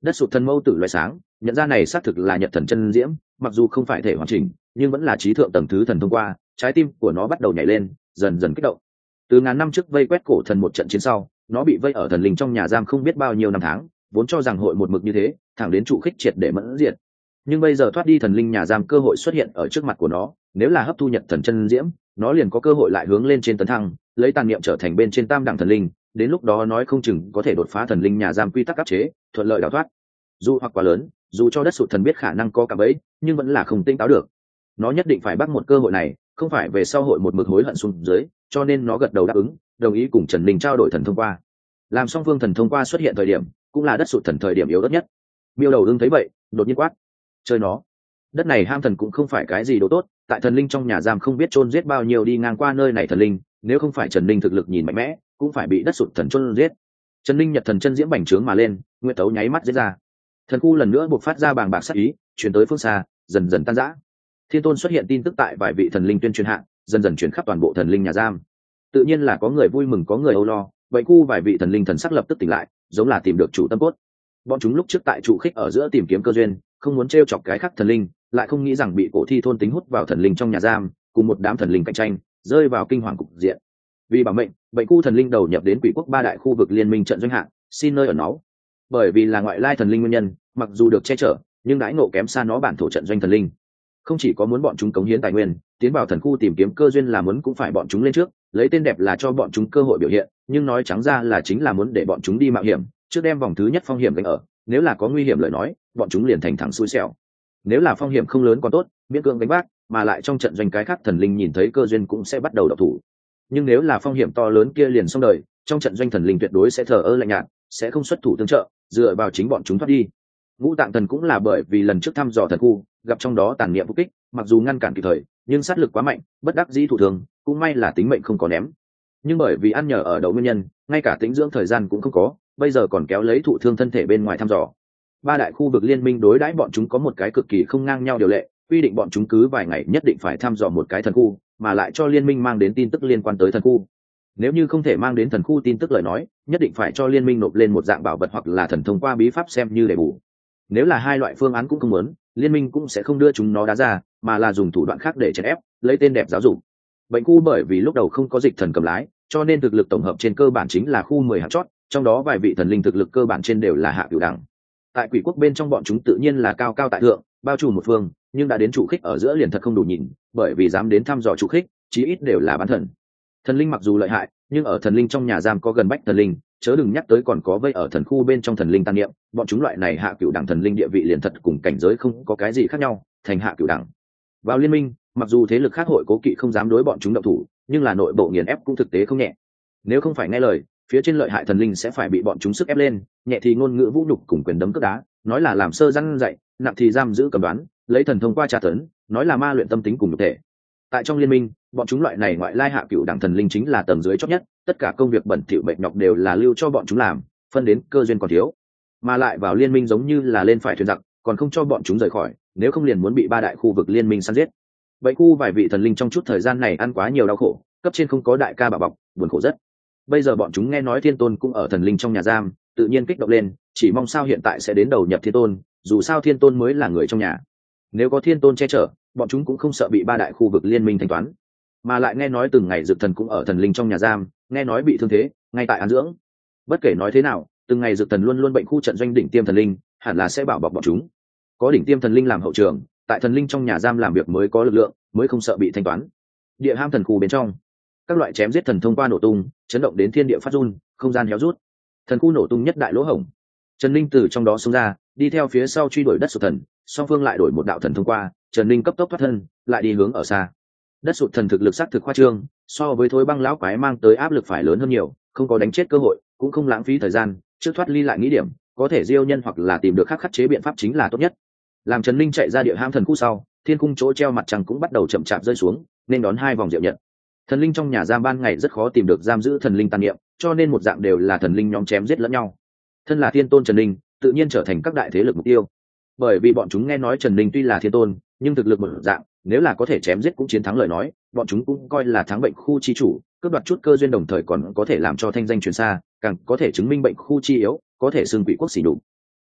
Đất sụt thần mâu tử loại sáng, nhận ra này xác thực là nhật thần chân diễm, mặc dù không phải thể hoàn chỉnh nhưng vẫn là trí thượng tầng thứ thần thông qua, trái tim của nó bắt đầu nhảy lên, dần dần kích động. Từ ngàn năm trước vây quét cổ thần một trận chiến sau, nó bị vây ở thần linh trong nhà giam không biết bao nhiêu năm tháng, vốn cho rằng hội một mực như thế thẳng đến trụ khích triệt để mẫn diệt. Nhưng bây giờ thoát đi thần linh nhà giam cơ hội xuất hiện ở trước mặt của nó, nếu là hấp thu nhật thần chân diễm, nó liền có cơ hội lại hướng lên trên tấn thăng, lấy tàn niệm trở thành bên trên tam đẳng thần linh, đến lúc đó nói không chừng có thể đột phá thần linh nhà giam quy tắc áp chế, thuận lợi đào thoát. Dù hoặc quá lớn, dù cho đất sụt thần biết khả năng có cả bẫy, nhưng vẫn là không tinh táo được. Nó nhất định phải bắt một cơ hội này, không phải về sau hội một mực hối hận xuống dưới, cho nên nó gật đầu đáp ứng, đồng ý cùng Trần Linh trao đổi thần thông qua. Làm song phương thần thông qua xuất hiện thời điểm, cũng là đất sụt thần thời điểm yếu đất nhất. Miêu đầu ưng thấy vậy, đột nhiên quát: "Chơi nó!" Đất này ham thần cũng không phải cái gì đồ tốt, tại thần linh trong nhà giam không biết chôn giết bao nhiêu đi ngang qua nơi này thần linh, nếu không phải Trần Linh thực lực nhìn mạnh mẽ, cũng phải bị đất sụt thần chôn giết. Trần Linh nhật thần chân diễm bành trướng mà lên, nguyệt tấu nháy mắt giết ra. Thần khu lần nữa buộc phát ra bàng bạc sát ý, truyền tới phương xa, dần dần tan rã. Thiên tôn xuất hiện tin tức tại vài vị thần linh tuyên truyền hạ, dần dần truyền khắp toàn bộ thần linh nhà giam. Tự nhiên là có người vui mừng có người âu lo, vậy khu vài vị thần linh thần sắc lập tức tỉnh lại, giống là tìm được chủ tâm cốt. Bọn chúng lúc trước tại trụ khích ở giữa tìm kiếm cơ duyên, không muốn trêu chọc cái khác thần linh, lại không nghĩ rằng bị cổ thi thôn tính hút vào thần linh trong nhà giam, cùng một đám thần linh cạnh tranh, rơi vào kinh hoàng cục diện. Vì bảo mệnh, vậy khu thần linh đầu nhập đến quỷ quốc ba đại khu vực liên minh trận doanh hạng, xin nơi ở nó. Bởi vì là ngoại lai thần linh nguyên nhân, mặc dù được che chở, nhưng đãi ngộ kém xa nó bản thổ trận doanh thần linh. Không chỉ có muốn bọn chúng cống hiến tài nguyên, tiến vào thần khu tìm kiếm cơ duyên là muốn cũng phải bọn chúng lên trước, lấy tên đẹp là cho bọn chúng cơ hội biểu hiện, nhưng nói trắng ra là chính là muốn để bọn chúng đi mạo hiểm, trước đem vòng thứ nhất phong hiểm gánh ở, nếu là có nguy hiểm lời nói, bọn chúng liền thành thẳng xui xẻo. Nếu là phong hiểm không lớn còn tốt, miễn cưỡng gánh vác, mà lại trong trận doanh cái khác thần linh nhìn thấy cơ duyên cũng sẽ bắt đầu độc thủ. Nhưng nếu là phong hiểm to lớn kia liền xong đời, trong trận doanh thần linh tuyệt đối sẽ thờ ơ lạnh nhạt, sẽ không xuất thủ tương trợ, dựa vào chính bọn chúng thoát đi. Ngũ Tạng Thần cũng là bởi vì lần trước thăm dò thần khu, gặp trong đó tàn niệm phục kích, mặc dù ngăn cản kịp thời, nhưng sát lực quá mạnh, bất đắc dĩ thủ thường, cũng may là tính mệnh không có ném. Nhưng bởi vì ăn nhờ ở đậu nguyên nhân, ngay cả tĩnh dưỡng thời gian cũng không có, bây giờ còn kéo lấy thụ thương thân thể bên ngoài thăm dò. Ba đại khu vực liên minh đối đãi bọn chúng có một cái cực kỳ không ngang nhau điều lệ, quy định bọn chúng cứ vài ngày nhất định phải thăm dò một cái thần khu, mà lại cho liên minh mang đến tin tức liên quan tới thần khu. Nếu như không thể mang đến thần khu tin tức lời nói, nhất định phải cho liên minh nộp lên một dạng bảo vật hoặc là thần thông qua bí pháp xem như để bù. Nếu là hai loại phương án cũng không muốn, liên minh cũng sẽ không đưa chúng nó đá ra, mà là dùng thủ đoạn khác để chèn ép, lấy tên đẹp giáo dục. Bệnh khu bởi vì lúc đầu không có dịch thần cầm lái, cho nên thực lực tổng hợp trên cơ bản chính là khu mười hạng chót, trong đó vài vị thần linh thực lực cơ bản trên đều là hạ cửu đẳng. Tại quỷ quốc bên trong bọn chúng tự nhiên là cao cao tại thượng, bao trùm một phương, nhưng đã đến trụ khích ở giữa liền thật không đủ nhìn, bởi vì dám đến thăm dò trụ khích, chí ít đều là bán thần. Thần linh mặc dù lợi hại, nhưng ở thần linh trong nhà giam có gần bách thần linh, chớ đừng nhắc tới còn có vây ở thần khu bên trong thần linh tàn niệm, bọn chúng loại này hạ cửu đẳng thần linh địa vị liền thật cùng cảnh giới không có cái gì khác nhau, thành hạ cửu đẳng. Vào liên minh, mặc dù thế lực khác hội cố kỵ không dám đối bọn chúng động thủ, nhưng là nội bộ nghiền ép cũng thực tế không nhẹ. Nếu không phải nghe lời, phía trên lợi hại thần linh sẽ phải bị bọn chúng sức ép lên, nhẹ thì ngôn ngữ vũ nhục cùng quyền đấm cước đá, nói là làm sơ răn dạy, nặng thì giam giữ cầm đoán, lấy thần thông qua tra tấn, nói là ma luyện tâm tính cùng nhục thể. Tại trong liên minh, bọn chúng loại này ngoại lai hạ cửu đẳng thần linh chính là tầng dưới chót nhất, tất cả công việc bẩn thỉu mệt nhọc đều là lưu cho bọn chúng làm, phân đến cơ duyên còn thiếu. Mà lại vào liên minh giống như là lên phải thuyền giặc, còn không cho bọn chúng rời khỏi, nếu không liền muốn bị ba đại khu vực liên minh săn giết. Vậy khu vài vị thần linh trong chút thời gian này ăn quá nhiều đau khổ, cấp trên không có đại ca bảo bọc, buồn khổ rất. Bây giờ bọn chúng nghe nói Thiên Tôn cũng ở thần linh trong nhà giam, tự nhiên kích động lên, chỉ mong sao hiện tại sẽ đến đầu nhập Thiên Tôn, dù sao Thiên Tôn mới là người trong nhà. Nếu có Thiên Tôn che chở, bọn chúng cũng không sợ bị ba đại khu vực liên minh thanh toán. Mà lại nghe nói từng ngày Dực Thần cũng ở thần linh trong nhà giam, nghe nói bị thương thế, ngay tại an dưỡng. Bất kể nói thế nào, từng ngày Dực Thần luôn luôn bệnh khu trận doanh đỉnh tiêm thần linh, hẳn là sẽ bảo bọc bọn chúng. Có đỉnh tiêm thần linh làm hậu trường, tại thần linh trong nhà giam làm việc mới có lực lượng, mới không sợ bị thanh toán. Địa ham thần khu bên trong, các loại chém giết thần thông qua nổ tung, chấn động đến thiên địa phát run, không gian héo rút. Thần khu nổ tung nhất đại lỗ hổng. Trần Linh từ trong đó xông ra, đi theo phía sau truy đuổi đất sụt thần, song phương lại đổi một đạo thần thông qua, Trần Linh cấp tốc thoát thân, lại đi hướng ở xa. Đất sụt thần thực lực sắc thực khoa trương, so với thối băng lão quái mang tới áp lực phải lớn hơn nhiều, không có đánh chết cơ hội, cũng không lãng phí thời gian, trước thoát ly lại nghĩ điểm, có thể diêu nhân hoặc là tìm được khắc khắc chế biện pháp chính là tốt nhất. Làm Trần Linh chạy ra địa ham thần khu sau, thiên cung chỗ treo mặt trăng cũng bắt đầu chậm chạp rơi xuống, nên đón hai vòng diệu nhận. Thần linh trong nhà giam ban ngày rất khó tìm được giam giữ thần linh tàn niệm, cho nên một dạng đều là thần linh nhóm chém giết lẫn nhau. Thân là thiên tôn Trần Linh, tự nhiên trở thành các đại thế lực mục tiêu. Bởi vì bọn chúng nghe nói Trần Linh tuy là thiên tôn, nhưng thực lực một dạng, nếu là có thể chém giết cũng chiến thắng lời nói, bọn chúng cũng coi là thắng bệnh khu chi chủ, cướp đoạt chút cơ duyên đồng thời còn có thể làm cho thanh danh truyền xa, càng có thể chứng minh bệnh khu chi yếu, có thể xưng quỷ quốc xỉ nhục.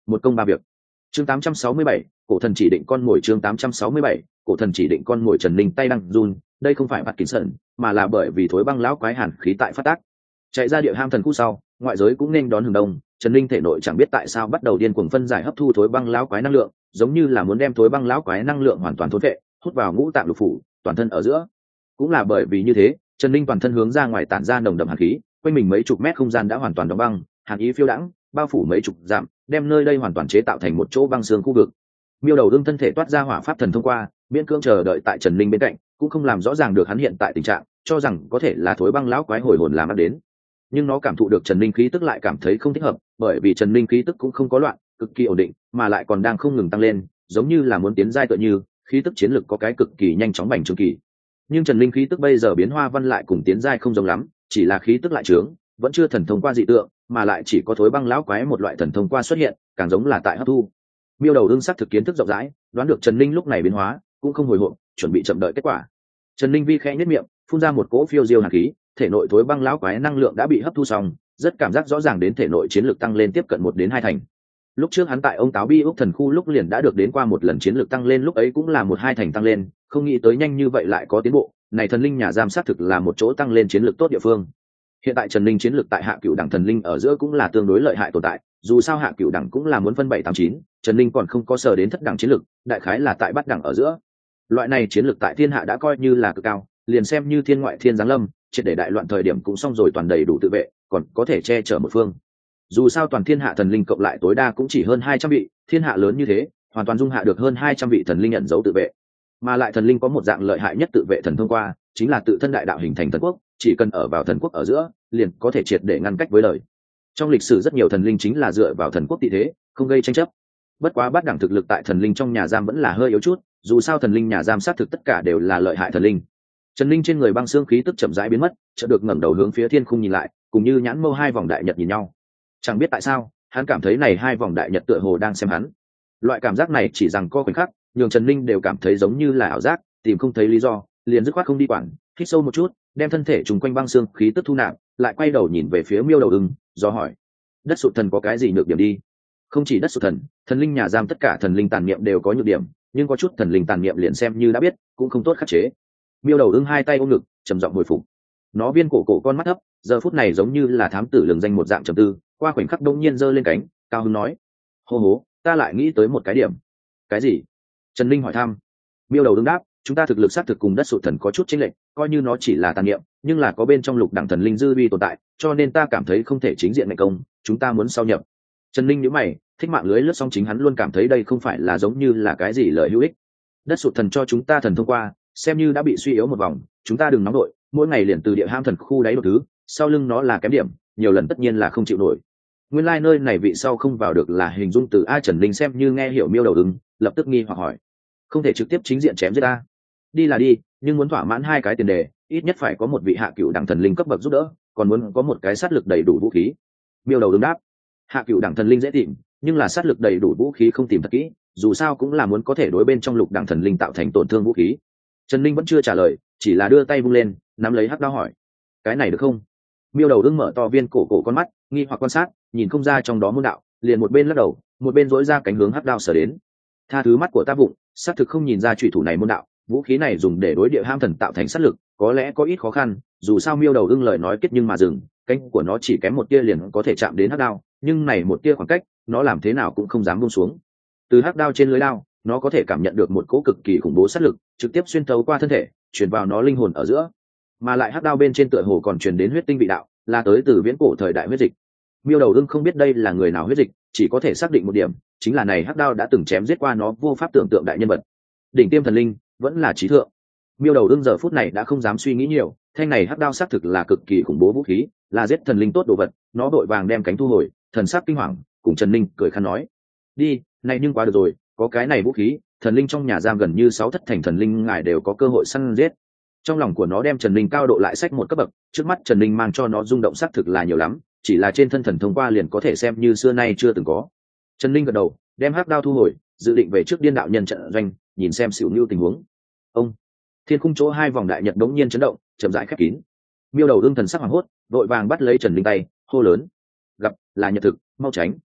một công ba việc. Chương tám trăm sáu mươi bảy, cổ thần chỉ định con ngồi. Chương tám trăm sáu mươi bảy, cổ thần chỉ định con ngồi. Trần Ninh tay đang run, đây không phải Parkinson, mà là bởi vì thối băng lão quái hàn khí tại phát tác. Chạy ra địa ham thần khu sau, ngoại giới cũng nên đón hừng đông. Trần Ninh thể nội chẳng biết tại sao bắt đầu điên cuồng phân giải hấp thu thối băng lão quái năng lượng, giống như là muốn đem thối băng lão quái năng lượng hoàn toàn thôn vệ, hút vào ngũ tạng lục phủ, toàn thân ở giữa. Cũng là bởi vì như thế, Trần Ninh toàn thân hướng ra ngoài tản ra nồng đậm hàn khí, quanh mình mấy chục mét không gian đã hoàn toàn đóng băng, hàn ý phiêu đãng, bao phủ mấy chục dặm, đem nơi đây hoàn toàn chế tạo thành một chỗ băng xương khu vực. Miêu Đầu Ưng thân thể toát ra hỏa pháp thần thông qua, miễn cưỡng chờ đợi tại Trần Ninh bên cạnh, cũng không làm rõ ràng được hắn hiện tại tình trạng, cho rằng có thể là thối băng lão quái hồi hồn làm ác đến. Nhưng nó cảm thụ được Trần Ninh khí tức lại cảm thấy không thích hợp, bởi vì Trần Ninh khí tức cũng không có loạn, cực kỳ ổn định, mà lại còn đang không ngừng tăng lên, giống như là muốn tiến giai tựa như, khí tức chiến lực có cái cực kỳ nhanh chóng bành trướng kỳ. Nhưng Trần Linh khí tức bây giờ biến hoa văn lại cùng tiến giai không giống lắm, chỉ là khí tức lại trướng, vẫn chưa thần thông qua dị tượng, mà lại chỉ có thối băng lão quái một loại thần thông qua xuất hiện, càng giống là tại hấp thu. Miêu Đầu Ưng sắc thực kiến thức rộng rãi, đoán được Trần Linh lúc này biến hóa, cũng không hồi hộp, chuẩn bị chậm đợi kết quả. Trần Linh vi khẽ nhếch miệng, phun ra một cỗ phiêu diêu hàn khí, thể nội thối băng lão quái năng lượng đã bị hấp thu xong, rất cảm giác rõ ràng đến thể nội chiến lực tăng lên tiếp cận một đến hai thành. Lúc trước hắn tại ông táo bi úc thần khu lúc liền đã được đến qua một lần chiến lực tăng lên, lúc ấy cũng là một hai thành tăng lên, không nghĩ tới nhanh như vậy lại có tiến bộ. Này thần linh nhà giam xác thực là một chỗ tăng lên chiến lực tốt địa phương. Hiện tại Trần Linh chiến lực tại hạ cựu đẳng thần linh ở giữa cũng là tương đối lợi hại tồn tại, dù sao hạ cựu đẳng cũng là muốn phân bảy tám chín, Trần Linh còn không có sở đến thất đẳng chiến lực, đại khái là tại bát đẳng ở giữa. Loại này chiến lực tại thiên hạ đã coi như là cực cao, liền xem như thiên ngoại thiên giáng lâm, triệt để đại loạn thời điểm cũng xong rồi, toàn đầy đủ tự vệ, còn có thể che chở một phương. Dù sao toàn thiên hạ thần linh cộng lại tối đa cũng chỉ hơn hai trăm vị, thiên hạ lớn như thế, hoàn toàn dung hạ được hơn hai trăm vị thần linh nhận dấu tự vệ. Mà lại thần linh có một dạng lợi hại nhất tự vệ thần thông qua, chính là tự thân đại đạo hình thành thần quốc, chỉ cần ở vào thần quốc ở giữa, liền có thể triệt để ngăn cách với lời. Trong lịch sử rất nhiều thần linh chính là dựa vào thần quốc tị thế, không gây tranh chấp. Bất quá bát đẳng thực lực tại thần linh trong nhà giam vẫn là hơi yếu chút, dù sao thần linh nhà giam xác thực tất cả đều là lợi hại thần linh. Trần Linh trên người băng xương khí tức chậm rãi biến mất, chợt được ngẩng đầu hướng phía thiên khung nhìn lại, cùng như nhãn mâu hai vòng đại nhật nhìn nhau. Chẳng biết tại sao, hắn cảm thấy này hai vòng đại nhật tựa hồ đang xem hắn. Loại cảm giác này chỉ rằng có khoảnh khắc, nhường Trần Linh đều cảm thấy giống như là ảo giác, tìm không thấy lý do, liền dứt khoát không đi quản, hít sâu một chút, đem thân thể trùng quanh băng xương khí tức thu nạp, lại quay đầu nhìn về phía Miêu Đầu Ưng, do hỏi: đất sụt thần có cái gì nhược điểm đi? Không chỉ đất sụt thần, thần linh nhà giam tất cả thần linh tàn niệm đều có nhược điểm, nhưng có chút thần linh tàn niệm liền xem như đã biết, cũng không tốt khắc chế. Miêu Đầu Ưng hai tay ôm ngực, trầm giọng hồi phục. Nó viên cổ cổ con mắt thấp, giờ phút này giống như là thám tử lường danh một dạng trầm tư, qua khoảnh khắc đông nhiên giơ lên cánh, cao hứng nói: hô hố, ta lại nghĩ tới một cái điểm. Cái gì? Trần Linh hỏi thăm. Miêu Đầu Ưng đáp: chúng ta thực lực xác thực cùng đất sụt thần có chút chênh lệch, coi như nó chỉ là tàn niệm, nhưng là có bên trong lục đẳng thần linh dư vi tồn tại, cho nên ta cảm thấy không thể chính diện ngành công, chúng ta muốn sau nhập. Trần Linh nhíu mày, thích mạng lưới lướt xong, chính hắn luôn cảm thấy đây không phải là giống như là cái gì lời hữu ích. Đất sụt thần cho chúng ta thần thông qua, xem như đã bị suy yếu một vòng, chúng ta đừng nóng đội, mỗi ngày liền từ địa ham thần khu đáy một thứ, sau lưng nó là kém điểm, nhiều lần tất nhiên là không chịu nổi. Nguyên lai like nơi này vị sau không vào được là hình dung từ A. Trần Linh xem như nghe hiểu Miêu Đầu Ưng, lập tức nghi hoặc hỏi: không thể trực tiếp chính diện chém giết ta? Đi là đi, nhưng muốn thỏa mãn hai cái tiền đề, ít nhất phải có một vị hạ cựu đẳng thần linh cấp bậc giúp đỡ, còn muốn có một cái sát lực đầy đủ vũ khí. Miêu Đầu Ưng đáp: hạ cựu đẳng thần linh dễ tìm, nhưng là sát lực đầy đủ vũ khí không tìm thật kỹ, dù sao cũng là muốn có thể đối bên trong lục đẳng thần linh tạo thành tổn thương vũ khí. Trần Linh vẫn chưa trả lời, chỉ là đưa tay vung lên, nắm lấy hắc đao hỏi: cái này được không? Miêu Đầu Ưng mở to viên cổ cổ con mắt, nghi hoặc quan sát, nhìn không ra trong đó môn đạo, liền một bên lắc đầu, một bên dỗi ra cánh hướng hắc đao sở đến. Tha thứ mắt của ta vụng, xác thực không nhìn ra chủy thủ này môn đạo, vũ khí này dùng để đối địa ham thần tạo thành sát lực, có lẽ có ít khó khăn, dù sao Miêu Đầu Ưng lời nói kết nhưng mà dừng, cánh của nó chỉ kém một tia liền có thể chạm đến hắc đao, nhưng này một tia khoảng cách, nó làm thế nào cũng không dám buông xuống. Từ hắc đao trên lưới đao, nó có thể cảm nhận được một cỗ cực kỳ khủng bố sát lực, trực tiếp xuyên thấu qua thân thể, truyền vào nó linh hồn ở giữa. Mà lại hắc đao bên trên tựa hồ còn truyền đến huyết tinh vị đạo, là tới từ viễn cổ thời đại huyết dịch. Miêu Đầu Ưng không biết đây là người nào huyết dịch, chỉ có thể xác định một điểm, chính là này hắc đao đã từng chém giết qua nó vô pháp tưởng tượng đại nhân vật. Đỉnh tiêm thần linh, vẫn là trí thượng. Miêu Đầu Ưng giờ phút này đã không dám suy nghĩ nhiều, thanh này hắc đao xác thực là cực kỳ khủng bố vũ khí, là giết thần linh tốt đồ vật, nó đội vàng đem cánh thu hồi, thần sắc kinh hoàng, cùng Trần Linh cười khăn nói: đi, này nhưng quá được rồi, có cái này vũ khí, thần linh trong nhà giam gần như sáu thất thành thần linh ngài đều có cơ hội săn giết. Trong lòng của nó đem Trần Linh cao độ lại sách một cấp bậc, trước mắt Trần Linh mang cho nó rung động xác thực là nhiều lắm, chỉ là trên thân thần thông qua liền có thể xem như xưa nay chưa từng có. Trần Linh gật đầu, đem hắc đao thu hồi, dự định về trước điên đạo nhân trận doanh, nhìn xem xỉu nưu tình huống. Ông thiên khung chỗ hai vòng đại nhật đống nhiên chấn động, chậm rãi khép kín. Miêu Đầu Ưng thần sắc hoảng hốt, vội vàng bắt lấy Trần Linh tay, hô lớn: gặp là nhật thực, mau tránh.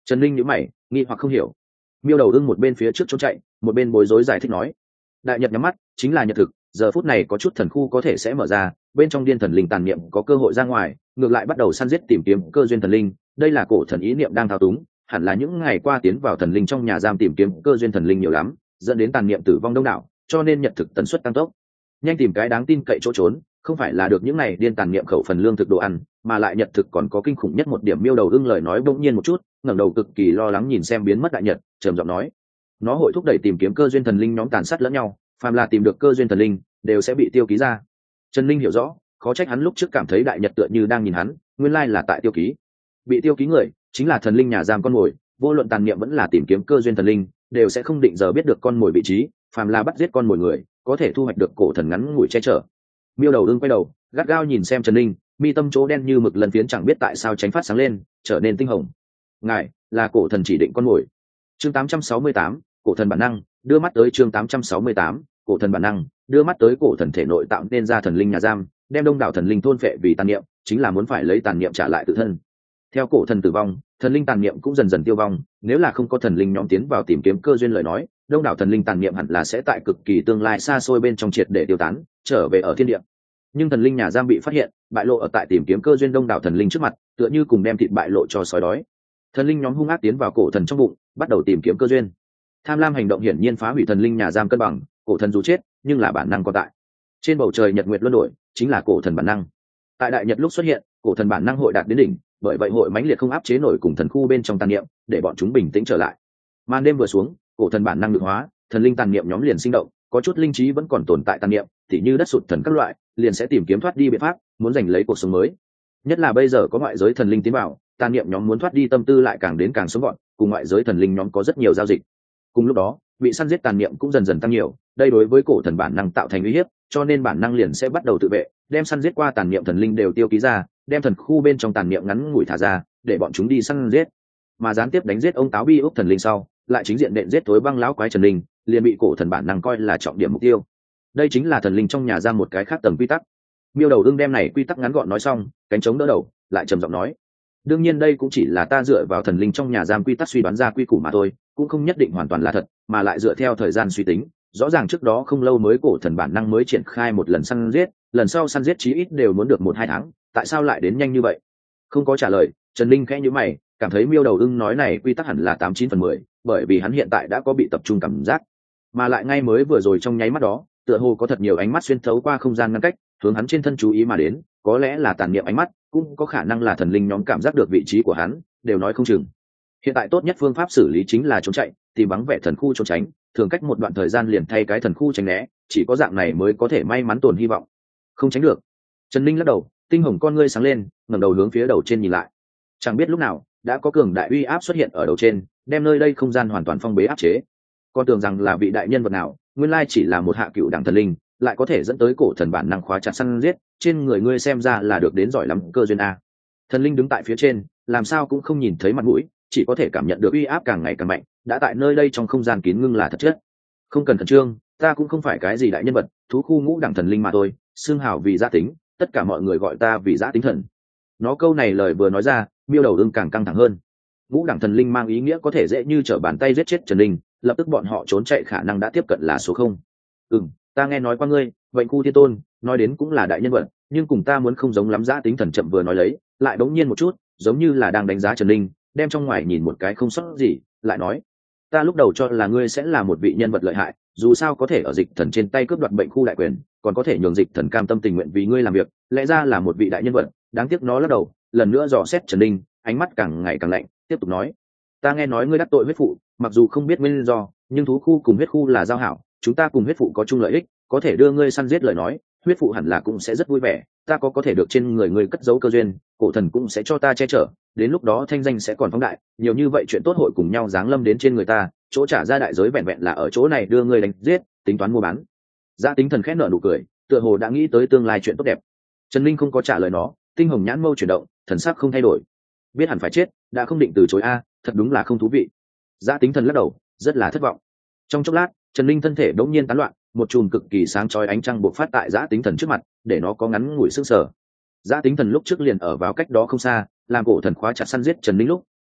Trần Linh nhíu mày, nghi hoặc không hiểu. Miêu Đầu Ưng một bên phía trước trốn chạy, một bên bối rối giải thích nói: đại nhật nhắm mắt chính là nhật thực, giờ phút này có chút thần khu có thể sẽ mở ra, bên trong điên thần linh tàn niệm có cơ hội ra ngoài, ngược lại bắt đầu săn giết tìm kiếm cơ duyên thần linh. Đây là cổ thần ý niệm đang thao túng, hẳn là những ngày qua tiến vào thần linh trong nhà giam tìm kiếm cơ duyên thần linh nhiều lắm, dẫn đến tàn niệm tử vong đông đảo, cho nên nhật thực tần suất tăng tốc. Nhanh tìm cái đáng tin cậy chỗ trốn, không phải là được những này điên tàn niệm khẩu phần lương thực đồ ăn, mà lại nhật thực còn có kinh khủng nhất một điểm. Miêu Đầu Ưng lời nói bỗng nhiên một chút, ngẩng đầu cực kỳ lo lắng nhìn xem biến mất đại nhật, trầm giọng nói: nó hội thúc đẩy tìm kiếm cơ duyên thần linh nhóm tàn sát lẫn nhau, phàm là tìm được cơ duyên thần linh đều sẽ bị tiêu ký ra. Trần Linh hiểu rõ, khó trách hắn lúc trước cảm thấy đại nhật tựa như đang nhìn hắn, nguyên lai là tại tiêu ký. Bị tiêu ký người chính là thần linh nhà giam con mồi, vô luận tàn niệm vẫn là tìm kiếm cơ duyên thần linh đều sẽ không định giờ biết được con mồi vị trí, phàm là bắt giết con mồi người có thể thu hoạch được cổ thần ngắn ngủi che chở. Miêu Đầu Ưng quay đầu gắt gao nhìn xem Trần Linh, mi tâm chỗ đen như mực lần phiến chẳng biết tại sao tránh phát sáng lên, trở nên tinh hồng. Ngài là cổ thần chỉ định con mồi. Chương tám trăm sáu mươi tám, cổ thần bản năng. Đưa mắt tới chương tám trăm sáu mươi tám, cổ thần bản năng. Đưa mắt tới cổ thần thể nội tạo nên ra thần linh nhà giam, đem đông đảo thần linh thôn phệ vì tàn niệm, chính là muốn phải lấy tàn niệm trả lại tự thân. Theo cổ thần tử vong, thần linh tàn niệm cũng dần dần tiêu vong, nếu là không có thần linh nhóm tiến vào tìm kiếm cơ duyên lời nói, đông đảo thần linh tàn niệm hẳn là sẽ tại cực kỳ tương lai xa xôi bên trong triệt để tiêu tán, trở về ở thiên địa. Nhưng thần linh nhà giam bị phát hiện, bại lộ ở tại tìm kiếm cơ duyên đông đảo thần linh trước mặt, tựa như cùng đem thịt bại lộ cho sói đói. Thần linh nhóm hung ác tiến vào cổ thần trong bụng, bắt đầu tìm kiếm cơ duyên. Tham lam hành động hiển nhiên phá hủy thần linh nhà giam cân bằng, cổ thần dù chết nhưng là bản năng còn tại. Trên bầu trời nhật nguyệt luân đổi, chính là cổ thần bản năng. Tại đại nhật lúc xuất hiện, cổ thần bản năng hội đạt đến đỉnh, bởi vậy hội mãnh liệt không áp chế nổi cùng thần khu bên trong tàn niệm, để bọn chúng bình tĩnh trở lại. Màn đêm vừa xuống, cổ thần bản năng được hóa, thần linh tàn niệm nhóm liền sinh động, có chút linh trí vẫn còn tồn tại tàn niệm, tỉ như đất sụt thần các loại, liền sẽ tìm kiếm thoát đi biện pháp, muốn giành lấy cuộc sống mới. Nhất là bây giờ có ngoại giới thần linh tiến vào, tàn niệm nhóm muốn thoát đi tâm tư lại càng đến càng sống gọn, cùng ngoại giới thần linh nhóm có rất nhiều giao dịch. Cùng lúc đó, bị săn giết tàn niệm cũng dần dần tăng nhiều, đây đối với cổ thần bản năng tạo thành uy hiếp, cho nên bản năng liền sẽ bắt đầu tự vệ, đem săn giết qua tàn niệm thần linh đều tiêu ký ra, đem thần khu bên trong tàn niệm ngắn ngủi thả ra, để bọn chúng đi săn giết. Mà gián tiếp đánh giết ông táo bi ốc thần linh sau, lại chính diện đện giết tối băng lão quái Trần Linh, liền bị cổ thần bản năng coi là trọng điểm mục tiêu. Đây chính là thần linh trong nhà giam một cái khác tầng quy tắc. Miêu Đầu Ưng đem này quy tắc ngắn gọn nói xong, cánh chống đỡ đầu, lại trầm giọng nói: đương nhiên đây cũng chỉ là ta dựa vào thần linh trong nhà giam quy tắc suy đoán ra quy củ mà thôi, cũng không nhất định hoàn toàn là thật, mà lại dựa theo thời gian suy tính, rõ ràng trước đó không lâu mới cổ thần bản năng mới triển khai một lần săn giết, lần sau săn giết chí ít đều muốn được một hai tháng, tại sao lại đến nhanh như vậy? Không có trả lời, Trần Linh khẽ nhíu mày, cảm thấy Miêu Đầu Ưng nói này quy tắc hẳn là tám chín phần mười, bởi vì hắn hiện tại đã có bị tập trung cảm giác, mà lại ngay mới vừa rồi trong nháy mắt đó, tựa hồ có thật nhiều ánh mắt xuyên thấu qua không gian ngăn cách, hướng hắn trên thân chú ý mà đến, có lẽ là tàn niệm ánh mắt, cũng có khả năng là thần linh nhóm cảm giác được vị trí của hắn, đều nói không chừng. Hiện tại tốt nhất phương pháp xử lý chính là trốn chạy, tìm vắng vẻ thần khu trốn tránh, thường cách một đoạn thời gian liền thay cái thần khu tránh né, chỉ có dạng này mới có thể may mắn tồn hy vọng. Không tránh được. Trần Linh lắc đầu, tinh hồng con ngươi sáng lên, ngẩng đầu hướng phía đầu trên nhìn lại. Chẳng biết lúc nào, đã có cường đại uy áp xuất hiện ở đầu trên, đem nơi đây không gian hoàn toàn phong bế áp chế. Con tưởng rằng là vị đại nhân vật nào, nguyên lai chỉ là một hạ cựu đẳng thần linh, lại có thể dẫn tới cổ thần bản năng khóa chặt săn giết, trên người ngươi xem ra là được đến giỏi lắm cơ duyên a. Thần linh đứng tại phía trên, làm sao cũng không nhìn thấy mặt mũi, chỉ có thể cảm nhận được uy áp càng ngày càng mạnh, đã tại nơi đây trong không gian kín ngưng là thật chất. Không cần khẩn trương, ta cũng không phải cái gì đại nhân vật, thú khu ngũ đẳng thần linh mà thôi, xương hào vì gia tính, tất cả mọi người gọi ta vì giã tính thần. Nó câu này lời vừa nói ra, Miêu Đầu Ưng càng căng thẳng hơn. Ngũ đẳng thần linh mang ý nghĩa có thể dễ như trở bàn tay giết chết Trần Linh, lập tức bọn họ trốn chạy khả năng đã tiếp cận là số không. Ừm, ta nghe nói qua ngươi, vậy khu thiên tôn, nói đến cũng là đại nhân vật, nhưng cùng ta muốn không giống lắm. Giã tính thần chậm vừa nói lấy, lại bỗng nhiên một chút, giống như là đang đánh giá Trần Linh, đem trong ngoài nhìn một cái không sót gì, lại nói: ta lúc đầu cho là ngươi sẽ là một vị nhân vật lợi hại, dù sao có thể ở dịch thần trên tay cướp đoạt bệnh khu đại quyền, còn có thể nhường dịch thần cam tâm tình nguyện vì ngươi làm việc, lẽ ra là một vị đại nhân vật. Đáng tiếc nó lắc đầu, lần nữa dò xét Trần Linh, ánh mắt càng ngày càng lạnh, tiếp tục nói: ta nghe nói ngươi đắc tội huyết phụ, mặc dù không biết nguyên do, nhưng thú khu cùng huyết khu là giao hảo, chúng ta cùng huyết phụ có chung lợi ích, có thể đưa ngươi săn giết lời nói, huyết phụ hẳn là cũng sẽ rất vui vẻ, ta có có thể được trên người ngươi cất giấu cơ duyên, cổ thần cũng sẽ cho ta che chở, đến lúc đó thanh danh sẽ còn phóng đại, nhiều như vậy chuyện tốt hội cùng nhau giáng lâm đến trên người ta, chỗ trả ra đại giới vẹn vẹn là ở chỗ này đưa ngươi đánh giết, tính toán mua bán. Giã tính thần khẽ nở nụ cười, tựa hồ đã nghĩ tới tương lai chuyện tốt đẹp. Trần Linh không có trả lời nó, tinh hồng nhãn mâu chuyển động, thần sắc không thay đổi. Biết hẳn phải chết, đã không định từ chối a, thật đúng là không thú vị. Giã tính thần lắc đầu, rất là thất vọng. Trong chốc lát, Trần Linh thân thể đống nhiên tán loạn, một chùm cực kỳ sáng chói ánh trăng bộc phát tại Giã tính thần trước mặt, để nó có ngắn ngủi sững sờ. Giã tính thần lúc trước liền ở vào cách đó không xa, làm cổ thần khóa chặt săn giết Trần Linh lúc,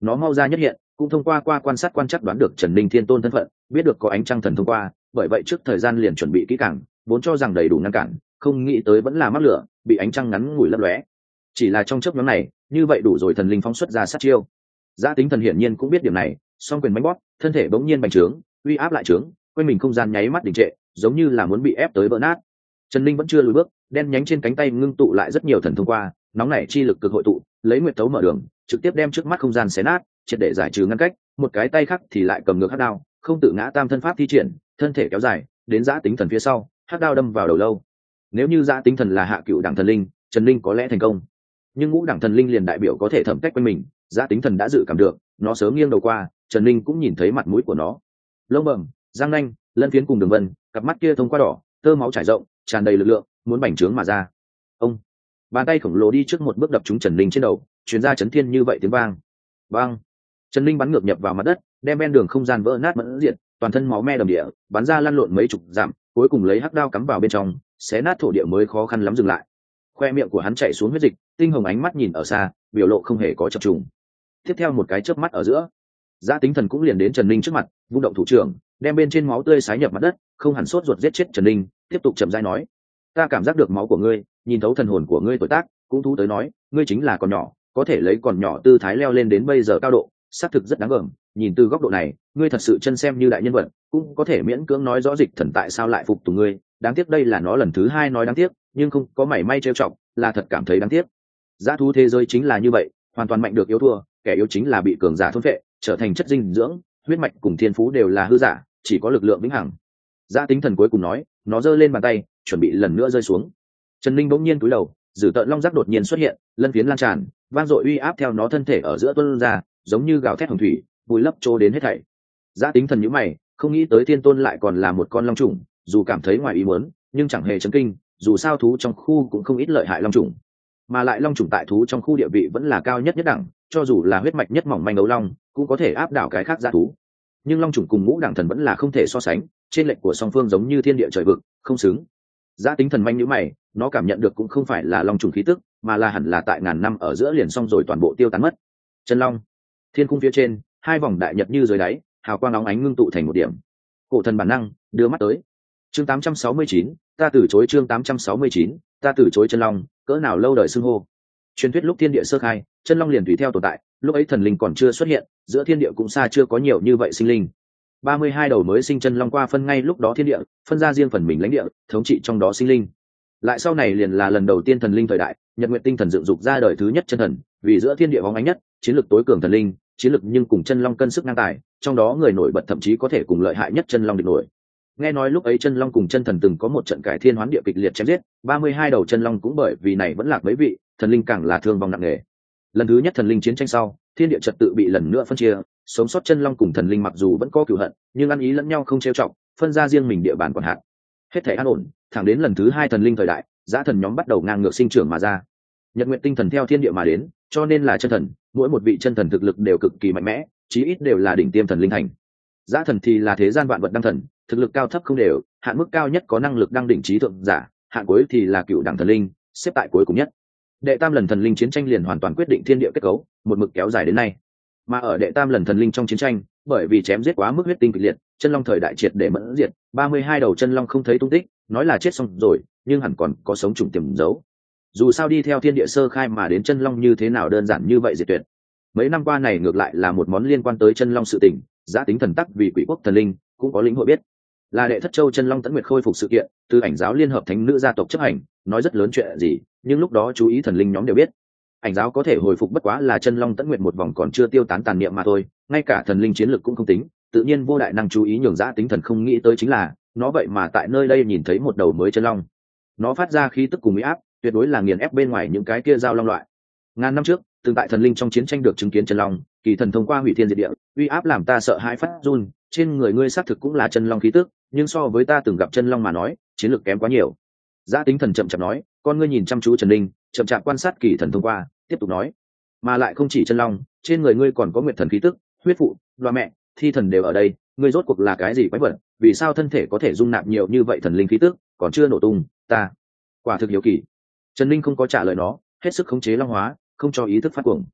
nó mau ra nhất hiện, cũng thông qua qua quan sát quan chắc đoán được Trần Ninh thiên tôn thân phận, biết được có ánh trăng thần thông qua, bởi vậy trước thời gian liền chuẩn bị kỹ càng, vốn cho rằng đầy đủ ngăn cản, không nghĩ tới vẫn là mắc lửa, bị ánh trăng ngắn ngủi lấp lóe. Chỉ là trong chớp nhoáng này, như vậy đủ rồi, thần linh phóng xuất ra sát chiêu. Giá Tính Thần hiển nhiên cũng biết điểm này, song quyền bánh bóp, thân thể bỗng nhiên bành trướng, uy áp lại trướng, quanh mình không gian nháy mắt đình trệ, giống như là muốn bị ép tới vỡ nát. Trần Linh vẫn chưa lùi bước, đen nhánh trên cánh tay ngưng tụ lại rất nhiều thần thông qua, nóng nảy chi lực cực hội tụ, lấy nguyệt tấu mở đường, trực tiếp đem trước mắt không gian xé nát, triệt để giải trừ ngăn cách, một cái tay khác thì lại cầm ngược hắc đao, không tự ngã tam thân pháp thi triển, thân thể kéo dài, đến Giá Tính Thần phía sau, hắc đao đâm vào đầu lâu. Nếu như Giá Tính Thần là hạ cựu đẳng thần linh, Trần Linh có lẽ thành công. Nhưng ngũ đẳng thần linh liền đại biểu có thể thẩm cách quanh mình, Giá Tính Thần đã dự cảm được, nó sớm nghiêng đầu qua, Trần Linh cũng nhìn thấy mặt mũi của nó. Lông bẩm, răng nanh, lân phiến cùng đường vân, cặp mắt kia thông qua đỏ, tơ máu trải rộng, tràn đầy lực lượng, muốn bành trướng mà ra. Ông, bàn tay khổng lồ đi trước một bước đập trúng Trần Linh trên đầu, truyền ra chấn thiên như vậy tiếng vang. Bang! Trần Linh bắn ngược nhập vào mặt đất, đem ven đường không gian vỡ nát mẫn diện, toàn thân máu me đầm địa, bắn ra lăn lộn mấy chục dặm, cuối cùng lấy hắc đao cắm vào bên trong, xé nát thổ địa mới khó khăn lắm dừng lại. Khoe miệng của hắn chảy xuống huyết dịch, tinh hồng ánh mắt nhìn ở xa, biểu lộ không hề có chập trùng. Tiếp theo một cái chớp mắt ở giữa, Giá Tính Thần cũng liền đến Trần Linh trước mặt, vung động thủ trưởng, đem bên trên máu tươi sái nhập mặt đất, không hẳn sốt ruột giết chết Trần Linh, tiếp tục chậm rãi nói: "Ta cảm giác được máu của ngươi, nhìn thấu thần hồn của ngươi tuổi tác, cũng thú tới nói, ngươi chính là còn nhỏ, có thể lấy còn nhỏ tư thái leo lên đến bây giờ cao độ, xác thực rất đáng gờm. Nhìn từ góc độ này, ngươi thật sự chân xem như đại nhân vật, cũng có thể miễn cưỡng nói rõ Dịch Thần tại sao lại phục tùng ngươi. Đáng tiếc đây là nó lần thứ hai nói đáng tiếc, nhưng không có mảy may trêu chọc, là thật cảm thấy đáng tiếc. Dã thú thế giới chính là như vậy, hoàn toàn mạnh được yếu thua, kẻ yếu chính là bị cường giả thôn phệ, trở thành chất dinh dưỡng, huyết mạch cùng thiên phú đều là hư giả, chỉ có lực lượng vĩnh hằng." Giá Tính Thần cuối cùng nói, nó giơ lên bàn tay, chuẩn bị lần nữa rơi xuống. Trần Linh bỗng nhiên cúi đầu, dữ tợn long giác đột nhiên xuất hiện, lân phiến lan tràn, vang dội uy áp theo nó thân thể ở giữa tuôn ra, giống như gào thét hồng thủy, vùi lấp trô đến hết thảy. Giá Tính Thần nhíu mày, không nghĩ tới thiên tôn lại còn là một con long trùng, dù cảm thấy ngoài ý muốn, nhưng chẳng hề chấn kinh, dù sao thú trong khu cũng không ít lợi hại long trùng, mà lại long trùng tại thú trong khu địa vị vẫn là cao nhất nhất đẳng, cho dù là huyết mạch nhất mỏng manh ấu long, cũng có thể áp đảo cái khác dã thú. Nhưng long trùng cùng ngũ đẳng thần vẫn là không thể so sánh, trên lệch của song phương giống như thiên địa trời vực, không xứng. Giá Tính Thần manh nhíu mày, nó cảm nhận được cũng không phải là long trùng khí tức, mà là hẳn là tại ngàn năm ở giữa liền xong rồi toàn bộ tiêu tán mất. Chân long, thiên cung phía trên, hai vòng đại nhật như dưới đáy, hào quang óng ánh ngưng tụ thành một điểm. Cổ thần bản năng đưa mắt tới. Chương tám trăm sáu mươi chín, ta từ chối. Chương tám trăm sáu mươi chín, ta từ chối. Chân long, cỡ nào lâu đời xưng hô. Truyền thuyết lúc thiên địa sơ khai, chân long liền tùy theo tồn tại, lúc ấy thần linh còn chưa xuất hiện, giữa thiên địa cũng xa chưa có nhiều như vậy sinh linh. ba mươi hai đầu mới sinh chân long qua phân ngay lúc đó thiên địa, phân ra riêng phần mình lãnh địa, thống trị trong đó sinh linh. Lại sau này liền là lần đầu tiên thần linh thời đại, Nhật Nguyệt Tinh Thần dựng dục ra đời thứ nhất chân thần, vì giữa thiên địa bóng ánh nhất, chiến lược tối cường thần linh, chiến lược nhưng cùng chân long cân sức ngang tài, trong đó người nổi bật thậm chí có thể cùng lợi hại nhất chân long địch nổi. Nghe nói lúc ấy chân long cùng chân thần từng có một trận cải thiên hoán địa kịch liệt chém giết, ba mươi hai đầu chân long cũng bởi vì này vẫn lạc mấy vị, thần linh càng là thương vong nặng nề. Lần thứ nhất thần linh chiến tranh sau, thiên địa trật tự bị lần nữa phân chia, sống sót chân long cùng thần linh mặc dù vẫn có cửu hận, nhưng ăn ý lẫn nhau không trêu chọc, phân ra riêng mình địa bàn quản hạt. Hết thảy an ổn, thẳng đến lần thứ hai thần linh thời đại, dã thần nhóm bắt đầu ngang ngược sinh trưởng mà ra. Nhật Nguyệt Tinh Thần theo thiên địa mà đến, cho nên là chân thần, mỗi một vị chân thần thực lực đều cực kỳ mạnh mẽ, chí ít đều là đỉnh tiêm thần linh thành. Dã thần thì là thế gian vạn vật đăng thần, thực lực cao thấp không đều, hạn mức cao nhất có năng lực đăng đỉnh trí thượng giả, hạn cuối thì là cựu đẳng thần linh, xếp tại cuối cùng nhất. Đệ tam lần thần linh chiến tranh liền hoàn toàn quyết định thiên địa kết cấu, một mực kéo dài đến nay. Mà ở đệ tam lần thần linh trong chiến tranh, bởi vì chém giết quá mức huyết tinh kịch liệt, chân long thời đại triệt để mẫn diệt, ba mươi hai đầu chân long không thấy tung tích, nói là chết xong rồi, nhưng hẳn còn có sống trùng tiềm giấu. Dù sao đi theo thiên địa sơ khai mà đến chân long như thế nào đơn giản như vậy diệt tuyệt. Mấy năm qua này ngược lại là một món liên quan tới chân long sự tình, Giá Tính Thần tắc vì quỷ quốc thần linh cũng có lĩnh hội biết, là đệ thất châu chân long tấn nguyệt khôi phục sự kiện, từ ảnh giáo liên hợp thánh nữ gia tộc chấp hành, nói rất lớn chuyện gì, nhưng lúc đó chú ý thần linh nhóm đều biết, ảnh giáo có thể hồi phục bất quá là chân long tấn nguyệt một vòng còn chưa tiêu tán tàn niệm mà thôi, ngay cả thần linh chiến lực cũng không tính, tự nhiên vô đại năng chú ý nhường Giá Tính Thần không nghĩ tới chính là, nó vậy mà tại nơi đây nhìn thấy một đầu mới chân long. Nó phát ra khí tức cùng uy áp, tuyệt đối là nghiền ép bên ngoài những cái kia giao long loại. Ngàn năm trước, từng tại thần linh trong chiến tranh được chứng kiến chân long, kỳ thần thông qua hủy thiên diệt địa, uy áp làm ta sợ hãi phát run, trên người ngươi xác thực cũng là chân long khí tức, nhưng so với ta từng gặp chân long mà nói, chiến lược kém quá nhiều. Giá Tính Thần chậm chạp nói, con ngươi nhìn chăm chú Trần Linh, chậm chạp quan sát kỳ thần thông qua, tiếp tục nói, mà lại không chỉ chân long, trên người ngươi còn có nguyệt thần khí tức, huyết phụ, loa mẹ, thi thần đều ở đây, ngươi rốt cuộc là cái gì quái vật, vì sao thân thể có thể dung nạp nhiều như vậy thần linh khí tức, còn chưa nổ tung, ta quả thực hiếu kỳ. Trần Linh không có trả lời nó, hết sức khống chế long hóa, không cho ý thức phát cuồng.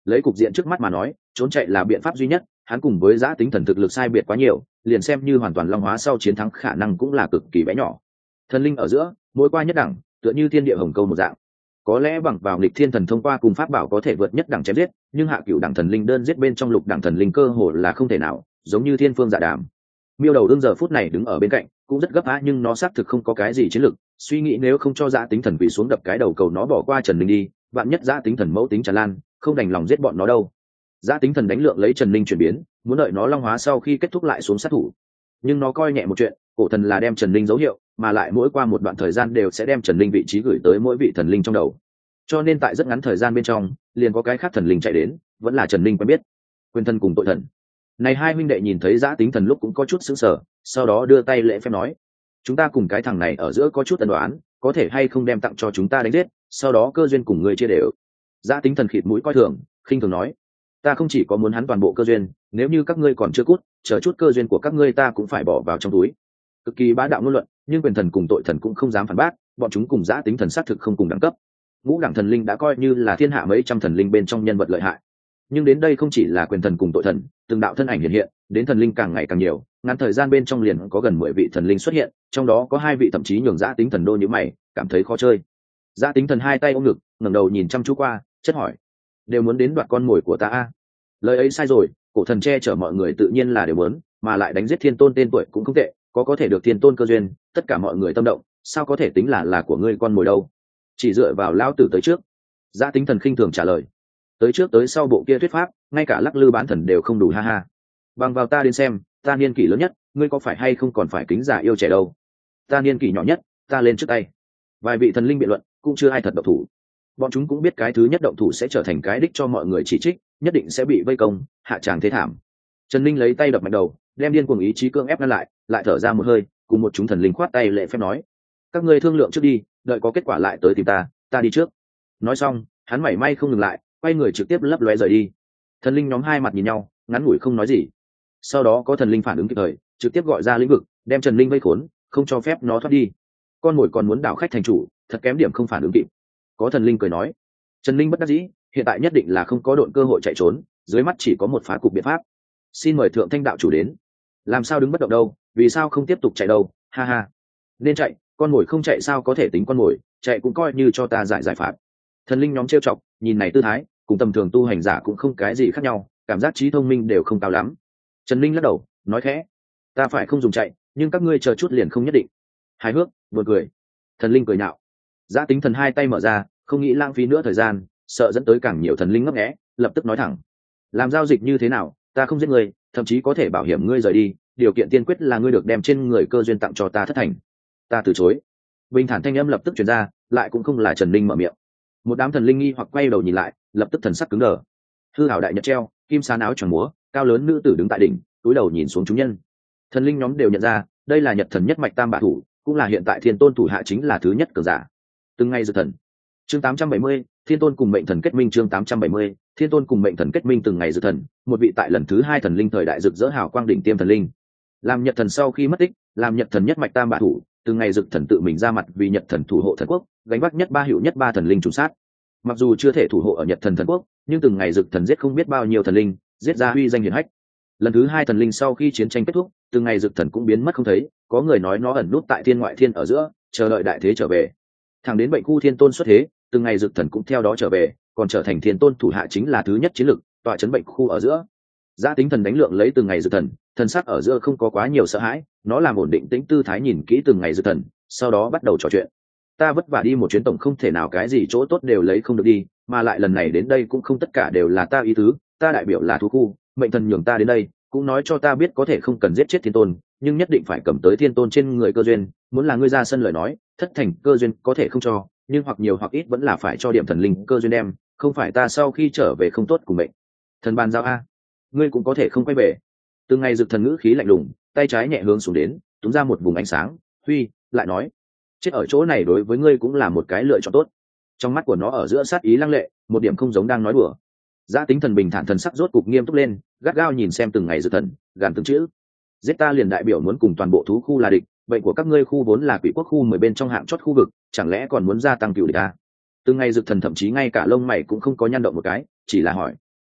lấy cục diện trước mắt mà nói, trốn chạy là biện pháp duy nhất. Hắn cùng với giã tính thần thực lực sai biệt quá nhiều, liền xem như hoàn toàn long hóa sau chiến thắng khả năng cũng là cực kỳ bé nhỏ. Thần linh ở giữa, mỗi qua nhất đẳng, tựa như thiên địa hồng câu một dạng. Có lẽ bằng vào nghịch thiên thần thông qua cùng pháp bảo có thể vượt nhất đẳng chém giết, nhưng hạ cửu đẳng thần linh đơn giết bên trong lục đẳng thần linh cơ hồ là không thể nào, giống như thiên phương dạ đàm. Miêu đầu đương giờ phút này đứng ở bên cạnh, cũng rất gấp á, nhưng nó xác thực không có cái gì chiến lực, suy nghĩ nếu không cho giã tính thần quỳ xuống đập cái đầu cầu nó bỏ qua Trần Linh đi, vạn nhất giã tính thần mẫu tính tràn lan, không đành lòng giết bọn nó đâu. Giã tính thần đánh lượng lấy Trần Linh chuyển biến, muốn đợi nó long hóa sau khi kết thúc lại xuống sát thủ, nhưng nó coi nhẹ một chuyện, cổ thần là đem Trần Linh dấu hiệu, mà lại mỗi qua một đoạn thời gian đều sẽ đem Trần Linh vị trí gửi tới mỗi vị thần linh trong đầu, cho nên tại rất ngắn thời gian bên trong liền có cái khác thần linh chạy đến, vẫn là Trần Linh quen biết. Quyền thần cùng tội thần này hai huynh đệ nhìn thấy giã tính thần lúc cũng có chút sững sờ, sau đó đưa tay lễ phép nói: chúng ta cùng cái thằng này ở giữa có chút ân đoán, có thể hay không đem tặng cho chúng ta đánh giết, sau đó cơ duyên cùng người chia đều. Giã tính thần khịt mũi coi thường, khinh thường nói: ta không chỉ có muốn hắn toàn bộ cơ duyên, nếu như các ngươi còn chưa cút, chờ chút cơ duyên của các ngươi ta cũng phải bỏ vào trong túi. Cực kỳ bá đạo ngôn luận, nhưng quyền thần cùng tội thần cũng không dám phản bác, bọn chúng cùng giã tính thần xác thực không cùng đẳng cấp. Ngũ đẳng thần linh đã coi như là thiên hạ mấy trăm thần linh bên trong nhân vật lợi hại, nhưng đến đây không chỉ là quyền thần cùng tội thần, từng đạo thân ảnh hiện hiện, đến thần linh càng ngày càng nhiều, ngắn thời gian bên trong liền có gần mười vị thần linh xuất hiện, trong đó có hai vị thậm chí nhường giã tính thần đô như mày, cảm thấy khó chơi. Giã tính thần hai tay ôm ngực, ngẩng đầu nhìn chăm chú qua, chất hỏi: đều muốn đến đoạt con mồi của ta a? Lời ấy sai rồi, cổ thần che chở mọi người tự nhiên là đều muốn, mà lại đánh giết thiên tôn tên tuổi cũng không tệ, có có thể được thiên tôn cơ duyên, tất cả mọi người tâm động, sao có thể tính là là của ngươi con mồi đâu? Chỉ dựa vào lão tử tới trước. Giã tính thần khinh thường trả lời: tới trước tới sau bộ kia thuyết pháp, ngay cả lắc lư bán thần đều không đủ, ha ha. Bằng vào ta đến xem, ta niên kỷ lớn nhất, ngươi có phải hay không còn phải kính già yêu trẻ đâu? Ta niên kỷ nhỏ nhất, ta lên trước tay. Vài vị thần linh biện luận, cũng chưa ai thật động thủ. Bọn chúng cũng biết cái thứ nhất động thủ sẽ trở thành cái đích cho mọi người chỉ trích, nhất định sẽ bị vây công, hạ tràng thế thảm. Trần Linh lấy tay đập mạnh đầu, đem điên cuồng ý chí cưỡng ép ngăn lại, lại thở ra một hơi, cùng một chúng thần linh khoát tay lễ phép nói: các ngươi thương lượng trước đi, đợi có kết quả lại tới tìm ta, ta đi trước. Nói xong, hắn mảy may không ngừng lại, quay người trực tiếp lấp lóe rời đi. Thần linh nhóm hai mặt nhìn nhau, ngắn ngủi không nói gì. Sau đó có thần linh phản ứng kịp thời, trực tiếp gọi ra lĩnh vực, đem Trần Linh vây khốn, không cho phép nó thoát đi. Con mồi còn muốn đảo khách thành chủ, thật kém điểm không phản ứng kịp. Có thần linh cười nói: Trần Linh bất đắc dĩ, hiện tại nhất định là không có độn cơ hội chạy trốn, dưới mắt chỉ có một phá cục biện pháp. Xin mời thượng thanh đạo chủ đến. Làm sao đứng bất động đâu, vì sao không tiếp tục chạy đâu, ha ha. Nên chạy, con mồi không chạy sao có thể tính con mồi, chạy cũng coi như cho ta giải giải pháp. Thần linh nhóm trêu chọc, nhìn này tư thái, cùng tầm thường tu hành giả cũng không cái gì khác nhau, cảm giác trí thông minh đều không cao lắm. Trần Linh lắc đầu, nói khẽ: ta phải không dùng chạy, nhưng các ngươi chờ chút liền không nhất định. Hài hước, buồn cười. Thần linh cười nhạo. Giá tính thần hai tay mở ra, không nghĩ lãng phí nữa thời gian, sợ dẫn tới càng nhiều thần linh ngấp nghé, lập tức nói thẳng: làm giao dịch như thế nào, ta không giết ngươi, thậm chí có thể bảo hiểm ngươi rời đi, điều kiện tiên quyết là ngươi được đem trên người cơ duyên tặng cho ta thất thành. Ta từ chối. Bình thản thanh âm lập tức truyền ra, lại cũng không là Trần Linh mở miệng. Một đám thần linh nghi hoặc quay đầu nhìn lại, lập tức thần sắc cứng đờ. Hư hảo đại nhật treo, kim sán áo choàng múa, cao lớn nữ tử đứng tại đỉnh, cúi đầu nhìn xuống chúng nhân. Thần linh nhóm đều nhận ra, đây là nhật thần nhất mạch tam bạ thủ, cũng là hiện tại thiên tôn thủ hạ chính là thứ nhất cường giả. Từng ngày dự thần. Chương tám trăm bảy mươi, thiên tôn cùng mệnh thần kết minh. Chương tám trăm bảy mươi, thiên tôn cùng mệnh thần kết minh. Từng ngày dự thần, một vị tại lần thứ hai thần linh thời đại rực rỡ hào quang đỉnh tiêm thần linh. Làm nhật thần sau khi mất tích, làm nhật thần nhất mạch tam bạ thủ, từng ngày dực thần tự mình ra mặt vì nhật thần thủ hộ thần quốc, gánh vác nhất ba hiệu nhất ba thần linh trùng sát. Mặc dù chưa thể thủ hộ ở nhật thần thần quốc, nhưng từng ngày dực thần giết không biết bao nhiêu thần linh, giết ra uy danh hiển hách. Lần thứ hai thần linh sau khi chiến tranh kết thúc, từng ngày dực thần cũng biến mất không thấy, có người nói nó ẩn nút tại thiên ngoại thiên ở giữa, chờ đợi đại thế trở về. Thẳng đến bệnh khu thiên tôn xuất thế, từng ngày dực thần cũng theo đó trở về, còn trở thành thiên tôn thủ hạ chính là thứ nhất chiến lực, tọa chấn bệnh khu ở giữa. Giá tính thần đánh lượng lấy từng ngày dực thần, thần sắc ở giữa không có quá nhiều sợ hãi, nó làm ổn định tĩnh tư thái nhìn kỹ từng ngày dực thần, sau đó bắt đầu trò chuyện. Ta vất vả đi một chuyến tổng không thể nào cái gì chỗ tốt đều lấy không được đi, mà lại lần này đến đây cũng không tất cả đều là ta ý tứ, ta đại biểu là thú khu, mệnh thần nhường ta đến đây, cũng nói cho ta biết có thể không cần giết chết thiên tôn, nhưng nhất định phải cầm tới thiên tôn trên người cơ duyên, muốn là ngươi ra sân lời nói, thất thành cơ duyên có thể không cho, nhưng hoặc nhiều hoặc ít vẫn là phải cho điểm thần linh cơ duyên đem, không phải ta sau khi trở về không tốt cùng mệnh thần bàn giao a, ngươi cũng có thể không quay về. Từng ngày dực thần ngữ khí lạnh lùng, tay trái nhẹ hướng xuống đến, túm ra một vùng ánh sáng, huy, lại nói: chết ở chỗ này đối với ngươi cũng là một cái lựa chọn tốt. Trong mắt của nó ở giữa sát ý lăng lệ, một điểm không giống đang nói đùa. Giá tính thần bình thản thần sắc rốt cục nghiêm túc lên, gắt gao nhìn xem từng ngày dực thần, gàn từng chữ: giết ta liền đại biểu muốn cùng toàn bộ thú khu là địch, bệnh của các ngươi khu vốn là quỷ quốc khu mười bên trong hạng chót khu vực, chẳng lẽ còn muốn gia tăng cựu địch à? Từng ngày dực thần thậm chí ngay cả lông mày cũng không có nhăn động một cái, chỉ là hỏi: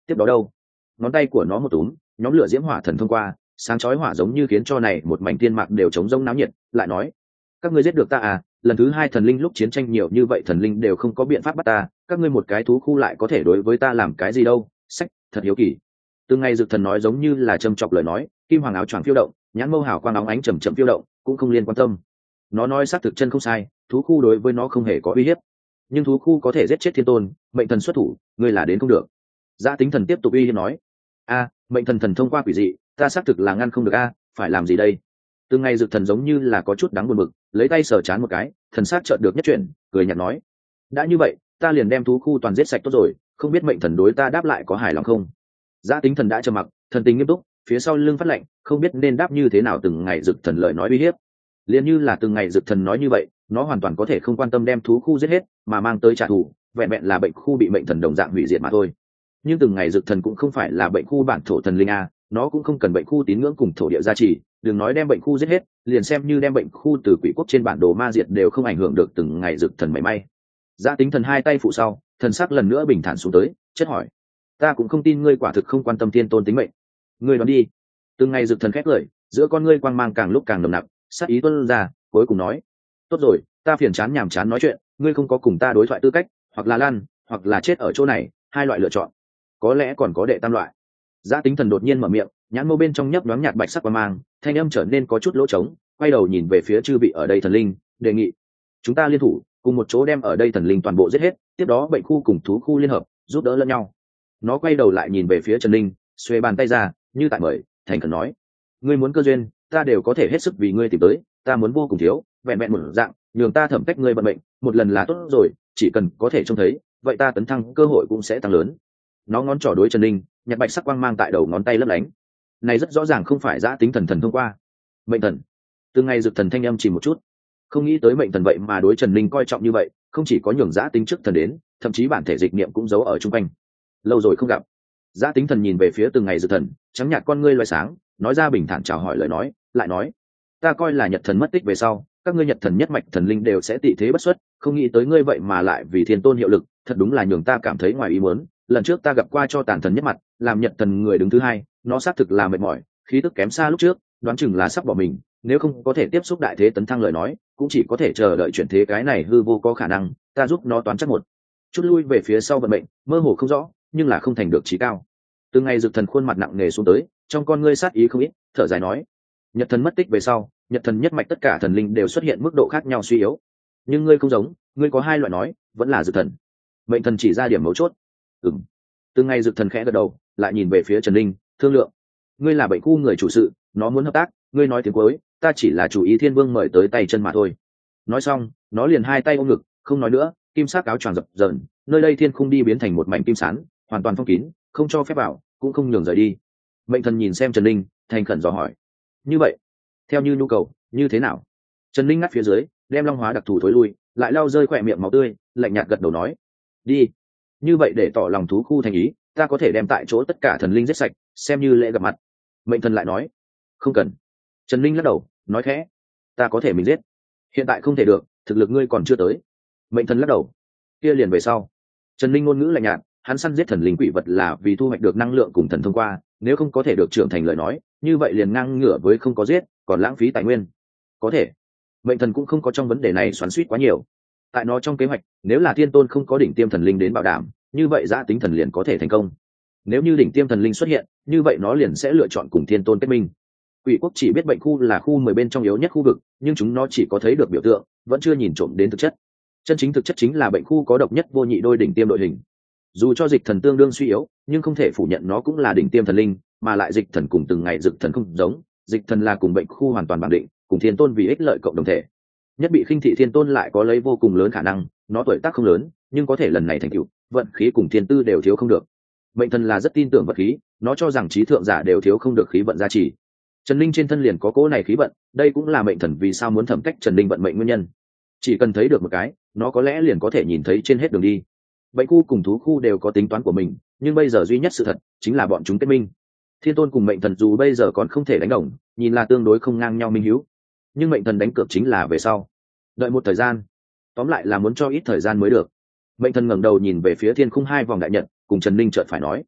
tiếp đó đâu? Ngón tay của nó một túm, nhóm lửa diễm hỏa thần thông qua, sáng chói hỏa giống như khiến cho này một mảnh thiên mạc đều trống rỗng náo nhiệt, lại nói: các ngươi giết được ta à? Lần thứ hai thần linh lúc chiến tranh nhiều như vậy thần linh đều không có biện pháp bắt ta, các ngươi một cái thú khu lại có thể đối với ta làm cái gì đâu? Sách, thật hiếu kỳ. Từng ngày dược thần nói giống như là châm chọc lời nói, kim hoàng áo choàng phiêu động, nhãn mâu hào quang óng ánh chậm chậm phiêu động, cũng không liên quan tâm. Nó nói xác thực chân không sai, thú khu đối với nó không hề có uy hiếp, nhưng thú khu có thể giết chết thiên tôn, mệnh thần xuất thủ, ngươi là đến không được. Giá Tính Thần tiếp tục uy hiếp nói: a, mệnh thần thần thông qua quỷ dị, ta xác thực là ngăn không được a, phải làm gì đây? Từng ngày dược thần giống như là có chút đáng buồn bực, lấy tay sờ chán một cái, thần sát chợt được nhất chuyển, cười nhạt nói: đã như vậy, ta liền đem thú khu toàn giết sạch tốt rồi, không biết mệnh thần đối ta đáp lại có hài lòng không? Giá Tính Thần đã trầm mặc, thần tình nghiêm túc, phía sau lưng phát lạnh, không biết nên đáp như thế nào từng ngày dược thần lời nói uy hiếp. Liên như là từng ngày dược thần nói như vậy, nó hoàn toàn có thể không quan tâm đem thú khu giết hết, mà mang tới trả thù, vẹn vẹn là bệnh khu bị mệnh thần đồng dạng hủy diệt mà thôi. Nhưng từng ngày dược thần cũng không phải là bệnh khu bản thổ thần linh a, nó cũng không cần bệnh khu tín ngưỡng cùng thổ địa gia trì, đừng nói đem bệnh khu giết hết, liền xem như đem bệnh khu từ quỷ quốc trên bản đồ ma diệt đều không ảnh hưởng được từng ngày dược thần mảy may. Giá Tính Thần hai tay phụ sau, thần sắc lần nữa bình thản xuống tới, chất hỏi: ta cũng không tin ngươi quả thực không quan tâm thiên tôn tính mệnh. Ngươi đoán đi. Từng ngày dược thần khét lời, giữa con ngươi quang mang càng lúc càng nồng nặc, sát ý tuôn ra, cuối cùng nói: tốt rồi, ta phiền chán nhàm chán nói chuyện, ngươi không có cùng ta đối thoại tư cách, hoặc là lăn, hoặc là chết ở chỗ này, hai loại lựa chọn, có lẽ còn có đệ tam loại. Giá Tính Thần đột nhiên mở miệng, nhãn mâu bên trong nhấp nhoáng nhạt bạch sắc quang mang, thanh âm trở nên có chút lỗ trống, quay đầu nhìn về phía chư vị ở đây thần linh, đề nghị: chúng ta liên thủ, cùng một chỗ đem ở đây thần linh toàn bộ giết hết, tiếp đó bệnh khu cùng thú khu liên hợp, giúp đỡ lẫn nhau. Nó quay đầu lại nhìn về phía Trần Linh, xuề bàn tay ra, như tại mời, thành khẩn nói: ngươi muốn cơ duyên, ta đều có thể hết sức vì ngươi tìm tới, ta muốn vô cùng thiếu, vẹn vẹn một dạng, nhường ta thẩm cách ngươi vận mệnh, một lần là tốt rồi, chỉ cần có thể trông thấy, vậy ta tấn thăng cơ hội cũng sẽ tăng lớn. Nó ngón trỏ đối Trần Linh, nhặt bạch sắc quang mang tại đầu ngón tay lấp lánh. Này rất rõ ràng không phải Giá Tính Thần thần thông qua. Mệnh thần. Từ ngày dược thần thanh âm chỉ một chút, không nghĩ tới mệnh thần vậy mà đối Trần Linh coi trọng như vậy, không chỉ có nhường Giá Tính trước thần đến, thậm chí bản thể dịch niệm cũng giấu ở trung quanh. Lâu rồi không gặp. Giá Tính Thần nhìn về phía từng ngày dược thần, trắng nhạt con ngươi loài sáng, nói ra bình thản chào hỏi lời nói, lại nói: ta coi là Nhật thần mất tích về sau, các ngươi Nhật thần nhất mạch thần linh đều sẽ tị thế bất xuất, không nghĩ tới ngươi vậy mà lại vì thiên tôn hiệu lực, thật đúng là nhường ta cảm thấy ngoài ý muốn. Lần trước ta gặp qua cho tàn thần nhất mặt, làm Nhật thần người đứng thứ hai, nó xác thực là mệt mỏi, khí tức kém xa lúc trước, đoán chừng là sắp bỏ mình, nếu không có thể tiếp xúc đại thế tấn thăng lời nói, cũng chỉ có thể chờ đợi chuyển thế, cái này hư vô có khả năng, ta giúp nó toán chắc một chút lui về phía sau vận mệnh, mơ hồ không rõ, nhưng là không thành được trí cao. Từng ngày dược thần khuôn mặt nặng nề xuống tới, trong con ngươi sát ý không ít, thở dài nói: Nhật thần mất tích về sau, Nhật thần nhất mạch tất cả thần linh đều xuất hiện mức độ khác nhau suy yếu, nhưng ngươi không giống, ngươi có hai loại nói, vẫn là dược thần. Mệnh thần chỉ ra điểm mấu chốt. Ừm. Từng ngày dược thần khẽ gật đầu, lại nhìn về phía Trần Linh, thương lượng: ngươi là bệnh khu người chủ sự, nó muốn hợp tác, ngươi nói tiếng cuối, ta chỉ là chủ ý thiên vương mời tới tay chân mà thôi. Nói xong, nó liền hai tay ôm ngực, không nói nữa, kim sắc áo choàng dập dờn, nơi đây thiên khung đi biến thành một mảnh kim sán, hoàn toàn phong kín, không cho phép vào, cũng không nhường rời đi. Mệnh thần nhìn xem Trần Linh, thành khẩn dò hỏi: như vậy, theo như nhu cầu, như thế nào? Trần Linh ngắt phía dưới, đem long hóa đặc thù thối lui, lại lau rơi khỏe miệng máu tươi, lạnh nhạt gật đầu nói: đi. Như vậy để tỏ lòng thú khu thành ý, ta có thể đem tại chỗ tất cả thần linh giết sạch, xem như lễ gặp mặt. Mệnh thần lại nói: không cần. Trần Linh lắc đầu, nói khẽ: ta có thể mình giết. Hiện tại không thể được, thực lực ngươi còn chưa tới. Mệnh thần lắc đầu: kia liền về sau. Trần Linh ngôn ngữ lạnh nhạt, hắn săn giết thần linh quỷ vật là vì thu hoạch được năng lượng cùng thần thông qua, nếu không có thể được trưởng thành lời nói, như vậy liền ngang ngửa với không có giết, còn lãng phí tài nguyên. Có thể. Mệnh thần cũng không có trong vấn đề này xoắn xuýt quá nhiều. Tại nó trong kế hoạch, nếu là thiên tôn không có đỉnh tiêm thần linh đến bảo đảm, như vậy Giá Tính Thần liền có thể thành công. Nếu như đỉnh tiêm thần linh xuất hiện, như vậy nó liền sẽ lựa chọn cùng thiên tôn kết minh. Quỷ quốc chỉ biết bệnh khu là khu mười bên trong yếu nhất khu vực, nhưng chúng nó chỉ có thấy được biểu tượng, vẫn chưa nhìn trộm đến thực chất. Chân chính thực chất chính là bệnh khu có độc nhất vô nhị đôi đỉnh tiêm đội hình. Dù cho dịch thần tương đương suy yếu, nhưng không thể phủ nhận nó cũng là đỉnh tiêm thần linh, mà lại dịch thần cùng từng ngày dịch thần không giống, dịch thần là cùng bệnh khu hoàn toàn bản định, cùng thiên tôn vì ích lợi cộng đồng thể. Nhất bị khinh thị thiên tôn lại có lấy vô cùng lớn khả năng, nó tuổi tác không lớn, nhưng có thể lần này thành tựu, vận khí cùng thiên tư đều thiếu không được. Mệnh thần là rất tin tưởng vật khí, nó cho rằng trí thượng giả đều thiếu không được khí vận gia trì. Trần Linh trên thân liền có cỗ này khí vận, đây cũng là mệnh thần vì sao muốn thẩm cách Trần Linh vận mệnh nguyên nhân. Chỉ cần thấy được một cái, nó có lẽ liền có thể nhìn thấy trên hết đường đi. Bệnh khu cùng thú khu đều có tính toán của mình, nhưng bây giờ duy nhất sự thật chính là bọn chúng kết minh. Thiên tôn cùng mệnh thần dù bây giờ còn không thể đánh đồng, nhìn là tương đối không ngang nhau minh hiếu, nhưng mệnh thần đánh cược chính là về sau, đợi một thời gian, tóm lại là muốn cho ít thời gian mới được. Mệnh thần ngẩng đầu nhìn về phía thiên khung hai vòng đại nhật, cùng Trần Linh chợt phải nói: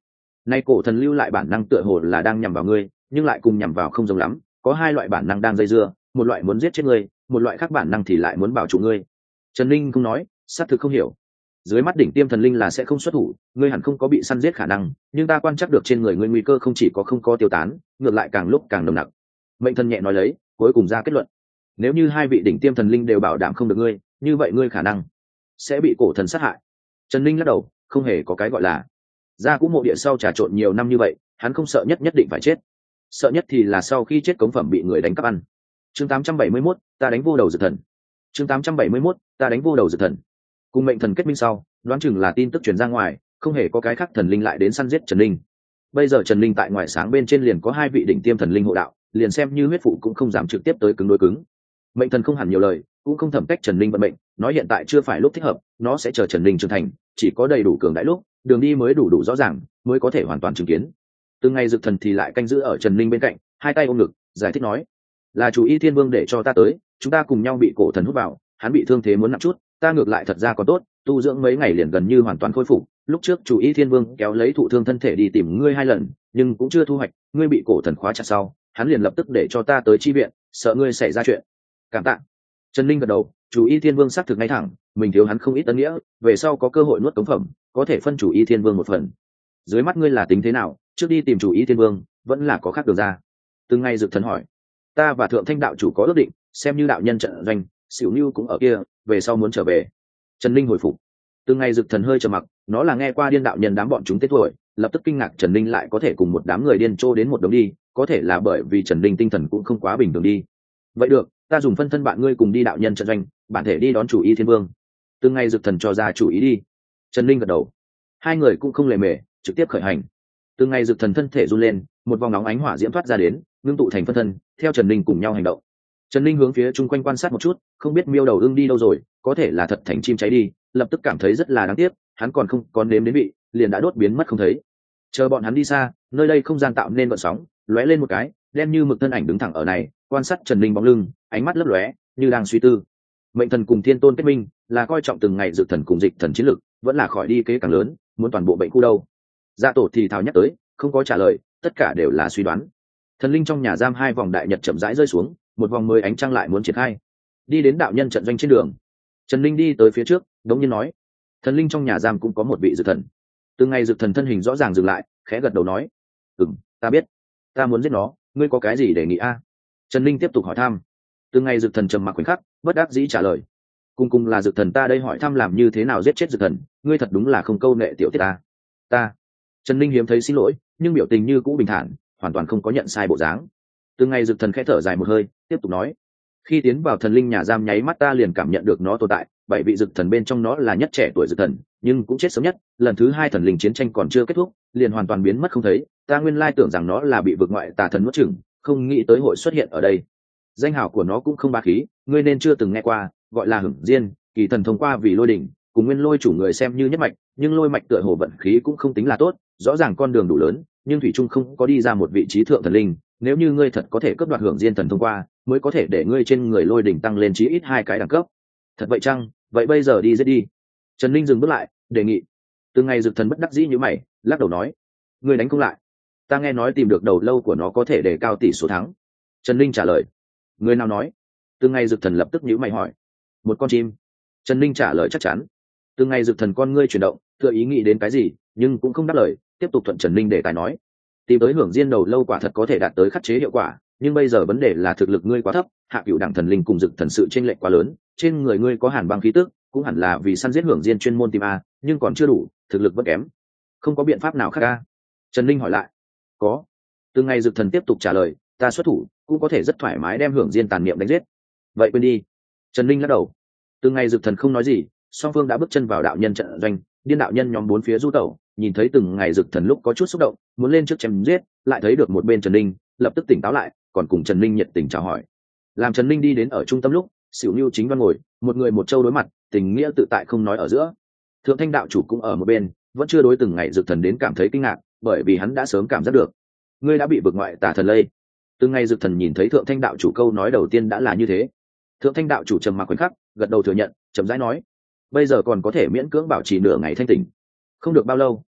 Nay cổ thần lưu lại bản năng tựa hồ là đang nhằm vào ngươi, nhưng lại cùng nhằm vào không giống lắm, có hai loại bản năng đang dây dưa, một loại muốn giết chết ngươi, một loại khác bản năng thì lại muốn bảo trụ ngươi. Trần Linh không nói, xác thực không hiểu. Dưới mắt đỉnh tiêm thần linh là sẽ không xuất thủ, ngươi hẳn không có bị săn giết khả năng, nhưng ta quan trắc được trên người ngươi nguy cơ không chỉ có không có tiêu tán, ngược lại càng lúc càng nồng nặc. Mệnh thần nhẹ nói lấy, cuối cùng ra kết luận. Nếu như hai vị đỉnh tiêm thần linh đều bảo đảm không được ngươi, như vậy ngươi khả năng sẽ bị cổ thần sát hại. Trần Linh lắc đầu, không hề có cái gọi là ra cũ mộ địa sau trà trộn nhiều năm như vậy, hắn không sợ nhất nhất định phải chết, sợ nhất thì là sau khi chết cống phẩm bị người đánh cắp ăn. Chương tám trăm bảy mươi mốt, ta đánh vô đầu dược thần. Chương tám trăm bảy mươi mốt, ta đánh vô đầu dược thần. Cùng mệnh thần kết minh sau, đoán chừng là tin tức truyền ra ngoài, không hề có cái khác thần linh lại đến săn giết Trần Linh. Bây giờ Trần Linh tại ngoài sáng bên trên liền có hai vị đỉnh tiêm thần linh hộ đạo, liền xem như huyết phụ cũng không dám trực tiếp tới cứng đối cứng. Mệnh thần không hẳn nhiều lời, cũng không thẩm cách Trần Linh vận mệnh, nói hiện tại chưa phải lúc thích hợp, nó sẽ chờ Trần Linh trưởng thành, chỉ có đầy đủ cường đại lúc, đường đi mới đủ đủ rõ ràng, mới có thể hoàn toàn chứng kiến. Từng ngày dược thần thì lại canh giữ ở Trần Linh bên cạnh, hai tay ôm ngực, giải thích nói: "Là chủ y thiên vương để cho ta tới, chúng ta cùng nhau bị cổ thần hút vào, hắn bị thương thế muốn nặng chút, ta ngược lại thật ra còn tốt, tu dưỡng mấy ngày liền gần như hoàn toàn khôi phục. Lúc trước chủ y thiên vương kéo lấy thụ thương thân thể đi tìm ngươi hai lần, nhưng cũng chưa thu hoạch, ngươi bị cổ thần khóa chặt sau, hắn liền lập tức để cho ta tới chi viện, sợ ngươi xảy ra chuyện. Cảm tạ." Trần Linh gật đầu, chủ y thiên vương xác thực ngay thẳng, mình thiếu hắn không ít ân nghĩa, về sau có cơ hội nuốt cống phẩm, có thể phân chủ y thiên vương một phần. Dưới mắt ngươi là tính thế nào, trước đi tìm chủ y thiên vương, vẫn là có khác đường ra? Từng ngày dược thần hỏi. Ta và thượng thanh đạo chủ có ước định, xem như đạo nhân trận doanh, xỉu như cũng ở kia, về sau muốn trở về. Trần Linh hồi phục. Từng ngày dược thần hơi trầm mặc, nó là nghe qua điên đạo nhân đám bọn chúng tết tuổi, lập tức kinh ngạc Trần Linh lại có thể cùng một đám người điên trô đến một đống đi, có thể là bởi vì Trần Linh tinh thần cũng không quá bình thường đi. Vậy được, ta dùng phân thân bạn ngươi cùng đi đạo nhân trận doanh, bản thể đi đón chủ y thiên vương. Từng ngày dược thần cho ra chủ ý đi. Trần Linh gật đầu. Hai người cũng không lề mề, trực tiếp khởi hành. Từng ngày dược thần thân thể run lên, một vòng nóng ánh hỏa diễm thoát ra đến, ngưng tụ thành phân thân, theo Trần Linh cùng nhau hành động. Trần Linh hướng phía chung quanh quan sát một chút, không biết miêu đầu ưng đi đâu rồi, có thể là thật thành chim cháy đi, lập tức cảm thấy rất là đáng tiếc, hắn còn không còn nếm đến vị, liền đã đốt biến mất không thấy. Chờ bọn hắn đi xa, nơi đây không gian tạo nên gợn sóng, lóe lên một cái, đen như mực thân ảnh đứng thẳng ở này, quan sát Trần Linh bóng lưng, ánh mắt lấp lóe, như đang suy tư. Mệnh thần cùng thiên tôn kết minh, là coi trọng từng ngày dược thần cùng dịch thần chiến lực, vẫn là khỏi đi kế càng lớn, muốn toàn bộ bệnh khu đâu? Dạ tổ thì thào nhắc tới, không có trả lời, tất cả đều là suy đoán. Thần linh trong nhà giam hai vòng đại nhật chậm rãi rơi xuống, một vòng mới ánh trăng lại muốn triển khai. Đi đến đạo nhân trận doanh trên đường, Trần Linh đi tới phía trước, đống nhiên nói: thần linh trong nhà giam cũng có một vị dược thần. Từng ngày dược thần thân hình rõ ràng dừng lại, khẽ gật đầu nói: ừm, ta biết, ta muốn giết nó, ngươi có cái gì đề nghị a? Trần Linh tiếp tục hỏi thăm. Từng ngày dược thần trầm mặc khoảnh khắc, bất đắc dĩ trả lời: cùng cùng là dược thần ta đây hỏi thăm làm như thế nào giết chết dược thần, ngươi thật đúng là không câu nệ tiểu tiết ta. Ta. Trần Linh hiếm thấy xin lỗi, nhưng biểu tình như cũ bình thản, hoàn toàn không có nhận sai bộ dáng. Từng ngày dược thần khẽ thở dài một hơi, tiếp tục nói: khi tiến vào thần linh nhà giam nháy mắt ta liền cảm nhận được nó tồn tại, bảy vị dược thần bên trong nó là nhất trẻ tuổi dược thần, nhưng cũng chết sớm nhất, lần thứ hai thần linh chiến tranh còn chưa kết thúc, liền hoàn toàn biến mất không thấy, ta nguyên lai tưởng rằng nó là bị vực ngoại tà thần nuốt chửng, không nghĩ tới hội xuất hiện ở đây. Danh hào của nó cũng không bá khí, ngươi nên chưa từng nghe qua, gọi là Hửng Diên, kỳ thần thông qua vì lôi đỉnh, cùng nguyên lôi chủ người xem như nhất mạch, nhưng lôi mạch tựa hồ vận khí cũng không tính là tốt, rõ ràng con đường đủ lớn, nhưng thủy trung không có đi ra một vị trí thượng thần linh, nếu như ngươi thật có thể cướp đoạt Hưởng Diên thần thông qua, mới có thể để ngươi trên người lôi đỉnh tăng lên chí ít hai cái đẳng cấp. Thật vậy chăng? Vậy bây giờ đi giết đi. Trần Linh dừng bước lại, đề nghị. Từng ngày dược thần bất đắc dĩ như mày, lắc đầu nói: ngươi đánh không lại, ta nghe nói tìm được đầu lâu của nó có thể để cao tỷ số thắng. Trần Linh trả lời. Người nào nói? Từng ngày dược thần lập tức nhíu mày hỏi. Một con chim. Trần Linh trả lời chắc chắn. Từng ngày dược thần con ngươi chuyển động, tựa ý nghĩ đến cái gì, nhưng cũng không đáp lời, tiếp tục thuận Trần Linh để tài nói: tìm tới Hưởng Diên đầu lâu quả thật có thể đạt tới khắc chế hiệu quả, nhưng bây giờ vấn đề là thực lực ngươi quá thấp, hạ cửu đẳng thần linh cùng dực thần sự chênh lệch quá lớn, trên người ngươi có hàn băng khí tức, cũng hẳn là vì săn giết Hưởng Diên chuyên môn tìm a, nhưng còn chưa đủ, thực lực vẫn kém. Không có biện pháp nào khác a? Trần Linh hỏi lại. Có. Từng ngày dực thần tiếp tục trả lời: ta xuất thủ, cũng có thể rất thoải mái đem Hưởng Diên tàn niệm đánh giết. Vậy quên đi. Trần Linh lắc đầu. Từng ngày dực thần không nói gì, song phương đã bước chân vào đạo nhân trận doanh, điên đạo nhân nhóm bốn phía du tẩu, nhìn thấy từng ngày dực thần lúc có chút xúc động, muốn lên trước chém giết, lại thấy được một bên Trần Linh, lập tức tỉnh táo lại, còn cùng Trần Linh nhiệt tình chào hỏi. Làm Trần Linh đi đến ở trung tâm lúc, Sửu Nưu chính đoan ngồi, một người một châu đối mặt, tình nghĩa tự tại không nói ở giữa. Thượng Thanh đạo chủ cũng ở một bên, vẫn chưa đối từng ngày dực thần đến cảm thấy kinh ngạc, bởi vì hắn đã sớm cảm giác được, ngươi đã bị vực ngoại tà thần lây. Từng ngày dực thần nhìn thấy Thượng Thanh đạo chủ câu nói đầu tiên đã là như thế. Thượng Thanh đạo chủ trầm mặc khoảnh khắc, gật đầu thừa nhận, chậm rãi nói: bây giờ còn có thể miễn cưỡng bảo trì nửa ngày thanh tỉnh. Không được bao lâu,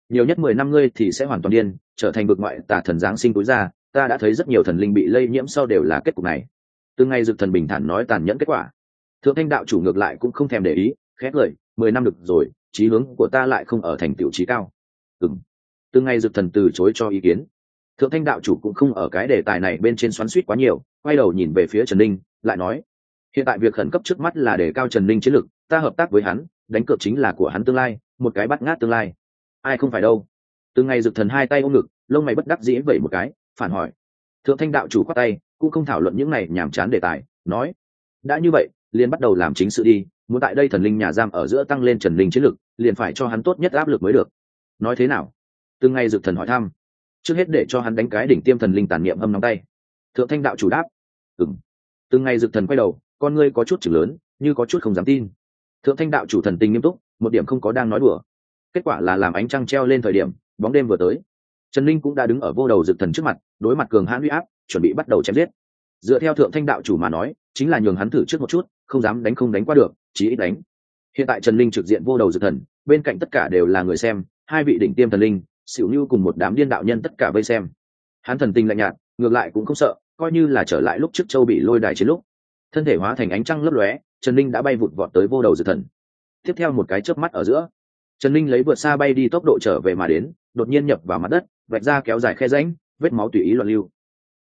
nhiều nhất mười năm ngươi thì sẽ hoàn toàn điên, trở thành vực ngoại tà thần giáng sinh túi ra. Ta đã thấy rất nhiều thần linh bị lây nhiễm sau đều là kết cục này. Từng ngày Dực Thần bình thản nói tàn nhẫn kết quả. Thượng Thanh đạo chủ ngược lại cũng không thèm để ý, khẽ cười, mười năm được rồi, chí hướng của ta lại không ở thành tiểu chí cao. Ừm. Từng ngày Dực Thần từ chối cho ý kiến. Thượng Thanh đạo chủ cũng không ở cái đề tài này bên trên xoắn xuýt quá nhiều, quay đầu nhìn về phía Trần Ninh, lại nói: hiện tại việc khẩn cấp trước mắt là đề cao Trần Ninh chiến lực, ta hợp tác với hắn, đánh cược chính là của hắn tương lai, một cái bắt ngát tương lai. Ai không phải đâu. Từng ngày Dực Thần hai tay ôm ngực, lông mày bất đắc dĩ vẩy một cái, phản hỏi. Thượng Thanh đạo chủ khoát tay, cũng không thảo luận những này nhàm chán đề tài, nói: đã như vậy, liền bắt đầu làm chính sự đi, muốn tại đây thần linh nhà giam ở giữa tăng lên Trần Ninh chiến lực, liền phải cho hắn tốt nhất áp lực mới được. Nói thế nào? Từng ngày Dực Thần hỏi thăm. Trước hết để cho hắn đánh cái đỉnh tiêm thần linh tàn niệm âm nóng tay. Thượng Thanh đạo chủ đáp. Ừm. Từng ngày Dực Thần quay đầu, con ngươi có chút chừng lớn, như có chút không dám tin. Thượng Thanh đạo chủ thần tình nghiêm túc, một điểm không có đang nói đùa. Kết quả là làm ánh trăng treo lên thời điểm, bóng đêm vừa tới, Trần Ninh cũng đã đứng ở vô đầu Dực Thần trước mặt, đối mặt cường hãn uy áp, chuẩn bị bắt đầu chém giết. Dựa theo Thượng Thanh đạo chủ mà nói, chính là nhường hắn thử trước một chút, không dám đánh không đánh qua được, chỉ ít đánh. Hiện tại Trần Ninh trực diện vô đầu Dực Thần, bên cạnh tất cả đều là người xem, hai vị đỉnh tiêm thần linh, xỉu như cùng một đám điên đạo nhân tất cả vây xem. Hắn thần tình lạnh nhạt, ngược lại cũng không sợ, coi như là trở lại lúc trước Châu bị lôi đài chiến lúc. Thân thể hóa thành ánh trăng lấp lóe, Trần Ninh đã bay vụt vọt tới vô đầu Dực Thần. Tiếp theo một cái chớp mắt ở giữa, Trần Ninh lấy vượt xa bay đi tốc độ trở về mà đến, đột nhiên nhập vào mặt đất, vạch ra kéo dài khe rãnh, vết máu tùy ý loạn lưu.